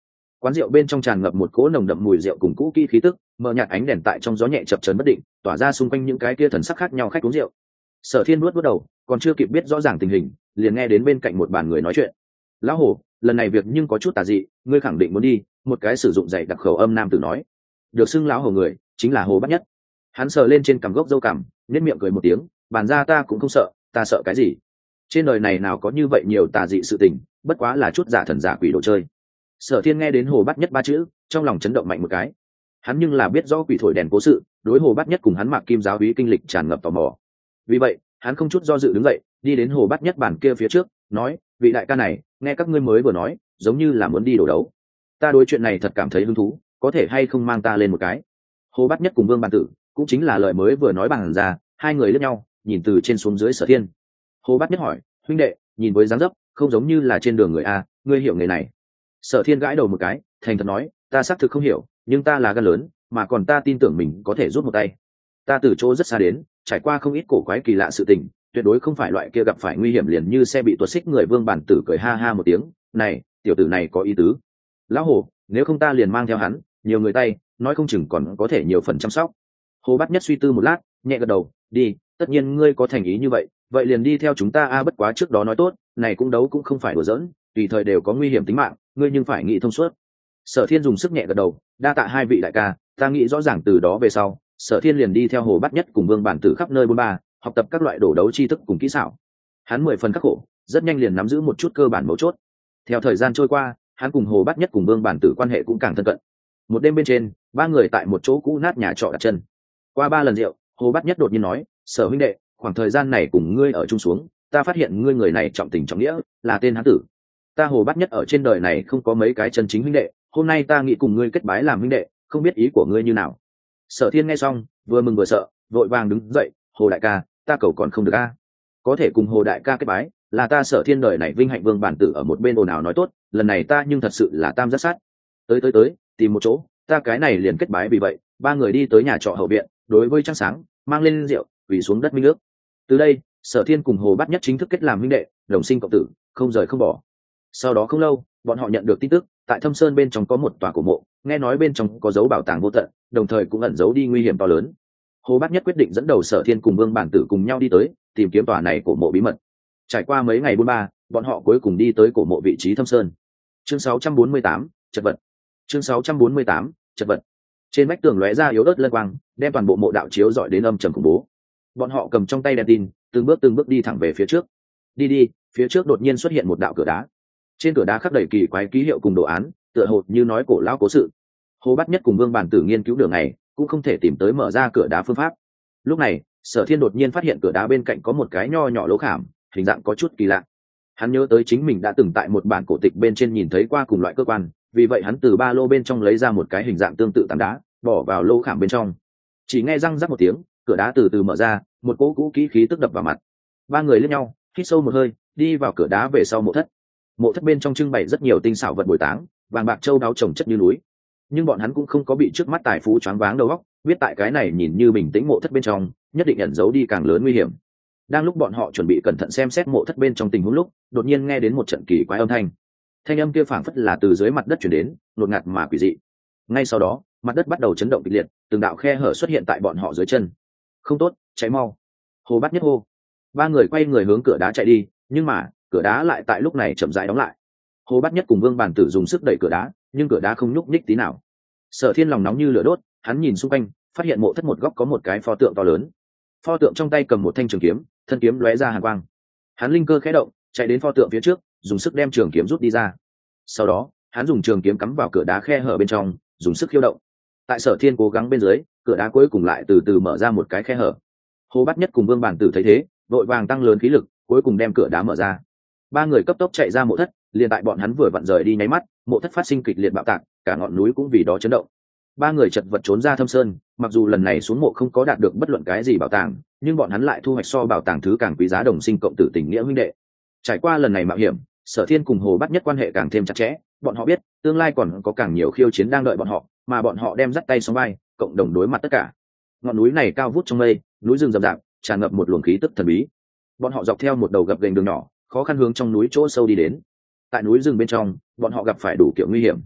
S1: Quán rượu bên trong tràn ngập một cỗ nồng đậm mùi rượu cùng cũ kỹ khí tức, mờ nhạt ánh đèn tại trong gió nhẹ chập chờn bất định, tỏa ra xung quanh những cái kia thần sắc khác nhau khách uống rượu. Sở Thiên nuốt nuốt đầu, còn chưa kịp biết rõ ràng tình hình, liền nghe đến bên cạnh một bàn người nói chuyện. "Lão Hồ, lần này việc nhưng có chút tà dị, ngươi khẳng định muốn đi?" Một cái sử dụng giày đặc khẩu âm nam tử nói. Được xưng lão Hồ người, chính là Hồ Bát Nhất. Hắn sờ lên trên cằm gốc râu cằm, nhếch miệng cười một tiếng, "Bàn ra ta cũng không sợ, ta sợ cái gì? Trên đời này nào có như vậy nhiều tà dị sự tình, bất quá là chút giả thần giả quỷ đồ chơi." Sở Thiên nghe đến Hồ Bát Nhất ba chữ, trong lòng chấn động mạnh một cái. Hắn nhưng là biết rõ quỷ thổi đèn cố sự, đối Hồ Bát Nhất cùng hắn Mạc Kim giáo úy kinh lịch tràn ngập tò mò. Vì vậy, hắn không chút do dự đứng dậy, đi đến Hồ Bát Nhất bàn kia phía trước, nói: "Vị đại ca này, nghe các ngươi mới vừa nói, giống như là muốn đi đổ đấu. Ta đối chuyện này thật cảm thấy hứng thú, có thể hay không mang ta lên một cái?" Hồ Bát Nhất cùng Vương Bàn Tử, cũng chính là lời mới vừa nói bằng ra, hai người liếc nhau, nhìn từ trên xuống dưới Sở Thiên. Hồ Bát Nhất hỏi: "Huynh đệ, nhìn với dáng dấp, không giống như là trên đường người a, ngươi hiểu nghề này?" Sở Thiên gãi đầu một cái, thành thật nói: "Ta xác thực không hiểu, nhưng ta là gan lớn, mà còn ta tin tưởng mình có thể rút một tay. Ta từ chỗ rất xa đến, trải qua không ít cổ quái kỳ lạ sự tình, tuyệt đối không phải loại kia gặp phải nguy hiểm liền như xe bị tuột xích người." Vương Bản Tử cười ha ha một tiếng, "Này, tiểu tử này có ý tứ. Lão Hồ, nếu không ta liền mang theo hắn, nhiều người tay, nói không chừng còn có thể nhiều phần chăm sóc." Hồ Bát Nhất suy tư một lát, nhẹ gật đầu, "Đi, tất nhiên ngươi có thành ý như vậy, vậy liền đi theo chúng ta a, bất quá trước đó nói tốt, này cũng đấu cũng không phải đùa giỡn, tùy thời đều có nguy hiểm tính mạng, ngươi nhưng phải nghĩ thông suốt." Sở Thiên dùng sức nhẹ gật đầu, "Đa tạ hai vị đại ca, ta nghĩ rõ ràng." Từ đó về sau, Sở Thiên liền đi theo Hồ Bát Nhất cùng Vương Bản Tử khắp nơi bôn ba, học tập các loại đổ đấu tri thức cùng kỹ xảo. Hắn mười phần khắc khổ, rất nhanh liền nắm giữ một chút cơ bản mấu chốt. Theo thời gian trôi qua, hắn cùng Hồ Bát Nhất cùng Vương Bản Tử quan hệ cũng càng thân cận. Một đêm bên trên, ba người tại một chỗ cũ nát nhà trọ đặt chân. Qua ba lần rượu, Hồ Bát Nhất đột nhiên nói: "Sở huynh đệ, khoảng thời gian này cùng ngươi ở chung xuống, ta phát hiện ngươi người này trọng tình trọng nghĩa, là tên hán tử. Ta Hồ Bát Nhất ở trên đời này không có mấy cái chân chính huynh đệ, hôm nay ta nghĩ cùng ngươi kết bái làm huynh đệ, không biết ý của ngươi như nào?" Sở Thiên nghe xong, vừa mừng vừa sợ, vội vàng đứng dậy: "Hồ đại ca, ta cầu còn không được a. Có thể cùng Hồ đại ca kết bái, là ta Sở Thiên đời này vinh hạnh." Vương Bản Tử ở một bên ồn ào nói: "Tốt, lần này ta nhưng thật sự là tam giác sát. Tới tới tới, tìm một chỗ, ta cái này liền kết bái." Vì vậy, ba người đi tới nhà trọ hậu viện, đối với trăng sáng, mang lên rượu, quỳ xuống đất minh nước. Từ đây, Sở Thiên cùng Hồ Bát Nhất chính thức kết làm huynh đệ, đồng sinh cộng tử, không rời không bỏ. Sau đó không lâu, bọn họ nhận được tin tức, tại Thâm Sơn bên trong có một tòa cổ mộ, nghe nói bên trong có dấu bảo tàng vô tận, đồng thời cũng ẩn giấu đi nguy hiểm to lớn. Hồ Bát Nhất quyết định dẫn đầu Sở Thiên cùng Vương Bản Tử cùng nhau đi tới, tìm kiếm tòa này cổ mộ bí mật. Trải qua mấy ngày buôn ba, bọn họ cuối cùng đi tới cổ mộ vị trí Thâm Sơn. Chương sáu trăm bốn mươi tám, chật vật. Chương sáu trăm bốn mươi tám, chật vật. Trên vách tường lóe ra yếu ớt lân quang, đem toàn bộ mộ đạo chiếu rọi đến âm trầm khủng bố. Bọn họ cầm trong tay đèn tin, từng bước từng bước đi thẳng về phía trước. Đi đi, phía trước đột nhiên xuất hiện một đạo cửa đá. Trên cửa đá khắc đầy kỳ quái ký hiệu cùng đồ án, tựa hồ như nói cổ lão cố sự. Hồ Bát Nhất cùng Vương Bản Tử nghiên cứu đường này, cũng không thể tìm tới mở ra cửa đá phương pháp. Lúc này, Sở Thiên đột nhiên phát hiện cửa đá bên cạnh có một cái nho nhỏ lỗ khảm, hình dạng có chút kỳ lạ. Hắn nhớ tới chính mình đã từng tại một bản cổ tịch bên trên nhìn thấy qua cùng loại cơ quan, vì vậy hắn từ ba lô bên trong lấy ra một cái hình dạng tương tự tảng đá, bỏ vào lỗ khảm bên trong. Chỉ nghe răng rắc một tiếng, cửa đá từ từ mở ra, một cỗ cũ kỹ khí tức đập vào mặt. Ba người liếc nhau, hít sâu một hơi, đi vào cửa đá về sau mộ thất. Mộ thất bên trong trưng bày rất nhiều tinh xảo vật bồi táng, vàng bạc châu đáo chồng chất như núi. Nhưng bọn hắn cũng không có bị trước mắt tài phú choáng váng đầu óc, biết tại cái này nhìn như bình tĩnh mộ thất bên trong, nhất định ẩn giấu đi càng lớn nguy hiểm. Đang lúc bọn họ chuẩn bị cẩn thận xem xét mộ thất bên trong tình huống lúc, đột nhiên nghe đến một trận kỳ quái âm thanh. Thanh âm kia phảng phất là từ dưới mặt đất truyền đến, đột ngạt mà quỷ dị. Ngay sau đó, mặt đất bắt đầu chấn động kịch liệt, từng đạo khe hở xuất hiện tại bọn họ dưới chân. Không tốt, cháy mau! Hồ Bát Nhất hô. Ba người quay người hướng cửa đá chạy đi, nhưng mà cửa đá lại tại lúc này chậm rãi đóng lại. Hồ Bát Nhất cùng Vương Bản Tử dùng sức đẩy cửa đá, nhưng cửa đá không nhúc nhích tí nào. Sở Thiên lòng nóng như lửa đốt, hắn nhìn xung quanh, phát hiện mộ thất một góc có một cái pho tượng to lớn. Pho tượng trong tay cầm một thanh trường kiếm, thân kiếm lóe ra hàn quang. Hắn linh cơ khẽ động, chạy đến pho tượng phía trước, dùng sức đem trường kiếm rút đi ra. Sau đó, hắn dùng trường kiếm cắm vào cửa đá khe hở bên trong, dùng sức khiêu động. Tại Sở Thiên cố gắng bên dưới, cửa đá cuối cùng lại từ từ mở ra một cái khe hở. Hồ Bát Nhất cùng Vương Bản Tử thấy thế, vội vàng tăng lớn khí lực, cuối cùng đem cửa đá mở ra. Ba người cấp tốc chạy ra mộ thất, liền tại bọn hắn vừa vặn rời đi nháy mắt, mộ thất phát sinh kịch liệt bạo tạc, cả ngọn núi cũng vì đó chấn động. Ba người chật vật trốn ra Thâm Sơn, mặc dù lần này xuống mộ không có đạt được bất luận cái gì bảo tàng, nhưng bọn hắn lại thu hoạch so bảo tàng thứ càng quý giá, đồng sinh cộng tử, tình nghĩa huynh đệ. Trải qua lần này mạo hiểm, Sở Thiên cùng Hồ Bát Nhất quan hệ càng thêm chặt chẽ, bọn họ biết tương lai còn có càng nhiều khiêu chiến đang đợi bọn họ, mà bọn họ đem dắt tay song vai, cộng đồng đối mặt tất cả. Ngọn núi này cao vút trong mây, núi rừng rậm rạp, tràn ngập một luồng khí tức thần bí. Bọn họ dọc theo một đầu gập ghềnh đường nhỏ, khó khăn hướng trong núi chỗ sâu đi đến. Tại núi rừng bên trong, bọn họ gặp phải đủ kiểu nguy hiểm.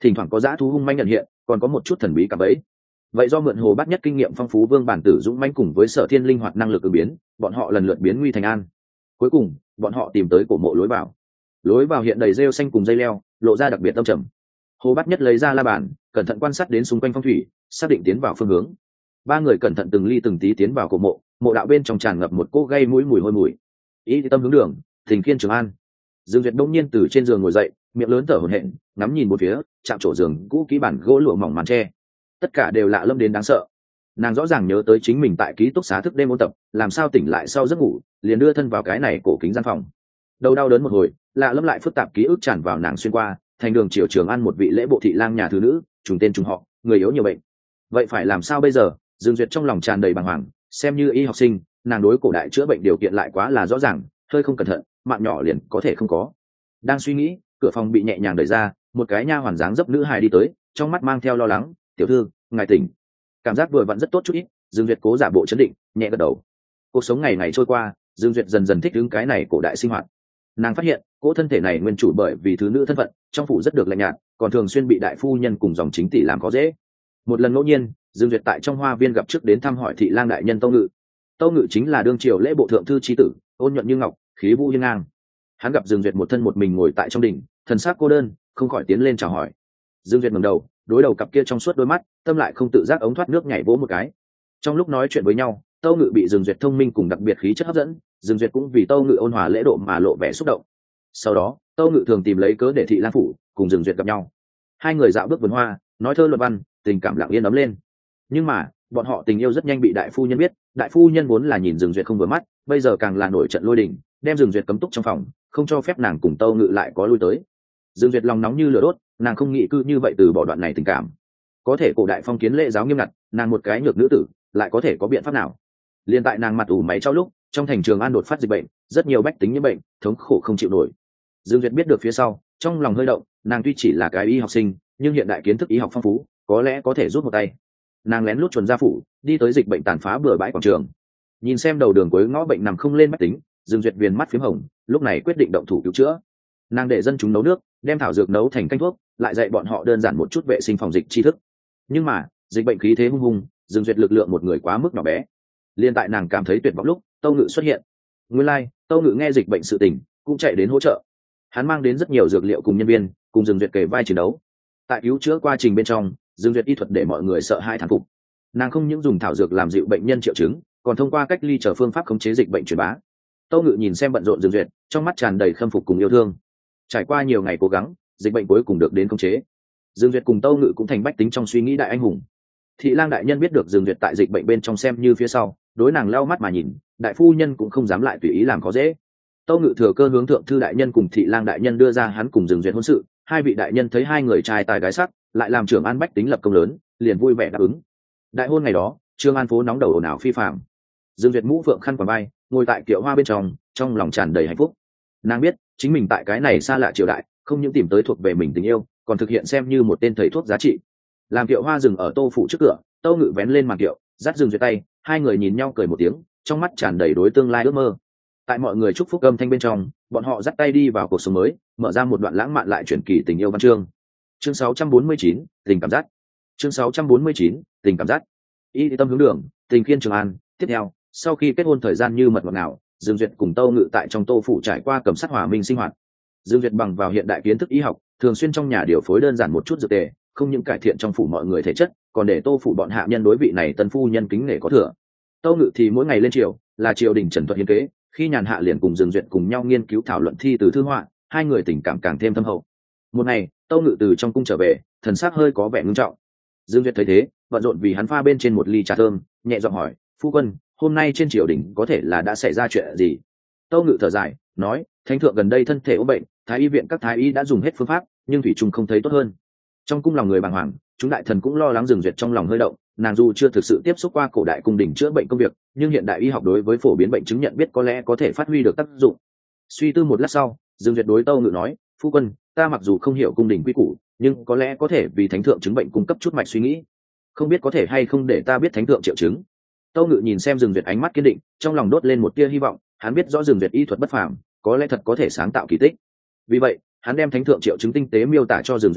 S1: thỉnh thoảng có dã thú hung manh nhận hiện, còn có một chút thần bí cả bẫy. Vậy do mượn Hồ Bát Nhất kinh nghiệm phong phú Vương Bản Tử dũng mãnh cùng với Sở Thiên linh hoạt năng lực ứng biến, bọn họ lần lượt biến nguy thành an. Cuối cùng, bọn họ tìm tới cổ mộ lối vào. Lối vào hiện đầy rêu xanh cùng dây leo, lộ ra đặc biệt âm trầm. Hồ Bát Nhất lấy ra la bàn, cẩn thận quan sát đến xung quanh phong thủy, xác định tiến vào phương hướng. Ba người cẩn thận từng ly từng tí tiến vào cổ mộ, mộ đạo bên trong tràn ngập một cỗ gây mũi mùi hôi mùi. Ý tâm hướng đường, Thình Kiên Trường An. Dương Duyệt đông nhiên từ trên giường ngồi dậy, miệng lớn thở hổn hển, ngắm nhìn một phía, chạm chỗ giường cũ kỹ bản gỗ lụa mỏng màn tre. Tất cả đều lạ lẫm đến đáng sợ. Nàng rõ ràng nhớ tới chính mình tại ký túc xá thức đêm ôn tập, làm sao tỉnh lại sau giấc ngủ, liền đưa thân vào cái này cổ kính gian phòng. Đầu đau đớn một hồi, lạ lẫm lại phức tạp ký ức tràn vào nàng xuyên qua, thành đường triều Trường An một vị lễ bộ thị lang nhà thứ nữ, trùng tên trùng họ, người yếu nhiều bệnh. Vậy phải làm sao bây giờ? Dương Duyệt trong lòng tràn đầy bàng hoàng, xem như y học sinh, nàng đối cổ đại chữa bệnh điều kiện lại quá là rõ ràng, hơi không cẩn thận, mạng nhỏ liền có thể không có. Đang suy nghĩ, cửa phòng bị nhẹ nhàng đẩy ra, một cái nha hoàn dáng dấp nữ hài đi tới, trong mắt mang theo lo lắng, "Tiểu thư, ngài tỉnh." Cảm giác vừa vặn rất tốt chút ít, Dương Duyệt cố giả bộ trấn định, nhẹ gật đầu. Cuộc sống ngày ngày trôi qua, Dương Duyệt dần dần thích ứng cái này cổ đại sinh hoạt. Nàng phát hiện, cỗ thân thể này nguyên chủ bởi vì thứ nữ thân phận, trong phủ rất được lạnh nhạt, còn thường xuyên bị đại phu nhân cùng dòng chính tỷ làm khó dễ. Một lần ngẫu nhiên, Dương Duyệt tại trong hoa viên gặp trước đến thăm hỏi thị lang đại nhân Tâu Ngự. Tâu Ngự chính là đương triều lễ bộ thượng thư chi tử, ôn nhuận như ngọc, khí vũ như ngang. Hắn gặp Dương Duyệt một thân một mình ngồi tại trong đỉnh, thần sắc cô đơn, không khỏi tiến lên chào hỏi. Dương Duyệt ngẩng đầu, đối đầu cặp kia trong suốt đôi mắt, tâm lại không tự giác ống thoát nước nhảy vỗ một cái. Trong lúc nói chuyện với nhau, Tâu Ngự bị Dương Duyệt thông minh cùng đặc biệt khí chất hấp dẫn, Dương Duyệt cũng vì Tâu Ngự ôn hòa lễ độ mà lộ vẻ xúc động. Sau đó, Tâu Ngự thường tìm lấy cớ để thị lang phủ cùng Dương Duyệt gặp nhau. Hai người dạo bước vườn hoa, nói thơ luận văn, tình cảm lặng yên ấm lên. Nhưng mà, bọn họ tình yêu rất nhanh bị đại phu nhân biết, đại phu nhân vốn là nhìn Dương Duyệt không vừa mắt, bây giờ càng là nổi trận lôi đình, đem Dương Duyệt cấm túc trong phòng, không cho phép nàng cùng Tâu Ngự lại có lui tới. Dương Duyệt lòng nóng như lửa đốt, nàng không nghĩ cứ như vậy từ bỏ đoạn này tình cảm. Có thể cổ đại phong kiến lễ giáo nghiêm ngặt, nàng một cái nhược nữ tử, lại có thể có biện pháp nào? Liên tại nàng mặt ủ mày trao lúc, trong thành Trường An đột phát dịch bệnh, rất nhiều bách tính nhiễm bệnh, thống khổ không chịu nổi. Dương Duyệt biết được phía sau, trong lòng hơi động, nàng tuy chỉ là cái y học sinh, nhưng hiện đại kiến thức y học phong phú, có lẽ có thể giúp một tay. Nàng lén lút chuồn ra phủ, đi tới dịch bệnh tàn phá bừa bãi quảng trường, nhìn xem đầu đường cuối ngõ bệnh nằm không lên bách tính, Dương Duyệt viền mắt phím hồng, lúc này quyết định động thủ cứu chữa. Nàng để dân chúng nấu nước, đem thảo dược nấu thành canh thuốc, lại dạy bọn họ đơn giản một chút vệ sinh phòng dịch tri thức. Nhưng mà dịch bệnh khí thế hung hùng, Dương Duyệt lực lượng một người quá mức nhỏ bé. Liên tại nàng cảm thấy tuyệt vọng lúc, Tâu Ngự xuất hiện. Nguyên lai, like, Tâu Ngự nghe dịch bệnh sự tình, cũng chạy đến hỗ trợ. Hắn mang đến rất nhiều dược liệu cùng nhân viên, cùng Dương Duyệt kề vai chiến đấu. Tại cứu chữa quá trình bên trong, Dương Duyệt y thuật để mọi người sợ hãi thán phục. Nàng không những dùng thảo dược làm dịu bệnh nhân triệu chứng, còn thông qua cách ly chờ phương pháp khống chế dịch bệnh truyền bá. Tâu Ngự nhìn xem bận rộn Dương Duyệt, trong mắt tràn đầy khâm phục cùng yêu thương. Trải qua nhiều ngày cố gắng, dịch bệnh cuối cùng được đến khống chế. Dương Duyệt cùng Tâu Ngự cũng thành bách tính trong suy nghĩ đại anh hùng. Thị lang đại nhân biết được Dương Duyệt tại dịch bệnh bên trong xem như phía sau, đối nàng lau mắt mà nhìn, đại phu nhân cũng không dám lại tùy ý làm khó dễ. Tâu Ngự thừa cơ hướng thượng thư đại nhân cùng thị lang đại nhân đưa ra hắn cùng Dương Duyệt hôn sự, hai vị đại nhân thấy hai người trai tài gái sắc, lại làm Trường An bách tính lập công lớn, liền vui vẻ đáp ứng. Đại hôn ngày đó, Trường An phố nóng đầu ồn ào phi phàm. Dương Duyệt mũ phượng khăn quàng vai, ngồi tại kiệu hoa bên trong, trong lòng tràn đầy hạnh phúc. Nàng biết, chính mình tại cái này xa lạ triều đại, không những tìm tới thuộc về mình tình yêu, còn thực hiện xem như một tên thầy thuốc giá trị. Làm kiệu hoa dừng ở Tô phủ trước cửa, Tâu Ngự vén lên màn kiệu, dắt Dương Duyệt tay, hai người nhìn nhau cười một tiếng, trong mắt tràn đầy đối tương lai ước mơ. Tại mọi người chúc phúc âm thanh bên trong, bọn họ dắt tay đi vào cuộc sống mới, mở ra một đoạn lãng mạn lại truyền kỳ tình yêu văn chương. Chương sáu trăm bốn mươi chín, tình cảm dắt. Chương sáu trăm bốn mươi chín, tình cảm dắt. Y tâm hướng đường, Tình Kiên Trường An. Tiếp theo, sau khi kết hôn thời gian như mật ngọt ngào, Dương Duyệt cùng Tâu Ngự tại trong Tô phủ trải qua cầm sát hòa minh sinh hoạt. Dương Duyệt bằng vào hiện đại kiến thức y học, thường xuyên trong nhà điều phối đơn giản một chút dược tề, không những cải thiện trong phủ mọi người thể chất, còn để Tô phủ bọn hạ nhân đối vị này tân phu nhân kính nể có thừa. Tâu Ngự thì mỗi ngày lên triều, là triều đình trần thuật hiến kế, khi nhàn hạ liền cùng Dương Duyệt cùng nhau nghiên cứu thảo luận thi từ thư họa, hai người tình cảm càng thêm thâm hậu. Một ngày, Tâu Ngự từ trong cung trở về, thần sắc hơi có vẻ ngưng trọng. Dương Duyệt thấy thế, bận rộn vì hắn pha bên trên một ly trà thơm, nhẹ giọng hỏi, phu quân, hôm nay trên triều đình có thể là đã xảy ra chuyện gì? Tâu Ngự thở dài, nói, thánh thượng gần đây thân thể ốm bệnh, thái y viện các thái y đã dùng hết phương pháp, nhưng thủy trung không thấy tốt hơn. Trong cung lòng người bàng hoàng, chúng đại thần cũng lo lắng. Dương Duyệt trong lòng hơi động, nàng dù chưa thực sự tiếp xúc qua cổ đại cung đình chữa bệnh công việc, nhưng hiện đại y học đối với phổ biến bệnh chứng nhận biết có lẽ có thể phát huy được tác dụng. Suy tư một lát sau, Dương Duyệt đối Tâu Ngự nói, phu quân, ta mặc dù không hiểu cung đình quy củ, nhưng có lẽ có thể vì thánh thượng chứng bệnh cung cấp chút mạch suy nghĩ, không biết có thể hay không để ta biết thánh thượng triệu chứng. Tâu Ngự nhìn xem Dương Duyệt ánh mắt kiên định, trong lòng đốt lên một tia hy vọng. Hắn biết rõ Dương Duyệt y thuật bất phàm, có lẽ thật có thể sáng tạo kỳ tích. Vì vậy, hắn đem thánh thượng triệu chứng tinh tế miêu tả cho Dương Duyệt nghe,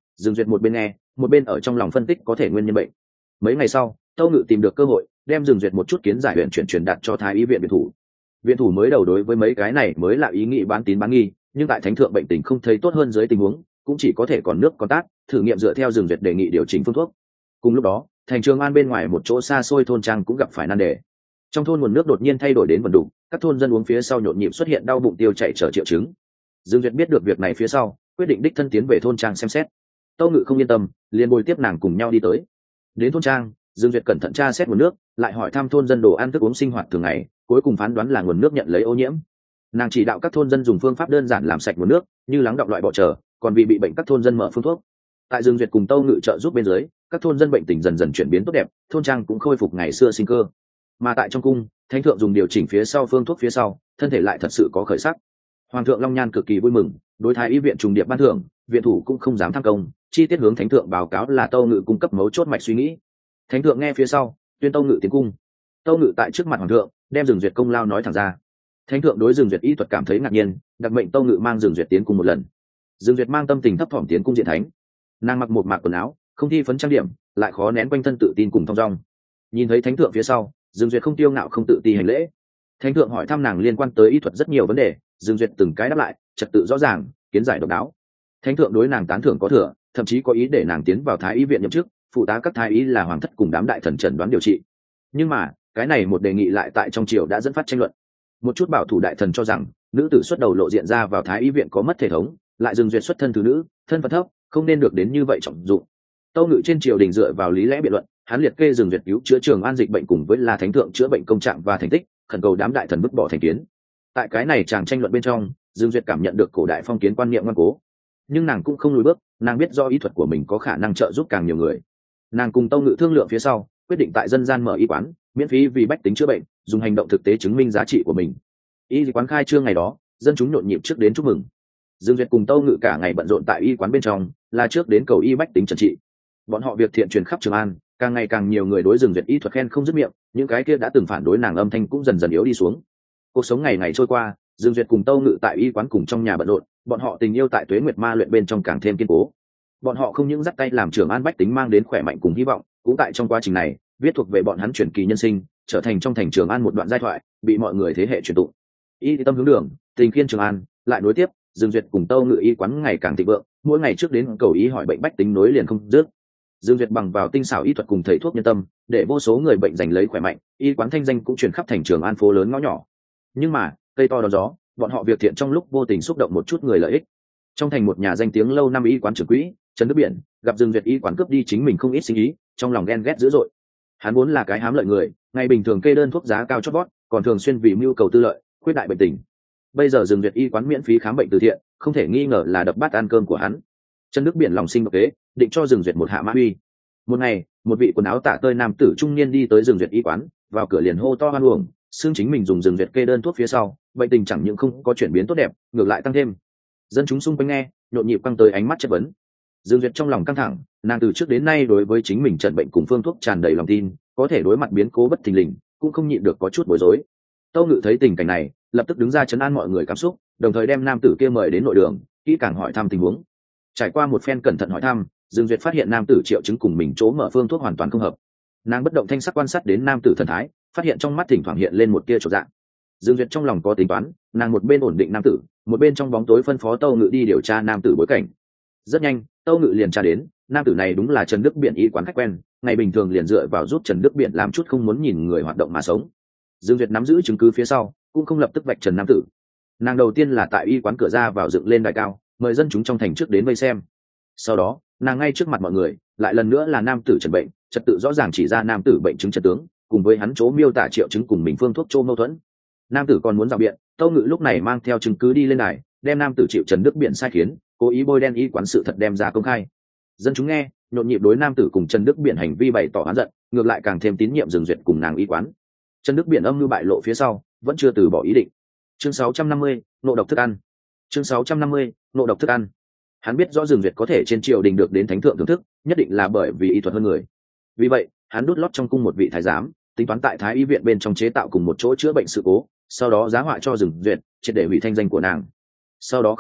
S1: Dương Duyệt một bên nghe một bên ở trong lòng phân tích có thể nguyên nhân bệnh. Mấy ngày sau Tâu Ngự tìm được cơ hội đem Dương Duyệt một chút kiến giải huyện chuyển truyền đạt cho thái y viện viện thủ. Viện thủ mới đầu đối với mấy cái này mới là ý nghĩ bán tín bán nghi, nhưng tại thánh thượng bệnh tình không thấy tốt hơn dưới tình huống cũng chỉ có thể còn nước còn tát thử nghiệm dựa theo Dương Duyệt đề nghị điều chỉnh phương thuốc. Cùng lúc đó thành Trường An bên ngoài một chỗ xa xôi thôn trang cũng gặp phải nan đề. Trong thôn nguồn nước đột nhiên thay đổi đến vần đục, các thôn dân uống phía sau nhộn nhịp xuất hiện đau bụng tiêu chảy trở triệu chứng. Dương Duyệt biết được việc này phía sau quyết định đích thân tiến về thôn trang xem xét. Tâu Ngự không yên tâm liền bồi tiếp nàng cùng nhau đi tới. Đến thôn trang, Dương Duyệt cẩn thận tra xét nguồn nước, lại hỏi thăm thôn dân đồ ăn thức uống sinh hoạt thường ngày, cuối cùng phán đoán là nguồn nước nhận lấy ô nhiễm. Nàng chỉ đạo các thôn dân dùng phương pháp đơn giản làm sạch nguồn nước, như lắng đọng loại bỏ chờ, còn vì bị bệnh các thôn dân mở phương thuốc. Tại Dương Duyệt cùng Tâu Ngự trợ giúp bên dưới, các thôn dân bệnh tình dần dần chuyển biến tốt đẹp, thôn trang cũng khôi phục ngày xưa sinh cơ. Mà tại trong cung, thánh thượng dùng điều chỉnh phía sau phương thuốc phía sau, thân thể lại thật sự có khởi sắc. Hoàng thượng Long Nhan cực kỳ vui mừng, đối thái y viện trùng điệp ban thưởng, viện thủ cũng không dám tham công, chi tiết hướng thánh thượng báo cáo là Tâu Ngự cung cấp mấu chốt mạch suy nghĩ. Thánh thượng nghe phía sau tuyên Tâu Ngự tiến cung. Tâu Ngự tại trước mặt hoàng thượng đem Dương Duyệt công lao nói thẳng ra. Thánh thượng đối Dương Duyệt y thuật cảm thấy ngạc nhiên, đặc mệnh Tâu Ngự mang Dương Duyệt tiến cung một lần. Dương Duyệt mang tâm tình thấp thỏm tiến cung diện thánh. Nàng mặc một mạc quần áo, không thi phấn trang điểm, lại khó nén quanh thân tự tin cùng thong dong. Nhìn thấy thánh thượng phía sau, Dương Duyệt không tiêu ngạo không tự ti hành lễ. Thánh thượng hỏi thăm nàng liên quan tới y thuật rất nhiều vấn đề, Dương Duyệt từng cái đáp lại, trật tự rõ ràng, kiến giải độc đáo. Thánh thượng đối nàng tán thưởng có thừa, thậm chí có ý để nàng tiến vào thái y viện nhậm chức, phụ tá các thái y là hoàng thất cùng đám đại thần chẩn đoán điều trị. Nhưng mà cái này một đề nghị lại tại trong triều đã dẫn phát tranh luận. Một chút bảo thủ đại thần cho rằng nữ tử xuất đầu lộ diện ra vào thái y viện có mất thể thống, lại Dương Duyệt xuất thân thứ nữ, thân phận thấp, không nên được đến như vậy trọng dụng. Tâu Ngự trên triều đình dựa vào lý lẽ biện luận, hắn liệt kê Dương Duyệt cứu chữa Trường An dịch bệnh cùng với là thánh thượng chữa bệnh công trạng và thành tích, khẩn cầu đám đại thần vứt bỏ thành kiến. Tại cái này chàng tranh luận bên trong, Dương Duyệt cảm nhận được cổ đại phong kiến quan niệm ngoan cố, nhưng nàng cũng không lùi bước, nàng biết do y thuật của mình có khả năng trợ giúp càng nhiều người. Nàng cùng Tâu Ngự thương lượng phía sau, quyết định tại dân gian mở y quán, miễn phí vì bách tính chữa bệnh, dùng hành động thực tế chứng minh giá trị của mình. Y quán khai trương ngày đó, dân chúng nhộn nhịp trước đến chúc mừng. Dương Duyệt cùng Tâu Ngự cả ngày bận rộn tại y quán bên trong, là trước đến cầu y bách tính trần trị. Bọn họ việc thiện truyền khắp Trường An, càng ngày càng nhiều người đối Dương Duyệt y thuật khen không dứt miệng, những cái kia đã từng phản đối nàng âm thanh cũng dần dần yếu đi xuống. Cuộc sống ngày ngày trôi qua, Dương Duyệt cùng Tâu Ngự tại y quán cùng trong nhà bận rộn, bọn họ tình yêu tại Tuế Nguyệt Ma luyện bên trong càng thêm kiên cố. Bọn họ không những dắt tay làm Trường An bách tính mang đến khỏe mạnh cùng hy vọng, cũng tại trong quá trình này viết thuộc về bọn hắn truyền kỳ nhân sinh, trở thành trong thành Trường An một đoạn giai thoại, bị mọi người thế hệ truyền tụng. Y tâm hướng đường, tình kiên Trường An, lại nối tiếp, Dương Duyệt cùng Tâu Ngự y quán ngày càng thịnh vượng, mỗi ngày trước đến cầu ý hỏi bệnh bách tính nối liền không dứt. Dương Duyệt bằng vào tinh xảo y thuật cùng thầy thuốc nhân tâm, để vô số người bệnh giành lấy khỏe mạnh, y quán thanh danh cũng truyền khắp thành Trường An phố lớn ngõ nhỏ. Nhưng mà, cây to đón gió, bọn họ việc thiện trong lúc vô tình xúc động một chút người lợi ích. Trong thành một nhà danh tiếng lâu năm y quán trưởng quỹ, Trần Đức Biển, gặp Dương Duyệt y quán cướp đi chính mình không ít sinh ý, trong lòng ghen ghét dữ dội. Hắn vốn là cái hám lợi người, ngày bình thường kê đơn thuốc giá cao chót vót, còn thường xuyên vì mưu cầu tư lợi, khuyết đại bệnh tình. Bây giờ Dương Duyệt y quán miễn phí khám bệnh từ thiện, không thể nghi ngờ là đập bát ăn cơm của hắn. Trần Đức Biển lòng sinh độc kế, định cho Dương Duyệt một hạ mã uy. Một ngày, một vị quần áo tả tơi nam tử trung niên đi tới Dương Duyệt y quán, vào cửa liền hô to hoan uổng, xưng chính mình dùng Dương Duyệt kê đơn thuốc phía sau, bệnh tình chẳng những không có chuyển biến tốt đẹp, ngược lại tăng thêm. Dân chúng xung quanh nghe, nhộn nhịp căng tới ánh mắt chất vấn. Dương Duyệt trong lòng căng thẳng, nàng từ trước đến nay đối với chính mình trần bệnh cùng phương thuốc tràn đầy lòng tin, có thể đối mặt biến cố bất thình lình, cũng không nhịn được có chút bối rối. Tâu Ngự thấy tình cảnh này, lập tức đứng ra trấn an mọi người cảm xúc, đồng thời đem nam tử kia mời đến nội đường, kỹ càng hỏi thăm tình huống. Trải qua một phen cẩn thận hỏi thăm, Dương Duyệt phát hiện nam tử triệu chứng cùng mình chỗ mở phương thuốc hoàn toàn không hợp. Nàng bất động thanh sắc quan sát đến nam tử thần thái, phát hiện trong mắt thỉnh thoảng hiện lên một tia chột dạ. Dương Duyệt trong lòng có tính toán, nàng một bên ổn định nam tử, một bên trong bóng tối phân phó Tâu Ngự đi điều tra nam tử bối cảnh. Rất nhanh, Tâu Ngự liền tra đến, nam tử này đúng là Trần Đức Biển y quán khách quen, ngày bình thường liền dựa vào giúp Trần Đức Biển làm chút không muốn nhìn người hoạt động mà sống. Dương Duyệt nắm giữ chứng cứ phía sau, cũng không lập tức vạch trần nam tử. Nàng đầu tiên là tại y quán cửa ra vào dựng lên đài cao, mời dân chúng trong thành trước đến vây xem. Sau đó, nàng ngay trước mặt mọi người, lại lần nữa là nam tử trần bệnh, trật tự rõ ràng chỉ ra nam tử bệnh chứng trật tướng, cùng với hắn chỗ miêu tả triệu chứng cùng mình phương thuốc chỗ mâu thuẫn. Nam tử còn muốn rào biện, Tâu Ngự lúc này mang theo chứng cứ đi lên đài, đem nam tử chịu Trần Đức Biển sai khiến, cố ý bôi đen y quán sự thật đem ra công khai. Dân chúng nghe, nhộn nhịp đối nam tử cùng Trần Đức Biển hành vi bày tỏ oán giận, ngược lại càng thêm tín nhiệm Dương Duyệt cùng nàng y quán. Trần Đức Biển âm mưu bại lộ phía sau, vẫn chưa từ bỏ ý định. Chương sáu trăm năm mươi, ngộ độc thức ăn. Chương sáu trăm năm mươi, ngộ độc thức ăn. Hắn biết rõ Dương Duyệt có thể trên triều đình được đến thánh thượng thưởng thức, nhất định là bởi vì y thuật hơn người. Vì vậy, hắn đút lót trong cung một vị thái giám, tính toán tại thái y viện bên trong chế tạo cùng một chỗ chữa bệnh sự cố, sau đó giá họa cho Dương Duyệt, triệt để hủy thanh danh của nàng. Sau đó không lâu,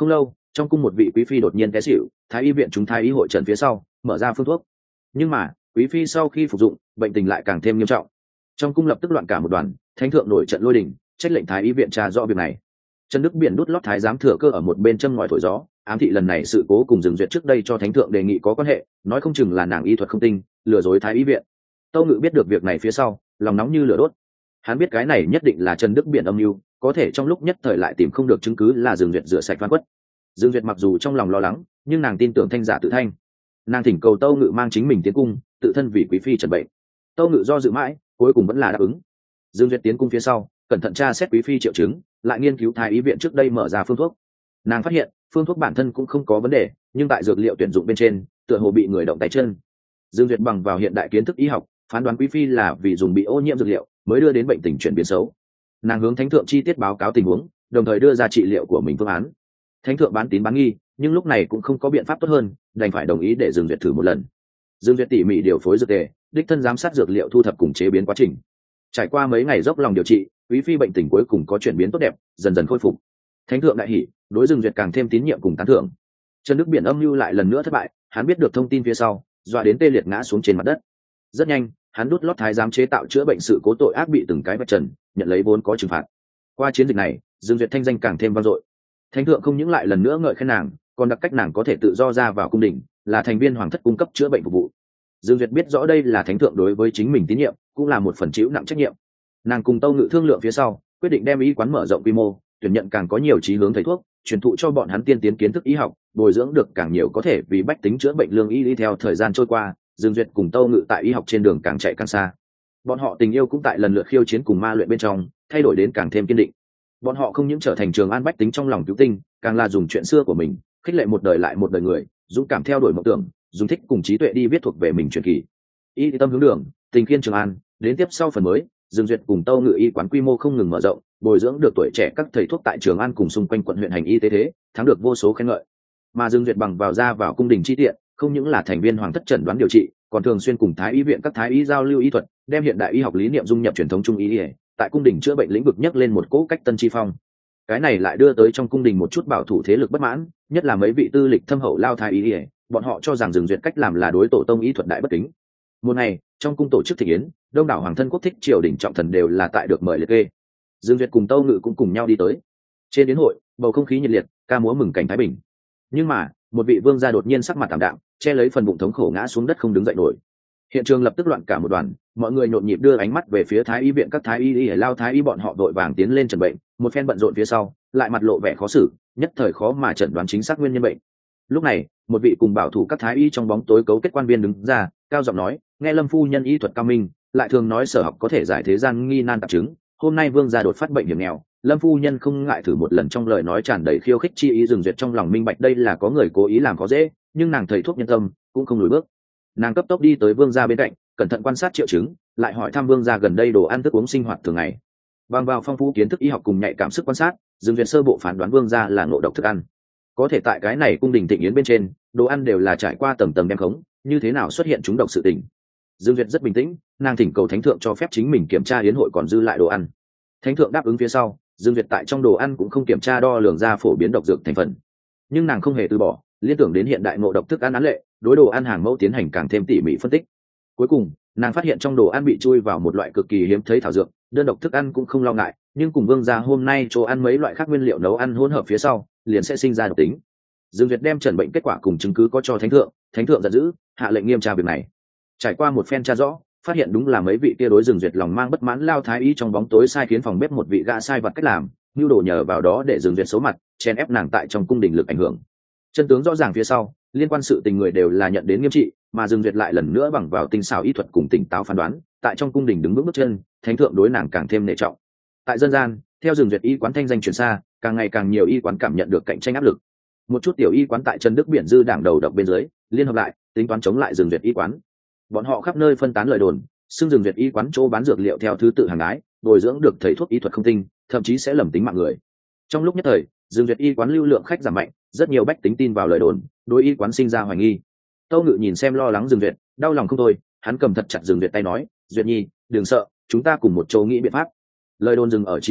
S1: trong cung một vị quý phi đột nhiên té xỉu, thái y viện chúng thái y hội trần phía sau mở ra phương thuốc, nhưng mà quý phi sau khi phục dụng bệnh tình lại càng thêm nghiêm trọng. Trong cung lập tức loạn cả một đoàn, thánh thượng nổi trận lôi đình, trách lệnh thái y viện tra rõ việc này. Trần Đức Biển đút lót thái giám thừa cơ ở một bên châm ngòi thổi gió, ám thị lần này sự cố cùng Dương Duyệt trước đây cho thánh thượng đề nghị có quan hệ, nói không chừng là nàng y thuật không tinh, lừa dối thái y viện. Tâu Ngự biết được việc này phía sau, lòng nóng như lửa đốt. Hắn biết cái này nhất định là Trần Đức Biển âm mưu, có thể trong lúc nhất thời lại tìm không được chứng cứ là Dương Duyệt rửa sạch oan khuất. Dương Duyệt mặc dù trong lòng lo lắng, nhưng nàng tin tưởng thanh giả tự thanh. Nàng thỉnh cầu Tâu Ngự mang chính mình tiến cung, tự thân vì quý phi trần bệnh. Tâu Ngự do dự mãi, cuối cùng vẫn là đáp ứng. Dương Duyệt tiến cung phía sau, cẩn thận tra xét quý phi triệu chứng, lại nghiên cứu thái y viện trước đây mở ra phương thuốc. Nàng phát hiện phương thuốc bản thân cũng không có vấn đề, nhưng tại dược liệu tuyển dụng bên trên tựa hồ bị người động tay chân. Dương Duyệt bằng vào hiện đại kiến thức y học phán đoán quý phi là vì dùng bị ô nhiễm dược liệu mới đưa đến bệnh tình chuyển biến xấu. Nàng hướng thánh thượng chi tiết báo cáo tình huống, đồng thời đưa ra trị liệu của mình phương án. Thánh thượng bán tín bán nghi, nhưng lúc này cũng không có biện pháp tốt hơn, đành phải đồng ý để Dương Duyệt thử một lần. Dương Duyệt tỉ mỉ điều phối dược tề, đích thân giám sát dược liệu thu thập cùng chế biến quá trình. Trải qua mấy ngày dốc lòng điều trị, quý phi bệnh tình cuối cùng có chuyển biến tốt đẹp, dần dần khôi phục. Thánh thượng đại hỉ, đối Dương Duyệt càng thêm tín nhiệm cùng tán thưởng. Trần Đức Biển âm mưu lại lần nữa thất bại, hắn biết được thông tin phía sau, dọa đến tê liệt ngã xuống trên mặt đất. Rất nhanh, hắn đút lót thái giám chế tạo chữa bệnh sự cố tội ác bị từng cái vạch trần, nhận lấy vốn có trừng phạt. Qua chiến dịch này, Dương Duyệt thanh danh càng thêm vang dội. Thánh thượng không những lại lần nữa ngợi khen nàng, còn đặc cách nàng có thể tự do ra vào cung đình, là thành viên hoàng thất cung cấp chữa bệnh phục vụ. Dương Duyệt biết rõ đây là thánh thượng đối với chính mình tín nhiệm, cũng là một phần chịu nặng trách nhiệm. Nàng cùng Tâu Ngự thương lượng phía sau, quyết định đem y quán mở rộng quy mô, tuyển nhận càng có nhiều chí hướng thầy thuốc, truyền thụ cho bọn hắn tiên tiến kiến thức y học, bồi dưỡng được càng nhiều có thể vì bách tính chữa bệnh lương y. Đi theo thời gian trôi qua, Dương Duyệt cùng Tâu Ngự tại y học trên đường càng chạy càng xa. Bọn họ tình yêu cũng tại lần lượt khiêu chiến cùng ma luyện bên trong, thay đổi đến càng thêm kiên định. Bọn họ không những trở thành Trường An bách tính trong lòng cứu tinh, càng là dùng chuyện xưa của mình khích lệ một đời lại một đời người, dũng cảm theo đuổi mộng tưởng, dùng thích cùng trí tuệ đi viết thuộc về mình truyền kỳ. Y tâm hướng đường, tình kiên Trường An, đến tiếp sau phần mới, Dương Duyệt cùng Tâu Ngự y quán quy mô không ngừng mở rộng, bồi dưỡng được tuổi trẻ các thầy thuốc tại Trường An cùng xung quanh quận huyện hành y tế thế, thắng được vô số khen ngợi. Mà Dương Duyệt bằng vào ra vào cung đình chi tiện, không những là thành viên hoàng thất chẩn đoán điều trị, còn thường xuyên cùng thái y viện các thái y giao lưu y thuật, đem hiện đại y học lý niệm dung nhập truyền thống trung y, tại cung đình chữa bệnh lĩnh vực nhấc lên một cỗ cách tân chi phong. Cái này lại đưa tới trong cung đình một chút bảo thủ thế lực bất mãn, nhất là mấy vị tư lịch thâm hậu lao thái y, bọn họ cho rằng Dương Duyệt cách làm là đối tổ tông y thuật đại bất kính. Một ngày, trong cung tổ chức thị yến, đông đảo hoàng thân quốc thích triều đình trọng thần đều là tại được mời liệt kê. Dương Duyệt cùng Tâu Ngự cũng cùng nhau đi tới. Trên yến hội, bầu không khí nhiệt liệt, ca múa mừng cảnh thái bình. Nhưng mà, một vị vương gia đột nhiên sắc mặt tạm đạm, che lấy phần bụng thống khổ ngã xuống đất không đứng dậy nổi. Hiện trường lập tức loạn cả một đoàn, mọi người nhộn nhịp đưa ánh mắt về phía thái y viện các thái y y lao thái y, bọn họ đội vàng tiến lên chẩn bệnh, một phen bận rộn phía sau, lại mặt lộ vẻ khó xử, nhất thời khó mà chẩn đoán chính xác nguyên nhân bệnh. Lúc này, một vị cùng bảo thủ các thái y trong bóng tối cấu kết quan viên đứng ra, cao giọng nói, nghe Lâm phu nhân y thuật cao minh, lại thường nói sở học có thể giải thế gian nghi nan tạp chứng, hôm nay vương gia đột phát bệnh hiểm nghèo, Lâm phu nhân không ngại thử một lần, trong lời nói tràn đầy khiêu khích chi ý. Dương Duyệt trong lòng minh bạch đây là có người cố ý làm khó dễ, nhưng nàng thầy thuốc nhân tâm cũng không lùi bước. Nàng cấp tốc đi tới vương gia bên cạnh, cẩn thận quan sát triệu chứng, lại hỏi thăm vương gia gần đây đồ ăn thức uống sinh hoạt thường ngày. Bằng vào phong phú kiến thức y học cùng nhạy cảm sức quan sát, Dương Duyệt sơ bộ phán đoán vương gia là ngộ độc thức ăn. Có thể tại cái này cung đình thịnh yến bên trên, đồ ăn đều là trải qua tầng tầng đem khống, như thế nào xuất hiện chúng độc sự tình. Dương Duyệt rất bình tĩnh, nàng thỉnh cầu thánh thượng cho phép chính mình kiểm tra yến hội còn dư lại đồ ăn. Thánh thượng đáp ứng phía sau, Dương Duyệt tại trong đồ ăn cũng không kiểm tra đo lường ra phổ biến độc dược thành phần, nhưng nàng không hề từ bỏ, liên tưởng đến hiện đại ngộ độc thức ăn án lệ, đối đồ ăn hàng mẫu tiến hành càng thêm tỉ mỉ phân tích. Cuối cùng, nàng phát hiện trong đồ ăn bị chui vào một loại cực kỳ hiếm thấy thảo dược, đơn độc thức ăn cũng không lo ngại, nhưng cùng vương gia hôm nay chỗ ăn mấy loại khác nguyên liệu nấu ăn hỗn hợp phía sau, liền sẽ sinh ra độc tính. Dương Duyệt đem chẩn bệnh kết quả cùng chứng cứ có cho thánh thượng, thánh thượng giận dữ, hạ lệnh nghiêm tra việc này. Trải qua một phen tra rõ, phát hiện đúng là mấy vị kia đối Dương Duyệt lòng mang bất mãn lao thái y trong bóng tối sai khiến phòng bếp một vị gã sai vật cách làm, nhu đồ nhờ vào đó để Dương Duyệt xấu mặt, chen ép nàng tại trong cung đình lực ảnh hưởng. Chân tướng rõ ràng phía sau, liên quan sự tình người đều là nhận đến nghiêm trị, mà Dương Duyệt lại lần nữa bằng vào tinh xảo y thuật cùng tỉnh táo phán đoán, tại trong cung đình đứng vững bước chân, thánh thượng đối nàng càng thêm nể trọng. Tại dân gian, theo Dương Duyệt y quán thanh danh truyền xa, càng ngày càng nhiều y quán cảm nhận được cạnh tranh áp lực. Một chút tiểu y quán tại Trần Đức Biển dư đảng đầu độc bên dưới, liên hợp lại, tính toán chống lại Dương Duyệt y quán. Bọn họ khắp nơi phân tán lời đồn, xưng Dương Duyệt y quán chỗ bán dược liệu theo thứ tự hàng ái, bồi dưỡng được thầy thuốc y thuật không tinh, thậm chí sẽ lầm tính mạng người. Trong lúc nhất thời, Dương Duyệt y quán lưu lượng khách giảm mạnh, rất nhiều bách tính tin vào lời đồn, đối y quán sinh ra hoài nghi. Tâu Ngự nhìn xem lo lắng Dương Duyệt, đau lòng không thôi, hắn cầm thật chặt Dương Duyệt tay nói, "Duyệt nhi, đừng sợ, chúng ta cùng một chỗ nghĩ biện pháp." Lời đồn dừng ở trí giả,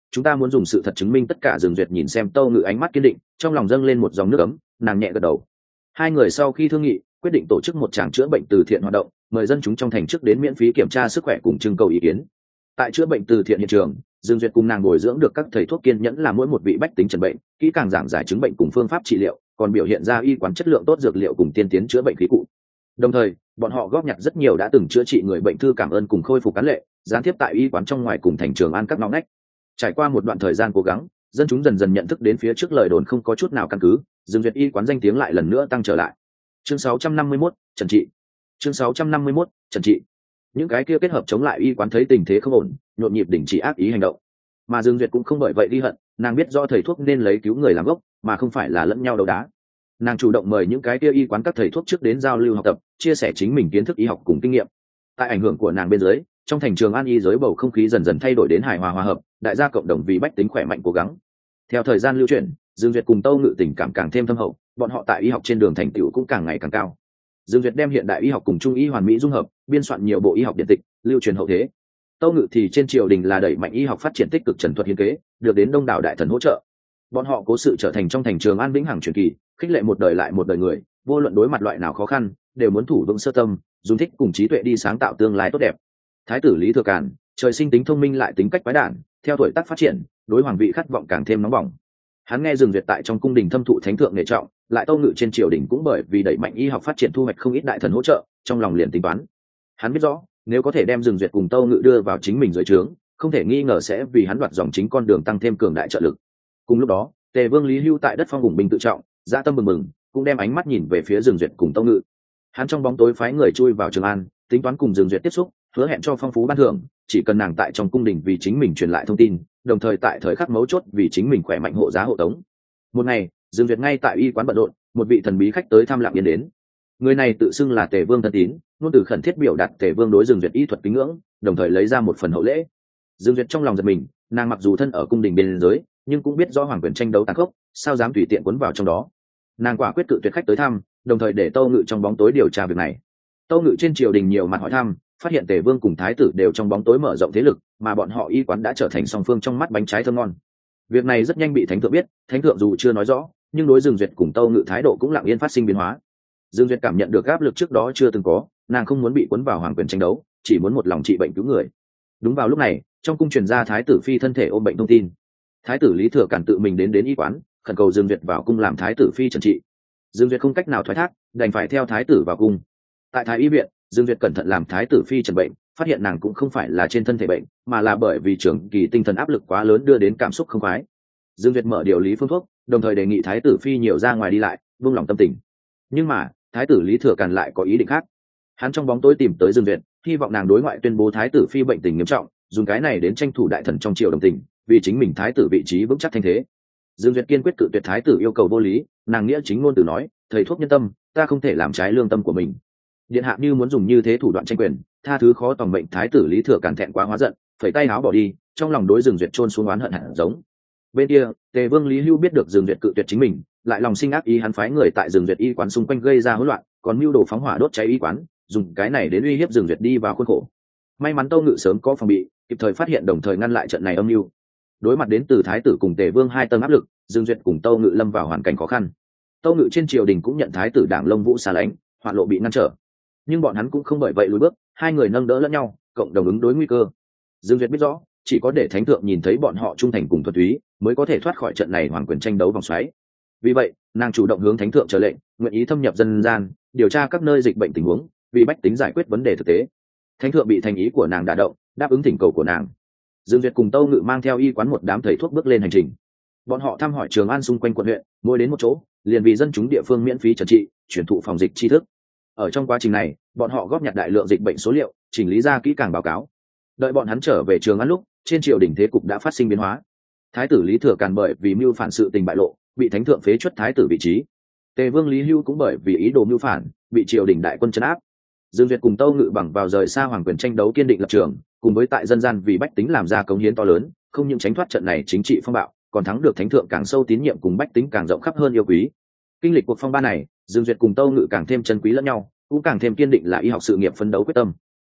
S1: chúng ta muốn dùng sự thật chứng minh tất cả. Dương Duyệt nhìn xem Tâu Ngự ánh mắt kiên định, trong lòng dâng lên một dòng nước ấm, nàng nhẹ gật đầu. Hai người sau khi thương nghị, quyết định tổ chức một tràng chữa bệnh từ thiện hoạt động, mời dân chúng trong thành trước đến miễn phí kiểm tra sức khỏe cùng trưng cầu ý kiến. Tại chữa bệnh từ thiện hiện trường, Dương Duyệt cùng nàng bồi dưỡng được các thầy thuốc kiên nhẫn làm mỗi một vị bách tính trần bệnh, kỹ càng giảng giải chứng bệnh cùng phương pháp trị liệu, còn biểu hiện ra y quán chất lượng tốt dược liệu cùng tiên tiến chữa bệnh khí cụ. Đồng thời, bọn họ góp nhặt rất nhiều đã từng chữa trị người bệnh thư cảm ơn cùng khôi phục cán lệ, gián tiếp tại y quán trong ngoài cùng thành Trường An các ngõ ngách. Trải qua một đoạn thời gian cố gắng, dân chúng dần dần nhận thức đến phía trước lời đồn không có chút nào căn cứ, Dương Duyệt y quán danh tiếng lại lần nữa tăng trở lại. Chương sáu trăm năm mươi mốt, Trần trị. Chương sáu trăm năm mươi mốt, Trần trị. Những cái kia kết hợp chống lại y quán thấy tình thế không ổn, nhộn nhịp đình chỉ ác ý hành động. Mà Dương Duyệt cũng không bởi vậy đi hận, nàng biết do thầy thuốc nên lấy cứu người làm gốc, mà không phải là lẫn nhau đấu đá. Nàng chủ động mời những cái kia y quán các thầy thuốc trước đến giao lưu học tập, chia sẻ chính mình kiến thức y học cùng kinh nghiệm. Tại ảnh hưởng của nàng bên dưới, trong thành Trường An y giới bầu không khí dần dần thay đổi đến hài hòa hòa hợp, đại gia cộng đồng vì bách tính khỏe mạnh cố gắng. Theo thời gian lưu chuyển, Dương Duyệt cùng Tâu Ngự tình cảm càng thêm thâm hậu, bọn họ tại y học trên đường thành tựu cũng càng ngày càng cao. Dương Duyệt đem hiện đại y học cùng trung y hoàn mỹ dung hợp, biên soạn nhiều bộ y học điện tịch, lưu truyền hậu thế. Tâu Ngự thì trên triều đình là đẩy mạnh y học phát triển tích cực trần thuật hiến kế, được đến đông đảo đại thần hỗ trợ. Bọn họ cố sự trở thành trong thành Trường An vĩnh hằng truyền kỳ, khích lệ một đời lại một đời người, vô luận đối mặt loại nào khó khăn, đều muốn thủ vững sơ tâm, dùng thích cùng trí tuệ đi sáng tạo tương lai tốt đẹp. Thái tử Lý Thừa Càn, trời sinh tính thông minh lại tính cách quái đản, theo tuổi tác phát triển, đối hoàng vị khát vọng càng thêm nóng bỏng. Hắn nghe Dương Duyệt tại trong cung đình thâm thụ thánh thượng nể trọng, lại Tâu Ngự trên triều đình cũng bởi vì đẩy mạnh y học phát triển thu hoạch không ít đại thần hỗ trợ, trong lòng liền tính toán. Hắn biết rõ, nếu có thể đem Dương Duyệt cùng Tâu Ngự đưa vào chính mình dưới trướng, không thể nghi ngờ sẽ vì hắn đoạt dòng chính con đường tăng thêm cường đại trợ lực. Cùng lúc đó, Tề Vương Lý Hưu tại đất phong hùng binh tự trọng, dạ tâm mừng mừng, cũng đem ánh mắt nhìn về phía Dương Duyệt cùng Tâu Ngự. Hắn trong bóng tối phái người chui vào Trường An, tính toán cùng Dương Duyệt tiếp xúc, hứa hẹn cho phong phú ban thưởng, chỉ cần nàng tại trong cung đình vì chính mình truyền lại thông tin, đồng thời tại thời khắc mấu chốt vì chính mình khỏe mạnh hộ giá hộ tống. Một ngày, Dương Duyệt ngay tại y quán bận rộn, một vị thần bí khách tới thăm lặng yên đến. Người này tự xưng là Tề Vương thân tín, luôn từ khẩn thiết biểu đạt Tề Vương đối Dương Duyệt y thuật kính ngưỡng, đồng thời lấy ra một phần hậu lễ. Dương Duyệt trong lòng giật mình, nàng mặc dù thân ở cung đình bên dưới, nhưng cũng biết rõ hoàng quyền tranh đấu tàn khốc, sao dám tùy tiện cuốn vào trong đó. Nàng quả quyết cự tuyệt khách tới thăm, đồng thời để Tâu Ngự trong bóng tối điều tra việc này. Tâu Ngự trên triều đình nhiều mặt hỏi thăm, phát hiện Tề Vương cùng Thái tử đều trong bóng tối mở rộng thế lực, mà bọn họ y quán đã trở thành song phương trong mắt bánh trái thơm ngon. Việc này rất nhanh bị thánh thượng biết, thánh thượng dù chưa nói rõ, nhưng đối Dương Duyệt cùng Tâu Ngự thái độ cũng lặng yên phát sinh biến hóa. Dương Duyệt cảm nhận được áp lực trước đó chưa từng có, nàng không muốn bị cuốn vào hoàng quyền tranh đấu, chỉ muốn một lòng trị bệnh cứu người. Đúng vào lúc này, trong cung truyền ra Thái tử phi thân thể ôm bệnh thông tin. Thái tử Lý Thừa Càn tự mình đến đến y quán, khẩn cầu Dương Duyệt vào cung làm Thái tử phi trần trị. Dương Duyệt không cách nào thoái thác, đành phải theo Thái tử vào cung. Tại Thái y viện, Dương Duyệt cẩn thận làm Thái tử phi trần bệnh, phát hiện nàng cũng không phải là trên thân thể bệnh, mà là bởi vì trường kỳ tinh thần áp lực quá lớn đưa đến cảm xúc không khoái. Dương Duyệt mở điều lý phương thuốc, đồng thời đề nghị Thái tử phi nhiều ra ngoài đi lại, buông lòng tâm tình. Nhưng mà, Thái tử Lý Thừa Càn lại có ý định khác. Hắn trong bóng tối tìm tới Dương Duyệt, hy vọng nàng đối ngoại tuyên bố Thái tử phi bệnh tình nghiêm trọng, dùng cái này đến tranh thủ đại thần trong triều đồng tình, vì chính mình Thái tử vị trí vững chắc thanh thế. Dương Duyệt kiên quyết cự tuyệt Thái tử yêu cầu vô lý, nàng nghĩa chính ngôn từ nói, thầy thuốc nhân tâm, ta không thể làm trái lương tâm của mình. Điện hạ như muốn dùng như thế thủ đoạn tranh quyền, tha thứ khó tòng mệnh. Thái tử Lý Thừa Càn thẹn quá hóa giận, phẩy tay áo bỏ đi, trong lòng đối Dương Duyệt chôn xuống oán hận hẳn giống. Bên kia, Tề Vương Lý Hưu biết được Dương Duyệt cự tuyệt chính mình, lại lòng sinh ác ý, hắn phái người tại Dương Duyệt y quán xung quanh gây ra hỗn loạn, còn mưu đồ phóng hỏa đốt cháy y quán, dùng cái này đến uy hiếp Dương Duyệt đi vào khuôn khổ. May mắn Tâu Ngự sớm có phòng bị, kịp thời phát hiện đồng thời ngăn lại trận này âm mưu. Đối mặt đến từ Thái tử cùng Tề Vương hai tầng áp lực, Dương Duyệt cùng Tâu Ngự lâm vào hoàn cảnh khó khăn. Tâu Ngự trên triều đình cũng nhận Thái tử Đảng Lông Vũ xa lánh, hoạn lộ bị ngăn trở, nhưng bọn hắn cũng không bởi vậy lùi bước, hai người nâng đỡ lẫn nhau, cộng đồng ứng đối nguy cơ. Dương Duyệt biết rõ, chỉ có để thánh thượng nhìn thấy bọn họ trung thành cùng thuần túy, mới có thể thoát khỏi trận này hoàng quyền tranh đấu vòng xoáy. Vì vậy, nàng chủ động hướng thánh thượng trở lệnh, nguyện ý thâm nhập dân gian, điều tra các nơi dịch bệnh tình huống, vì bách tính giải quyết vấn đề thực tế. Thánh thượng bị thành ý của nàng đả động, đáp ứng thỉnh cầu của nàng. Dương Duyệt cùng Tâu Ngự mang theo y quán một đám thầy thuốc bước lên hành trình. Bọn họ thăm hỏi Trường An xung quanh quận huyện, mỗi đến một chỗ, liền vì dân chúng địa phương miễn phí trần trị, truyền thụ phòng dịch tri thức. Ở trong quá trình này, bọn họ góp nhặt đại lượng dịch bệnh số liệu, chỉnh lý ra kỹ càng báo cáo. Đợi bọn hắn trở về Trường An lúc, trên triều đình thế cục đã phát sinh biến hóa. Thái tử Lý Thừa Càn bởi vì mưu phản sự tình bại lộ, bị thánh thượng phế truất thái tử vị trí. Tề Vương Lý Hưu cũng bởi vì ý đồ mưu phản, bị triều đình đại quân trấn áp. Dương Duyệt cùng Tâu Ngự bằng vào rời xa hoàng quyền tranh đấu kiên định lập trường, cùng với tại dân gian vì bách tính làm ra cống hiến to lớn, không những tránh thoát trận này chính trị phong bạo, còn thắng được thánh thượng càng sâu tín nhiệm cùng bách tính càng rộng khắp hơn yêu quý. Kinh lịch cuộc phong ba này, Dương Duyệt cùng Tâu Ngự càng thêm chân quý lẫn nhau, cũng càng thêm kiên định là y học sự nghiệp phấn đấu quyết tâm.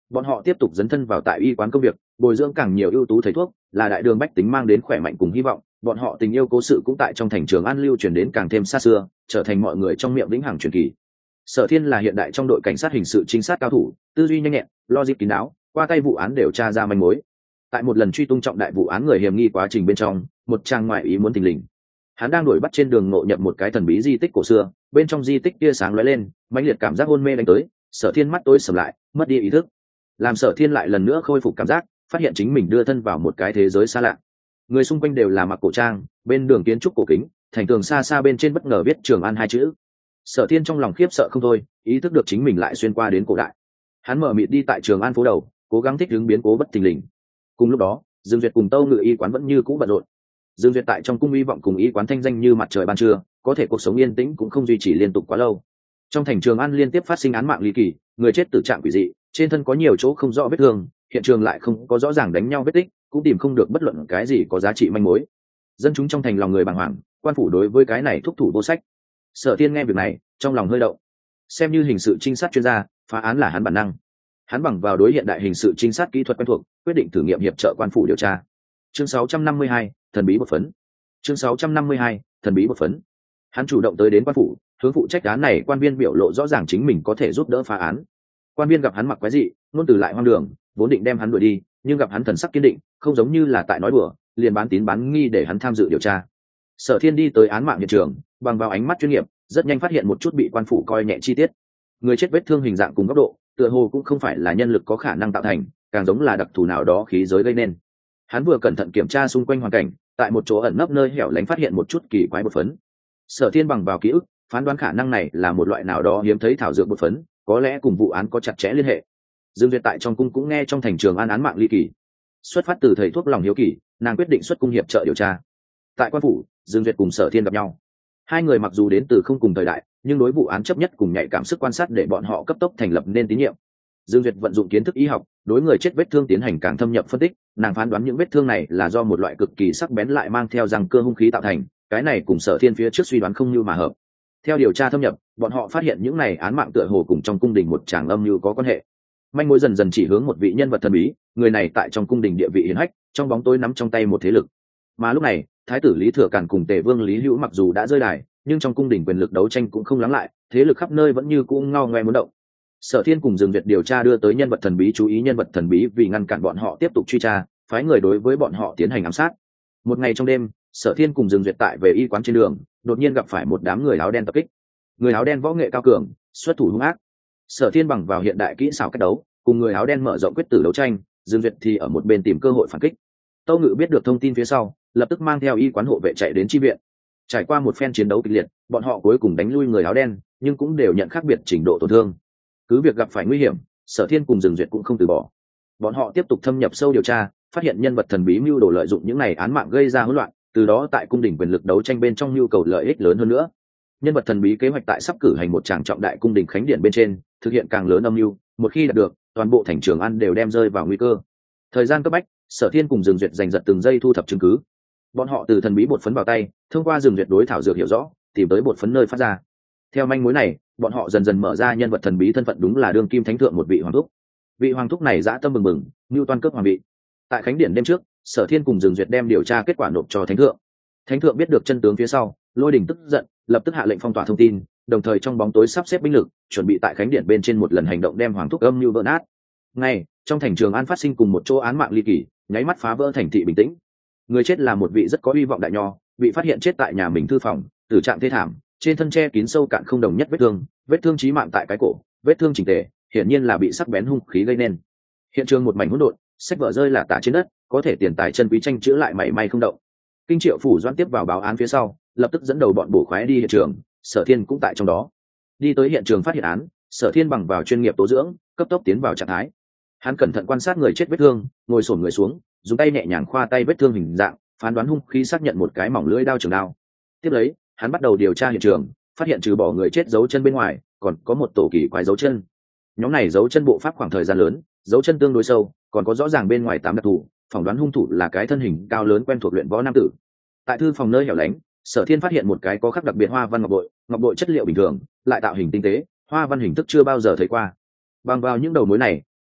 S1: Bọn họ tiếp tục dấn thân vào tại y quán công việc, bồi dưỡng càng nhiều ưu tú thầy thuốc, là đại đường bách tính mang đến khỏe mạnh cùng hy vọng. Bọn họ tình yêu cố sự cũng tại trong thành Trường An lưu truyền đến càng thêm xa xưa, trở thành mọi người trong miệng vĩnh hằng truyền kỳ. Sở Thiên là hiện đại trong đội cảnh sát hình sự trinh sát cao thủ, tư duy nhanh nhẹn, logic kín đáo, qua tay vụ án đều tra ra manh mối. Tại một lần truy tung trọng đại vụ án người hiểm nghi quá trình bên trong, một trang ngoại ý muốn thình lình. Hắn đang đuổi bắt trên đường ngộ nhập một cái thần bí di tích cổ xưa, bên trong di tích tia sáng lóe lên, mãnh liệt cảm giác hôn mê đánh tới, Sở Thiên mắt tối sầm lại, mất đi ý thức. Làm Sở Thiên lại lần nữa khôi phục cảm giác, phát hiện chính mình đưa thân vào một cái thế giới xa lạ. Người xung quanh đều là mặc cổ trang, bên đường kiến trúc cổ kính, thành tường xa xa bên trên bất ngờ viết Trường An hai chữ. Sở Thiên trong lòng khiếp sợ không thôi, ý thức được chính mình lại xuyên qua đến cổ đại. Hắn mở mịt đi tại Trường An phố đầu, cố gắng thích ứng biến cố bất thình lình. Cùng lúc đó, Dương Duyệt cùng Tâu Ngự y quán vẫn như cũ bận rộn. Dương Duyệt tại trong cung hy vọng cùng y quán thanh danh như mặt trời ban trưa, có thể cuộc sống yên tĩnh cũng không duy trì liên tục quá lâu. Trong thành Trường An liên tiếp phát sinh án mạng ly kỳ, người chết tử trạng quỷ dị, trên thân có nhiều chỗ không rõ vết thương, hiện trường lại không có rõ ràng đánh nhau vết tích, cũng tìm không được bất luận cái gì có giá trị manh mối. Dân chúng trong thành lòng người bàng hoàng, quan phủ đối với cái này thúc thủ vô sách. Sở Thiên nghe việc này, trong lòng hơi động. Xem như hình sự trinh sát chuyên gia, phá án là hắn bản năng. Hắn bằng vào đối hiện đại hình sự trinh sát kỹ thuật quen thuộc, quyết định thử nghiệm hiệp trợ quan phủ điều tra. Chương sáu trăm năm mươi hai, thần bí một phấn. Chương sáu trăm năm mươi hai, thần bí một phấn. Hắn chủ động tới đến quan phủ, hướng phụ trách án này quan viên biểu lộ rõ ràng chính mình có thể giúp đỡ phá án. Quan viên gặp hắn mặc quái dị, luôn từ lại hoang đường, vốn định đem hắn đuổi đi, nhưng gặp hắn thần sắc kiên định, không giống như là tại nói đùa, liền bán tín bán nghi để hắn tham dự điều tra. Sở Thiên đi tới án mạng hiện trường, bằng vào ánh mắt chuyên nghiệp, rất nhanh phát hiện một chút bị quan phủ coi nhẹ chi tiết. Người chết vết thương hình dạng cùng góc độ, tựa hồ cũng không phải là nhân lực có khả năng tạo thành, càng giống là đặc thù nào đó khí giới gây nên. Hắn vừa cẩn thận kiểm tra xung quanh hoàn cảnh, tại một chỗ ẩn nấp nơi hẻo lánh phát hiện một chút kỳ quái bột phấn. Sở Thiên bằng vào ký ức, phán đoán khả năng này là một loại nào đó hiếm thấy thảo dược bột phấn, có lẽ cùng vụ án có chặt chẽ liên hệ. Dương Duyệt tại trong cung cũng nghe trong thành Trường An án mạng ly kỳ. Xuất phát từ thầy thuốc lòng hiếu kỳ, nàng quyết định xuất cung hiệp trợ điều tra. Tại quan phủ, Dương Duyệt cùng Sở Thiên gặp nhau. Hai người mặc dù đến từ không cùng thời đại, nhưng đối vụ án chấp nhất cùng nhạy cảm sức quan sát để bọn họ cấp tốc thành lập nên tín nhiệm. Dương Duyệt vận dụng kiến thức y học, đối người chết vết thương tiến hành càng thâm nhập phân tích, nàng phán đoán những vết thương này là do một loại cực kỳ sắc bén lại mang theo răng cơ hung khí tạo thành, cái này cùng Sở Thiên phía trước suy đoán không như mà hợp. Theo điều tra thâm nhập, bọn họ phát hiện những này án mạng tựa hồ cùng trong cung đình một tràng âm mưu có quan hệ. Manh mối dần dần chỉ hướng một vị nhân vật thần bí, người này tại trong cung đình địa vị hiển hách, trong bóng tối nắm trong tay một thế lực. Mà lúc này, thái tử Lý Thừa Càn cùng Tề Vương Lý Hữu mặc dù đã rơi đài, nhưng trong cung đình quyền lực đấu tranh cũng không lắng lại, thế lực khắp nơi vẫn như cũ ngao ngoe muốn động. Sở Thiên cùng Dương Duyệt điều tra đưa tới nhân vật thần bí chú ý nhân vật thần bí vì ngăn cản bọn họ tiếp tục truy tra, phái người đối với bọn họ tiến hành ám sát. Một ngày trong đêm, Sở Thiên cùng Dương Duyệt tại về y quán trên đường, đột nhiên gặp phải một đám người áo đen tập kích. Người áo đen võ nghệ cao cường, xuất thủ hung ác. Sở Thiên bằng vào hiện đại kỹ xảo cách đấu, cùng người áo đen mở rộng quyết tử đấu tranh, Dương Duyệt thì ở một bên tìm cơ hội phản kích. Tâu Ngự biết được thông tin phía sau, lập tức mang theo y quán hộ vệ chạy đến chi viện. Trải qua một phen chiến đấu kịch liệt, bọn họ cuối cùng đánh lui người áo đen, nhưng cũng đều nhận khác biệt trình độ tổn thương. Cứ việc gặp phải nguy hiểm, Sở Thiên cùng Dương Duyệt cũng không từ bỏ. Bọn họ tiếp tục thâm nhập sâu điều tra, phát hiện nhân vật thần bí mưu đồ lợi dụng những này án mạng gây ra hỗn loạn, từ đó tại cung đình quyền lực đấu tranh bên trong nhu cầu lợi ích lớn hơn nữa. Nhân vật thần bí kế hoạch tại sắp cử hành một tràng trọng đại cung đình khánh điện bên trên, thực hiện càng lớn âm mưu, một khi đạt được, toàn bộ thành Trường An đều đem rơi vào nguy cơ. Thời gian cấp bách, Sở Thiên cùng Dương Duyệt giành giật từng giây thu thập chứng cứ. Bọn họ từ thần bí bột phấn vào tay, thông qua Dương Duyệt đối thảo dược hiểu rõ, tìm tới bột phấn nơi phát ra. Theo manh mối này, bọn họ dần dần mở ra nhân vật thần bí thân phận đúng là đương kim thánh thượng một vị hoàng thúc. Vị hoàng thúc này dã tâm bừng bừng, mưu toan cướp hoàng vị. Tại khánh điện đêm trước, Sở Thiên cùng Dương Duyệt đem điều tra kết quả nộp cho thánh thượng. Thánh thượng biết được chân tướng phía sau, Lôi Đình tức giận, lập tức hạ lệnh phong tỏa thông tin, đồng thời trong bóng tối sắp xếp binh lực, chuẩn bị tại khánh điện bên trên một lần hành động đem hoàng thúc âm mưu vỡ nát. Ngay trong thành Trường An phát sinh cùng một chỗ án mạng ly kỳ, nháy mắt phá vỡ thành thị bình tĩnh. Người chết là một vị rất có hy vọng đại nho, bị phát hiện chết tại nhà mình thư phòng, tử trạng thê thảm, trên thân che kín sâu cạn không đồng nhất vết thương, vết thương chí mạng tại cái cổ, vết thương chỉnh tề, hiển nhiên là bị sắc bén hung khí gây nên. Hiện trường một mảnh hỗn độn, sách vở rơi là tả trên đất, có thể tiền tài chân quý tranh chữa lại mảy may không động. Kinh Triệu phủ doãn tiếp vào báo án phía sau, lập tức dẫn đầu bọn bổ khoái đi hiện trường, Sở Thiên cũng tại trong đó. Đi tới hiện trường phát hiện án, Sở Thiên bằng vào chuyên nghiệp tố dưỡng, cấp tốc tiến vào trạng thái. Hắn cẩn thận quan sát người chết vết thương, ngồi xổm người xuống, dùng tay nhẹ nhàng khoa tay vết thương hình dạng, phán đoán hung khí xác nhận một cái mỏng lưỡi đao trường đao. Tiếp lấy, hắn bắt đầu điều tra hiện trường, phát hiện trừ bỏ người chết dấu chân bên ngoài, còn có một tổ kỳ quái dấu chân. Nhóm này dấu chân bộ pháp khoảng thời gian lớn, dấu chân tương đối sâu, còn có rõ ràng bên ngoài tám đặc thù, phỏng đoán hung thủ là cái thân hình cao lớn quen thuộc luyện võ nam tử. Tại thư phòng nơi hẻo lánh, Sở Thiên phát hiện một cái có khắc đặc biệt hoa văn ngọc bội, ngọc bội chất liệu bình thường, lại tạo hình tinh tế, hoa văn hình thức chưa bao giờ thấy qua. Bằng vào những đầu mối này,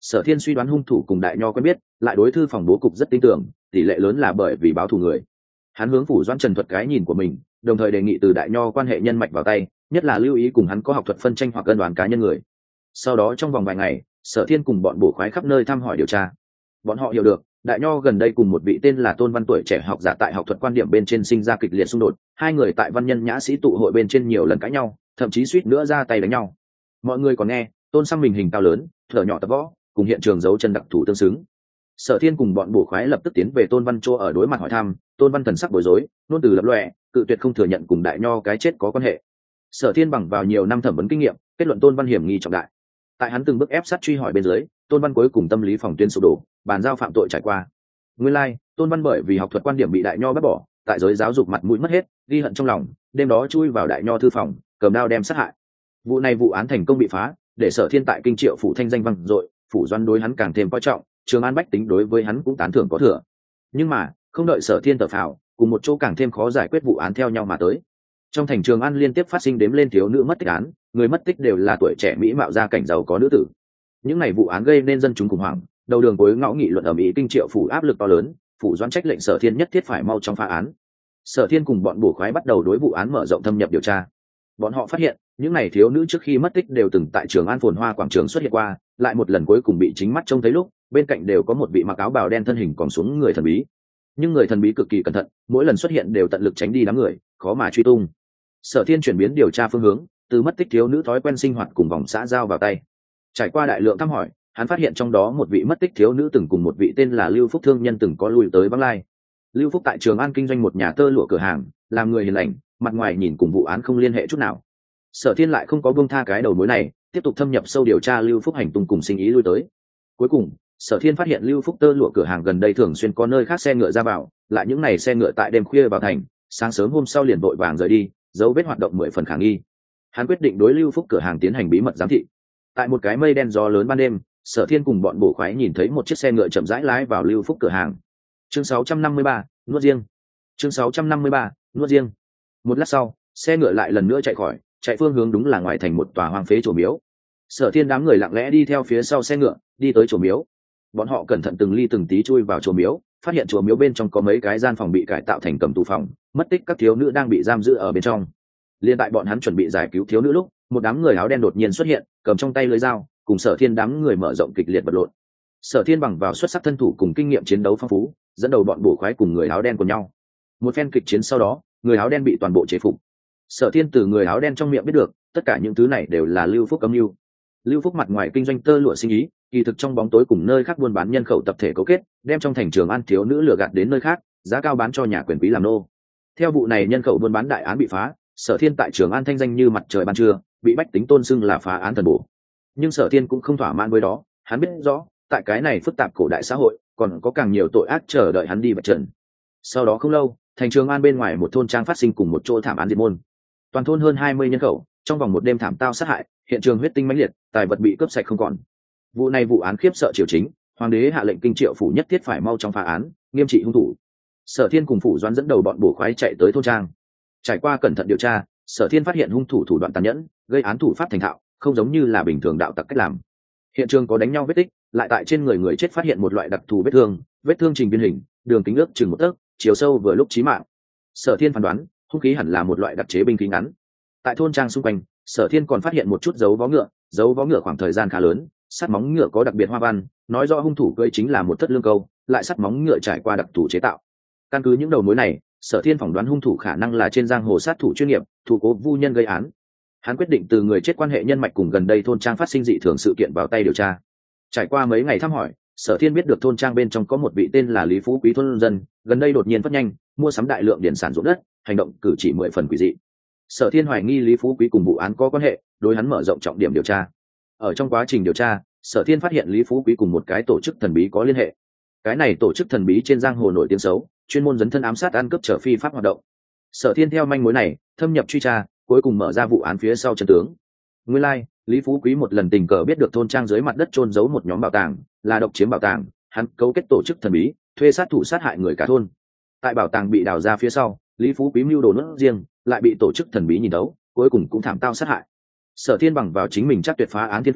S1: Sở Thiên suy đoán hung thủ cùng Đại Nho quen biết, lại đối thư phòng bố cục rất tin tưởng, tỷ lệ lớn là bởi vì báo thù người. Hắn hướng Phủ Doãn Trần thuật cái nhìn của mình, đồng thời đề nghị từ Đại Nho quan hệ nhân mạch vào tay, nhất là lưu ý cùng hắn có học thuật phân tranh hoặc cân đoán cá nhân người. Sau đó trong vòng vài ngày, Sở Thiên cùng bọn bổ khoái khắp nơi thăm hỏi điều tra. Bọn họ hiểu được, Đại Nho gần đây cùng một vị tên là Tôn Văn tuổi trẻ học giả tại học thuật quan điểm bên trên sinh ra kịch liệt xung đột, hai người tại văn nhân nhã sĩ tụ hội bên trên nhiều lần cãi nhau, thậm chí suýt nữa ra tay đánh nhau. Mọi người còn nghe, Tôn Săm mình hình cao lớn, thở nhỏ tập võ, cùng hiện trường dấu chân đặc thủ tương xứng. Sở Thiên cùng bọn bổ khoái lập tức tiến về Tôn Văn chỗ ở đối mặt hỏi thăm, Tôn Văn thần sắc bối rối, nôn từ lập lòe, cự tuyệt không thừa nhận cùng Đại Nho cái chết có quan hệ. Sở Thiên bằng vào nhiều năm thẩm vấn kinh nghiệm, kết luận Tôn Văn hiểm nghi trọng đại. Tại hắn từng bước ép sát truy hỏi bên dưới, Tôn Văn cuối cùng tâm lý phòng tuyến sụp đổ, bàn giao phạm tội trải qua. Nguyên lai, like, Tôn Văn bởi vì học thuật quan điểm bị Đại Nho bắt bỏ, tại giới giáo dục mặt mũi mất hết, ghi hận trong lòng, đêm đó chui vào Đại Nho thư phòng, cầm đao đem sát hại. Vụ này vụ án thành công bị phá, để Sở Thiên tại kinh triệu phủ thanh danh vang dội, phủ Doãn đối hắn càng thêm coi trọng, Trường An bách tính đối với hắn cũng tán thưởng có thừa. Nhưng mà, không đợi Sở Thiên thở phào, cùng một chỗ càng thêm khó giải quyết vụ án theo nhau mà tới. Trong thành Trường An liên tiếp phát sinh đếm lên thiếu nữ mất tích án, người mất tích đều là tuổi trẻ mỹ mạo gia cảnh giàu có nữ tử. Những ngày vụ án gây nên dân chúng khủng hoảng, đầu đường cuối ngõ nghị luận ở mỹ kinh triệu phủ áp lực to lớn, phủ Doãn trách lệnh Sở Thiên nhất thiết phải mau chóng phá án. Sở Thiên cùng bọn bổ khoái bắt đầu đối vụ án mở rộng thâm nhập điều tra. Bọn họ phát hiện, những ngày thiếu nữ trước khi mất tích đều từng tại Trường An phồn hoa quảng trường xuất hiện qua, lại một lần cuối cùng bị chính mắt trông thấy lúc, bên cạnh đều có một vị mặc áo bào đen thân hình còn xuống người thần bí. Nhưng người thần bí cực kỳ cẩn thận, mỗi lần xuất hiện đều tận lực tránh đi đám người, khó mà truy tung. Sở Thiên chuyển biến điều tra phương hướng, từ mất tích thiếu nữ thói quen sinh hoạt cùng vòng xã giao vào tay. Trải qua đại lượng thăm hỏi, hắn phát hiện trong đó một vị mất tích thiếu nữ từng cùng một vị tên là Lưu Phúc thương nhân từng có lui tới vắng lai. Lưu Phúc tại Trường An kinh doanh một nhà tơ lụa cửa hàng, làm người hiền lành, mặt ngoài nhìn cùng vụ án không liên hệ chút nào. Sở Thiên lại không có buông tha cái đầu mối này, tiếp tục thâm nhập sâu điều tra Lưu Phúc hành tung cùng sinh ý lui tới. Cuối cùng, Sở Thiên phát hiện Lưu Phúc tơ lụa cửa hàng gần đây thường xuyên có nơi khác xe ngựa ra vào, lại những ngày xe ngựa tại đêm khuya vào thành, sáng sớm hôm sau liền vội vàng rời đi, dấu vết hoạt động mười phần khả nghi. Hắn quyết định đối Lưu Phúc cửa hàng tiến hành bí mật giám thị. Tại một cái mây đen gió lớn ban đêm, Sở Thiên cùng bọn bổ khoái nhìn thấy một chiếc xe ngựa chậm rãi lái vào Lưu Phúc cửa hàng. Chương sáu trăm năm mươi ba, nuốt riêng. Chương sáu trăm năm mươi ba, nuốt riêng. Một lát sau, xe ngựa lại lần nữa chạy khỏi, chạy phương hướng đúng là ngoài thành một tòa hoang phế chùa miếu. Sở Thiên đám người lặng lẽ đi theo phía sau xe ngựa, đi tới chùa miếu. Bọn họ cẩn thận từng ly từng tí chui vào chùa miếu, phát hiện chùa miếu bên trong có mấy cái gian phòng bị cải tạo thành cầm tù phòng, mất tích các thiếu nữ đang bị giam giữ ở bên trong. Liên tại bọn hắn chuẩn bị giải cứu thiếu nữ lúc, một đám người áo đen đột nhiên xuất hiện, cầm trong tay lưỡi dao, cùng Sở Thiên đám người mở rộng kịch liệt vật lộn. Sở Thiên bằng vào xuất sắc thân thủ cùng kinh nghiệm chiến đấu phong phú, dẫn đầu bọn bổ khoái cùng người áo đen cùng nhau. Một phen kịch chiến sau đó, người áo đen bị toàn bộ chế phục. Sở Thiên từ người áo đen trong miệng biết được, tất cả những thứ này đều là Lưu Phúc âm mưu. Lưu Phúc mặt ngoài kinh doanh tơ lụa sinh ý, kỳ thực trong bóng tối cùng nơi khác buôn bán nhân khẩu tập thể cấu kết, đem trong thành Trường An thiếu nữ lừa gạt đến nơi khác, giá cao bán cho nhà quyền quý làm nô. Theo vụ này nhân khẩu buôn bán đại án bị phá, Sở Thiên tại Trường An thanh danh như mặt trời ban trưa, bị bách tính tôn xưng là phá án thần bổ. Nhưng Sở Thiên cũng không thỏa mãn với đó, hắn biết rõ, tại cái này phức tạp cổ đại xã hội, còn có càng nhiều tội ác chờ đợi hắn đi vạch trần. Sau đó không lâu, thành Trường An bên ngoài một thôn trang phát sinh cùng một chỗ thảm án diệt môn. Toàn thôn hơn hai mươi nhân khẩu, trong vòng một đêm thảm tao sát hại, hiện trường huyết tinh mãnh liệt, tài vật bị cướp sạch không còn. Vụ này vụ án khiếp sợ triều chính, hoàng đế hạ lệnh kinh triệu phủ nhất thiết phải mau chóng phá án, nghiêm trị hung thủ. Sở Thiên cùng phủ Doãn dẫn đầu bọn bổ khoái chạy tới thôn trang. Trải qua cẩn thận điều tra, Sở Thiên phát hiện hung thủ thủ đoạn tàn nhẫn, gây án thủ pháp thành thạo, không giống như là bình thường đạo tặc cách làm. Hiện trường có đánh nhau vết tích, lại tại trên người người chết phát hiện một loại đặc thù vết thương, vết thương trình biên hình, đường kính ước chừng một tấc, chiều sâu vừa lúc chí mạng. Sở Thiên phán đoán, hung khí hẳn là một loại đặc chế binh khí ngắn. Tại thôn trang xung quanh, Sở Thiên còn phát hiện một chút dấu vó ngựa, dấu vó ngựa khoảng thời gian khá lớn, sắt móng ngựa có đặc biệt hoa văn, nói rõ hung thủ cưỡi chính là một thất lương câu, lại sắt móng ngựa trải qua đặc thù chế tạo. Căn cứ những đầu mối này, Sở Thiên phỏng đoán hung thủ khả năng là trên giang hồ sát thủ chuyên nghiệp, thủ cố vu nhân gây án. Hắn quyết định từ người chết quan hệ nhân mạch cùng gần đây thôn trang phát sinh dị thường sự kiện vào tay điều tra. Trải qua mấy ngày thăm hỏi, Sở Thiên biết được thôn trang bên trong có một vị tên là Lý Phú Quý thôn dân, gần đây đột nhiên phát nhanh, mua sắm đại lượng điển sản ruộng đất, hành động cử chỉ mười phần quỷ dị. Sở Thiên hoài nghi Lý Phú Quý cùng vụ án có quan hệ, đối hắn mở rộng trọng điểm điều tra. Ở trong quá trình điều tra, Sở Thiên phát hiện Lý Phú Quý cùng một cái tổ chức thần bí có liên hệ. Cái này tổ chức thần bí trên giang hồ nổi tiếng xấu, chuyên môn dấn thân ám sát ăn cướp trở phi pháp hoạt động. Sở Thiên theo manh mối này, thâm nhập truy tra, cuối cùng mở ra vụ án phía sau chân tướng. Nguyên lai, like, Lý Phú Quý một lần tình cờ biết được thôn trang dưới mặt đất chôn giấu một nhóm bảo tàng, là độc chiếm bảo tàng, hắn cấu kết tổ chức thần bí, thuê sát thủ sát hại người cả thôn. Tại bảo tàng bị đào ra phía sau, Lý Phú Quý mưu đồ nuốt riêng, lại bị tổ chức thần bí nhìn đấu, cuối cùng cũng thảm tao sát hại. Sở Thiên bằng vào chính mình chắc tuyệt phá án thiên phú,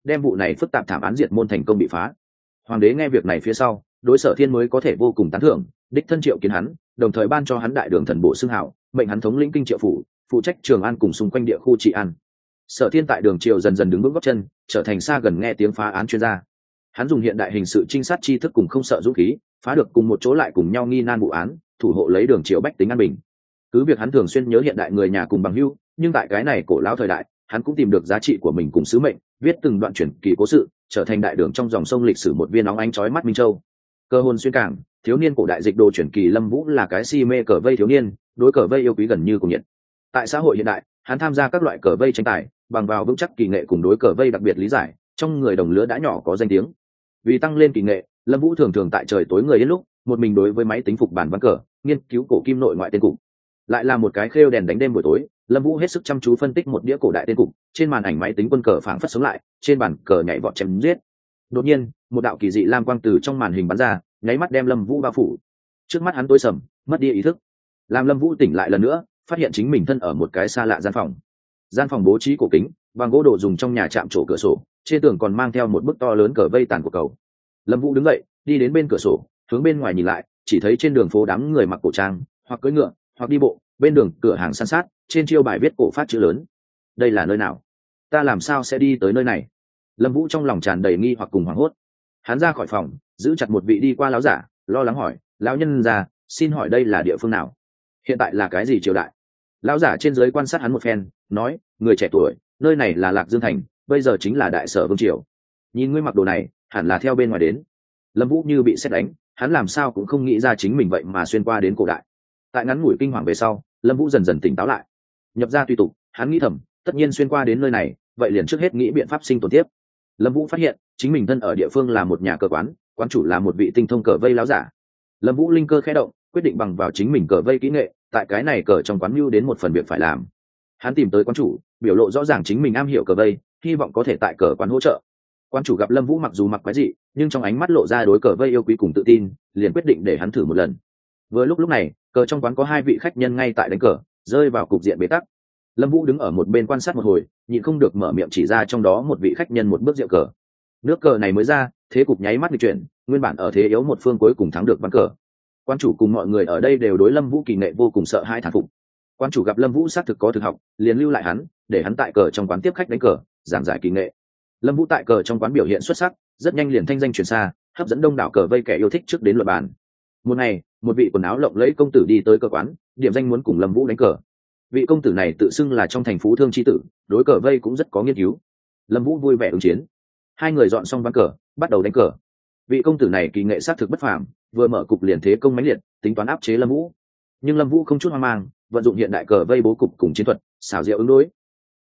S1: đem vụ này phức tạp thảm án diệt môn thành công bị phá. Hoàng đế nghe việc này phía sau, đối Sở Thiên mới có thể vô cùng tán thưởng, đích thân triệu kiến hắn, đồng thời ban cho hắn đại đường thần bộ xưng hào, mệnh hắn thống lĩnh kinh triệu phủ, phụ trách Trường An cùng xung quanh địa khu trị an. Sở Thiên tại đường triều dần dần đứng vững gót chân, trở thành xa gần nghe tiếng phá án chuyên gia. Hắn dùng hiện đại hình sự trinh sát tri thức cùng không sợ dũng khí, phá được cùng một chỗ lại cùng nhau nghi nan vụ án, thủ hộ lấy đường triều bách tính an bình. Cứ việc hắn thường xuyên nhớ hiện đại người nhà cùng bằng hữu, nhưng tại cái này cổ lão thời đại, hắn cũng tìm được giá trị của mình cùng sứ mệnh, viết từng đoạn truyền kỳ cố sự, trở thành đại đường trong dòng sông lịch sử một viên óng ánh chói mắt minh châu. Cơ hồn xuyên cảng, thiếu niên cổ đại dịch đồ truyền kỳ Lâm Vũ là cái si mê cờ vây thiếu niên, đối cờ vây yêu quý gần như cùng nhiệt. Tại xã hội hiện đại, hắn tham gia các loại cờ vây tranh tài, bằng vào vững chắc kỳ nghệ cùng đối cờ vây đặc biệt lý giải, trong người đồng lứa đã nhỏ có danh tiếng. Vì tăng lên kỳ nghệ, Lâm Vũ thường thường tại trời tối người đến lúc, một mình đối với máy tính phục bản ván cờ, nghiên cứu cổ kim nội ngoại tên cục. Lại là một cái khêu đèn đánh đêm buổi tối, Lâm Vũ hết sức chăm chú phân tích một đĩa cổ đại tên cục, trên màn ảnh máy tính quân cờ phảng phất sống lại, trên bàn cờ nhảy vọt chém giết. Đột nhiên, một đạo kỳ dị lam quang từ trong màn hình bắn ra, nháy mắt đem Lâm Vũ bao phủ. Trước mắt hắn tối sầm, mất đi ý thức. Làm Lâm Vũ tỉnh lại lần nữa, phát hiện chính mình thân ở một cái xa lạ gian phòng. Gian phòng bố trí cổ kính, bằng gỗ đồ dùng trong nhà chạm trổ cửa sổ, trên tường còn mang theo một bức to lớn cờ vây tàn của cầu. Lâm Vũ đứng dậy, đi đến bên cửa sổ, hướng bên ngoài nhìn lại, chỉ thấy trên đường phố đám người mặc cổ trang, hoặc cưỡi ngựa, hoặc đi bộ, bên đường cửa hàng san sát, trên chiêu bài viết cổ phát chữ lớn. Đây là nơi nào? Ta làm sao sẽ đi tới nơi này? Lâm Vũ trong lòng tràn đầy nghi hoặc cùng hoảng hốt. Hắn ra khỏi phòng, giữ chặt một vị đi qua lão giả, lo lắng hỏi, lão nhân già, xin hỏi đây là địa phương nào? Hiện tại là cái gì triều đại? Lão giả trên dưới quan sát hắn một phen, nói, người trẻ tuổi, nơi này là Lạc Dương thành, bây giờ chính là đại sở vương triều. Nhìn ngươi mặc đồ này, hẳn là theo bên ngoài đến. Lâm Vũ như bị sét đánh, hắn làm sao cũng không nghĩ ra chính mình vậy mà xuyên qua đến cổ đại. Tại ngắn ngủi kinh hoàng về sau, Lâm Vũ dần dần tỉnh táo lại. Nhập ra tùy tục, hắn nghĩ thầm, tất nhiên xuyên qua đến nơi này, vậy liền trước hết nghĩ biện pháp sinh tồn tiếp. Lâm Vũ phát hiện, chính mình thân ở địa phương là một nhà cờ quán, quán chủ là một vị tinh thông cờ vây láo giả. Lâm Vũ linh cơ khẽ động, quyết định bằng vào chính mình cờ vây kỹ nghệ, tại cái này cờ trong quán mưu đến một phần việc phải làm. Hắn tìm tới quán chủ, biểu lộ rõ ràng chính mình am hiểu cờ vây, hy vọng có thể tại cờ quán hỗ trợ. Quán chủ gặp Lâm Vũ mặc dù mặc quái dị, nhưng trong ánh mắt lộ ra đối cờ vây yêu quý cùng tự tin, liền quyết định để hắn thử một lần. Vừa lúc lúc này, cờ trong quán có hai vị khách nhân ngay tại đánh cờ, rơi vào cục diện bế tắc. Lâm Vũ đứng ở một bên quan sát một hồi, nhịn không được mở miệng chỉ ra trong đó một vị khách nhân một bước rượu cờ. Nước cờ này mới ra, thế cục nháy mắt nghịch chuyển, nguyên bản ở thế yếu một phương cuối cùng thắng được ván cờ. Quan chủ cùng mọi người ở đây đều đối Lâm Vũ kỳ nghệ vô cùng sợ hãi thán phục. Quan chủ gặp Lâm Vũ xác thực có thực học, liền lưu lại hắn, để hắn tại cờ trong quán tiếp khách đánh cờ, giảng giải kỳ nghệ. Lâm Vũ tại cờ trong quán biểu hiện xuất sắc, rất nhanh liền thanh danh truyền xa, hấp dẫn đông đảo cờ vây kẻ yêu thích trước đến luận bàn. Một ngày, một vị quần áo lộng lẫy công tử đi tới cờ quán, điểm danh muốn cùng Lâm Vũ đánh cờ. Vị công tử này tự xưng là trong thành phú thương chi tử, đối cờ vây cũng rất có nghiên cứu. Lâm Vũ vui vẻ ứng chiến. Hai người dọn xong ván cờ, bắt đầu đánh cờ. Vị công tử này kỳ nghệ sát thực bất phàm, vừa mở cục liền thế công mãnh liệt, tính toán áp chế Lâm Vũ. Nhưng Lâm Vũ không chút hoang mang, vận dụng hiện đại cờ vây bố cục cùng chiến thuật, xảo diệu ứng đối,